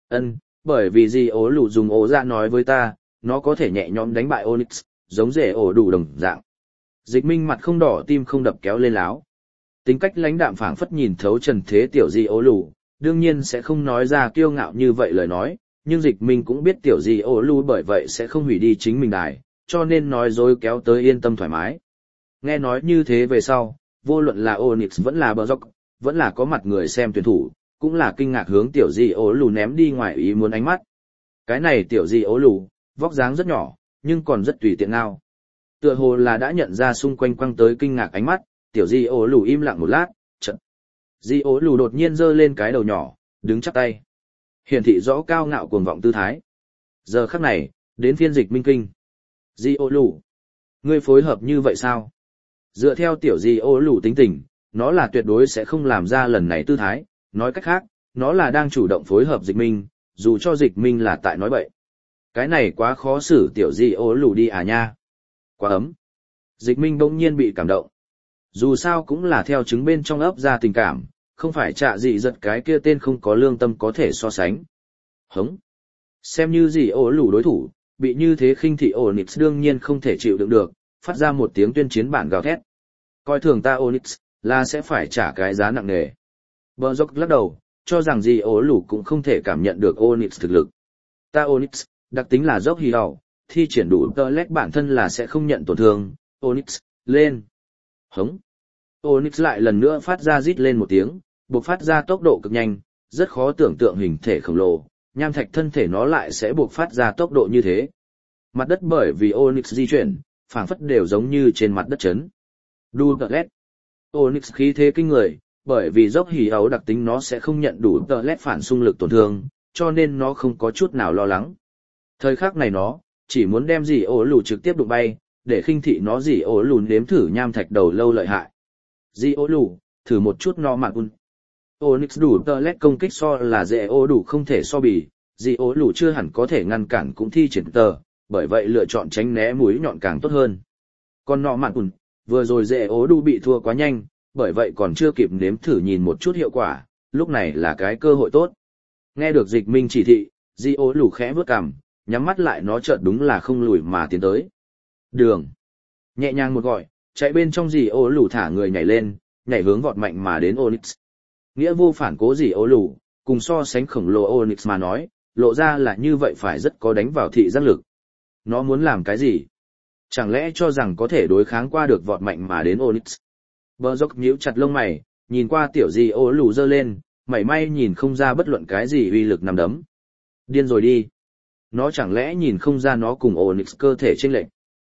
Speaker 1: Bởi vì gì ổ lù dùng ổ ra nói với ta, nó có thể nhẹ nhõm đánh bại Onyx, giống dễ ổ đủ đồng dạng. Dịch minh mặt không đỏ tim không đập kéo lên láo. Tính cách lãnh đạm phảng phất nhìn thấu trần thế tiểu di ổ lù, đương nhiên sẽ không nói ra kiêu ngạo như vậy lời nói, nhưng dịch minh cũng biết tiểu di ổ lù bởi vậy sẽ không hủy đi chính mình đài, cho nên nói dối kéo tới yên tâm thoải mái. Nghe nói như thế về sau, vô luận là Onyx vẫn là bờ dốc, vẫn là có mặt người xem tuyển thủ, cũng là kinh ngạc hướng tiểu di ổ lù ném đi ngoài ý muốn ánh mắt. Cái này tiểu di ổ lù, vóc dáng rất nhỏ, nhưng còn rất tùy tiện ngao. Tựa hồ là đã nhận ra xung quanh quăng tới kinh ngạc ánh mắt, tiểu di ổ lù im lặng một lát, chợt. Di ổ lù đột nhiên giơ lên cái đầu nhỏ, đứng chắp tay. Hiển thị rõ cao ngạo cuồng vọng tư thái. Giờ khắc này, đến phiên dịch minh kinh. Di ổ lù, ngươi phối hợp như vậy sao? Dựa theo tiểu di ổ lù tính tình, nó là tuyệt đối sẽ không làm ra lần này tư thái, nói cách khác, nó là đang chủ động phối hợp dịch minh, dù cho dịch minh là tại nói bậy. Cái này quá khó xử tiểu di ổ lù đi à nha. Quá ấm. Dịch minh bỗng nhiên bị cảm động. Dù sao cũng là theo trứng bên trong ấp ra tình cảm, không phải trạ dị giật cái kia tên không có lương tâm có thể so sánh. Hống. Xem như gì ổ lù đối thủ, bị như thế khinh thị Onyx đương nhiên không thể chịu đựng được, phát ra một tiếng tuyên chiến bản gào thét. Coi thường ta Onyx, là sẽ phải trả cái giá nặng nề. Bờ dốc lắc đầu, cho rằng gì ổ lù cũng không thể cảm nhận được Onyx thực lực. Ta Onyx, đặc tính là dốc hì hầu, thi triển đủ tơ lét bản thân là sẽ không nhận tổn thương. Onyx, lên. Hống. Onyx lại lần nữa phát ra rít lên một tiếng, buộc phát ra tốc độ cực nhanh, rất khó tưởng tượng hình thể khổng lồ, nham thạch thân thể nó lại sẽ buộc phát ra tốc độ như thế. Mặt đất bởi vì Onyx di chuyển, phảng phất đều giống như trên mặt đất chấn. Đủ tơ lét. Onyx khí thế kinh người, bởi vì dốc hỉ ấu đặc tính nó sẽ không nhận đủ tơ lét phản xung lực tổn thương, cho nên nó không có chút nào lo lắng. Thời khắc này nó chỉ muốn đem dì ổ lù trực tiếp đụng bay, để khinh thị nó dì ổ lù nếm thử nham thạch đầu lâu lợi hại. Dì ổ lù, thử một chút no mạn un. Onyx đủ tơ lét công kích so là dễ ổ đủ không thể so bì, dì ổ lù chưa hẳn có thể ngăn cản cũng thi triển tờ, bởi vậy lựa chọn tránh né mũi nhọn càng tốt hơn. Còn no mạn un, vừa rồi dễ ổ đủ bị thua quá nhanh, bởi vậy còn chưa kịp nếm thử nhìn một chút hiệu quả, lúc này là cái cơ hội tốt. Nghe được dịch minh chỉ thị, dì ổ lù khẽ vướt cằm, nhắm mắt lại nó chợt đúng là không lùi mà tiến tới. Đường. Nhẹ nhàng một gọi, chạy bên trong dì ổ lù thả người nhảy lên, nhảy hướng vọt mạnh mà đến Onyx. Nghĩa vô phản cố dì ổ lù, cùng so sánh khổng lồ Onyx mà nói, lộ ra là như vậy phải rất có đánh vào thị giác lực. Nó muốn làm cái gì? Chẳng lẽ cho rằng có thể đối kháng qua được vọt mạnh mà đến Onyx? Bờ dốc nhíu chặt lông mày, nhìn qua tiểu dì ổ lù giơ lên, mảy may nhìn không ra bất luận cái gì uy lực nằm đấm. Điên rồi đi. Nó chẳng lẽ nhìn không ra nó cùng Onyx cơ thể chênh lệch?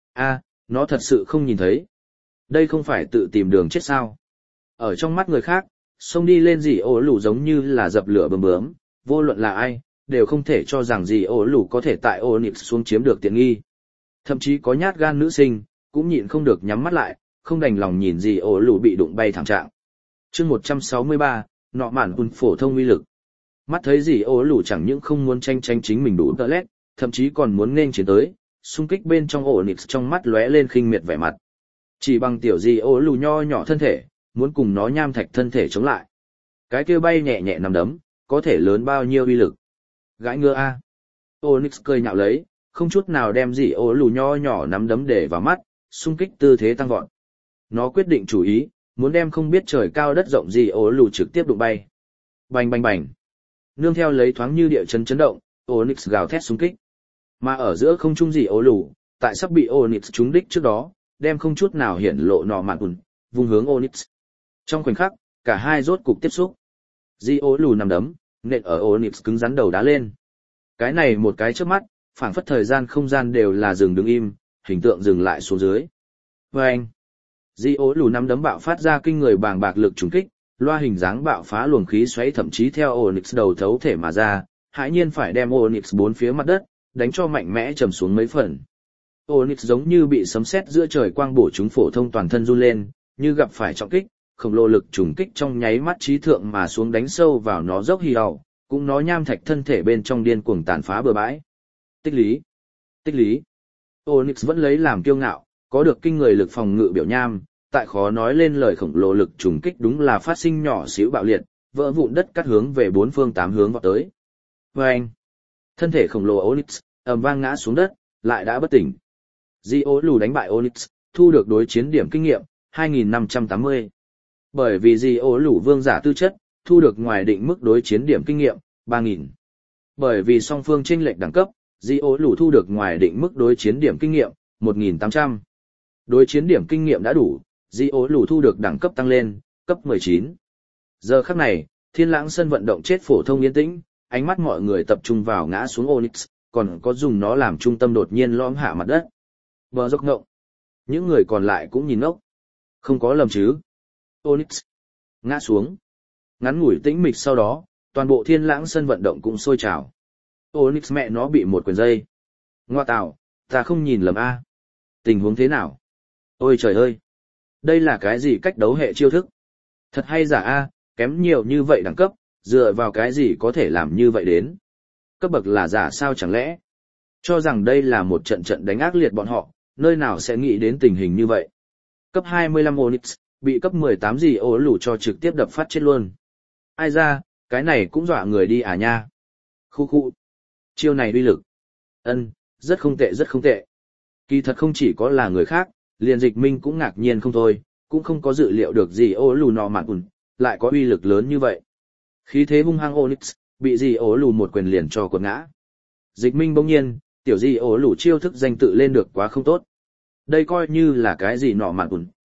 Speaker 1: Nó thật sự không nhìn thấy. Đây không phải tự tìm đường chết sao? Ở trong mắt người khác, xông đi lên dì ổ lù giống như là dập lửa bướm bướm, vô luận là ai, đều không thể cho rằng dì ổ lù có thể tại Onyx xuống chiếm được tiện nghi. Thậm chí có nhát gan nữ sinh, cũng nhịn không được nhắm mắt lại, không đành lòng nhìn dì ổ lù bị đụng bay thảm trạng. Chương 163, nọ mạn un phổ thông uy lực. Mắt thấy dì ổ lù chẳng những không muốn tranh chính mình đủ tơ lét, thậm chí còn muốn nên chiến tới, xung kích bên trong Onyx trong mắt lóe lên khinh miệt vẻ mặt. Chỉ bằng tiểu gì ố lù nho nhỏ thân thể, muốn cùng nó nham thạch thân thể chống lại. Cái kia bay nhẹ nhẹ nằm đấm, có thể lớn bao nhiêu uy lực. Gãi ngựa a. Onyx cười nhạo lấy, không chút nào đem gì ố lù nho nhỏ nắm đấm để vào mắt, xung kích tư thế tăng vọt. Nó quyết định chủ ý, muốn đem không biết trời cao đất rộng gì ố lù trực tiếp đụng bay. Bành bành bành. Nương theo lấy thoáng như địa chấn chấn động, Onyx gào thét xung kích. Mà ở giữa không trung gì ố lù, tại sắp bị Onyx trúng đích trước đó, đem không chút nào hiển lộ nọ mạn ùn, vùng hướng Onyx. Trong khoảnh khắc, cả hai rốt cục tiếp xúc. Di ố lù nằm đấm, nện ở Onyx cứng rắn đầu đá lên. Cái này một cái trước mắt, phảng phất thời gian không gian đều là dừng đứng im, hình tượng dừng lại xuống dưới. Vâng! Di ố lù nằm đấm bạo phát ra kinh người bàng bạc lực trùng kích, loa hình dáng bạo phá luồng khí xoáy thậm chí theo Onyx đầu thấu thể mà ra, hãi nhiên phải đem Onyx bốn phía mặt đất, đánh cho mạnh mẽ trầm xuống mấy phần. Onyx giống như bị sấm sét giữa trời quang bổ chúng phổ thông toàn thân run lên, như gặp phải trọng kích, khổng lồ lực trùng kích trong nháy mắt trí thượng mà xuống đánh sâu vào nó dốc hì đầu, cũng nó nham thạch thân thể bên trong điên cuồng tàn phá bừa bãi. Tích lý. Tích lý. Onyx vẫn lấy làm kiêu ngạo, có được kinh người lực phòng ngự biểu nham, tại khó nói lên lời khổng lồ lực trùng kích đúng là phát sinh nhỏ xíu bạo liệt, vỡ vụn đất cắt hướng về bốn phương tám hướng vọt tới. Vâng! Thân thể khổng lồ Onyx, ầm vang ngã xuống đất, lại đã bất tỉnh. Di ố lù đánh bại Onyx, thu được đối chiến điểm kinh nghiệm, 2580. Bởi vì Di ố lù vương giả tư chất, thu được ngoài định mức đối chiến điểm kinh nghiệm, 3000. Bởi vì song phương chênh lệch đẳng cấp, Di ố lù thu được ngoài định mức đối chiến điểm kinh nghiệm, 1800. Đối chiến điểm kinh nghiệm đã đủ, Di ố lù thu được đẳng cấp tăng lên, cấp 19. Giờ khắc này, thiên lãng sân vận động chết phổ thông yên tĩnh, ánh mắt mọi người tập trung vào ngã xuống Onyx, còn có dùng nó làm trung tâm đột nhiên lõm hạ mặt đất. Bờ dốc ngộng. Những người còn lại cũng nhìn ngốc. Không có lầm chứ. Onyx. Ngã xuống. Ngắn ngủi tĩnh mịch sau đó, toàn bộ thiên lãng sân vận động cũng sôi trào. Onyx mẹ nó bị một quyền dây. Ngoa tạo, ta không nhìn lầm a. Tình huống thế nào? Ôi trời ơi. Đây là cái gì cách đấu hệ chiêu thức? Thật hay giả a, kém nhiều như vậy đẳng cấp, dựa vào cái gì có thể làm như vậy đến? Cấp bậc là giả sao chẳng lẽ? Cho rằng đây là một trận trận đánh ác liệt bọn họ, nơi nào sẽ nghĩ đến tình hình như vậy? Cấp 25 Onyx, bị cấp 18 gì ố lù cho trực tiếp đập phát chết luôn. Ai ra, cái này cũng dọa người đi à nha. Khu khu. Chiêu này uy lực. Rất không tệ rất không tệ. Kỳ thật không chỉ có là người khác, liền Dịch Minh cũng ngạc nhiên không thôi, cũng không có dự liệu được gì ố lù nọ mạn ùn, lại có uy lực lớn như vậy. Khí thế hung hăng Onyx, bị gì ố lù một quyền liền cho quật ngã. Dịch Minh bỗng nhiên, tiểu gì ố lù chiêu thức danh tự lên được quá không tốt. Đây coi như là cái gì nọ mạn ùn.